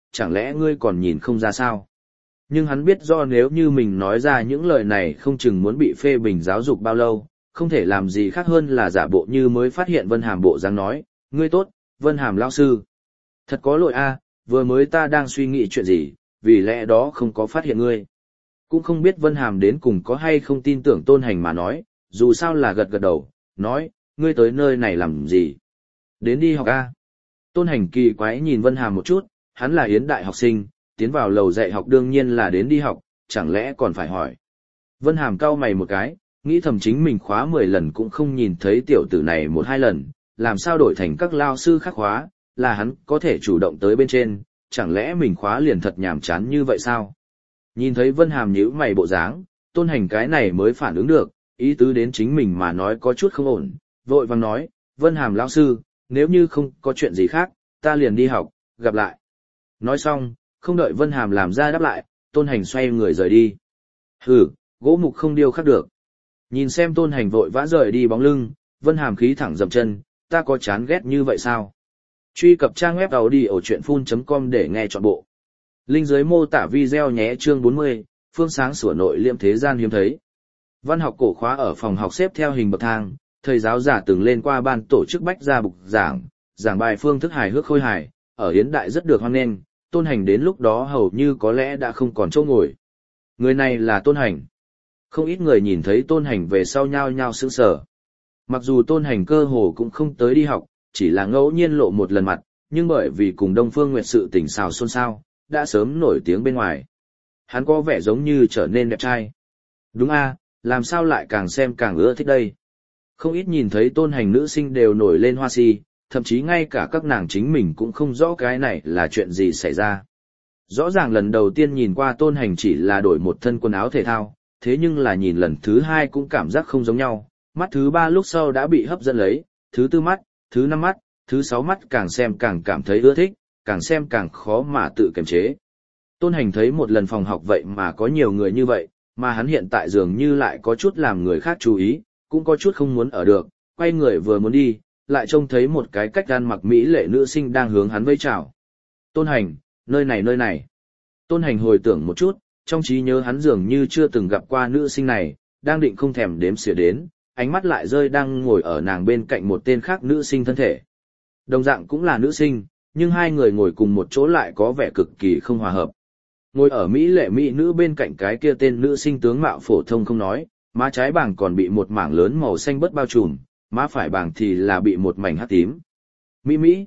chẳng lẽ ngươi còn nhìn không ra sao? Nhưng hắn biết do nếu như mình nói ra những lời này không chừng muốn bị phê bình giáo dục bao lâu, không thể làm gì khác hơn là giả bộ như mới phát hiện Vân Hàm bộ dáng nói, ngươi tốt, Vân Hàm lão sư. Thật có lỗi a, vừa mới ta đang suy nghĩ chuyện gì, vì lẽ đó không có phát hiện ngươi. Cũng không biết Vân Hàm đến cùng có hay không tin tưởng Tôn Hành mà nói, dù sao là gật gật đầu, nói, ngươi tới nơi này làm gì? Đến đi học a. Tôn Hành kỳ quái nhìn Vân Hàm một chút, hắn là Yến đại học sinh, tiến vào lầu dạy học đương nhiên là đến đi học, chẳng lẽ còn phải hỏi. Vân Hàm cau mày một cái, nghĩ thầm chính mình khóa 10 lần cũng không nhìn thấy tiểu tử này một hai lần, làm sao đổi thành các lao sư khác khóa, là hắn có thể chủ động tới bên trên, chẳng lẽ mình khóa liền thật nhàm chán như vậy sao? Nhìn thấy Vân Hàm nhíu mày bộ dáng, Tôn Hành cái này mới phản ứng được, ý tứ đến chính mình mà nói có chút không ổn, vội vàng nói, Vân Hàm lão sư, nếu như không có chuyện gì khác, ta liền đi học, gặp lại. Nói xong, không đợi Vân Hàm làm ra đáp lại, Tôn Hành xoay người rời đi. Hừ, gỗ mục không điêu khắc được. Nhìn xem Tôn Hành vội vã rời đi bóng lưng, Vân Hàm khí thẳng dậm chân, ta có chán ghét như vậy sao? Truy cập trang web audiochuyenphun.com để nghe trọn bộ. Link dưới mô tả video nhé. Chương 40, phương sáng sủa nội liêm thế gian hiếm thấy. Văn học cổ khóa ở phòng học xếp theo hình bậc thang, thầy giáo giả từng lên qua ban tổ chức bách gia bục giảng bài phương thức hài hước khôi hài, ở Yến đại rất được hoan nghênh, Tôn Hành đến lúc đó hầu như có lẽ đã không còn chỗ ngồi. Người này là Tôn Hành. Không ít người nhìn thấy Tôn Hành về sau nhao nhao sững sờ. Mặc dù Tôn Hành cơ hồ cũng không tới đi học, chỉ là ngẫu nhiên lộ một lần mặt, nhưng bởi vì cùng Đông Phương Nguyệt sự tình xào xôn xao, đã sớm nổi tiếng bên ngoài. Hắn có vẻ giống như trở nên đẹp trai. Đúng a, làm sao lại càng xem càng ưa thích đây. Không ít nhìn thấy Tôn Hành nữ sinh đều nổi lên hoa si, thậm chí ngay cả các nàng chính mình cũng không rõ cái này là chuyện gì xảy ra. Rõ ràng lần đầu tiên nhìn qua Tôn Hành chỉ là đổi một thân quần áo thể thao, thế nhưng là nhìn lần thứ hai cũng cảm giác không giống nhau, mắt thứ ba lúc sau đã bị hấp dẫn lấy, thứ tư mắt, thứ năm mắt, thứ sáu mắt càng xem càng cảm thấy ưa thích, càng xem càng khó mà tự kiềm chế. Tôn Hành thấy một lần phòng học vậy mà có nhiều người như vậy, mà hắn hiện tại dường như lại có chút làm người khác chú ý, cũng có chút không muốn ở được, quay người vừa muốn đi, lại trông thấy một cái cách gan mặc mỹ lệ nữ sinh đang hướng hắn vẫy chào. Tôn Hành, nơi này. Tôn Hành hồi tưởng một chút, trong trí nhớ hắn dường như chưa từng gặp qua nữ sinh này, đang định không thèm đếm xỉa đến, ánh mắt lại rơi đang ngồi ở nàng bên cạnh một tên khác nữ sinh thân thể. Đồng dạng cũng là nữ sinh, nhưng hai người ngồi cùng một chỗ lại có vẻ cực kỳ không hòa hợp. Ngồi ở mỹ lệ mỹ nữ bên cạnh cái kia tên nữ sinh tướng mạo phổ thông không nói, má trái bảng còn bị một mảng lớn màu xanh bớt bao trùm, má phải bảng thì là bị một mảnh hắc tím. Mỹ,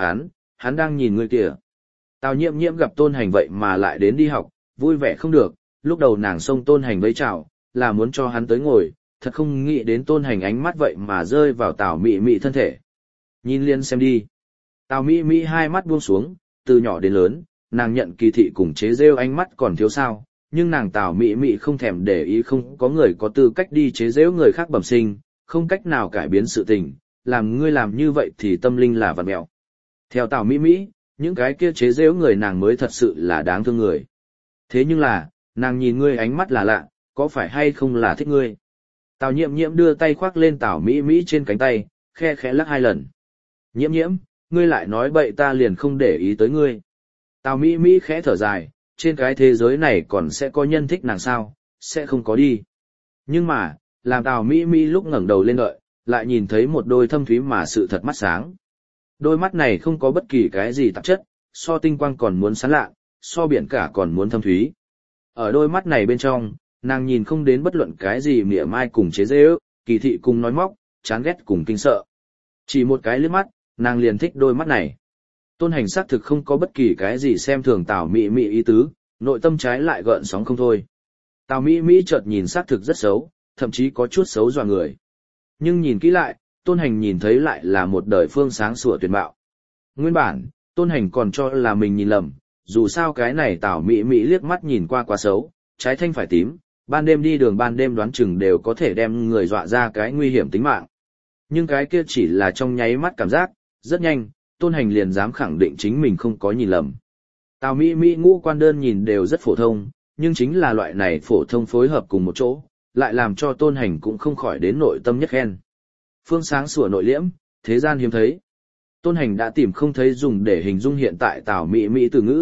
hắn đang nhìn ngươi kìa. Tào Nhiễm Nhiễm gặp Tôn Hành vậy mà lại đến đi học, vui vẻ không được, lúc đầu nàng xông Tôn Hành vẫy chào, là muốn cho hắn tới ngồi, thật không nghĩ đến Tôn Hành ánh mắt vậy mà rơi vào Tào Mị Mị thân thể. Nhìn liền xem đi. Tào Mị Mị hai mắt buông xuống, từ nhỏ đến lớn, nàng nhận kỳ thị cùng chế rêu ánh mắt còn thiếu sao, nhưng nàng Tào Mị Mị không thèm để ý, không có người có tư cách đi chế rêu người khác bẩm sinh, không cách nào cải biến sự tình, làm ngươi làm như vậy thì tâm linh là vặn mẹo. Theo Tào Mị Mị, những cái kia chế rêu người nàng mới thật sự là đáng thương người. Thế nhưng là, nàng nhìn ngươi ánh mắt là lạ, có phải hay không là thích ngươi? Tào Nhiễm Nhiễm đưa tay khoác lên Tào Mỹ Mỹ trên cánh tay, khe khẽ lắc hai lần. Nhiễm Nhiễm, ngươi lại nói bậy ta liền không để ý tới ngươi. Tào Mỹ Mỹ khẽ thở dài, trên cái thế giới này còn sẽ có nhân thích nàng sao, sẽ không có đi. Nhưng mà, làm Tào Mỹ Mỹ lúc ngẩng đầu lên đợi, lại nhìn thấy một đôi thâm thúy mà sự thật mắt sáng. Đôi mắt này không có bất kỳ cái gì tạp chất, so tinh quang còn muốn sáng lạ, so biển cả còn muốn thâm thúy. Ở đôi mắt này bên trong, nàng nhìn không đến bất luận cái gì mỉa mai cùng chế giễu, kỳ thị cùng nói móc, chán ghét cùng kinh sợ. Chỉ một cái liếc mắt, nàng liền thích đôi mắt này. Tôn Hành xác thực không có bất kỳ cái gì xem thường Tào Mị Mị ý tứ, nội tâm trái lại gợn sóng không thôi. Tào Mị Mị chợt nhìn xác thực rất xấu, thậm chí có chút xấu dọa người. Nhưng nhìn kỹ lại, Tôn Hành nhìn thấy lại là một đời phương sáng sủa tuyệt mạo. Nguyên bản, Tôn Hành còn cho là mình nhìn lầm, dù sao cái này Tào Mị Mị liếc mắt nhìn qua quá xấu, trái thanh phải tím, ban đêm đi đường ban đêm đoán chừng đều có thể đem người dọa ra cái nguy hiểm tính mạng. Nhưng cái kia chỉ là trong nháy mắt cảm giác, rất nhanh, Tôn Hành liền dám khẳng định chính mình không có nhìn lầm. Tào Mỹ Mỹ ngũ quan đơn nhìn đều rất phổ thông, nhưng chính là loại này phổ thông phối hợp cùng một chỗ, lại làm cho Tôn Hành cũng không khỏi đến nội tâm nhất khen. Phương sáng sủa nội liễm, thế gian hiếm thấy. Tôn Hành đã tìm không thấy dùng để hình dung hiện tại Tào Mỹ Mỹ từ ngữ,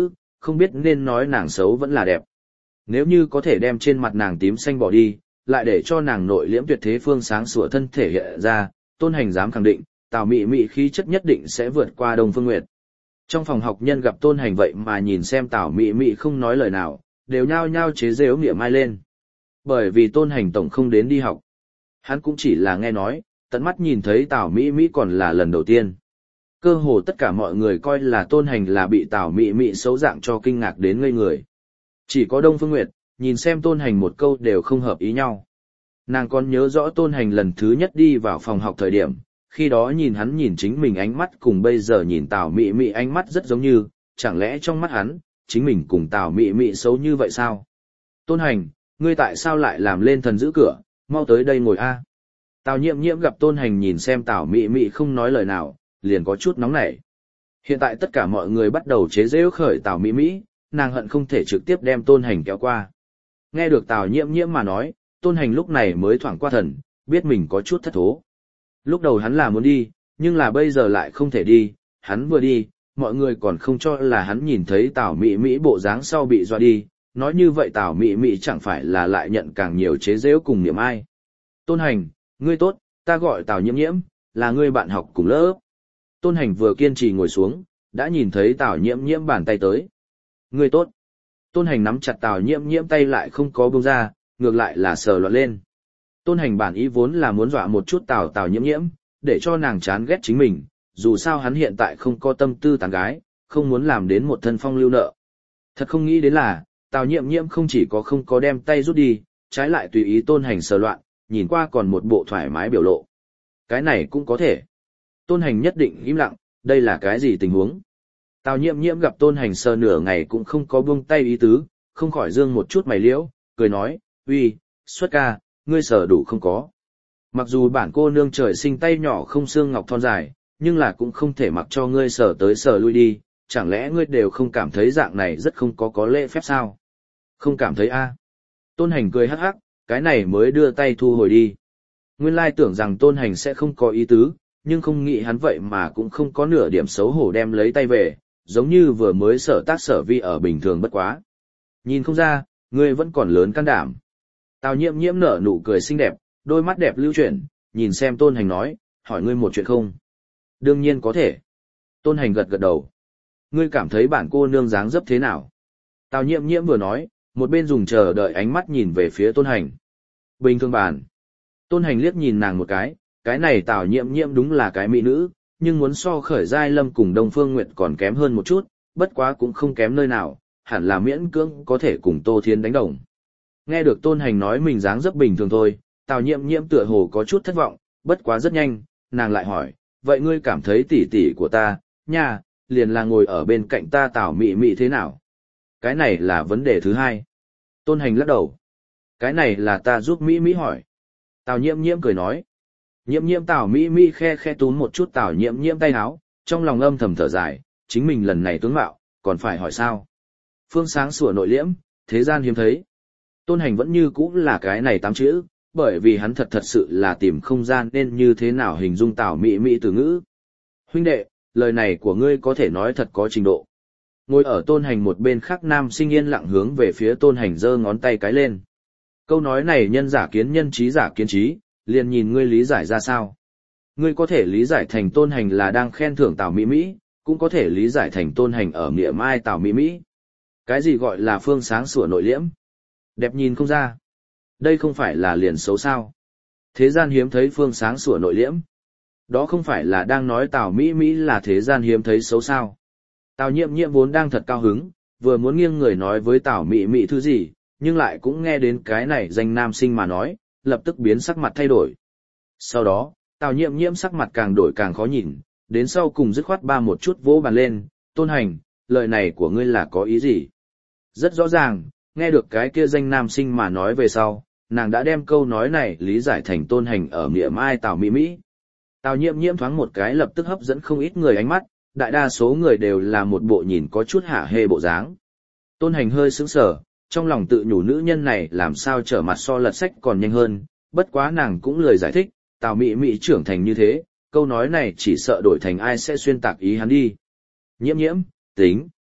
không biết nên nói nàng xấu vẫn là đẹp. Nếu như có thể đem trên mặt nàng tím xanh bỏ đi, lại để cho nàng nội liễm tuyệt thế phương sáng sủa thân thể hiện ra, Tôn Hành dám khẳng định, Tào Mị Mị khí chất nhất định sẽ vượt qua Đông Phương Nguyệt. Trong phòng học nhân gặp Tôn Hành vậy mà nhìn xem Tào Mị Mị không nói lời nào, đều nhao nhao chế giễu mỉa mai lên. Bởi vì Tôn Hành tổng không đến đi học. Hắn cũng chỉ là nghe nói, tận mắt nhìn thấy Tào Mị Mị còn là lần đầu tiên. Cơ hồ tất cả mọi người coi là Tôn Hành là bị Tào Mị Mị xấu dạng cho kinh ngạc đến ngây người. Chỉ có Đông Phương Nguyệt, nhìn xem Tôn Hành một câu đều không hợp ý nhau. Nàng còn nhớ rõ Tôn Hành lần thứ nhất đi vào phòng học thời điểm, khi đó nhìn hắn nhìn chính mình ánh mắt cùng bây giờ nhìn Tào Mị Mị ánh mắt rất giống như, chẳng lẽ trong mắt hắn, chính mình cùng Tào Mị Mị xấu như vậy sao? Tôn Hành, ngươi tại sao lại làm lên thần giữ cửa, mau tới đây ngồi a. Tào Nhiệm Nhiệm gặp Tôn Hành nhìn xem Tào Mị Mị không nói lời nào, liền có chút nóng nảy. Hiện tại tất cả mọi người bắt đầu chế giễu khởi Tào Mị Mị, nàng hận không thể trực tiếp đem Tôn Hành kéo qua. Nghe được Tào Nhiệm Nhiệm mà nói, Tôn Hành lúc này mới thoảng qua thần, biết mình có chút thất thố. Lúc đầu hắn là muốn đi, nhưng là bây giờ lại không thể đi, hắn vừa đi, mọi người còn không cho là hắn nhìn thấy Tào Mị Mị bộ dáng sau bị dọa đi, nói như vậy Tào Mị Mị chẳng phải là lại nhận càng nhiều chế giễu cùng niệm ai. Tôn Hành, ngươi tốt, ta gọi Tào Nhiễm Nhiễm, là ngươi bạn học cùng lớp. Tôn Hành vừa kiên trì ngồi xuống, đã nhìn thấy Tào Nhiễm Nhiễm bàn tay tới. Ngươi tốt. Tôn Hành nắm chặt Tào Nhiễm Nhiễm tay lại không có buông ra, ngược lại là sờ loạn lên. Tôn Hành bản ý vốn là muốn dọa một chút Tào Nhiễm Nhiễm, để cho nàng chán ghét chính mình, dù sao hắn hiện tại không có tâm tư tán gái, không muốn làm đến một thân phong lưu nợ. Thật không nghĩ đến là, Tào Nhiễm Nhiễm không chỉ có không có đem tay rút đi, trái lại tùy ý Tôn Hành sờ loạn, nhìn qua còn một bộ thoải mái biểu lộ. Cái này cũng có thể. Tôn Hành nhất định im lặng, đây là cái gì tình huống? Tào Nhiễm Nhiễm gặp Tôn Hành sờ nửa ngày cũng không có buông tay ý tứ, không khỏi dương một chút mày liễu, cười nói, uy, xuất ca, ngươi sờ đủ không có. Mặc dù bản cô nương trời sinh tay nhỏ không xương ngọc thon dài, nhưng là cũng không thể mặc cho ngươi sờ tới sờ lui đi, chẳng lẽ ngươi đều không cảm thấy dạng này rất không có lễ phép sao? Không cảm thấy a? Tôn Hành cười hắc hắc, cái này mới đưa tay thu hồi đi. Nguyên lai tưởng rằng Tôn Hành sẽ không có ý tứ, nhưng không nghĩ hắn vậy mà cũng không có nửa điểm xấu hổ đem lấy tay về, giống như vừa mới sở tác sở vi ở bình thường bất quá. Nhìn không ra, ngươi vẫn còn lớn can đảm. Tào Nhiễm Nhiễm nở nụ cười xinh đẹp, đôi mắt đẹp lưu chuyển, nhìn xem Tôn Hành nói, hỏi ngươi một chuyện không? Đương nhiên có thể. Tôn Hành gật gật đầu. Ngươi cảm thấy bản cô nương dáng dấp thế nào? Tào Nhiễm Nhiễm vừa nói, một bên dùng chờ đợi ánh mắt nhìn về phía Tôn Hành. Bình thường bản. Tôn Hành liếc nhìn nàng một cái này Tào Nhiễm Nhiễm đúng là cái mỹ nữ, nhưng muốn so Khởi Giai Lâm cùng Đông Phương Nguyệt còn kém hơn một chút, bất quá cũng không kém nơi nào, hẳn là miễn cưỡng có thể cùng Tô Thiến đánh đồng. Nghe được Tôn Hành nói mình dáng dấp bình thường thôi, Tào Nhiễm Nhiễm tựa hồ có chút thất vọng, bất quá rất nhanh, nàng lại hỏi, vậy ngươi cảm thấy tỷ tỷ của ta, nha, liền là ngồi ở bên cạnh ta Tào Mị Mị thế nào? Cái này là vấn đề thứ hai. Tôn Hành lắc đầu. Cái này là ta giúp Mỹ Mỹ hỏi. Tào Nhiễm Nhiễm cười nói. Nhiễm Nhiễm Tào Mỹ Mỹ khe khe túm một chút Tào Nhiễm Nhiễm tay áo, trong lòng âm thầm thở dài, chính mình lần này tướng mạo, còn phải hỏi sao? Phương sáng sủa nội liễm, thế gian hiếm thấy. Tôn Hành vẫn như cũ là cái này 8 chữ, bởi vì hắn thật sự là tìm không gian nên như thế nào hình dung Tào Mị Mị từ ngữ. Huynh đệ, lời này của ngươi có thể nói thật có trình độ. Ngồi ở Tôn Hành một bên khác nam sinh yên lặng hướng về phía Tôn Hành giơ ngón tay cái lên. Câu nói này nhân giả kiến nhân trí giả kiến trí, liền nhìn ngươi lý giải ra sao. Ngươi có thể lý giải thành Tôn Hành là đang khen thưởng Tào Mị Mị, cũng có thể lý giải thành Tôn Hành ở mỉa mai Tào Mị Mị. Cái gì gọi là phương sáng sủa nội liễm? Đẹp nhìn không ra. Đây không phải là liền xấu sao? Thế gian hiếm thấy phương sáng sủa nội liễm. Đó không phải là đang nói Tào Mị Mị là thế gian hiếm thấy xấu sao? Tào Nhiễm Nhiễm vốn đang thật cao hứng, vừa muốn nghiêng người nói với Tào Mị Mị thứ gì, nhưng lại cũng nghe đến cái này danh nam sinh mà nói, lập tức biến sắc mặt thay đổi. Sau đó, Tào Nhiễm Nhiễm sắc mặt càng đổi càng khó nhìn, đến sau cùng dứt khoát ba một chút vỗ bàn lên, Tôn Hành, lời này của ngươi là có ý gì? Rất rõ ràng, nghe được cái kia danh nam sinh mà nói về sau, nàng đã đem câu nói này lý giải thành Tôn Hành ở mỉa mai Tào Mị Mị. Tào Nhiễm Nhiễm thoáng một cái lập tức hấp dẫn không ít người ánh mắt, đại đa số người đều là một bộ nhìn có chút hả hê bộ dáng. Tôn Hành hơi sững sờ, trong lòng tự nhủ nữ nhân này làm sao trở mặt so lật sách còn nhanh hơn, bất quá nàng cũng lười giải thích, Tào Mị Mị trưởng thành như thế, câu nói này chỉ sợ đổi thành ai sẽ xuyên tạc ý hắn đi. Nhiễm Nhiễm, tính.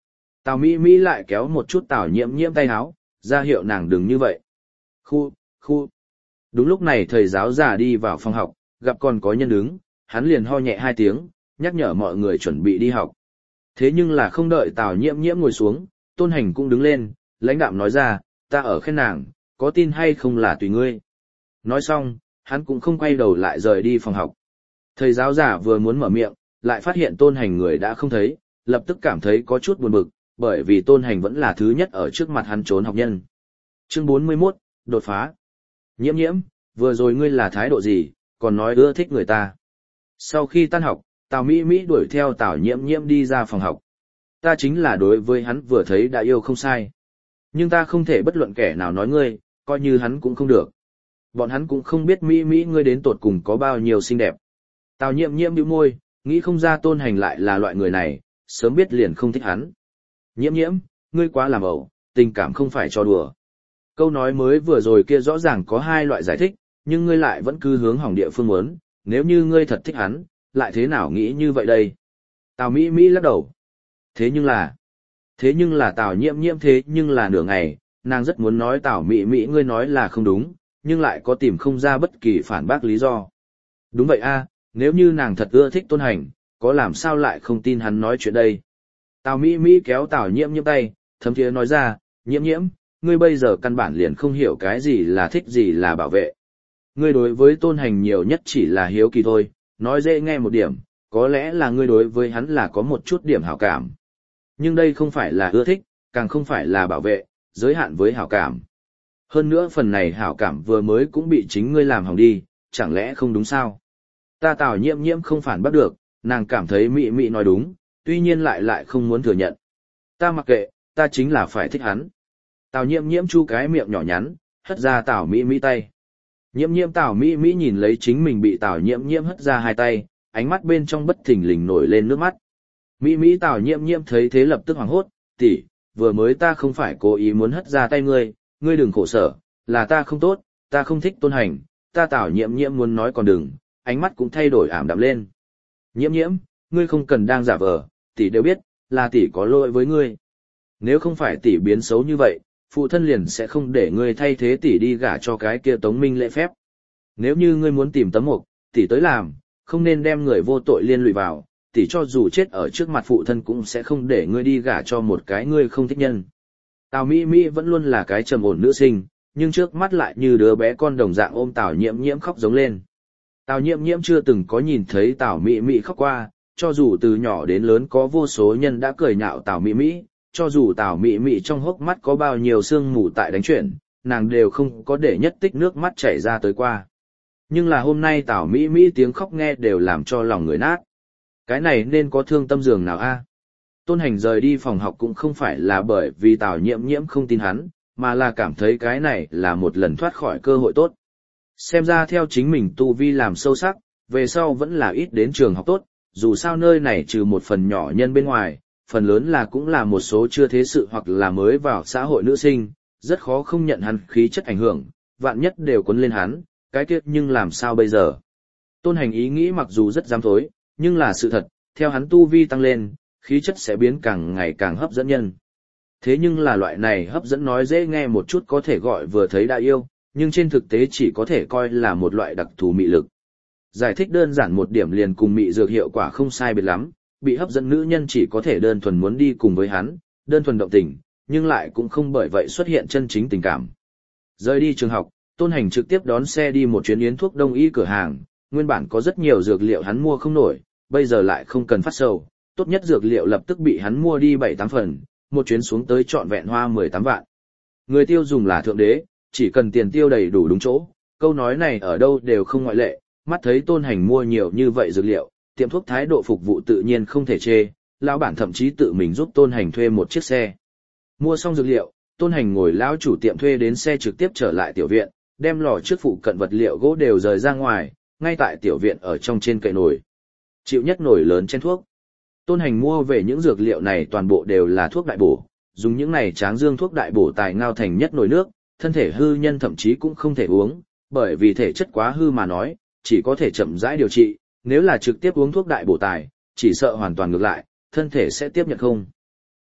Tào Mỹ Mỹ lại kéo một chút Tào Nhiễm Nhiễm tay áo, ra hiệu nàng đừng như vậy. Khu. Đúng lúc này thầy giáo già đi vào phòng học, gặp còn có nhân đứng, hắn liền ho nhẹ 2 tiếng, nhắc nhở mọi người chuẩn bị đi học. Thế nhưng là không đợi Tào Nhiễm Nhiễm ngồi xuống, Tôn Hành cũng đứng lên, lãnh đạm nói ra, ta ở khen nàng, có tin hay không là tùy ngươi. Nói xong, hắn cũng không quay đầu lại rời đi phòng học. Thầy giáo giả vừa muốn mở miệng, lại phát hiện Tôn Hành người đã không thấy, lập tức cảm thấy có chút buồn bực, bởi vì Tôn Hành vẫn là thứ nhất ở trước mặt hắn trốn học nhân. Chương 41, đột phá. Nhiễm Nhiễm, vừa rồi ngươi là thái độ gì, còn nói ưa thích người ta. Sau khi tan học, Tào Mỹ Mỹ đuổi theo Tào Nhiễm Nhiễm đi ra phòng học. Ta chính là đối với hắn vừa thấy đã yêu không sai. Nhưng ta không thể bất luận kẻ nào nói ngươi, coi như hắn cũng không được. Bọn hắn cũng không biết Mỹ Mỹ ngươi đến tột cùng có bao nhiêu xinh đẹp. Tào Nhiễm Nhiễm bĩu môi, nghĩ không ra Tôn Hành lại là loại người này, sớm biết liền không thích hắn. Nhiễm Nhiễm, ngươi quá làm ẩu, tình cảm không phải cho đùa. Câu nói mới vừa rồi kia rõ ràng có 2 loại giải thích, nhưng ngươi lại vẫn cứ hướng hỏng địa phương muốn, nếu như ngươi thật thích hắn, lại thế nào nghĩ như vậy đây? Tào Mỹ Mỹ lắc đầu. Thế nhưng là Tào Nhiễm Nhiễm thế nhưng là nửa ngày, nàng rất muốn nói Tào Mỹ Mỹ ngươi nói là không đúng, nhưng lại có tìm không ra bất kỳ phản bác lý do. Đúng vậy a, nếu như nàng thật ưa thích Tôn Hành, có làm sao lại không tin hắn nói chuyện đây? Tào Mỹ Mỹ kéo Tào Nhiễm Nhiễm tay, thấm thiế nói ra, Nhiễm Nhiễm, ngươi bây giờ căn bản liền không hiểu cái gì là thích gì là bảo vệ. Ngươi đối với Tôn Hành nhiều nhất chỉ là hiếu kỳ thôi, nói dễ nghe một điểm, có lẽ là ngươi đối với hắn là có một chút điểm hảo cảm. Nhưng đây không phải là ưa thích, càng không phải là bảo vệ, giới hạn với hảo cảm. Hơn nữa phần này hảo cảm vừa mới cũng bị chính ngươi làm hỏng đi, chẳng lẽ không đúng sao? Ta Tào Nhiễm Nhiễm không phản bắt được, nàng cảm thấy Mị Mị nói đúng, tuy nhiên lại không muốn thừa nhận. Ta mặc kệ, ta chính là phải thích hắn. Tào Nhiễm Nhiễm chu cái miệng nhỏ nhắn, hất ra Tào Mỹ Mỹ tay. Nhiễm Nhiễm Tào Mỹ Mỹ nhìn lấy chính mình bị Tào Nhiễm Nhiễm hất ra 2 tay, ánh mắt bên trong bất thình lình nổi lên nước mắt. Mỹ Mỹ Tào Nhiễm Nhiễm thấy thế lập tức hoảng hốt, tỷ, vừa mới ta không phải cố ý muốn hất ra tay ngươi đừng khổ sở, là ta không tốt, ta không thích Tôn Hành, ta Tào Nhiễm Nhiễm muốn nói còn đừng, ánh mắt cũng thay đổi ảm đạm lên. Nhiễm Nhiễm, ngươi không cần đang giả vờ, tỷ đều biết, là tỷ có lỗi với ngươi. Nếu không phải tỷ biến xấu như vậy, phụ thân liền sẽ không để ngươi thay thế tỷ đi gả cho cái kia Tống Minh lễ phép. Nếu như ngươi muốn tìm tấm mục, tỷ tới làm, không nên đem người vô tội liên lụy vào, tỷ cho dù chết ở trước mặt phụ thân cũng sẽ không để ngươi đi gả cho một cái ngươi không thích nhân. Tào Mỹ Mỹ vẫn luôn là cái trầm ổn nữ sinh, nhưng trước mắt lại như đứa bé con đồng dạng ôm Tào Nhiễm Nhiễm khóc giống lên. Tào Nhiễm Nhiễm chưa từng có nhìn thấy Tào Mỹ Mỹ khóc qua, cho dù từ nhỏ đến lớn có vô số nhân đã cười nhạo Tào Mỹ Mỹ, cho dù Tào Mỹ Mỹ trong hốc mắt có bao nhiêu sương mù tại đánh chuyển, nàng đều không có để nhất tích nước mắt chảy ra tới qua. Nhưng là hôm nay Tào Mỹ Mỹ tiếng khóc nghe đều làm cho lòng người nát. Cái này nên có thương tâm giường nào a? Tôn Hành rời đi phòng học cũng không phải là bởi vì Tào Nhiễm Nhiễm không tin hắn, mà là cảm thấy cái này là một lần thoát khỏi cơ hội tốt. Xem ra theo chính mình tu vi làm sâu sắc, về sau vẫn là ít đến trường học tốt, dù sao nơi này trừ một phần nhỏ nhân bên ngoài, phần lớn là cũng là một số chưa thế sự hoặc là mới vào xã hội nữ sinh, rất khó không nhận hắn khí chất ảnh hưởng, vạn nhất đều cuốn lên hắn, cái tiếc nhưng làm sao bây giờ. Tôn Hành ý nghĩ mặc dù rất dám thối, nhưng là sự thật, theo hắn tu vi tăng lên, khí chất sẽ biến càng ngày càng hấp dẫn nhân. Thế nhưng là loại này hấp dẫn nói dễ nghe một chút có thể gọi vừa thấy đã yêu, nhưng trên thực tế chỉ có thể coi là một loại đặc thù mị lực. Giải thích đơn giản một điểm liền cùng mị dược hiệu quả không sai biệt lắm, bị hấp dẫn nữ nhân chỉ có thể đơn thuần muốn đi cùng với hắn, đơn thuần động tình, nhưng lại cũng không bởi vậy xuất hiện chân chính tình cảm. Rời đi trường học, Tôn Hành trực tiếp đón xe đi một chuyến yến thuốc đông y cửa hàng, nguyên bản có rất nhiều dược liệu hắn mua không nổi, bây giờ lại không cần phát sầu, tốt nhất dược liệu lập tức bị hắn mua đi 7-8 phần, một chuyến xuống tới trọn vẹn hoa 18 vạn. Người tiêu dùng là thượng đế, chỉ cần tiền tiêu đầy đủ đúng chỗ, câu nói này ở đâu đều không ngoại lệ, mắt thấy Tôn Hành mua nhiều như vậy dược liệu, tiệm thuốc thái độ phục vụ tự nhiên không thể chê, lão bản thậm chí tự mình giúp Tôn Hành thuê một chiếc xe. Mua xong dược liệu, Tôn Hành ngồi lão chủ tiệm thuê đến xe trực tiếp trở lại tiểu viện, đem lò trước phụ cận vật liệu gỗ đều rời ra ngoài, ngay tại tiểu viện ở trong trên kệ nồi. Chịu nhất nồi lớn chén thuốc. Tôn Hành mua về những dược liệu này toàn bộ đều là thuốc đại bổ, dùng những này tráng dương thuốc đại bổ tài ngao thành nhất nồi nước, thân thể hư nhân thậm chí cũng không thể uống, bởi vì thể chất quá hư mà nói, chỉ có thể chậm rãi điều trị, nếu là trực tiếp uống thuốc đại bổ tài, chỉ sợ hoàn toàn ngược lại, thân thể sẽ tiếp nhận không.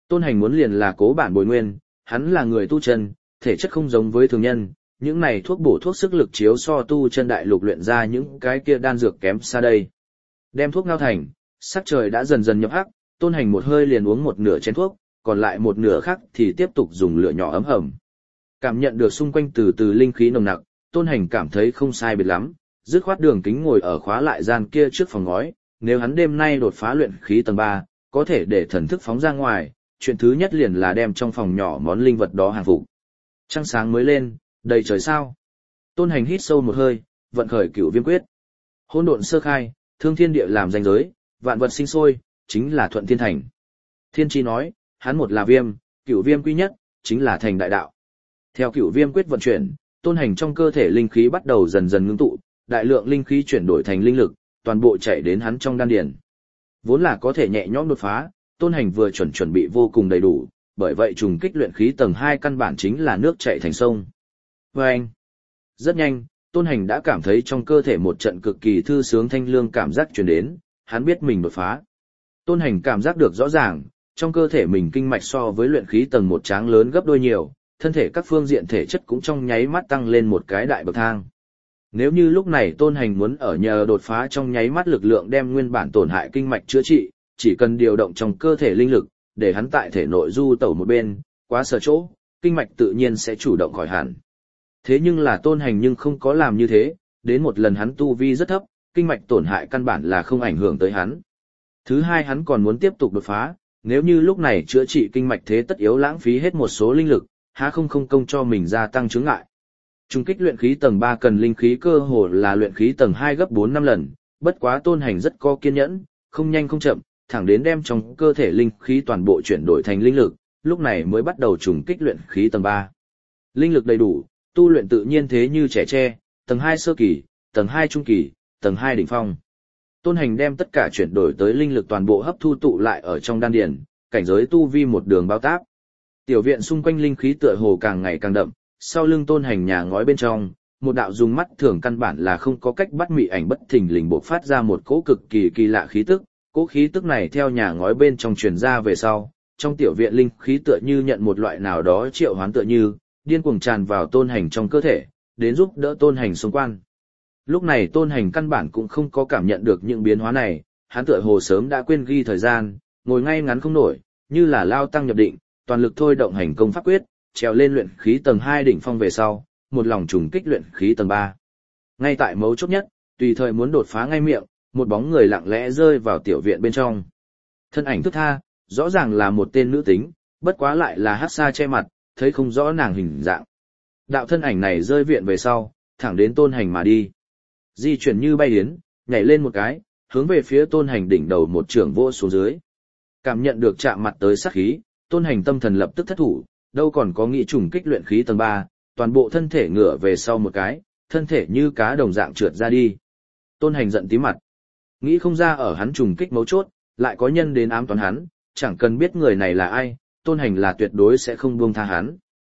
Tôn Hành muốn liền là cố bản bồi nguyên, hắn là người tu chân, thể chất không giống với thường nhân, những này thuốc bổ thuốc sức lực chiếu so tu chân đại lục luyện ra những cái kia đan dược kém xa đây. Đem thuốc ngao thành, sắc trời đã dần dần nhập hắc, Tôn Hành một hơi liền uống một nửa chén thuốc, còn lại một nửa khác thì tiếp tục dùng lửa nhỏ ấm hầm. Cảm nhận được xung quanh từ từ linh khí nồng nặc, Tôn Hành cảm thấy không sai biệt lắm, dứt khoát Đường Kính ngồi ở khóa lại gian kia trước phòng ngói, nếu hắn đêm nay đột phá luyện khí tầng 3, có thể để thần thức phóng ra ngoài, chuyện thứ nhất liền là đem trong phòng nhỏ món linh vật đó hàng phục. Trăng sáng mới lên, đầy trời sao. Tôn Hành hít sâu một hơi, vận khởi Cửu Viêm quyết. Hỗn độn sơ khai, thương thiên địa làm ranh giới, vạn vật sinh sôi, chính là thuận thiên thành. Thiên chi nói, hắn một là viêm, Cửu Viêm quy nhất, chính là thành đại đạo. Theo Cửu Viêm quyết vận chuyển, Tôn Hành trong cơ thể linh khí bắt đầu dần dần ngưng tụ, đại lượng linh khí chuyển đổi thành linh lực, toàn bộ chạy đến hắn trong đan điền. Vốn là có thể nhẹ nhõm đột phá, Tôn Hành vừa chuẩn bị vô cùng đầy đủ, bởi vậy trùng kích luyện khí tầng 2 căn bản chính là nước chảy thành sông. Và anh, rất nhanh, Tôn Hành đã cảm thấy trong cơ thể một trận cực kỳ thư sướng thanh lương cảm giác truyền đến, hắn biết mình đột phá. Tôn Hành cảm giác được rõ ràng, trong cơ thể mình kinh mạch so với luyện khí tầng 1 tráng lớn gấp đôi nhiều, thân thể các phương diện thể chất cũng trong nháy mắt tăng lên một cái đại bậc thang. Nếu như lúc này Tôn Hành muốn ở nhờ đột phá trong nháy mắt lực lượng đem nguyên bản tổn hại kinh mạch chữa trị, chỉ cần điều động trong cơ thể linh lực, để hắn tại thể nội du tẩu một bên, quá sở chỗ, kinh mạch tự nhiên sẽ chủ động khỏi hẳn. Thế nhưng là Tôn Hành nhưng không có làm như thế, đến một lần hắn tu vi rất thấp, kinh mạch tổn hại căn bản là không ảnh hưởng tới hắn. Thứ hai hắn còn muốn tiếp tục đột phá, nếu như lúc này chữa trị kinh mạch thế tất yếu lãng phí hết một số linh lực, há không công cho mình gia tăng chướng ngại. Trung kích luyện khí tầng 3 cần linh khí cơ hồ là luyện khí tầng 2 gấp 4-5 lần, bất quá Tôn Hành rất có kiên nhẫn, không nhanh không chậm, thẳng đến đem trong cơ thể linh khí toàn bộ chuyển đổi thành linh lực, lúc này mới bắt đầu trùng kích luyện khí tầng 3. Linh lực đầy đủ, tu luyện tự nhiên thế như trẻ tre, tầng 2 sơ kỳ, tầng 2 trung kỳ, tầng 2 đỉnh phong. Tôn Hành đem tất cả chuyển đổi tới linh lực toàn bộ hấp thu tụ lại ở trong đan điền, cảnh giới tu vi một đường bao táp. Tiểu viện xung quanh linh khí tựa hồ càng ngày càng đậm, sau lưng Tôn Hành nhà ngói bên trong, một đạo dùng mắt thường căn bản là không có cách bắt mị ảnh bất thình lình bộc phát ra một cỗ cực kỳ kỳ lạ khí tức, cỗ khí tức này theo nhà ngói bên trong truyền ra về sau, trong tiểu viện linh khí tựa như nhận một loại nào đó triệu hoán tựa như, điên cuồng tràn vào Tôn Hành trong cơ thể, đến giúp đỡ Tôn Hành xung quan. Lúc này Tôn Hành căn bản cũng không có cảm nhận được những biến hóa này, hắn tựa hồ sớm đã quên ghi thời gian, ngồi ngay ngắn không nổi, như là lao tăng nhập định, toàn lực thôi động hành công pháp quyết, trèo lên luyện khí tầng 2 đỉnh phong về sau, một lòng trùng kích luyện khí tầng 3. Ngay tại mấu chốt nhất, tùy thời muốn đột phá ngay miệng, một bóng người lặng lẽ rơi vào tiểu viện bên trong. Thân ảnh thức tha, rõ ràng là một tên nữ tính, bất quá lại là hắc sa che mặt, thấy không rõ nàng hình dạng. Đạo thân ảnh này rơi viện về sau, thẳng đến Tôn Hành mà đi. Di chuyển như bay yến, nhảy lên một cái, hướng về phía Tôn Hành đỉnh đầu một trường vỗ xuống dưới. Cảm nhận được chạm mặt tới sát khí, Tôn Hành tâm thần lập tức thất thủ, đâu còn có nghĩ trùng kích luyện khí tầng 3, toàn bộ thân thể ngửa về sau một cái, thân thể như cá đồng dạng trượt ra đi. Tôn Hành giận tím mặt. Nghĩ không ra ở hắn trùng kích mấu chốt, lại có nhân đến ám toán hắn, chẳng cần biết người này là ai, Tôn Hành là tuyệt đối sẽ không buông tha hắn.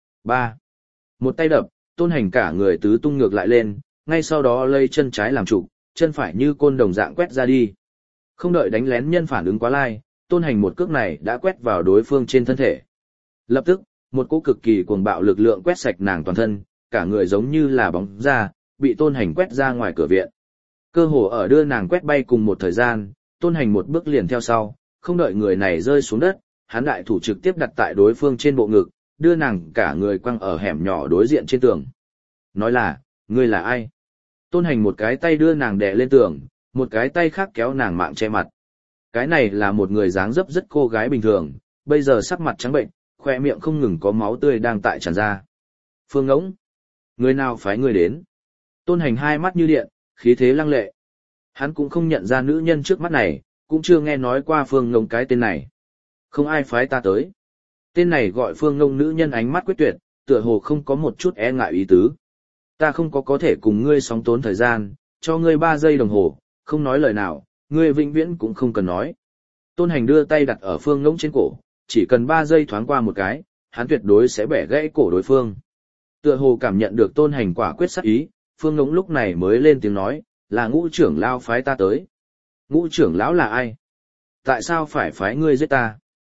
3. Một tay đập, Tôn Hành cả người tứ tung ngược lại lên, ngay sau đó lây chân trái làm trụ, chân phải như côn đồng dạng quét ra đi. Không đợi đánh lén nhân phản ứng quá lai, Tôn Hành một cước này đã quét vào đối phương trên thân thể. Lập tức, một cỗ cực kỳ cuồng bạo lực lượng quét sạch nàng toàn thân, cả người giống như là bóng ra, bị Tôn Hành quét ra ngoài cửa viện. Cơ hồ ở đưa nàng quét bay cùng một thời gian, Tôn Hành một bước liền theo sau, không đợi người này rơi xuống đất, hắn đại thủ trực tiếp đặt tại đối phương trên bộ ngực, đưa nàng cả người quăng ở hẻm nhỏ đối diện trên tường. Nói là, ngươi là ai? Tôn Hành một cái tay đưa nàng đè lên tường, một cái tay khác kéo nàng mạng che mặt. Cái này là một người dáng dấp rất cô gái bình thường, bây giờ sắc mặt trắng bệnh, khoe miệng không ngừng có máu tươi đang tại tràn ra. Phương Ngỗng, người nào phái người đến? Tôn Hành hai mắt như điện, khí thế lăng lệ. Hắn cũng không nhận ra nữ nhân trước mắt này, cũng chưa nghe nói qua Phương Ngỗng cái tên này. Không ai phái ta tới. Tên này gọi Phương Ngỗng nữ nhân ánh mắt quyết tuyệt, tựa hồ không có một chút e ngại ý tứ. Ta không có thể cùng ngươi sóng tốn thời gian, cho ngươi 3 giây đồng hồ, không nói lời nào, ngươi vĩnh viễn cũng không cần nói. Tôn Hành đưa tay đặt ở Phương Ngỗng trên cổ, chỉ cần 3 giây thoáng qua một cái, hắn tuyệt đối sẽ bẻ gãy cổ đối phương. Tựa hồ cảm nhận được Tôn Hành quả quyết sát ý, Phương Ngỗng lúc này mới lên tiếng nói, là Ngũ trưởng lão phái ta tới. Ngũ trưởng lão là ai? Tại sao phải phái ngươi giết ta?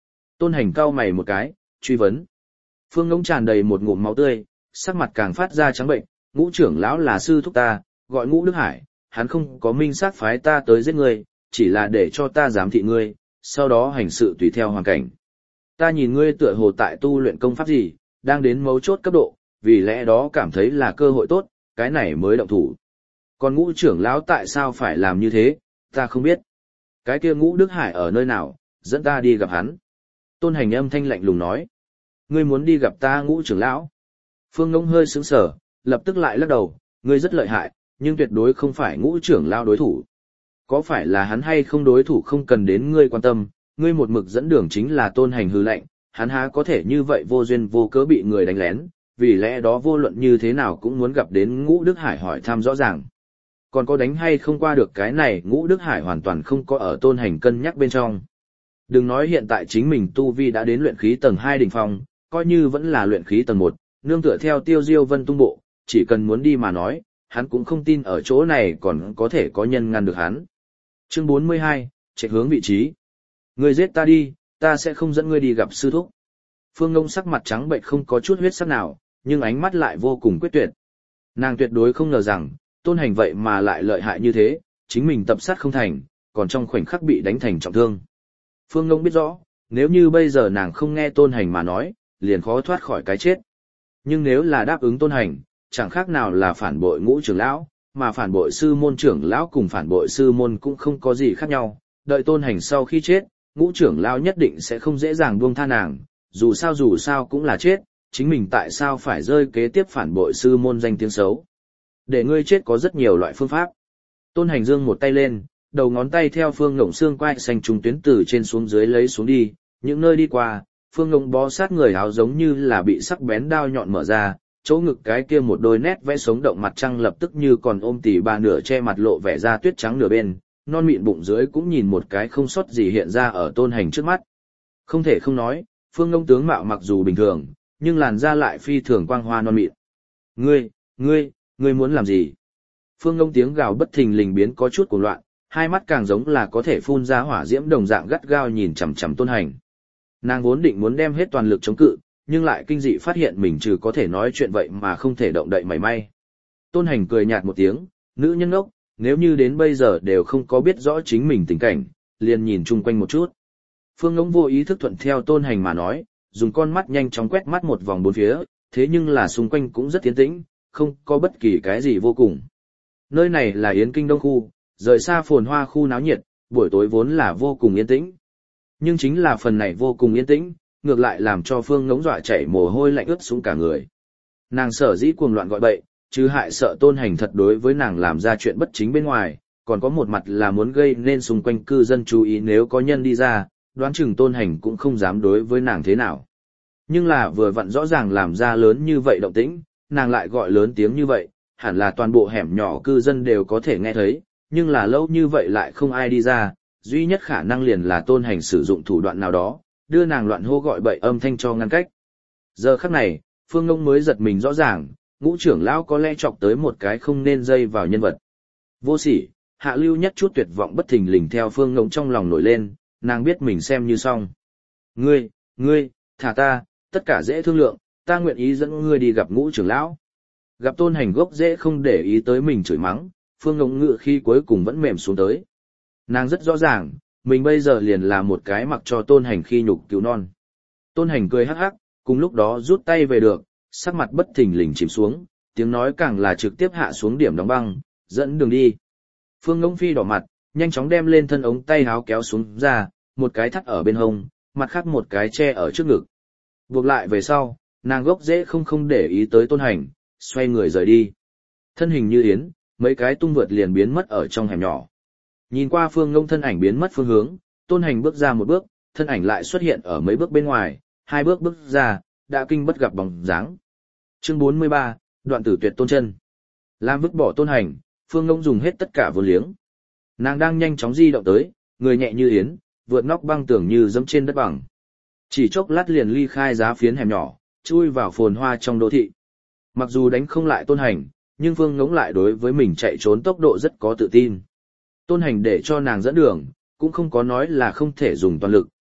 Tôn Hành cau mày một cái, truy vấn. Phương Ngỗng tràn đầy một ngụm máu tươi, sắc mặt càng phát ra trắng bệnh, Ngũ trưởng lão là sư thúc ta, gọi Ngũ Đức Hải, hắn không có minh xác phái ta tới giết ngươi, chỉ là để cho ta giám thị ngươi, sau đó hành sự tùy theo hoàn cảnh. Ta nhìn ngươi tựa hồ tại tu luyện công pháp gì, đang đến mấu chốt cấp độ, vì lẽ đó cảm thấy là cơ hội tốt, cái này mới động thủ. Còn Ngũ trưởng lão tại sao phải làm như thế, ta không biết. Cái kia Ngũ Đức Hải ở nơi nào, dẫn ta đi gặp hắn. Tôn Hành âm thanh lạnh lùng nói. Ngươi muốn đi gặp ta Ngũ trưởng lão. Phương Ngỗng hơi sững sờ, lập tức lại lắc đầu, ngươi rất lợi hại, nhưng tuyệt đối không phải Ngũ trưởng lão đối thủ. Có phải là hắn hay không đối thủ không cần đến ngươi quan tâm, ngươi một mực dẫn đường chính là Tôn Hành hư lệnh, hắn há có thể như vậy vô duyên vô cớ bị người đánh lén, vì lẽ đó vô luận như thế nào cũng muốn gặp đến Ngũ Đức Hải hỏi thăm rõ ràng. Còn có đánh hay không qua được cái này, Ngũ Đức Hải hoàn toàn không có ở Tôn Hành cân nhắc bên trong. Đừng nói hiện tại chính mình tu vi đã đến luyện khí tầng 2 đỉnh phong, coi như vẫn là luyện khí tầng 1, nương tựa theo Tiêu Diêu Vân tung bộ, chỉ cần muốn đi mà nói, hắn cũng không tin ở chỗ này còn có thể có nhân ngăn được hắn. Chương 42, chạy hướng vị trí. Ngươi giết ta đi, ta sẽ không dẫn ngươi đi gặp sư thúc. Phương Ngông sắc mặt trắng bệch không có chút huyết sắc nào, nhưng ánh mắt lại vô cùng quyết tuyệt. Nàng tuyệt đối không ngờ rằng, Tôn Hành vậy mà lại lợi hại như thế, chính mình tập sát không thành, còn trong khoảnh khắc bị đánh thành trọng thương. Phương Ngông biết rõ, nếu như bây giờ nàng không nghe Tôn Hành mà nói, liền khó thoát khỏi cái chết. Nhưng nếu là đáp ứng Tôn Hành, chẳng khác nào là phản bội Ngũ trưởng lão, mà phản bội sư môn trưởng lão cùng phản bội sư môn cũng không có gì khác nhau. Đợi Tôn Hành sau khi chết, Ngũ trưởng lão nhất định sẽ không dễ dàng buông tha nàng, dù sao cũng là chết, chính mình tại sao phải rơi kế tiếp phản bội sư môn danh tiếng xấu. Để ngươi chết có rất nhiều loại phương pháp. Tôn Hành giương một tay lên, đầu ngón tay theo Phương Ngộng xương quai xanh trùng tuyến từ trên xuống dưới lấy xuống đi, những nơi đi qua, Phương Ngộng bó sát người áo giống như là bị sắc bén đao nhọn mở ra, chỗ ngực cái kia một đôi nét vẽ sống động mặt trăng lập tức như còn ôm tỉ bà nửa che mặt lộ vẻ ra tuyết trắng nửa bên, non mịn bụng dưới cũng nhìn một cái không sót gì hiện ra ở Tôn Hành trước mắt. Không thể không nói, Phương Ngộng tướng mạo mặc dù bình thường, nhưng làn da lại phi thường quang hoa non mịn. Ngươi muốn làm gì? Phương Ngông tiếng gào bất thình lình biến có chút cuồng loạn, hai mắt càng giống là có thể phun ra hỏa diễm đồng dạng gắt gao nhìn chằm chằm Tôn Hành. Nàng vốn định muốn đem hết toàn lực chống cự, nhưng lại kinh dị phát hiện mình trừ có thể nói chuyện vậy mà không thể động đậy mảy may. Tôn Hành cười nhạt một tiếng, nữ nhân ngốc, nếu như đến bây giờ đều không có biết rõ chính mình tình cảnh, liền nhìn chung quanh một chút. Phương Ngông vô ý thức thuận theo Tôn Hành mà nói, dùng con mắt nhanh chóng quét mắt một vòng bốn phía, thế nhưng là xung quanh cũng rất tiến tĩnh, không có bất kỳ cái gì vô cùng. Nơi này là Yến Kinh Đông khu, rời xa phồn hoa khu náo nhiệt, buổi tối vốn là vô cùng yên tĩnh. Nhưng chính là phần này vô cùng yên tĩnh, ngược lại làm cho Phương Ngỗng dọa chảy mồ hôi lạnh ướt xuống cả người. Nàng sở dĩ cuồng loạn gọi bậy, chứ hại sợ Tôn Hành thật đối với nàng làm ra chuyện bất chính bên ngoài, còn có một mặt là muốn gây nên xung quanh cư dân chú ý nếu có nhân đi ra, đoán chừng Tôn Hành cũng không dám đối với nàng thế nào. Nhưng là vừa vặn rõ ràng làm ra lớn như vậy động tĩnh, nàng lại gọi lớn tiếng như vậy, hẳn là toàn bộ hẻm nhỏ cư dân đều có thể nghe thấy, nhưng là lâu như vậy lại không ai đi ra, duy nhất khả năng liền là Tôn Hành sử dụng thủ đoạn nào đó, đưa nàng loạn hô gọi bậy âm thanh cho ngăn cách. Giờ khắc này, Phương Ngông mới giật mình rõ ràng, Ngũ trưởng lão có lẽ chọc tới một cái không nên dây vào nhân vật. Vô sỉ, hạ lưu nhất chút tuyệt vọng bất thình lình theo Phương Ngông trong lòng nổi lên, nàng biết mình xem như xong. Ngươi, thả ta, tất cả dễ thương lượng, ta nguyện ý dẫn ngươi đi gặp Ngũ trưởng lão. Gặp Tôn Hành gốc dễ không để ý tới mình chửi mắng, Phương Ngộng ngự khi cuối cùng vẫn mềm xuống tới. Nàng rất rõ ràng, mình bây giờ liền là một cái mặc cho Tôn Hành khi nhục cứu non. Tôn Hành cười hắc hắc, cùng lúc đó rút tay về được, sắc mặt bất thình lình chìm xuống, tiếng nói càng là trực tiếp hạ xuống điểm đóng băng, dẫn đường đi. Phương Ngộng phi đỏ mặt, nhanh chóng đem lên thân ống tay áo kéo xuống ra, một cái thắt ở bên hông, mặt khác một cái che ở trước ngực. Buộc lại về sau, nàng gốc dễ không để ý tới Tôn Hành, xoay người rời đi. Thân hình như yến, mấy cái tung vượt liền biến mất ở trong hẻm nhỏ. Nhìn qua Phương Ngông thân ảnh biến mất phương hướng, Tôn Hành bước ra một bước, thân ảnh lại xuất hiện ở mấy bước bên ngoài, hai bước bước ra, đã kinh bất gặp bóng dáng. Chương 43, đoạn tử tuyệt tôn chân. Làm vứt bỏ Tôn Hành, Phương Ngông dùng hết tất cả vô liếng. Nàng đang nhanh chóng di động tới, người nhẹ như yến, vượt nóc băng tường như dẫm trên đất bằng. Chỉ chốc lát liền ly khai giá phiến hẻm nhỏ, chui vào phồn hoa trong đô thị. Mặc dù đánh không lại Tôn Hành, nhưng Phương Ngỗng lại đối với mình chạy trốn tốc độ rất có tự tin. Tôn Hành để cho nàng dẫn đường, cũng không có nói là không thể dùng toàn lực,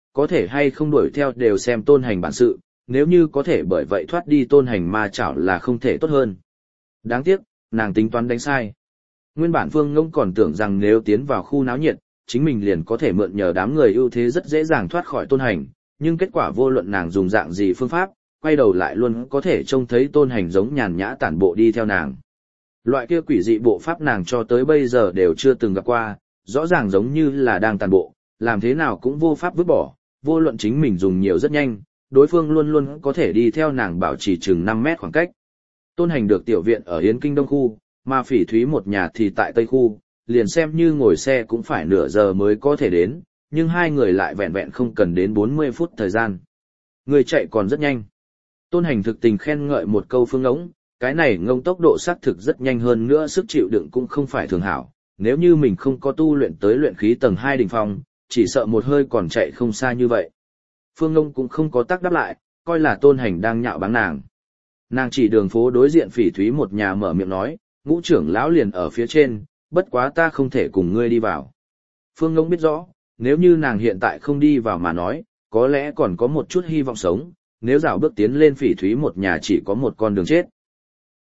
có thể hay không đuổi theo đều xem tôn hành bản sự, nếu như có thể bởi vậy thoát đi tôn hành ma chảo là không thể tốt hơn. Đáng tiếc, nàng tính toán đánh sai. Nguyên bản Phương Ngông còn tưởng rằng nếu tiến vào khu náo nhiệt, chính mình liền có thể mượn nhờ đám người ưu thế rất dễ dàng thoát khỏi tôn hành, nhưng kết quả vô luận nàng dùng dạng gì phương pháp, quay đầu lại luôn có thể trông thấy tôn hành giống nhàn nhã tản bộ đi theo nàng. Loại kia quỷ dị bộ pháp nàng cho tới bây giờ đều chưa từng gặp qua, rõ ràng giống như là đang tản bộ, làm thế nào cũng vô pháp vứt bỏ, vô luận chính mình dùng nhiều rất nhanh, đối phương luôn luôn có thể đi theo nàng bảo trì chừng 5 mét khoảng cách. Tôn hành được tiểu viện ở Yến Kinh Đông khu, mà Phỉ Thúy một nhà thì tại Tây khu, liền xem như ngồi xe cũng phải nửa giờ mới có thể đến, nhưng hai người lại vẹn vẹn không cần đến 40 phút thời gian. Người chạy còn rất nhanh. Tôn hành thực tình khen ngợi một câu Phương Ngỗng, cái này ngông tốc độ xác thực rất nhanh hơn nữa sức chịu đựng cũng không phải thường hảo, nếu như mình không có tu luyện tới luyện khí tầng 2 đỉnh phong, chỉ sợ một hơi còn chạy không xa như vậy. Phương Ngông cũng không có tác đáp lại, coi là Tôn hành đang nhạo báng nàng. Nàng chỉ đường phố đối diện Phỉ Thúy một nhà mở miệng nói, Ngũ trưởng lão liền ở phía trên, bất quá ta không thể cùng ngươi đi vào. Phương Ngông biết rõ, nếu như nàng hiện tại không đi vào mà nói, có lẽ còn có một chút hy vọng sống, nếu rảo bước tiến lên Phỉ Thúy một nhà chỉ có một con đường chết.